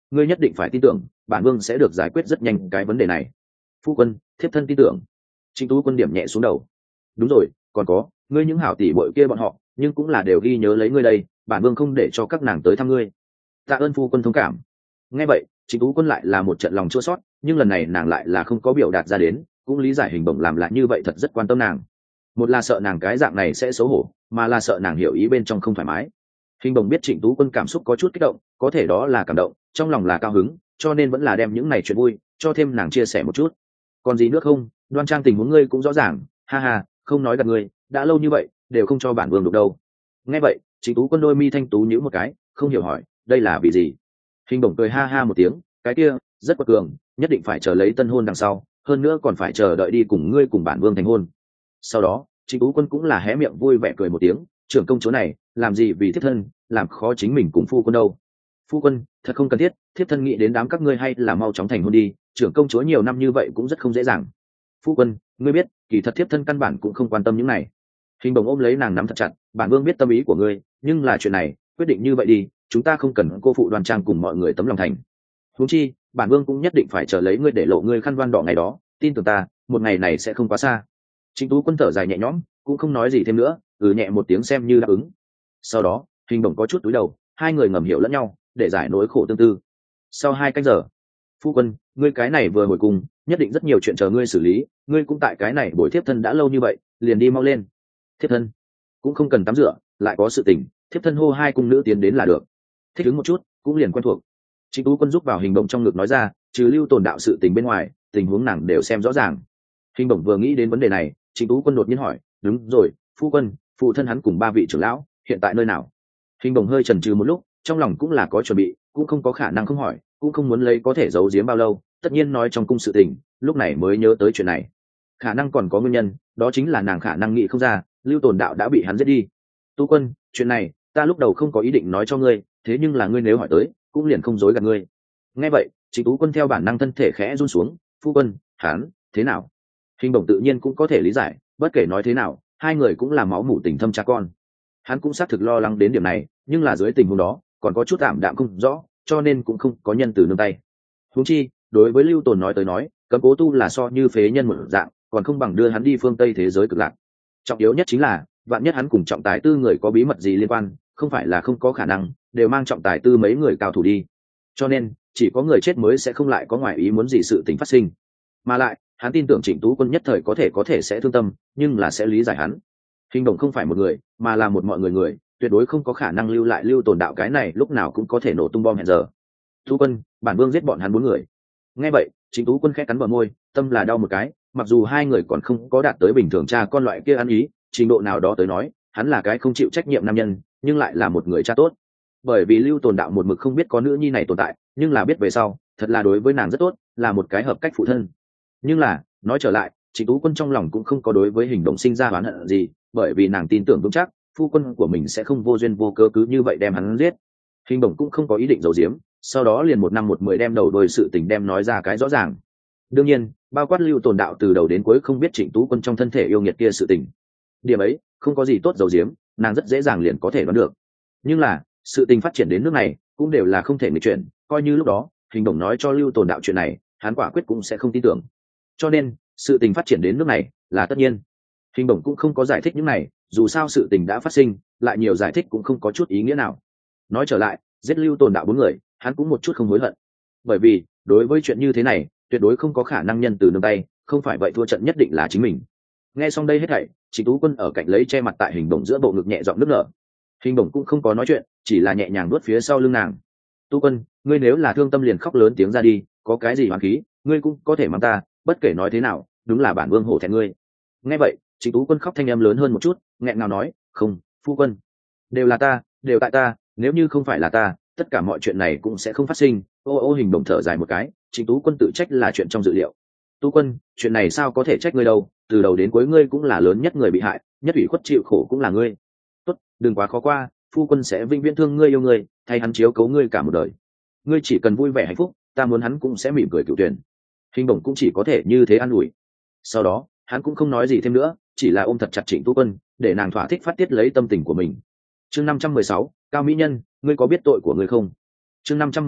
ngươi nhất định phải tin tưởng bản vương sẽ được giải quyết rất nhanh cái vấn đề này. Phu quân, thiếp thân tin tưởng. Trịnh Tú Quân điểm nhẹ xuống đầu. Đúng rồi, còn có ngươi những hảo tỷ bội kia bọn họ nhưng cũng là đều ghi nhớ lấy ngươi đây, bản vương không để cho các nàng tới thăm ngươi. Tạ ơn phu quân thông cảm. Nghe vậy Trịnh Tú Quân lại là một trận lòng chua xót, nhưng lần này nàng lại là không có biểu đạt ra đến, cũng lý giải Hình Bổng làm lại như vậy thật rất quan tâm nàng. Một là sợ nàng cái dạng này sẽ xấu hổ, mà là sợ nàng hiểu ý bên trong không thoải mái. Hình Bổng biết Trịnh Tú Quân cảm xúc có chút kích động, có thể đó là cảm động, trong lòng là cao hứng, cho nên vẫn là đem những này chuyện vui cho thêm nàng chia sẻ một chút. Còn gì nữa không, Đoan Trang tình huống ngươi cũng rõ ràng, ha ha, không nói gạt ngươi, đã lâu như vậy đều không cho bản vương được đâu. Nghe vậy Trịnh Tú Quân đôi mi thanh tú nhíu một cái, không hiểu hỏi, đây là vì gì? Hình Bổng cười ha ha một tiếng, cái kia rất quật cường, nhất định phải chờ lấy tân hôn đằng sau, hơn nữa còn phải chờ đợi đi cùng ngươi cùng bản vương thành hôn. Sau đó Trịnh Tú Quân cũng là hé miệng vui vẻ cười một tiếng, trưởng công chúa này làm gì vì thiếp thân làm khó chính mình cùng phu quân đâu. Phu quân thật không cần thiết, thiếp thân nghĩ đến đám các ngươi hay là mau chóng thành hôn đi, trưởng công chúa nhiều năm như vậy cũng rất không dễ dàng. Phu quân, ngươi biết kỳ thật thiếp thân căn bản cũng không quan tâm những này. Hình Bổng ôm lấy nàng nắm thật chặt, bản vương biết tâm ý của ngươi, nhưng là chuyện này quyết định như vậy đi, chúng ta không cần cô phụ Đoan Trang cùng mọi người tấm lòng thành. Huống chi bản vương cũng nhất định phải chờ lấy ngươi để lộ ngươi khăn đoan đỏ ngày đó, tin tưởng ta, một ngày này sẽ không quá xa. Trịnh Tú Quân thở dài nhẹ nhõm, cũng không nói gì thêm nữa, ừ nhẹ một tiếng xem như đáp ứng. Sau đó Hình Bổng có chút túi đầu, hai người ngầm hiểu lẫn nhau để giải nỗi khổ tương tư. Sau hai canh giờ, phu quân, ngươi cái này vừa hồi cùng, nhất định rất nhiều chuyện chờ ngươi xử lý, ngươi cũng tại cái này buổi thiếp thân đã lâu như vậy, liền đi mau lên. Thiếp thân cũng không cần tắm rửa, lại có sự tình, thiếp thân hô hai cung nữ tiến đến là được. Thích ứng một chút cũng liền quen thuộc. Trịnh Tú Quân giúp vào Hình Bổng trong ngực nói ra, trừ Lưu Tồn đạo sự tình bên ngoài, tình huống nàng đều xem rõ ràng. Hình Bổng vừa nghĩ đến vấn đề này, Trịnh Tú Quân đột nhiên hỏi, đúng rồi phu quân, phụ thân hắn cùng ba vị trưởng lão hiện tại nơi nào? Hình Bổng hơi chần chừ một lúc, trong lòng cũng là có chuẩn bị, cũng không có khả năng không hỏi, cũng không muốn lấy có thể giấu giếm bao lâu, tất nhiên nói trong cung sự tình, lúc này mới nhớ tới chuyện này. Khả năng còn có nguyên nhân, đó chính là nàng khả năng nghĩ không ra, Lưu Tồn đạo đã bị hắn giết đi. Tú Quân, chuyện này ta lúc đầu không có ý định nói cho ngươi, thế nhưng là ngươi nếu hỏi tới, cũng liền không dối gạt ngươi. Nghe vậy Trịnh Tú Quân theo bản năng thân thể khẽ run xuống, phu quân, hắn thế nào? Hình Bổng tự nhiên cũng có thể lý giải, bất kể nói thế nào, hai người cũng là máu mủ tình thâm cha con. Hắn cũng xác thực lo lắng đến điểm này, nhưng là dưới tình huống đó còn có chút tạm đạm không rõ, cho nên cũng không có nhân từ nương tay. Huống chi đối với Lưu Tồn nói tới nói, Cấm Cố Tu là so như phế nhân một dạng, còn không bằng đưa hắn đi phương Tây thế giới cực lạc. Trọng yếu nhất chính là vạn nhất hắn cùng Trọng Tài Tư người có bí mật gì liên quan, không phải là không có khả năng đều mang Trọng Tài Tư mấy người cao thủ đi. Cho nên chỉ có người chết mới sẽ không lại có ngoại ý muốn gì sự tình phát sinh. Mà lại hắn tin tưởng Trịnh Tú Quân nhất thời có thể có thể sẽ thương tâm, nhưng là sẽ lý giải hắn. Hình Bổng không phải một người, mà là một mọi người người, tuyệt đối không có khả năng lưu lại Lưu Tồn đạo cái này lúc nào cũng có thể nổ tung bom hẹn giờ. Tú Quân, bản vương giết bọn hắn bốn người. Nghe vậy Trịnh Tú Quân khẽ cắn bờ môi, tâm là đau một cái, mặc dù hai người còn không có đạt tới bình thường cha con loại kia ăn ý, trình độ nào đó tới nói, hắn là cái không chịu trách nhiệm nam nhân, nhưng lại là một người cha tốt. Bởi vì Lưu Tồn đạo một mực không biết có nữ nhi này tồn tại, nhưng là biết về sau, thật là đối với nàng rất tốt, là một cái hợp cách phụ thân. Nhưng là nói trở lại, Trịnh Tú Quân trong lòng cũng không có đối với Hình Bổng sinh ra oán hận gì, bởi vì nàng tin tưởng vững chắc phu quân của mình sẽ không vô duyên vô cớ cứ như vậy đem hắn giết. Hình Bổng cũng không có ý định giấu giếm, sau đó liền một năm một mười đem đầu đuôi sự tình đem nói ra cái rõ ràng. Đương nhiên bao quát Lưu Tồn đạo từ đầu đến cuối không biết Trịnh Tú Quân trong thân thể yêu nghiệt kia sự tình. Điểm ấy không có gì tốt giấu giếm, nàng rất dễ dàng liền có thể đoán được. Nhưng là sự tình phát triển đến nước này cũng đều là không thể nghịch chuyển, coi như lúc đó Hình Bổng nói cho Lưu Tồn đạo chuyện này, hắn quả quyết cũng sẽ không tin tưởng. Cho nên sự tình phát triển đến nước này là tất nhiên. Hình Bổng cũng không có giải thích những này, dù sao sự tình đã phát sinh, lại nhiều giải thích cũng không có chút ý nghĩa nào. Nói trở lại, giết Lưu Tồn đạo bốn người, hắn cũng một chút không hối hận, bởi vì đối với chuyện như thế này tuyệt đối không có khả năng nhân từ nương tay, không phải vậy thua trận nhất định là chính mình. Nghe xong đây hết thảy, Trịnh Tú Quân ở cạnh lấy che mặt tại Hình Bổng giữa bộ ngực nhẹ giọng nức nở. Hình Bổng cũng không có nói chuyện, chỉ là nhẹ nhàng nuốt phía sau lưng nàng. Tu Quân, ngươi nếu là thương tâm liền khóc lớn tiếng ra đi, có cái gì hoàn khí, ngươi cũng có thể mắng ta, bất kể nói thế nào, đúng là bản vương hổ thẹn ngươi. Nghe vậy Trịnh Tú Quân khóc thanh em lớn hơn một chút, nghẹn ngào nói, không phu quân, đều là ta, đều tại ta, nếu như không phải là ta, tất cả mọi chuyện này cũng sẽ không phát sinh. Ô ô Hình Bổng thở dài một cái, Trịnh Tú Quân tự trách là chuyện trong dự liệu. Tú Quân, chuyện này sao có thể trách ngươi đâu, từ đầu đến cuối ngươi cũng là lớn nhất người bị hại, nhất ủy khuất chịu khổ cũng là ngươi. Tốt, đừng quá khó qua, phu quân sẽ vĩnh viễn thương ngươi yêu ngươi, thay hắn chiếu cố ngươi cả một đời. Ngươi chỉ cần vui vẻ hạnh phúc, ta muốn hắn cũng sẽ mỉm cười cựu tuyển. Hình Bổng cũng chỉ có thể như thế an ủi. Sau đó hắn cũng không nói gì thêm nữa, chỉ là ôm thật chặt Trịnh Tú Quân, để nàng thỏa thích phát tiết lấy tâm tình của mình. Chương năm trăm mười sáu, Cao Mỹ Nhân, ngươi có biết tội của ngươi không? Chương năm trăm mười sáu,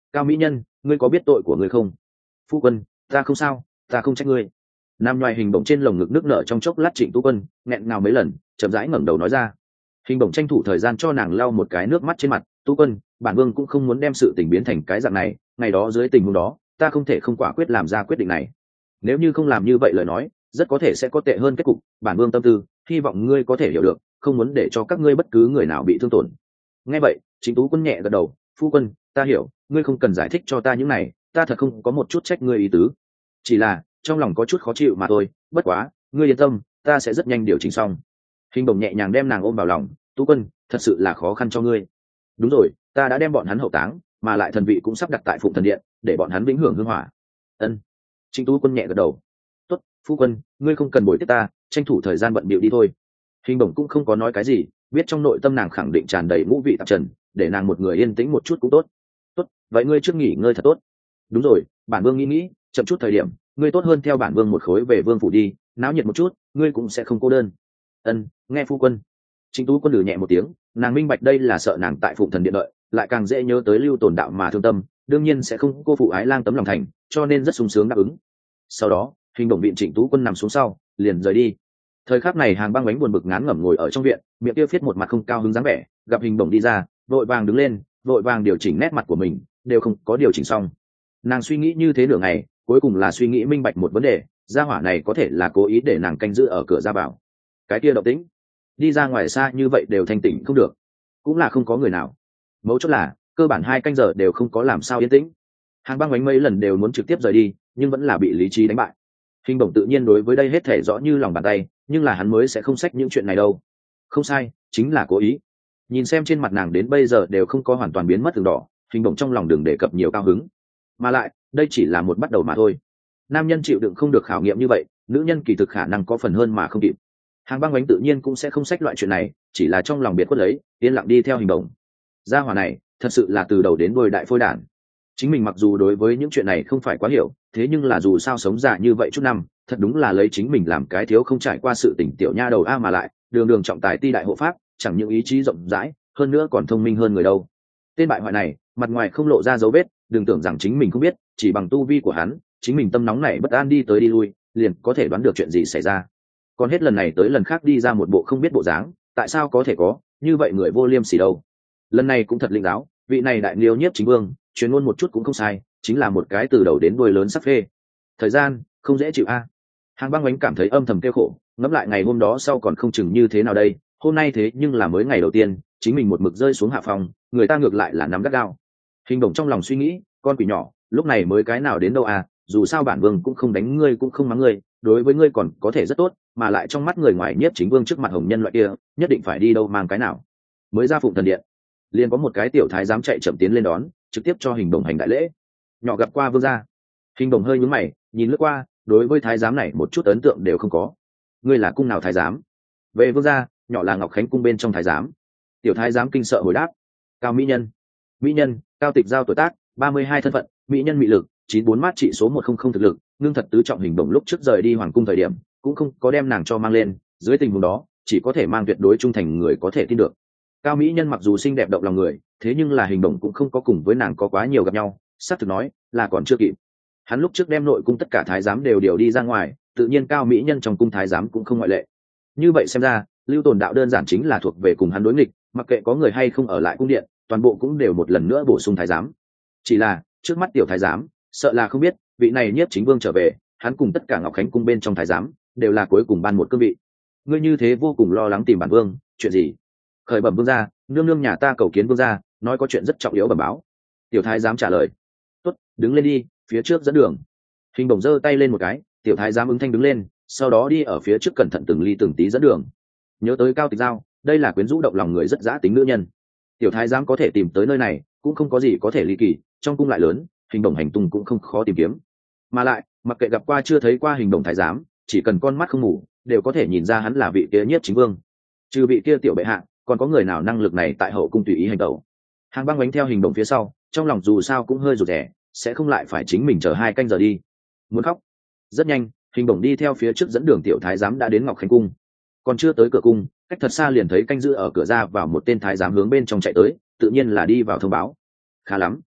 Cao mỹ nhân, ngươi có biết tội của ngươi không? Phu quân, ta không sao, ta không trách ngươi. Nam nhoài hình bổng trên lồng ngực nước nở trong chốc lát, Trịnh Tú Quân nghẹn ngào mấy lần, chậm rãi ngẩng đầu nói ra. Hình bổng tranh thủ thời gian cho nàng lau một cái nước mắt trên mặt. Tú Quân, bản vương cũng không muốn đem sự tình biến thành cái dạng này, ngày đó dưới tình huống đó ta không thể không quả quyết làm ra quyết định này. Nếu như không làm như vậy lời nói, rất có thể sẽ có tệ hơn kết cục. Bản vương tâm tư, hy vọng ngươi có thể hiểu được, không muốn để cho các ngươi bất cứ người nào bị thương tổn. Nghe vậy, Trịnh Tú Quân nhẹ gật đầu. Phu quân, ta hiểu, ngươi không cần giải thích cho ta những này, ta thật không có một chút trách ngươi ý tứ, chỉ là trong lòng có chút khó chịu mà thôi. Bất quá ngươi yên tâm, ta sẽ rất nhanh điều chỉnh xong. Hình bổng nhẹ nhàng đem nàng ôm vào lòng. Tú Quân, thật sự là khó khăn cho ngươi. Đúng rồi, ta đã đem bọn hắn hậu táng, mà lại thần vị cũng sắp đặt tại Phụng Thần Điện, để bọn hắn vĩnh hưởng hương hỏa. Ân. Trịnh Tú Quân nhẹ gật đầu. Tốt, phu quân, ngươi không cần bồi tiếp ta, tranh thủ thời gian bận bịu đi thôi. Hình bổng cũng không có nói cái gì, biết trong nội tâm nàng khẳng định tràn đầy ngũ vị tạp trần, để nàng một người yên tĩnh một chút cũng tốt. Tốt, vậy ngươi trước nghỉ ngơi thật tốt. Đúng rồi, bản vương nghĩ nghĩ, chậm chút thời điểm, ngươi tốt hơn theo bản vương một khối về vương phủ đi, náo nhiệt một chút, ngươi cũng sẽ không cô đơn. Ân, nghe phu quân. Trịnh Tú Quân lử nhẹ một tiếng, nàng minh bạch đây là sợ nàng tại Phụng Thần Điện đợi, lại càng dễ nhớ tới Lưu Tồn Đạo mà thương tâm, đương nhiên sẽ không cô phụ ái lang tấm lòng thành, cho nên rất sung sướng đáp ứng. Sau đó, hình bổng viện Trịnh Tú Quân nằm xuống sau, liền rời đi. Thời khắc này, Hàng Băng Bánh buồn bực ngán ngẩm ngồi ở trong viện, miệng kia viết một mặt không cao hứng dáng vẻ, gặp hình bổng đi ra, vội vàng đứng lên, vội vàng điều chỉnh nét mặt của mình, đều không có điều chỉnh xong. Nàng suy nghĩ như thế nửa ngày, cuối cùng là suy nghĩ minh bạch một vấn đề, gia hỏa này có thể là cố ý để nàng canh giữ ở cửa ra vào. Cái kia động tĩnh, đi ra ngoài xa như vậy đều thanh tỉnh không được, cũng là không có người nào. Mấu chốt là cơ bản hai canh giờ đều không có làm sao yên tĩnh. Hàng Băng Bánh mấy lần đều muốn trực tiếp rời đi, nhưng vẫn là bị lý trí đánh bại. Hình bổng tự nhiên đối với đây hết thể rõ như lòng bàn tay, nhưng là hắn mới sẽ không xách những chuyện này đâu. Không sai, chính là cố ý. Nhìn xem trên mặt nàng đến bây giờ đều không có hoàn toàn biến mất từng đỏ, hình bổng trong lòng đừng đề cập nhiều cao hứng. Mà lại, đây chỉ là một bắt đầu mà thôi. Nam nhân chịu đựng không được khảo nghiệm như vậy, nữ nhân kỳ thực khả năng có phần hơn mà không kịp. Hàng Băng Bánh tự nhiên cũng sẽ không xách loại chuyện này, chỉ là trong lòng biệt khuất lấy, yên lặng đi theo hình bổng. Gia hỏa này, thật sự là từ đầu đến đuôi đại phôi đản. Chính mình mặc dù đối với những chuyện này không phải quá hiểu, thế nhưng là dù sao sống già như vậy chút năm, thật đúng là lấy chính mình làm cái thiếu không trải qua sự tỉnh tiểu nha đầu a, mà lại đường đường trọng tài ti đại hộ pháp, chẳng những ý chí rộng rãi, hơn nữa còn thông minh hơn người đâu. Tên bại hoại này, mặt ngoài không lộ ra dấu vết, đừng tưởng rằng chính mình không biết, chỉ bằng tu vi của hắn, chính mình tâm nóng này bất an đi tới đi lui, liền có thể đoán được chuyện gì xảy ra. Còn hết lần này tới lần khác đi ra một bộ không biết bộ dáng, tại sao có thể có như vậy người vô liêm sỉ đâu. Lần này cũng thật linh giáo, vị này đại liêu nhiếp chính vương, truyền ngôn một chút cũng không sai, chính là một cái từ đầu đến đuôi lớn sắc phê. Thời gian không dễ chịu a. Hàng Băng Bánh cảm thấy âm thầm kêu khổ, ngẫm lại ngày hôm đó sau còn không chừng như thế nào đây, hôm nay thế nhưng là mới ngày đầu tiên, chính mình một mực rơi xuống hạ phòng, người ta ngược lại là nắm gắt gao. Hình bổng trong lòng suy nghĩ, con quỷ nhỏ, lúc này mới cái nào đến đâu à, dù sao bản vương cũng không đánh ngươi cũng không mắng ngươi, đối với ngươi còn có thể rất tốt, mà lại trong mắt người ngoài nhiếp chính vương trước mặt hồng nhân loại kia, nhất định phải đi đâu mang cái nào. Mới ra Phụng Thần Điện, liền có một cái tiểu thái giám chạy chậm tiến lên đón, trực tiếp cho hình bổng hành đại lễ. Nhỏ gặp qua vương gia. Hình bổng hơi nhướng mày, nhìn lướt qua, đối với thái giám này một chút ấn tượng đều không có. Ngươi là cung nào thái giám? Về vương gia, nhỏ là Ngọc Khánh cung bên trong thái giám. Tiểu thái giám kinh sợ hồi đáp. Cao mỹ nhân. Mỹ nhân, Cao Tịch Giao tuổi tác, ba mươi hai thân phận, mỹ nhân mị lực, chín bốn mát trị số một không không thực lực, ngưng thật tứ trọng. Hình bổng lúc trước rời đi hoàng cung thời điểm, cũng không có đem nàng cho mang lên, dưới tình huống đó, chỉ có thể mang tuyệt đối trung thành người có thể tin được. Cao mỹ nhân mặc dù xinh đẹp động lòng người, thế nhưng là hình bổng cũng không có cùng với nàng có quá nhiều gặp nhau, xác thực nói là còn chưa kịp. Hắn lúc trước đem nội cung tất cả thái giám đều điều đi ra ngoài, tự nhiên cao mỹ nhân trong cung thái giám cũng không ngoại lệ. Như vậy xem ra, Lưu Tồn Đạo đơn giản chính là thuộc về cùng hắn đối nghịch, mặc kệ có người hay không ở lại cung điện, toàn bộ cũng đều một lần nữa bổ sung thái giám. Chỉ là trước mắt tiểu thái giám, sợ là không biết, vị này nhiếp chính vương trở về, hắn cùng tất cả Ngọc Khánh cung bên trong thái giám đều là cuối cùng ban một cương vị. Ngươi như thế vô cùng lo lắng tìm bản vương, chuyện gì? Khởi bẩm vương gia, nương nương nhà ta cầu kiến vương gia, nói có chuyện rất trọng yếu bẩm báo. Tiểu thái giám trả lời. Tốt, đứng lên đi, phía trước dẫn đường. Hình bổng giơ tay lên một cái, tiểu thái giám ứng thanh đứng lên, sau đó đi ở phía trước cẩn thận từng ly từng tí dẫn đường. Nhớ tới Cao Tịch Giao, đây là quyến rũ động lòng người rất dã tính nữ nhân. Tiểu thái giám có thể tìm tới nơi này, cũng không có gì có thể ly kỳ, trong cung lại lớn, hình bổng hành tung cũng không khó tìm kiếm. Mà lại, mặc kệ gặp qua chưa thấy qua hình bổng thái giám, chỉ cần con mắt không ngủ, đều có thể nhìn ra hắn là vị kia nhiếp chính vương. Trừ vị kia tiểu bệ hạ, còn có người nào năng lực này tại hậu cung tùy ý hành động? Hàng Băng Bánh theo hình bổng phía sau, trong lòng dù sao cũng hơi rụt rè, sẽ không lại phải chính mình chờ hai canh giờ đi. Muốn khóc. Rất nhanh, hình bổng đi theo phía trước dẫn đường tiểu thái giám đã đến Ngọc Khánh cung. Còn chưa tới cửa cung, cách thật xa liền thấy canh giữ ở cửa ra vào một tên thái giám hướng bên trong chạy tới, tự nhiên là đi vào thông báo. Khá lắm.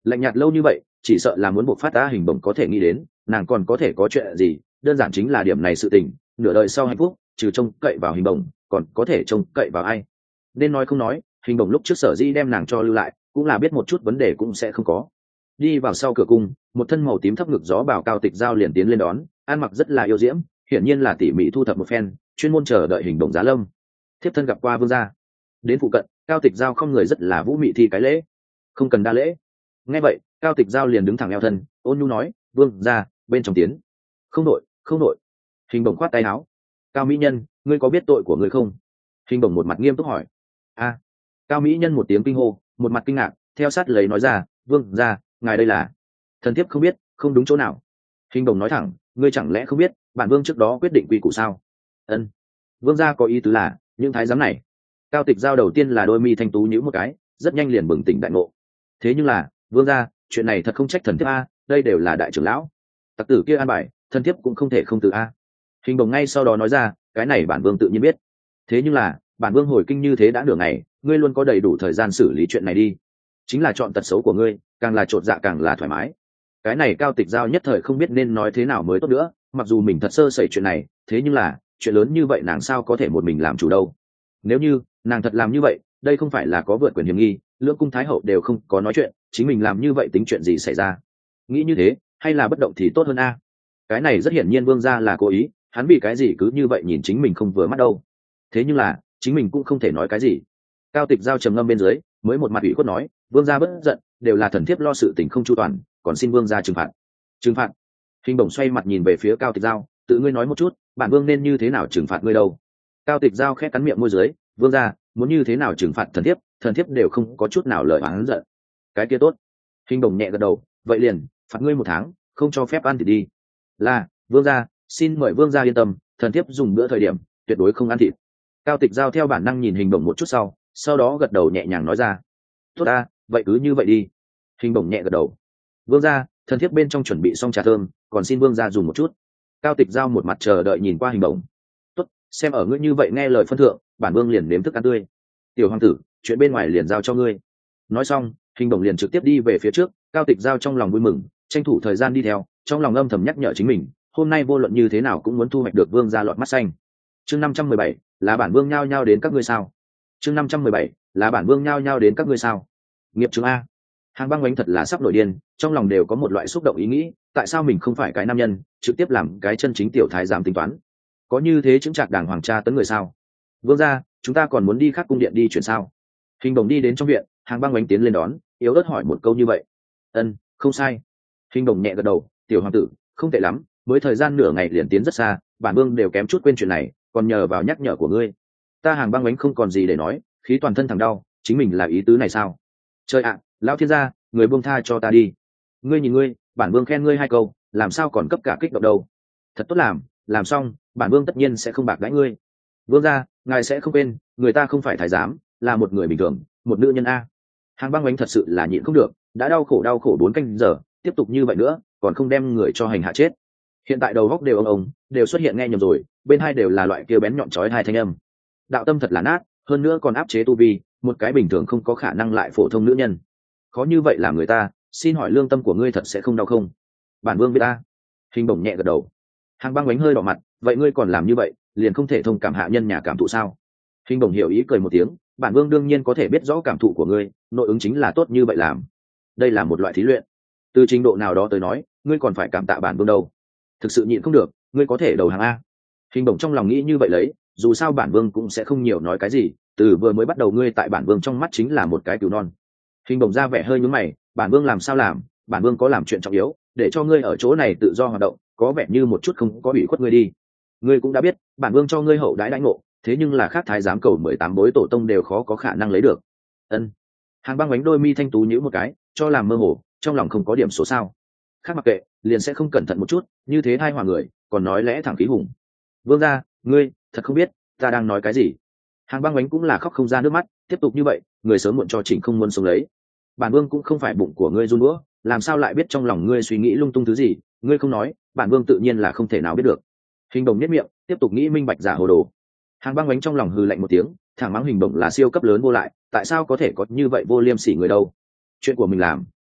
lạnh nhạt lâu như vậy chỉ sợ là muốn buộc phát ta. Hình bổng có thể nghĩ đến nàng còn có thể có chuyện gì, đơn giản chính là điểm này sự tình. Nửa đời sau hạnh phúc trừ trông cậy vào hình bổng còn có thể trông cậy vào ai? Nên nói không nói, hình bổng lúc trước sở dĩ đem nàng cho lưu lại cũng là biết một chút vấn đề cũng sẽ không có. Đi vào sau cửa cung, một thân màu tím thấp ngực gió bào Cao Tịch Giao liền tiến lên đón, ăn mặc rất là yêu diễm, hiển nhiên là tỉ mỉ thu thập một phen, chuyên môn chờ đợi hình bổng giá lâm. Thiếp thân gặp qua vương gia. Đến phụ cận, Cao Tịch Giao không người rất là vũ mị thi cái lễ. Không cần đa lễ. Nghe vậy, Cao Tịch Giao liền đứng thẳng eo thân, ôn nhu nói, vương gia, bên trong tiến. Không đội, không đội. Hình bổng khoát tay áo. Cao mỹ nhân, ngươi có biết tội của ngươi không? Hình bổng một mặt nghiêm túc hỏi. A. Cao mỹ nhân một tiếng kinh hô, một mặt kinh ngạc, theo sát lấy nói ra, vương gia, ngài đây là? Thần thiếp không biết, không đúng chỗ nào. Hình bổng nói thẳng, ngươi chẳng lẽ không biết bản vương trước đó quyết định quy củ sao? Ân. Vương gia có ý tứ là những thái giám này. Cao Tịch Giao đầu tiên là đôi mi thanh tú nhíu một cái, rất nhanh liền bừng tỉnh đại ngộ. Thế nhưng là vương gia, chuyện này thật không trách thần thiếp a, đây đều là đại trưởng lão. Tặc tử kia an bài, thần thiếp cũng không thể không từ a. Hình bổng ngay sau đó nói ra, cái này bản vương tự nhiên biết. Thế nhưng là bản vương hồi kinh như thế đã nửa ngày, ngươi luôn có đầy đủ thời gian xử lý chuyện này đi. Chính là chọn tật xấu của ngươi, càng là chột dạ càng là thoải mái. Cái này Cao Tịch Giao nhất thời không biết nên nói thế nào mới tốt nữa, mặc dù mình thật sơ sẩy chuyện này, thế nhưng là chuyện lớn như vậy nàng sao có thể một mình làm chủ đâu. Nếu như nàng thật làm như vậy, đây không phải là có vượt quyền hiểm nghi, lưỡng cung thái hậu đều không có nói chuyện, chính mình làm như vậy tính chuyện gì xảy ra? Nghĩ như thế, hay là bất động thì tốt hơn a. Cái này rất hiển nhiên vương gia là cố ý, hắn vì cái gì cứ như vậy nhìn chính mình không vừa mắt đâu. Thế nhưng là chính mình cũng không thể nói cái gì. Cao Tịch Giao trầm ngâm bên dưới, mới một mặt ủy khuất nói, vương gia bất giận, đều là thần thiếp lo sự tình không chu toàn, còn xin vương gia trừng phạt. Trừng phạt? Hình bổng xoay mặt nhìn về phía Cao Tịch Giao, tự ngươi nói một chút, bản vương nên như thế nào trừng phạt ngươi đâu? Cao Tịch Giao khẽ cắn miệng môi dưới, vương gia muốn như thế nào trừng phạt thần thiếp, thần thiếp đều không có chút nào lời oán giận. Cái kia tốt. Hình bổng nhẹ gật đầu, vậy liền phạt ngươi một tháng, không cho phép ăn thịt đi. Là vương gia, xin mời vương gia yên tâm, thần thiếp dùng bữa thời điểm tuyệt đối không ăn thịt. Cao Tịch Giao theo bản năng nhìn hình bổng một chút sau, sau đó gật đầu nhẹ nhàng nói ra, tốt ta, vậy cứ như vậy đi. Hình bổng nhẹ gật đầu. Vương gia, thần thiếp bên trong chuẩn bị xong trà thơm, còn xin vương gia dùng một chút. Cao Tịch Giao một mặt chờ đợi nhìn qua hình bổng. Tốt, xem ở ngươi như vậy nghe lời phân thượng, bản vương liền nếm thức ăn tươi. Tiểu hoàng tử, chuyện bên ngoài liền giao cho ngươi. Nói xong, hình bổng liền trực tiếp đi về phía trước. Cao Tịch Giao trong lòng vui mừng, tranh thủ thời gian đi theo, trong lòng âm thầm nhắc nhở chính mình, hôm nay vô luận như thế nào cũng muốn thu hoạch được vương gia lọt mắt xanh. Chương năm trăm mười bảy, là bản vương nhao nhao đến các ngươi sao? Chương năm trăm mười bảy, là bản vương nhao nhao đến các ngươi sao? Nghiệp chứng a. Hàng Băng Oánh thật là sắp nổi điên, trong lòng đều có một loại xúc động ý nghĩ, tại sao mình không phải cái nam nhân, trực tiếp làm cái chân chính tiểu thái giám tính toán? Có như thế chứng trạc đảng hoàng tra tấn người sao? Vương gia, chúng ta còn muốn đi khác cung điện đi chuyển sao? Hình bổng đi đến trong viện, Hàng Băng Oánh tiến lên đón, yếu ớt hỏi một câu như vậy. Ân, không sai. Hình bổng nhẹ gật đầu, tiểu hoàng tử, không tệ lắm, mới thời gian nửa ngày liền tiến rất xa, bản vương đều kém chút quên chuyện này, còn nhờ vào nhắc nhở của ngươi. Ta Hàng Băng Oánh không còn gì để nói, khí toàn thân thằng đau, chính mình là ý tứ này sao? Trời ạ, lão thiên gia, người buông tha cho ta đi. Ngươi nhìn ngươi, bản vương khen ngươi hai câu, làm sao còn cấp cả kích động đâu? Thật tốt làm, làm xong, bản vương tất nhiên sẽ không bạc đãi ngươi. Vương gia, ngài sẽ không quên, người ta không phải thái giám, là một người bình thường, một nữ nhân a. Hàng Băng Oánh thật sự là nhịn không được, đã đau khổ đau khổ bốn canh giờ, tiếp tục như vậy nữa, còn không đem người cho hành hạ chết. Hiện tại đầu góc đều ông ông, đều xuất hiện nghe nhầm rồi, bên hai đều là loại kia bén nhọn chói hai thanh âm. Đạo tâm thật là nát, hơn nữa còn áp chế tu vi, một cái bình thường không có khả năng lại phổ thông nữ nhân. Khó như vậy làm người ta, xin hỏi lương tâm của ngươi thật sẽ không đau không? Bản vương biết ta. Hình bổng nhẹ gật đầu. Hàng Băng Oánh hơi đỏ mặt, vậy ngươi còn làm như vậy, liền không thể thông cảm hạ nhân nhà cảm thụ sao? Hình bổng hiểu ý cười một tiếng, bản vương đương nhiên có thể biết rõ cảm thụ của ngươi, nội ứng chính là tốt như vậy làm. Đây là một loại thí luyện, từ trình độ nào đó tới nói, ngươi còn phải cảm tạ bản vương đâu. Thực sự nhịn không được, ngươi có thể đầu hàng a. Hình bổng trong lòng nghĩ như vậy lấy, dù sao bản vương cũng sẽ không nhiều nói cái gì, từ vừa mới bắt đầu ngươi tại bản vương trong mắt chính là một cái cứu non. Hình bổng ra vẻ hơi nhướng mày, bản vương làm sao làm, bản vương có làm chuyện trọng yếu, để cho ngươi ở chỗ này tự do hoạt động, có vẻ như một chút không có ủy khuất ngươi đi. Ngươi cũng đã biết, bản vương cho ngươi hậu đãi đãi ngộ, thế nhưng là khác thái giám cầu mười tám bối tổ tông đều khó có khả năng lấy được. Ân. Hàng Băng Oánh đôi mi thanh tú nhíu một cái, cho làm mơ hồ, trong lòng không có điểm số sao? Khác mặc kệ, liền sẽ không cẩn thận một chút, như thế hai hòa người, còn nói lẽ thẳng khí hùng. Vương gia, ngươi thật không biết ta đang nói cái gì. Hàng Băng Oánh cũng là khóc không ra nước mắt, tiếp tục như vậy, người sớm muộn cho chỉnh không muốn sống lấy. Bản vương cũng không phải bụng của ngươi run đũa, làm sao lại biết trong lòng ngươi suy nghĩ lung tung thứ gì, ngươi không nói, bản vương tự nhiên là không thể nào biết được. Hình bổng nhếch miệng, tiếp tục nghĩ minh bạch giả hồ đồ. Hàng Băng Oánh trong lòng hừ lạnh một tiếng, thẳng mắng hình bổng là siêu cấp lớn vô lại, tại sao có thể có như vậy vô liêm sỉ người đâu? Chuyện của mình làm,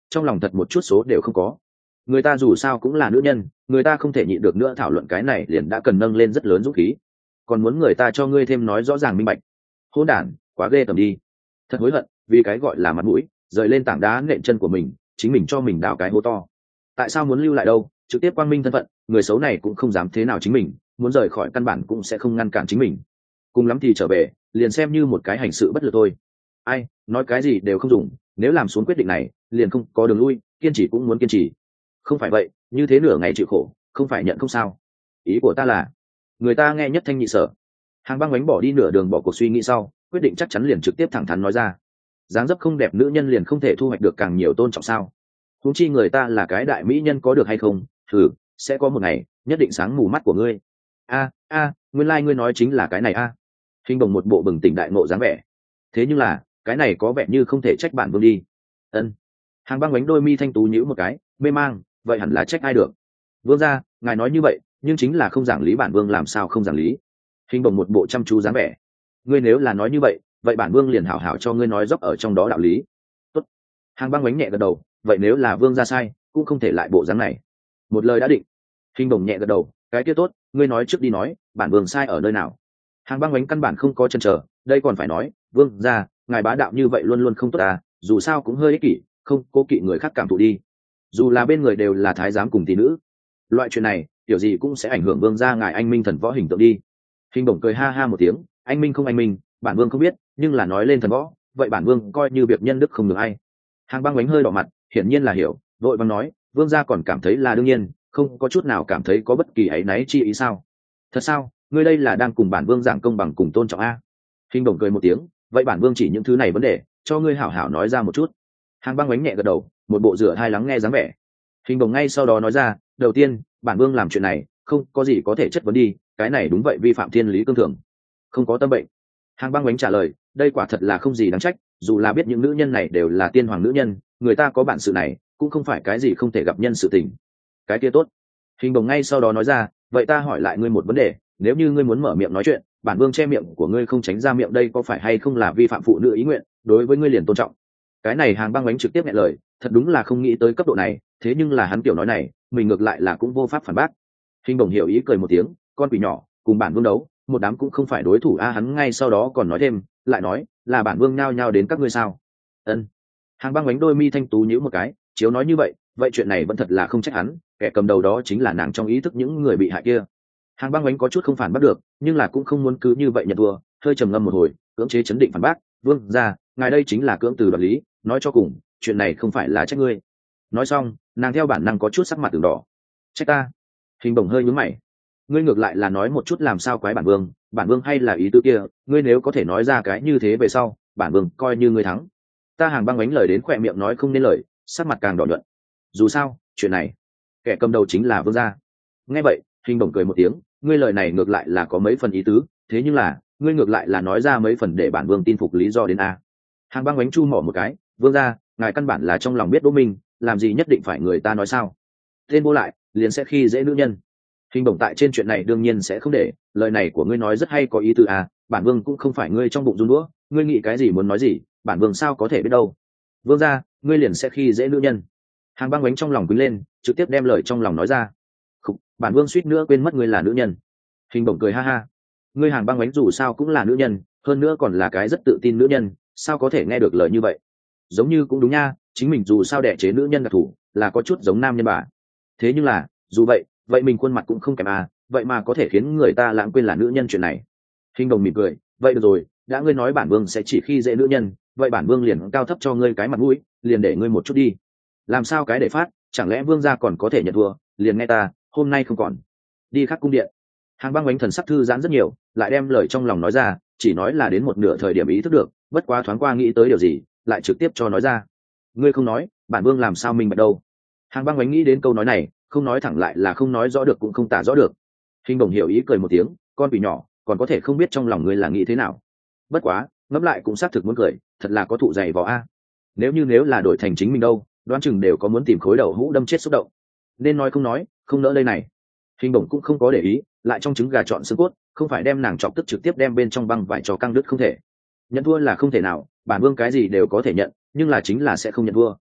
trong lòng thật một chút số đều không có. Người ta dù sao cũng là nữ nhân, người ta không thể nhịn được nữa thảo luận cái này liền đã cần nâng lên rất lớn dũng khí, còn muốn người ta cho ngươi thêm nói rõ ràng minh bạch. Hỗn đản, quá ghê tởm đi. Thật hối hận, vì cái gọi là mặt mũi, rời lên tảng đá nện chân của mình, chính mình cho mình đào cái hố to. Tại sao muốn lưu lại đâu, trực tiếp quang minh thân phận, người xấu này cũng không dám thế nào chính mình, muốn rời khỏi căn bản cũng sẽ không ngăn cản chính mình. Cùng lắm thì trở về, liền xem như một cái hành sự bất lực thôi. Ai, nói cái gì đều không dùng, nếu làm xuống quyết định này, liền không có đường lui, kiên trì cũng muốn kiên trì. Không phải vậy, như thế nửa ngày chịu khổ, không phải nhận không sao. Ý của ta là, người ta nghe nhất thanh nhị sở. Hàng Băng Bánh bỏ đi nửa đường bỏ cuộc suy nghĩ sau, quyết định chắc chắn liền trực tiếp thẳng thắn nói ra. Dáng dấp không đẹp nữ nhân liền không thể thu hoạch được càng nhiều tôn trọng sao? Huống chi người ta là cái đại mỹ nhân có được hay không? Thử, sẽ có một ngày, nhất định sáng mù mắt của ngươi. A, a, nguyên lai like ngươi nói chính là cái này a. À. Hình Bồng một bộ bừng tỉnh đại ngộ dáng vẻ. Thế nhưng là, cái này có vẻ như không thể trách bản vương đi. Ân. Hàng Băng Bánh đôi mi thanh tú nhíu một cái, mê mang, vậy hẳn là trách ai được? Vương gia, ngài nói như vậy, nhưng chính là không giảng lý, bản vương làm sao không giảng lý? Hình Bồng một bộ chăm chú dáng vẻ. Ngươi nếu là nói như vậy, vậy bản vương liền hảo hảo cho ngươi nói dốc ở trong đó đạo lý. Tốt. Hàng Băng Bánh nhẹ gật đầu, vậy nếu là vương gia sai, cũng không thể lại bộ dáng này. Một lời đã định. Hình Bồng nhẹ gật đầu, cái kia tốt, ngươi nói trước đi nói, bản vương sai ở nơi nào? Hàng Băng Bánh căn bản không có chần chờ, đây còn phải nói, vương gia, ngài bá đạo như vậy luôn luôn không tốt à, dù sao cũng hơi ích kỷ, không cố kỵ người khác cảm thụ đi. Dù là bên người đều là thái giám cùng tỷ nữ, loại chuyện này, kiểu gì cũng sẽ ảnh hưởng vương gia ngài anh minh thần võ hình tượng đi. Hình Bồng cười ha ha một tiếng, anh minh không anh minh, bản vương không biết, nhưng là nói lên thần võ, vậy bản vương coi như việc nhân đức không được ai. Hàng Băng Bánh hơi đỏ mặt, hiển nhiên là hiểu, vội vàng nói, vương gia còn cảm thấy là đương nhiên, không có chút nào cảm thấy có bất kỳ áy náy chi ý sao? Thật sao? Ngươi đây là đang cùng bản vương giảng công bằng cùng tôn trọng a? Hình Bồng cười một tiếng, vậy bản vương chỉ những thứ này vấn đề, cho ngươi hảo hảo nói ra một chút. Hàng Băng Bánh nhẹ gật đầu, một bộ rửa hai lắng nghe dáng vẻ. Hình Bồng ngay sau đó nói ra, đầu tiên, bản vương làm chuyện này, không có gì có thể chất vấn đi, cái này đúng vậy vi phạm thiên lý cương thường. Không có tâm bệnh. Hàng Băng Bánh trả lời, đây quả thật là không gì đáng trách, dù là biết những nữ nhân này đều là tiên hoàng nữ nhân, người ta có bản sự này, cũng không phải cái gì không thể gặp nhân sự tình. Cái kia tốt. Hình Bồng ngay sau đó nói ra, vậy ta hỏi lại ngươi một vấn đề, nếu như ngươi muốn mở miệng nói chuyện, bản vương che miệng của ngươi không tránh ra miệng, đây có phải hay không là vi phạm phụ nữ ý nguyện, đối với ngươi liền tôn trọng? Cái này Hàng Băng Bánh trực tiếp nhẹ lời, thật đúng là không nghĩ tới cấp độ này, thế nhưng là hắn kiểu nói này, mình ngược lại là cũng vô pháp phản bác. Hình Bồng hiểu ý cười một tiếng, con quỷ nhỏ, cùng bản vương đấu, một đám cũng không phải đối thủ a. Hắn ngay sau đó còn nói thêm, lại nói, là bản vương nhao nhao đến các ngươi sao? Ân. Hàng Băng Bánh đôi mi thanh tú nhíu một cái, chiếu nói như vậy, vậy chuyện này vẫn thật là không trách hắn, kẻ cầm đầu đó chính là nàng trong ý thức những người bị hại kia. Hàng Băng Bánh có chút không phản bắt được, nhưng là cũng không muốn cứ như vậy nhận thua, hơi trầm ngâm một hồi, cưỡng chế chấn định phản bác, vương gia, ngài đây chính là cưỡng từ đoạt lý, nói cho cùng, chuyện này không phải là trách ngươi. Nói xong, nàng theo bản năng có chút sắc mặt từng đỏ. Trách ta? Hình Bồng hơi nhướng mày. Ngươi ngược lại là nói một chút làm sao quái bản vương, bản vương hay là ý tứ kia, ngươi nếu có thể nói ra cái như thế về sau, bản vương coi như ngươi thắng. Ta Hàng Băng Bánh lời đến khỏe miệng nói không nên lời, sắc mặt càng đỏ nhuận. Dù sao, chuyện này, kẻ cầm đầu chính là vương gia. Nghe vậy, Hình Bồng cười một tiếng, ngươi lời này ngược lại là có mấy phần ý tứ, thế nhưng là, ngươi ngược lại là nói ra mấy phần để bản vương tin phục lý do đến a. Hàng Băng Bánh chu mỏ một cái, vương gia, ngài căn bản là trong lòng biết đỗ minh, làm gì nhất định phải người ta nói sao? Tên vô lại, liền sẽ khi dễ nữ nhân. Hình Bồng tại trên chuyện này đương nhiên sẽ không để, lời này của ngươi nói rất hay có ý tứ à, bản vương cũng không phải ngươi trong bụng run đũa, ngươi nghĩ cái gì muốn nói gì, bản vương sao có thể biết đâu. Vương gia, ngươi liền sẽ khi dễ nữ nhân. Hàng Băng Bánh trong lòng quýnh lên, trực tiếp đem lời trong lòng nói ra. Khúc, bản vương suýt nữa quên mất ngươi là nữ nhân. Hình Bồng cười ha ha. Ngươi Hàng Băng Bánh dù sao cũng là nữ nhân, hơn nữa còn là cái rất tự tin nữ nhân, sao có thể nghe được lời như vậy? Giống như cũng đúng nha, chính mình dù sao đẻ chế nữ nhân đặc thủ, là có chút giống nam nhân bà. Thế nhưng là, dù vậy, vậy mình khuôn mặt cũng không kém à, vậy mà có thể khiến người ta lãng quên là nữ nhân chuyện này. Hình Bồng mỉm cười, vậy được rồi, đã ngươi nói bản vương sẽ chỉ khi dễ nữ nhân, vậy bản vương liền cao thấp cho ngươi cái mặt mũi, liền để ngươi một chút đi. Làm sao cái để phát, chẳng lẽ vương gia còn có thể nhận thua, liền nghe ta, hôm nay không còn. Đi khắc cung điện. Hàng Băng Bánh thần sắc thư giãn rất nhiều, lại đem lời trong lòng nói ra, chỉ nói là đến một nửa thời điểm ý thức được, bất quá thoáng qua nghĩ tới điều gì, lại trực tiếp cho nói ra. Ngươi không nói, bản vương làm sao minh bạch đâu? Hàng Băng Bánh nghĩ đến câu nói này, không nói thẳng lại là không nói rõ được cũng không tả rõ được. Hình Bồng hiểu ý cười một tiếng, con quỷ nhỏ, còn có thể không biết trong lòng ngươi là nghĩ thế nào? Bất quá, ngẫm lại cũng xác thực muốn cười, thật là có thụ dày vò a. Nếu như nếu là đổi thành chính mình đâu, đoán chừng đều có muốn tìm khối đầu hũ đâm chết xúc động. Nên nói không nói, không nỡ đây này. Hình Bồng cũng không có để ý, lại trong trứng gà chọn xương cốt, không phải đem nàng chọc tức trực tiếp đem bên trong băng vải cho căng đứt không thể. Nhận thua là không thể nào, bản vương cái gì đều có thể nhận, nhưng là chính là sẽ không nhận thua.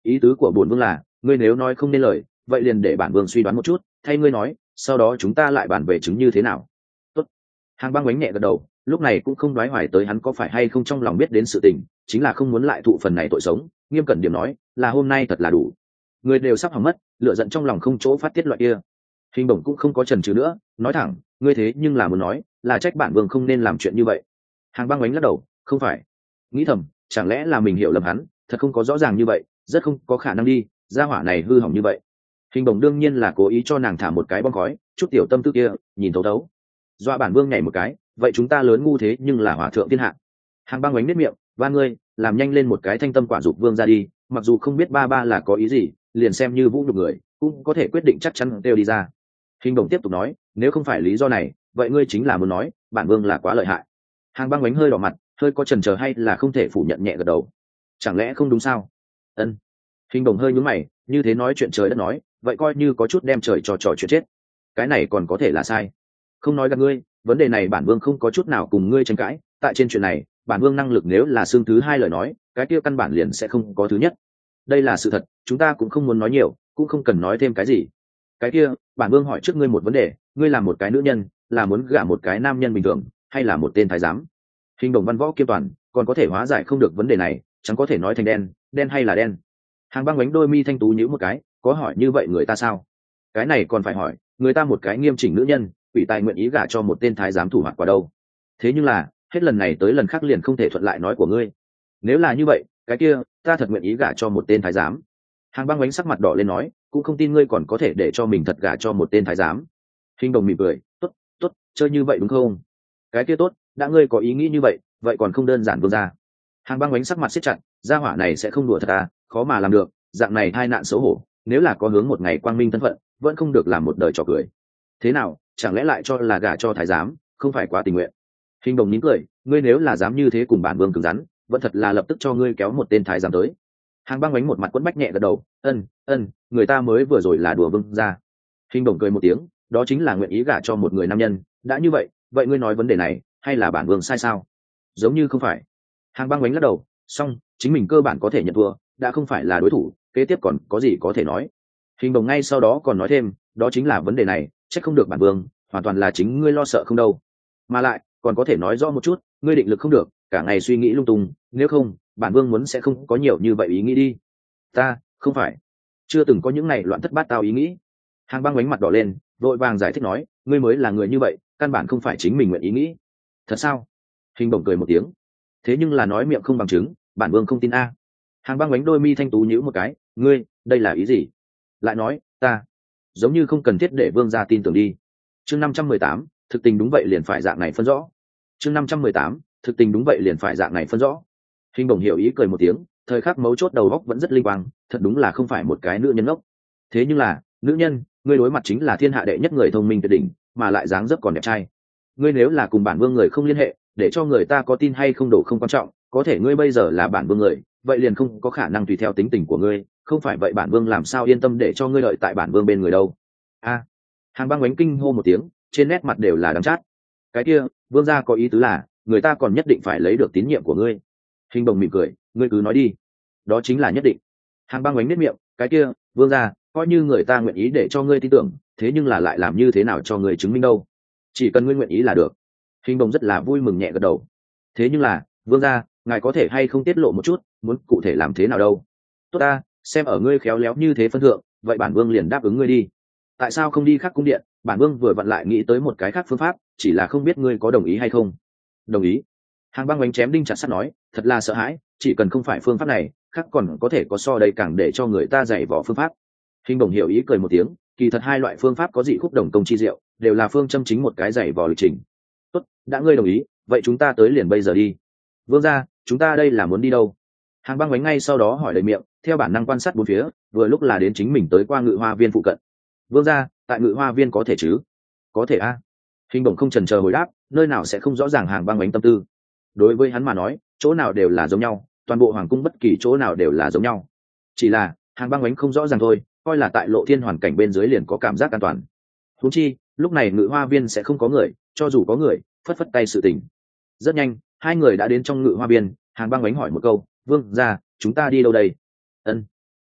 ý tứ của bổn vương là ngươi nếu nói không nên lời vậy liền để bản vương suy đoán một chút thay ngươi nói sau đó chúng ta lại bàn về chứng như thế nào. Tốt. Hàng băng bánh nhẹ gật đầu, lúc này cũng không đoái hoài tới hắn có phải hay không trong lòng biết đến sự tình, chính là không muốn lại thụ phần này tội sống, nghiêm cẩn điểm nói là hôm nay thật là đủ. Người đều sắp hỏng mất, lửa giận trong lòng không chỗ phát tiết loại kia. Hình bổng cũng không có chần chừ nữa, nói thẳng ngươi thế nhưng là muốn nói là trách bản vương không nên làm chuyện như vậy. Hàng băng bánh lắc đầu, không phải. Nghĩ thầm chẳng lẽ là mình hiểu lầm hắn, thật không có rõ ràng như vậy, rất không có khả năng đi, gia hỏa này hư hỏng như vậy. Hình bổng đương nhiên là cố ý cho nàng thả một cái bom khói, chút tiểu tâm tư kia nhìn thấu thấu. Dọa bản vương nhảy một cái, vậy chúng ta lớn ngu thế nhưng là hòa thượng thiên hạ. Hàng băng bánh nết miệng, ba ngươi làm nhanh lên một cái thanh tâm quả dục vương ra đi, mặc dù không biết ba ba là có ý gì, liền xem như vũ nhục người cũng có thể quyết định chắc chắn đều đi ra. Hình bổng tiếp tục nói, nếu không phải lý do này vậy ngươi chính là muốn nói bản vương là quá lợi hại. Hàng băng bánh hơi đỏ mặt, hơi có chần chờ hay là không thể phủ nhận nhẹ gật đầu. Chẳng lẽ không đúng sao? Ân. Hình bổng hơi nhún mày, như thế nói chuyện trời đất nói vậy coi như có chút đem trời trò trò chuyện chết. Cái này còn có thể là sai? Không nói gặp ngươi, vấn đề này bản vương không có chút nào cùng ngươi tranh cãi, tại trên chuyện này bản vương năng lực nếu là xương thứ hai lời nói cái kia căn bản liền sẽ không có thứ nhất. Đây là sự thật, chúng ta cũng không muốn nói nhiều, cũng không cần nói thêm cái gì. Cái kia bản vương hỏi trước ngươi một vấn đề, ngươi là một cái nữ nhân, là muốn gả một cái nam nhân bình thường hay là một tên thái giám? Hình đồng văn võ kiêm toàn còn có thể hóa giải không được vấn đề này, chẳng có thể nói thành đen đen hay là đen. Hàng băng bánh đôi mi thanh tú nhíu một cái, có hỏi như vậy người ta sao? Cái này còn phải hỏi, người ta một cái nghiêm chỉnh nữ nhân quỷ tài nguyện ý gả cho một tên thái giám thủ hoạt quả đâu. Thế nhưng là hết lần này tới lần khác liền không thể thuận lại nói của ngươi. Nếu là như vậy cái kia ta thật nguyện ý gả cho một tên thái giám. Hàng băng bánh sắc mặt đỏ lên nói, cũng không tin ngươi còn có thể để cho mình thật gả cho một tên thái giám. Hình đồng mỉm cười, tốt tốt chơi như vậy đúng không? Cái kia tốt, đã ngươi có ý nghĩ như vậy vậy còn không đơn giản vương ra. Hàng băng bánh sắc mặt siết chặt, gia hỏa này sẽ không đùa thật à, khó mà làm được, dạng này tai nạn xấu hổ, nếu là có hướng một ngày quang minh thân phận vẫn không được làm một đời trò cười. Thế nào, chẳng lẽ lại cho là gả cho thái giám không phải quá tình nguyện? Hình đồng nín cười, ngươi nếu là dám như thế cùng bản vương cứng rắn vẫn thật là lập tức cho ngươi kéo một tên thái giám tới. Hàng băng bánh một mặt quẫn bách nhẹ gật đầu, ân ân người ta mới vừa rồi là đùa vương ra. Hình đồng cười một tiếng, đó chính là nguyện ý gả cho một người nam nhân, đã như vậy vậy ngươi nói vấn đề này hay là bản vương sai sao? Giống như không phải. Hàng băng bánh lắc đầu, xong chính mình cơ bản có thể nhận thua, đã không phải là đối thủ, kế tiếp còn có gì có thể nói. Hình đồng ngay sau đó còn nói thêm, đó chính là vấn đề này chắc không được bản vương, hoàn toàn là chính ngươi lo sợ không đâu, mà lại còn có thể nói rõ một chút, ngươi định lực không được, cả ngày suy nghĩ lung tung, nếu không bản vương muốn sẽ không có nhiều như vậy ý nghĩ đi. Ta không phải, chưa từng có những ngày loạn thất bát tao ý nghĩ. Hàng băng bánh mặt đỏ lên, vội vàng giải thích nói, ngươi mới là người như vậy, căn bản không phải chính mình nguyện ý nghĩ. Thật sao? Hình bổng cười một tiếng, thế nhưng là nói miệng không bằng chứng, bản vương không tin a. Hàng băng bánh đôi mi thanh tú nhíu một cái, ngươi đây là ý gì? Lại nói ta giống như không cần thiết để vương gia tin tưởng đi. Chương năm trăm mười tám, thực tình đúng vậy liền phải dạng này phân rõ. Chương năm trăm mười tám, thực tình đúng vậy liền phải dạng này phân rõ. Hình bổng hiểu ý cười một tiếng, thời khắc mấu chốt đầu óc vẫn rất linh quang, thật đúng là không phải một cái nữ nhân ngốc. Thế nhưng là nữ nhân, ngươi đối mặt chính là thiên hạ đệ nhất người thông minh tuyệt đỉnh, mà lại dáng dấp còn đẹp trai. Ngươi nếu là cùng bản vương người không liên hệ, để cho người ta có tin hay không đổ không quan trọng, có thể ngươi bây giờ là bản vương người, vậy liền không có khả năng tùy theo tính tình của ngươi, không phải vậy bản vương làm sao yên tâm để cho ngươi đợi tại bản vương bên người đâu. A. Hàng băng bánh kinh hô một tiếng, trên nét mặt đều là đắng chát. Cái kia vương gia có ý tứ là người ta còn nhất định phải lấy được tín nhiệm của ngươi. Hình đồng mỉm cười, ngươi cứ nói đi. Đó chính là nhất định. Hàng băng bánh nét miệng, cái kia vương gia coi như người ta nguyện ý để cho ngươi tin tưởng, thế nhưng là lại làm như thế nào cho ngươi chứng minh đâu? Chỉ cần ngươi nguyện ý là được. Hình đồng rất là vui mừng nhẹ gật đầu. Thế nhưng là vương gia, ngài có thể hay không tiết lộ một chút, muốn cụ thể làm thế nào đâu? Tốt ta, xem ở ngươi khéo léo như thế phân thượng, vậy bản vương liền đáp ứng ngươi đi. Tại sao không đi khắc cung điện? Bản vương vừa vặn lại nghĩ tới một cái khác phương pháp, chỉ là không biết ngươi có đồng ý hay không. Đồng ý. Hàng băng bánh chém đinh chặt sắt nói, thật là sợ hãi, chỉ cần không phải phương pháp này khác còn có thể có so đây càng để cho người ta dạy vỏ phương pháp. Hình đồng hiểu ý cười một tiếng, kỳ thật hai loại phương pháp có dị khúc đồng công chi diệu, đều là phương châm chính một cái dạy vỏ lịch trình. Tốt, đã ngươi đồng ý vậy chúng ta tới liền bây giờ đi. Vương gia, chúng ta đây là muốn đi đâu? Hàng băng bánh ngay sau đó hỏi đầy miệng, theo bản năng quan sát bốn phía, vừa lúc là đến chính mình tới qua ngự hoa viên phụ cận. Vương gia, tại ngự hoa viên có thể chứ? Có thể a. Hình đồng không chần chờ hồi đáp, nơi nào sẽ không rõ ràng hàng băng bánh tâm tư. Đối với hắn mà nói chỗ nào đều là giống nhau, toàn bộ hoàng cung bất kỳ chỗ nào đều là giống nhau, chỉ là hàng băng bánh không rõ ràng thôi, coi là tại lộ thiên hoàn cảnh bên dưới liền có cảm giác an toàn. Huống chi lúc này ngự hoa viên sẽ không có người, cho dù có người phất phất tay sự tình. Rất nhanh hai người đã đến trong ngự hoa viên, hàng băng bánh hỏi một câu, vương gia chúng ta đi đâu đây? Ân.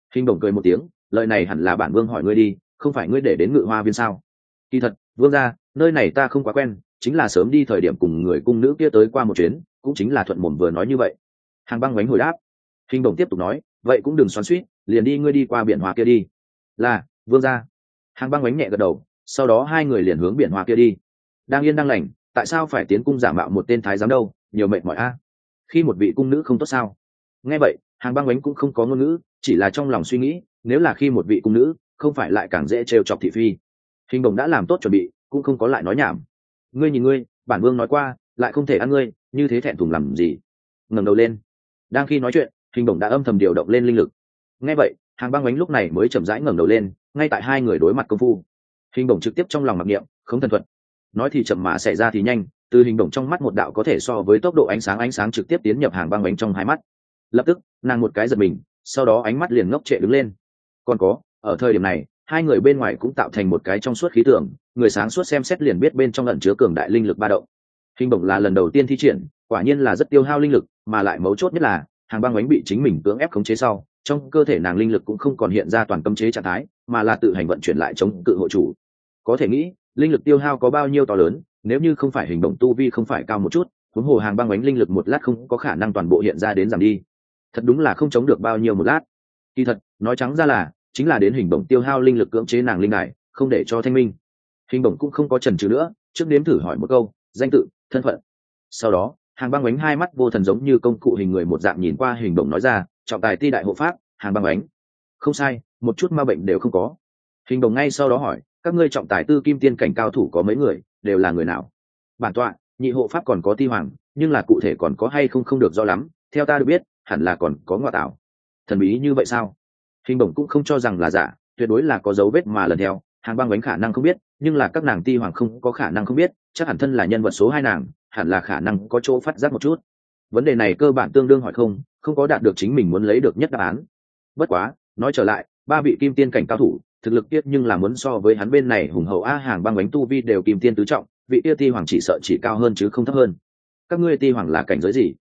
Hình Bổng cười một tiếng, lời này hẳn là bản vương hỏi ngươi đi, không phải ngươi để đến Ngự Hoa Viên sao? Kỳ thật, vương gia, nơi này ta không quá quen, chính là sớm đi thời điểm cùng người cung nữ kia tới qua một chuyến, cũng chính là thuận mồm vừa nói như vậy. Hàng Băng Ngoánh hồi đáp. Hình Bổng tiếp tục nói, vậy cũng đừng xoắn xuýt, liền đi ngươi đi qua biển hoa kia đi. Là, vương gia. Hàng Băng Ngoánh nhẹ gật đầu, sau đó hai người liền hướng biển hoa kia đi. Đang yên đang lành, tại sao phải tiến cung giả mạo một tên thái giám đâu, nhiều mệt mỏi a. Khi một vị cung nữ không tốt sao? Nghe vậy, Hàng Băng Ngoánh cũng không có ngôn ngữ, chỉ là trong lòng suy nghĩ, nếu là khi một vị cung nữ, không phải lại càng dễ trêu chọc thị phi. Hình Bổng đã làm tốt chuẩn bị, cũng không có lại nói nhảm. Ngươi nhìn ngươi, bản vương nói qua, lại không thể ăn ngươi, như thế thẹn thùng làm gì? Ngẩng đầu lên. Đang khi nói chuyện, Hình Bổng đã âm thầm điều động lên linh lực. Nghe vậy, Hàng Băng Ngoánh lúc này mới chậm rãi ngẩng đầu lên, ngay tại hai người đối mặt công phu. Hình Bổng trực tiếp trong lòng mặc niệm, không thần thuật. Nói thì chậm mà xảy ra thì nhanh, từ Hình Bổng trong mắt một đạo có thể so với tốc độ ánh sáng ánh sáng trực tiếp tiến nhập Hàng Băng Ngoánh trong hai mắt. Lập tức, nàng một cái giật mình, sau đó ánh mắt liền ngốc trệ đứng lên. Còn có, ở thời điểm này, hai người bên ngoài cũng tạo thành một cái trong suốt khí tượng, người sáng suốt xem xét liền biết bên trong ẩn chứa cường đại linh lực ba động. Hình Bổng là lần đầu tiên thi triển, quả nhiên là rất tiêu hao linh lực, mà lại mấu chốt nhất là Hàng Băng Ngoánh bị chính mình cưỡng ép khống chế sau, trong cơ thể nàng linh lực cũng không còn hiện ra toàn cấm chế trạng thái, mà là tự hành vận chuyển lại chống cự hộ chủ. Có thể nghĩ, linh lực tiêu hao có bao nhiêu to lớn, nếu như không phải Hình Bổng tu vi không phải cao một chút, huống hồ Hàng Băng Ngoánh linh lực một lát không có khả năng toàn bộ hiện ra đến giảm đi. Thật đúng là không chống được bao nhiêu một lát. Kỳ thật, nói trắng ra là, chính là đến Hình Bổng tiêu hao linh lực cưỡng chế nàng linh đài, không để cho thanh minh. Hình Bổng cũng không có chần chừ nữa, trước đếm thử hỏi một câu, danh tự, thân phận. Sau đó, Hàng Băng Ngoánh hai mắt vô thần giống như công cụ hình người một dạng nhìn qua Hình Bổng nói ra, trọng tài ti đại hộ pháp, Hàng Băng Ngoánh. Không sai, một chút ma bệnh đều không có. Hình Bổng ngay sau đó hỏi, các ngươi trọng tài tư kim tiên cảnh cao thủ có mấy người, đều là người nào? Bản tọa, nhị hộ pháp còn có Ti Hoàng, nhưng là cụ thể còn có hay không không được rõ lắm, theo ta được biết, hẳn là còn có Ngọa Tảo. Thần bí như vậy sao? Hình Bổng cũng không cho rằng là giả, tuyệt đối là có dấu vết mà lần theo, Hàng Băng Ngoánh khả năng không biết, nhưng là các nàng Ti Hoàng không có khả năng không biết, chắc hẳn thân là nhân vật số hai nàng, hẳn là khả năng có chỗ phát giác một chút. Vấn đề này cơ bản tương đương hỏi không, không có đạt được chính mình muốn lấy được nhất đáp án. Bất quá, nói trở lại, ba vị kim tiên cảnh cao thủ, thực lực tiết nhưng là muốn so với hắn bên này hùng hậu a. Hàng Băng Ngoánh tu vi đều kim tiên tứ trọng, vị kia Ti Hoàng chỉ sợ chỉ cao hơn chứ không thấp hơn. Các ngươi Ti Hoàng là cảnh giới gì?